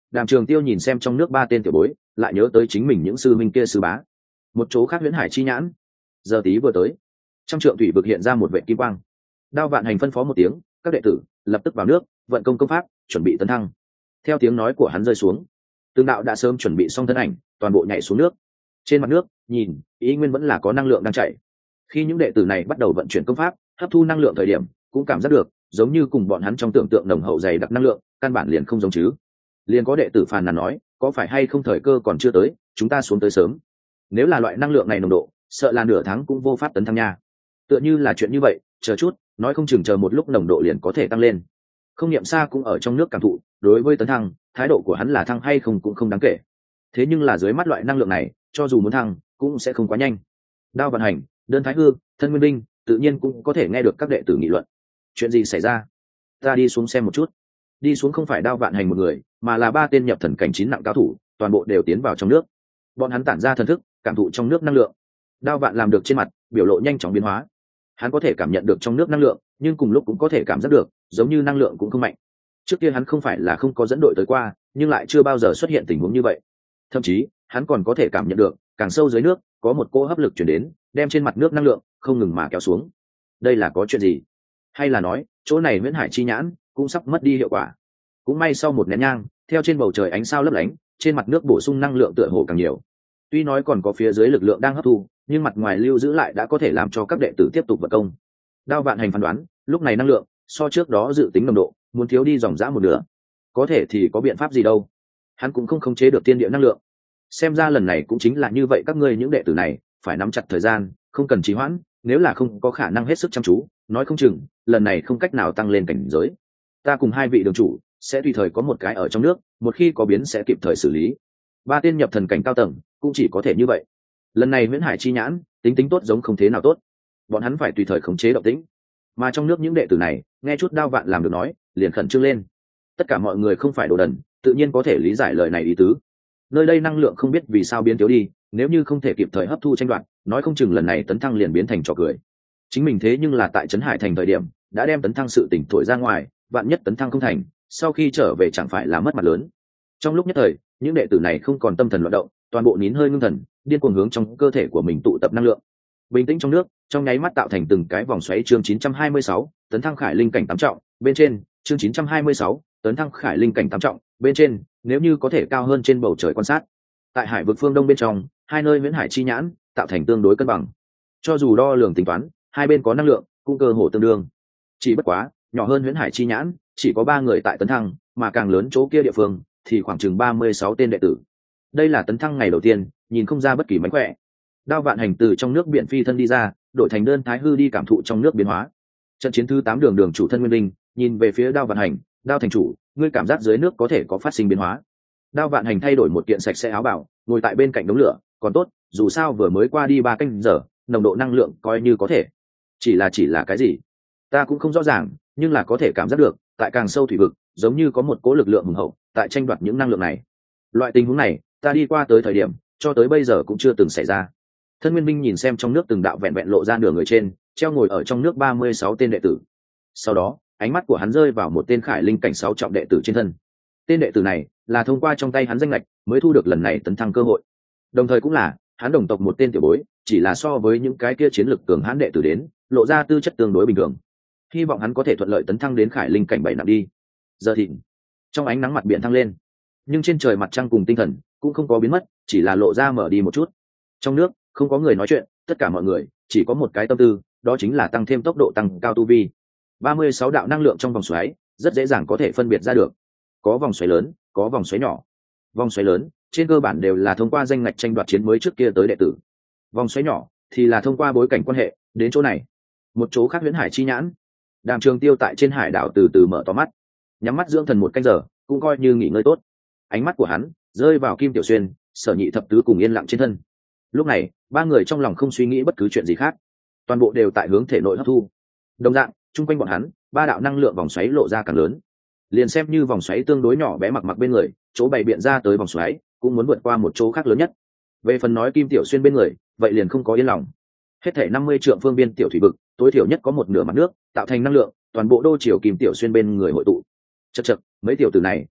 Đàm Trường Tiêu nhìn xem trong nước ba tên tiểu bối, lại nhớ tới chính mình những sư minh kia sư bá. Một chỗ khác huyễn hải chi nhãn. Giờ tí vừa tới, trong trượng thủy vực hiện ra một vệ kim quang. Đao Vạn Hành phân phó một tiếng, các đệ tử lập tức vào nước, vận công công pháp, chuẩn bị tấn thăng. Theo tiếng nói của hắn rơi xuống, tương đạo đã sớm chuẩn bị xong thân ảnh, toàn bộ nhảy xuống nước. Trên mặt nước, nhìn, ý nguyên vẫn là có năng lượng đang chảy. Khi những đệ tử này bắt đầu vận chuyển công pháp, hấp thu năng lượng thời điểm, cũng cảm giác được, giống như cùng bọn hắn trong tưởng tượng nồng hậu dày đặc năng lượng, căn bản liền không giống chứ. Liền có đệ tử phàn nàn nói, có phải hay không thời cơ còn chưa tới, chúng ta xuống tới sớm. Nếu là loại năng lượng này nồng độ, sợ là nửa tháng cũng vô pháp tấn thăng nha. Tựa như là chuyện như vậy, chờ chút, nói không chừng chờ một lúc nồng độ liền có thể tăng lên. Không Niệm Sa cũng ở trong nước cảm thụ, đối với tấn thăng, thái độ của hắn là thăng hay không cũng không đáng kể. Thế nhưng là dưới mắt loại năng lượng này, cho dù muốn thăng, cũng sẽ không quá nhanh. Đao Vạn Hành, Đơn Thái Hư, Thân Nguyên Binh, tự nhiên cũng có thể nghe được các đệ tử nghị luận. Chuyện gì xảy ra? Ta đi xuống xem một chút. Đi xuống không phải Đao Vạn Hành một người, mà là ba tên nhập thần cảnh chín nặng cao thủ, toàn bộ đều tiến vào trong nước. Bọn hắn tản ra thần thức, cảm thụ trong nước năng lượng. Đao Vạn làm được trên mặt, biểu lộ nhanh chóng biến hóa. Hắn có thể cảm nhận được trong nước năng lượng, nhưng cùng lúc cũng có thể cảm giác được, giống như năng lượng cũng không mạnh. Trước kia hắn không phải là không có dẫn đội tới qua, nhưng lại chưa bao giờ xuất hiện tình huống như vậy. Thậm chí, hắn còn có thể cảm nhận được, càng sâu dưới nước, có một cỗ hấp lực truyền đến, đem trên mặt nước năng lượng không ngừng mà kéo xuống. Đây là có chuyện gì? Hay là nói, chỗ này Huyễn Hải chi nhãn cũng sắp mất đi hiệu quả? Cũng may sau một nén nhang, theo trên bầu trời ánh sao lấp lánh, trên mặt nước bổ sung năng lượng tựa hồ càng nhiều. Tuy nói còn có phía dưới lực lượng đang hấp thu, nhưng mặt ngoài lưu giữ lại đã có thể làm cho các đệ tử tiếp tục vận công. Đao Vạn Hành phán đoán, lúc này năng lượng so trước đó dự tính nồng độ muốn thiếu đi dòng dã một nửa. Có thể thì có biện pháp gì đâu? Hắn cũng không khống chế được tiên địa năng lượng. Xem ra lần này cũng chính là như vậy, các ngươi những đệ tử này phải nắm chặt thời gian, không cần trì hoãn, nếu là không có khả năng hết sức chăm chú, nói không chừng lần này không cách nào tăng lên cảnh giới. Ta cùng hai vị đường chủ sẽ tùy thời có một cái ở trong nước, một khi có biến sẽ kịp thời xử lý. Ba tên nhập thần cảnh cao tầng cũng chỉ có thể như vậy. Lần này Huyễn Hải chi nhãn tính tính tốt giống không thế nào tốt, bọn hắn phải tùy thời khống chế động tĩnh. Mà trong nước những đệ tử này nghe chút Đao Vạn làm được nói, liền khẩn trương lên. Tất cả mọi người không phải đồ đần, tự nhiên có thể lý giải lời này ý tứ. Nơi đây năng lượng không biết vì sao biến thiếu đi, nếu như không thể kịp thời hấp thu tranh đoạt, nói không chừng lần này tấn thăng liền biến thành trò cười. Chính mình thế nhưng là tại Trấn Hải thành thời điểm đã đem tấn thăng sự tỉnh thổi ra ngoài, vạn nhất tấn thăng không thành, sau khi trở về chẳng phải là mất mặt lớn. Trong lúc nhất thời, những đệ tử này không còn tâm thần loạn động, toàn bộ nín hơi ngưng thần, điên cuồng hướng trong cơ thể của mình tụ tập năng lượng. Bình tĩnh trong nước, trong nháy mắt tạo thành từng cái vòng xoáy. Chương chín trăm hai mươi sáu, tấn thăng khải linh cảnh tám trọng, bên trên, chương chín trăm hai mươi sáu, tấn thăng khải linh cảnh tám trọng, bên trên, nếu như có thể cao hơn trên bầu trời quan sát. Tại hải vực phương đông bên trong, hai nơi Huyễn Hải chi nhãn tạo thành tương đối cân bằng. Cho dù đo lường tính toán, hai bên có năng lượng, cũng cơ hồ tương đương. Chỉ bất quá, nhỏ hơn Huyễn Hải chi nhãn, chỉ có ba người tại tấn thăng, mà càng lớn chỗ kia địa phương thì khoảng chừng ba mươi sáu tên đệ tử. Đây là tấn thăng ngày đầu tiên, nhìn không ra bất kỳ mánh khỏe. Đao Vạn Hành từ trong nước biển phi thân đi ra, đổi thành Đơn Thái Hư đi cảm thụ trong nước biến hóa. Trận chiến thứ tám đường đường chủ Thân Nguyên Linh nhìn về phía Đao Vạn Hành, Đao thành chủ, ngươi cảm giác dưới nước có thể có phát sinh biến hóa? Đao Vạn Hành thay đổi một kiện sạch sẽ áo bào, ngồi tại bên cạnh đống lửa, còn tốt, dù sao vừa mới qua đi ba canh giờ, nồng độ năng lượng coi như có thể. Chỉ là chỉ là cái gì? Ta cũng không rõ ràng, nhưng là có thể cảm giác được, tại càng sâu thủy vực, giống như có một cỗ lực lượng hùng hậu tại tranh đoạt những năng lượng này. Loại tình huống này, ta đi qua tới thời điểm, cho tới bây giờ cũng chưa từng xảy ra. Thân Nguyên Minh nhìn xem trong nước từng đạo vẹn vẹn lộ ra nửa người trên, treo ngồi ở trong nước ba mươi sáu tên đệ tử. Sau đó, ánh mắt của hắn rơi vào một tên khải linh cảnh sáu trọng đệ tử trên thân. Tên đệ tử này là thông qua trong tay hắn danh lệch mới thu được lần này tấn thăng cơ hội. Đồng thời cũng là hắn đồng tộc một tên tiểu bối, chỉ là so với những cái kia chiến lực cường hãn đệ tử đến, lộ ra tư chất tương đối bình thường. Hy vọng hắn có thể thuận lợi tấn thăng đến khải linh cảnh bảy nặng đi. Giờ thì, trong ánh nắng mặt biển thăng lên, nhưng trên trời mặt trăng cùng tinh thần cũng không có biến mất, chỉ là lộ ra mở đi một chút. Trong nước không có người nói chuyện, tất cả mọi người chỉ có một cái tâm tư, đó chính là tăng thêm tốc độ tăng cao tu vi. ba mươi sáu đạo năng lượng trong vòng xoáy, rất dễ dàng có thể phân biệt ra được. Có vòng xoáy lớn, có vòng xoáy nhỏ. Vòng xoáy lớn trên cơ bản đều là thông qua danh ngạch tranh đoạt chiến mới trước kia tới đệ tử. Vòng xoáy nhỏ thì là thông qua bối cảnh quan hệ đến chỗ này. Một chỗ khác Huyễn Hải chi nhãn. Đàm Trường Tiêu tại trên hải đảo từ từ mở to mắt, nhắm mắt dưỡng thần một canh giờ, cũng coi như nghỉ ngơi tốt. Ánh mắt của hắn rơi vào Kim Tiểu Xuyên, Sở Nhị thập tứ cùng yên lặng trên thân. Lúc này, ba người trong lòng không suy nghĩ bất cứ chuyện gì khác, toàn bộ đều tại hướng thể nội hấp thu. Đồng dạng, chung quanh bọn hắn, ba đạo năng lượng vòng xoáy lộ ra càng lớn. Liền xem như vòng xoáy tương đối nhỏ bé mặc mặc bên người, chỗ bày biện ra tới vòng xoáy cũng muốn vượt qua một chỗ khác lớn nhất. Về phần nói Kim Tiểu Xuyên bên người, vậy liền không có yên lòng. Hết thể năm mươi trượng phương biên tiểu thủy vực, tối thiểu nhất có một nửa mặt nước tạo thành năng lượng, toàn bộ đô triều Kim Tiểu Xuyên bên người hội tụ. Chậc chậc, mấy tiểu tử này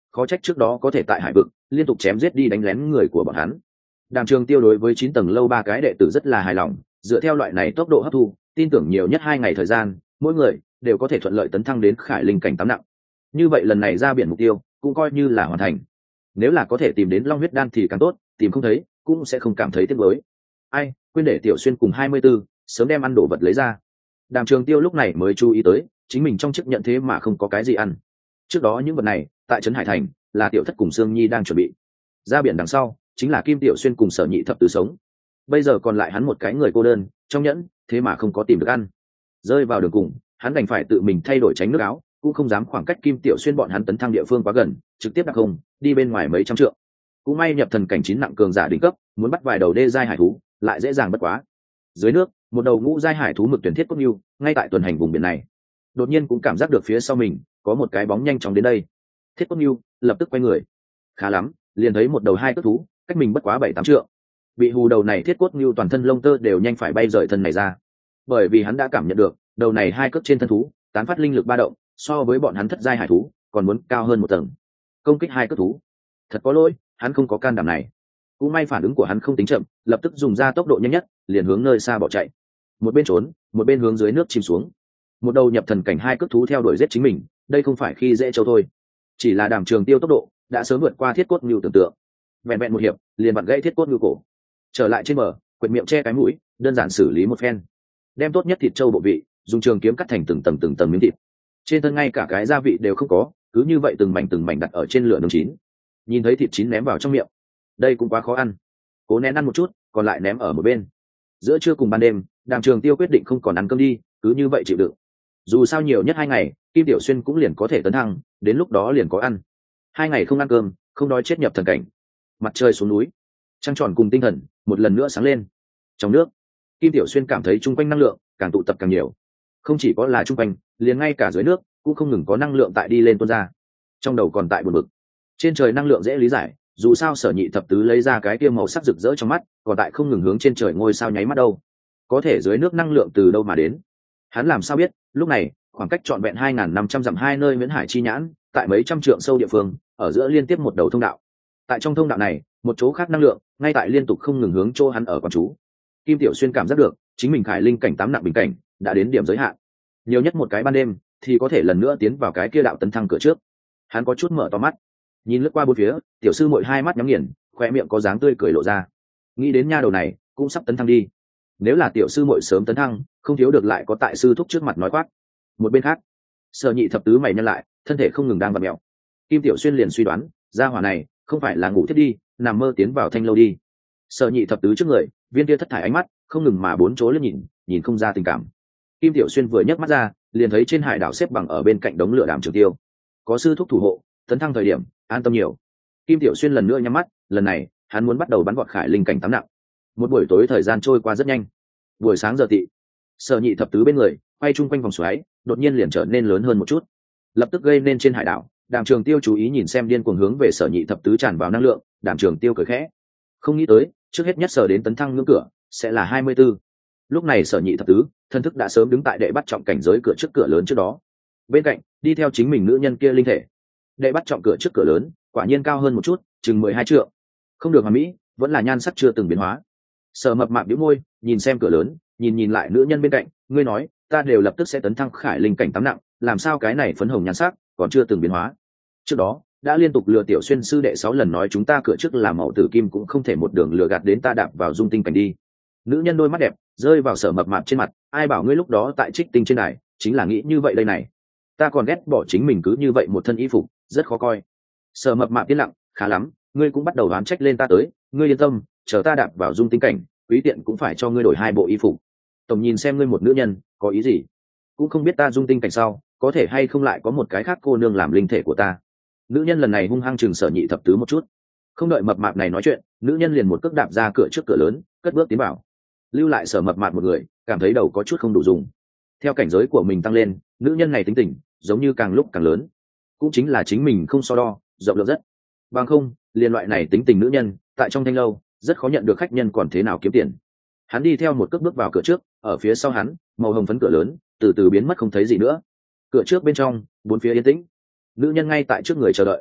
khó trách trước đó có thể tại hải vực liên tục chém giết đi đánh lén người của bọn hắn. Đàm Trường Tiêu đối với chín tầng lâu ba cái đệ tử rất là hài lòng, dựa theo loại này tốc độ hấp thu, tin tưởng nhiều nhất hai ngày thời gian, mỗi người đều có thể thuận lợi tấn thăng đến khải linh cảnh tám nặng. Như vậy lần này ra biển mục tiêu cũng coi như là hoàn thành. Nếu là có thể tìm đến long huyết đan thì càng tốt, tìm không thấy cũng sẽ không cảm thấy tiếc nuối. Ai, quên để Tiểu Xuyên cùng hai mươi 24, sớm đem ăn đồ vật lấy ra. Đàm Trường Tiêu lúc này mới chú ý tới, chính mình trong chức nhận thế mà không có cái gì ăn. Trước đó những vật này, tại trấn Hải Thành, là Tiểu Thất cùng Sương Nhi đang chuẩn bị. Ra biển đằng sau, chính là Kim Tiểu Xuyên cùng Sở Nhị Thập Tứ sống. Bây giờ còn lại hắn một cái người cô đơn, trong nhẫn, thế mà không có tìm được ăn. Rơi vào đường cùng, hắn đành phải tự mình thay đổi tránh nước áo, cũng không dám khoảng cách Kim Tiểu Xuyên bọn hắn tấn thăng địa phương quá gần, trực tiếp đặc không, đi bên ngoài mấy trăm trượng. Cũng may nhập thần cảnh chín nặng cường giả đỉnh cấp, muốn bắt vài đầu đê giai hải thú, lại dễ dàng bất quá. Dưới nước, một đầu ngũ giai hải thú mực tuyển thiết cốt nưu, ngay tại tuần hành vùng biển này. Đột nhiên cũng cảm giác được phía sau mình có một cái bóng nhanh chóng đến đây. Thiết cốt nưu lập tức quay người. Khá lắm, liền thấy một đầu hai cước thú, cách mình bất quá bảy tám trượng. Bị hù đầu này thiết cốt nưu toàn thân lông tơ đều nhanh phải bay rời thân này ra. Bởi vì hắn đã cảm nhận được, đầu này hai cước trên thân thú, tán phát linh lực ba động, so với bọn hắn thất giai hải thú, còn muốn cao hơn một tầng. Công kích hai cước thú. Thật có lỗi, hắn không có can đảm này. Cũng may phản ứng của hắn không tính chậm, lập tức dùng ra tốc độ nhanh nhất, liền hướng nơi xa bỏ chạy. Một bên trốn, một bên hướng dưới nước chìm xuống. Một đầu nhập thần cảnh hai cước thú theo đuổi giết chính mình, đây không phải khi dễ châu thôi. Chỉ là Đàm Trường Tiêu tốc độ đã sớm vượt qua thiết cốt nưu tưởng tượng. Vẹn vẹn một hiệp, liền vặn gãy thiết cốt nưu cổ. Trở lại trên bờ, quệt miệng che cái mũi, đơn giản xử lý một phen. Đem tốt nhất thịt trâu bộ vị, dùng trường kiếm cắt thành từng tầng từng tầng miếng thịt. Trên thân ngay cả cái gia vị đều không có, cứ như vậy từng mảnh từng mảnh đặt ở trên lửa nướng chín. Nhìn thấy thịt chín ném vào trong miệng, đây cũng quá khó ăn. Cố nén ăn một chút, còn lại ném ở một bên. Giữa trưa cùng ban đêm, Đàm Trường Tiêu quyết định không còn ăn cơm đi, cứ như vậy chịu đựng. Dù sao nhiều nhất hai ngày, Kim Tiểu Xuyên cũng liền có thể tấn thăng, đến lúc đó liền có ăn. Hai ngày không ăn cơm, không đói chết nhập thần cảnh. Mặt trời xuống núi, trăng tròn cùng tinh thần một lần nữa sáng lên. Trong nước, Kim Tiểu Xuyên cảm thấy chung quanh năng lượng càng tụ tập càng nhiều. Không chỉ có là chung quanh, liền ngay cả dưới nước cũng không ngừng có năng lượng tại đi lên tuôn ra. Trong đầu còn tại buồn bực. Trên trời năng lượng dễ lý giải, dù sao Sở Nhị Thập Tứ lấy ra cái kia màu sắc rực rỡ trong mắt, còn tại không ngừng hướng trên trời ngôi sao nháy mắt đâu. Có thể dưới nước năng lượng từ đâu mà đến? Hắn làm sao biết? Lúc này, khoảng cách trọn vẹn hai nghìn năm trăm dặm hai nơi Viễn Hải chi nhãn, tại mấy trăm trượng sâu địa phương, ở giữa liên tiếp một đầu thông đạo. Tại trong thông đạo này, một chỗ khác năng lượng, ngay tại liên tục không ngừng hướng chỗ hắn ở quán chú. Kim Tiểu Xuyên cảm giác được, chính mình khải linh cảnh tám nặng bình cảnh, đã đến điểm giới hạn. Nhiều nhất một cái ban đêm, thì có thể lần nữa tiến vào cái kia đạo tấn thăng cửa trước. Hắn có chút mở to mắt, nhìn lướt qua bốn phía, tiểu sư muội hai mắt nhắm nghiền, khoe miệng có dáng tươi cười lộ ra. Nghĩ đến nha đầu này, cũng sắp tấn thăng đi. Nếu là tiểu sư muội sớm tấn thăng, không thiếu được lại có tại sư thúc trước mặt nói quát. Một bên khác, Sở Nhị Thập Tứ mày nhăn lại, thân thể không ngừng đang vặn mèo. Kim Tiểu Xuyên liền suy đoán, gia hỏa này không phải là ngủ thiết đi, nằm mơ tiến vào thanh lâu đi. Sở Nhị Thập Tứ trước người, viên kia thất thải ánh mắt không ngừng mà bốn chỗ liếc nhìn, nhìn không ra tình cảm. Kim Tiểu Xuyên vừa nhấc mắt ra, liền thấy trên hải đảo xếp bằng ở bên cạnh đống lửa Đàm Trường Tiêu. Có sư thúc thủ hộ, tấn thăng thời điểm an tâm nhiều. Kim Tiểu Xuyên lần nữa nhắm mắt, lần này hắn muốn bắt đầu bắn vọt khải linh cảnh tám nặng. Một buổi tối thời gian trôi qua rất nhanh. Buổi sáng giờ tị, Sở Nhị Thập Tứ bên người quay chung quanh vòng xoáy, đột nhiên liền trở nên lớn hơn một chút, lập tức gây nên trên hải đảo. Đàm Trường Tiêu chú ý nhìn xem điên cuồng hướng về Sở Nhị Thập Tứ tràn vào năng lượng. Đàm Trường Tiêu cười khẽ, không nghĩ tới trước hết nhất sở đến tấn thăng ngưỡng cửa sẽ là hai mươi 24. Lúc này Sở Nhị Thập Tứ thân thức đã sớm đứng tại đệ bắt trọng cảnh giới cửa trước cửa lớn trước đó, bên cạnh đi theo chính mình nữ nhân kia linh thể. Đệ bắt trọng cửa trước cửa lớn quả nhiên cao hơn một chút, chừng mười hai trượng. Không được hoàn mỹ, vẫn là nhan sắc chưa từng biến hóa. Sở Mập Mạp nhíu môi, nhìn xem cửa lớn, nhìn nhìn lại nữ nhân bên cạnh, ngươi nói, ta đều lập tức sẽ tấn thăng khải linh cảnh tám nặng, làm sao cái này phấn hồng nhan sắc còn chưa từng biến hóa? Trước đó đã liên tục lừa Tiểu Xuyên sư đệ sáu lần nói chúng ta cửa trước là màu tử kim, cũng không thể một đường lừa gạt đến ta đạp vào dung tinh cảnh đi. Nữ nhân đôi mắt đẹp rơi vào Sở Mập Mạp trên mặt, ai bảo ngươi lúc đó tại Trích Tinh trên đài chính là nghĩ như vậy đây này. Ta còn ghét bỏ chính mình cứ như vậy một thân y phục, rất khó coi. Sở Mập Mạp yên lặng, khá lắm, ngươi cũng bắt đầu đoán trách lên ta tới, ngươi yên tâm, chờ ta đạp vào dung tinh cảnh, quý tiện cũng phải cho ngươi đổi hai bộ y phục. Tổng nhìn xem ngươi một nữ nhân có ý gì, cũng không biết ta dung tinh cảnh sau có thể hay không lại có một cái khác cô nương làm linh thể của ta. Nữ nhân lần này hung hăng chừng Sở Nhị Thập Tứ một chút. Không đợi Mập Mạp này nói chuyện, nữ nhân liền một cước đạp ra cửa trước cửa lớn, cất bước tiến vào, lưu lại Sở Mập Mạp một người, cảm thấy đầu có chút không đủ dùng. Theo cảnh giới của mình tăng lên, nữ nhân này tính tình giống như càng lúc càng lớn, cũng chính là chính mình không so đo, rộng lượng rất. Bằng không, liên loại này tính tình nữ nhân, tại trong thanh lâu rất khó nhận được khách nhân còn thế nào kiếm tiền. Hắn đi theo một cước bước vào cửa trước, ở phía sau hắn, màu hồng phấn cửa lớn từ từ biến mất không thấy gì nữa. Cửa trước bên trong, bốn phía yên tĩnh. Nữ nhân ngay tại trước người chờ đợi.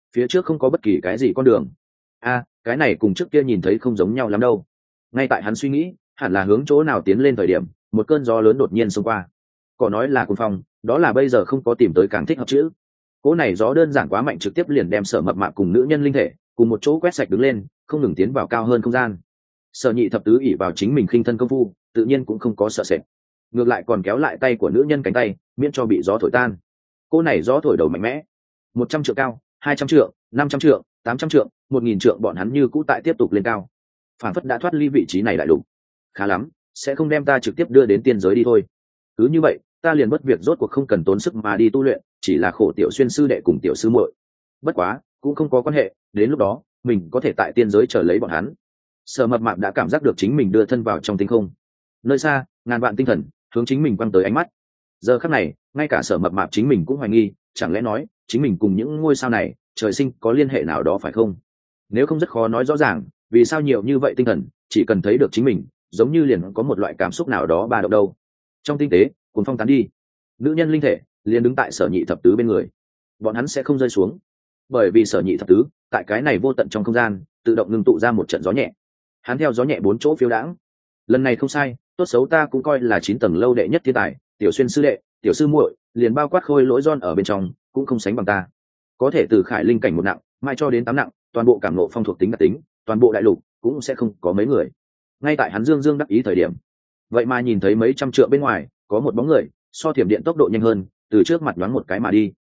phía trước không có bất kỳ cái gì con đường. A, cái này cùng trước kia nhìn thấy không giống nhau lắm đâu. Ngay tại hắn suy nghĩ hẳn là hướng chỗ nào tiến lên thời điểm, một cơn gió lớn đột nhiên xông qua. Có nói là cuồng phong, đó là bây giờ không có tìm tới càng thích hợp chữ. Cỗ này gió đơn giản quá mạnh, trực tiếp liền đem Sở Mập Mạp cùng nữ nhân linh thể cùng một chỗ quét sạch đứng lên, không ngừng tiến vào cao hơn không gian. Sở Nhị thập tứ ỷ vào chính mình khinh thân công phu, tự nhiên cũng không có sợ sệt, ngược lại còn kéo lại tay của nữ nhân cánh tay, miễn cho bị gió thổi tan. Cỗ này gió thổi đầu mạnh mẽ, một trăm trượng cao, hai trăm trượng, năm trăm trượng, tám trăm trượng, một nghìn trượng, bọn hắn như cũ tại tiếp tục lên cao, phản phất đã thoát ly vị trí này đại lục. Khá lắm, sẽ không đem ta trực tiếp đưa đến tiên giới đi thôi. Cứ như vậy ta liền mất việc, rốt cuộc không cần tốn sức mà đi tu luyện, chỉ là khổ tiểu xuyên sư đệ cùng tiểu sư muội. Bất quá cũng không có quan hệ, đến lúc đó mình có thể tại tiên giới chờ lấy bọn hắn. Sở Mập Mạp đã cảm giác được chính mình đưa thân vào trong tinh không, nơi xa ngàn vạn tinh thần hướng chính mình quăng tới ánh mắt. Giờ khắc này ngay cả Sở Mập Mạp chính mình cũng hoài nghi, chẳng lẽ nói chính mình cùng những ngôi sao này trời sinh có liên hệ nào đó phải không? Nếu không rất khó nói rõ ràng vì sao nhiều như vậy tinh thần chỉ cần thấy được chính mình giống như liền có một loại cảm xúc nào đó ba động đâu. Trong tinh tế cuồng phong tán đi, nữ nhân linh thể liền đứng tại Sở Nhị thập tứ bên người. Bọn hắn sẽ không rơi xuống, bởi vì Sở Nhị thập tứ tại cái này vô tận trong không gian tự động ngưng tụ ra một trận gió nhẹ. Hắn theo gió nhẹ bốn chỗ phiêu đãng. Lần này không sai, tốt xấu ta cũng coi là chín tầng lâu đệ nhất thiên tài, tiểu xuyên sư đệ, tiểu sư muội liền bao quát khôi lỗi John ở bên trong cũng không sánh bằng ta. Có thể từ khải linh cảnh một nặng mai cho đến tám nặng, toàn bộ cảm nộ phong thuộc tính đặc tính, toàn bộ đại lục cũng sẽ không có mấy người. Ngay tại hắn dương dương đắc ý thời điểm, vậy mà nhìn thấy mấy trăm trượng bên ngoài có một bóng người so thiểm điện tốc độ nhanh hơn, từ trước mặt nhoáng một cái mà đi.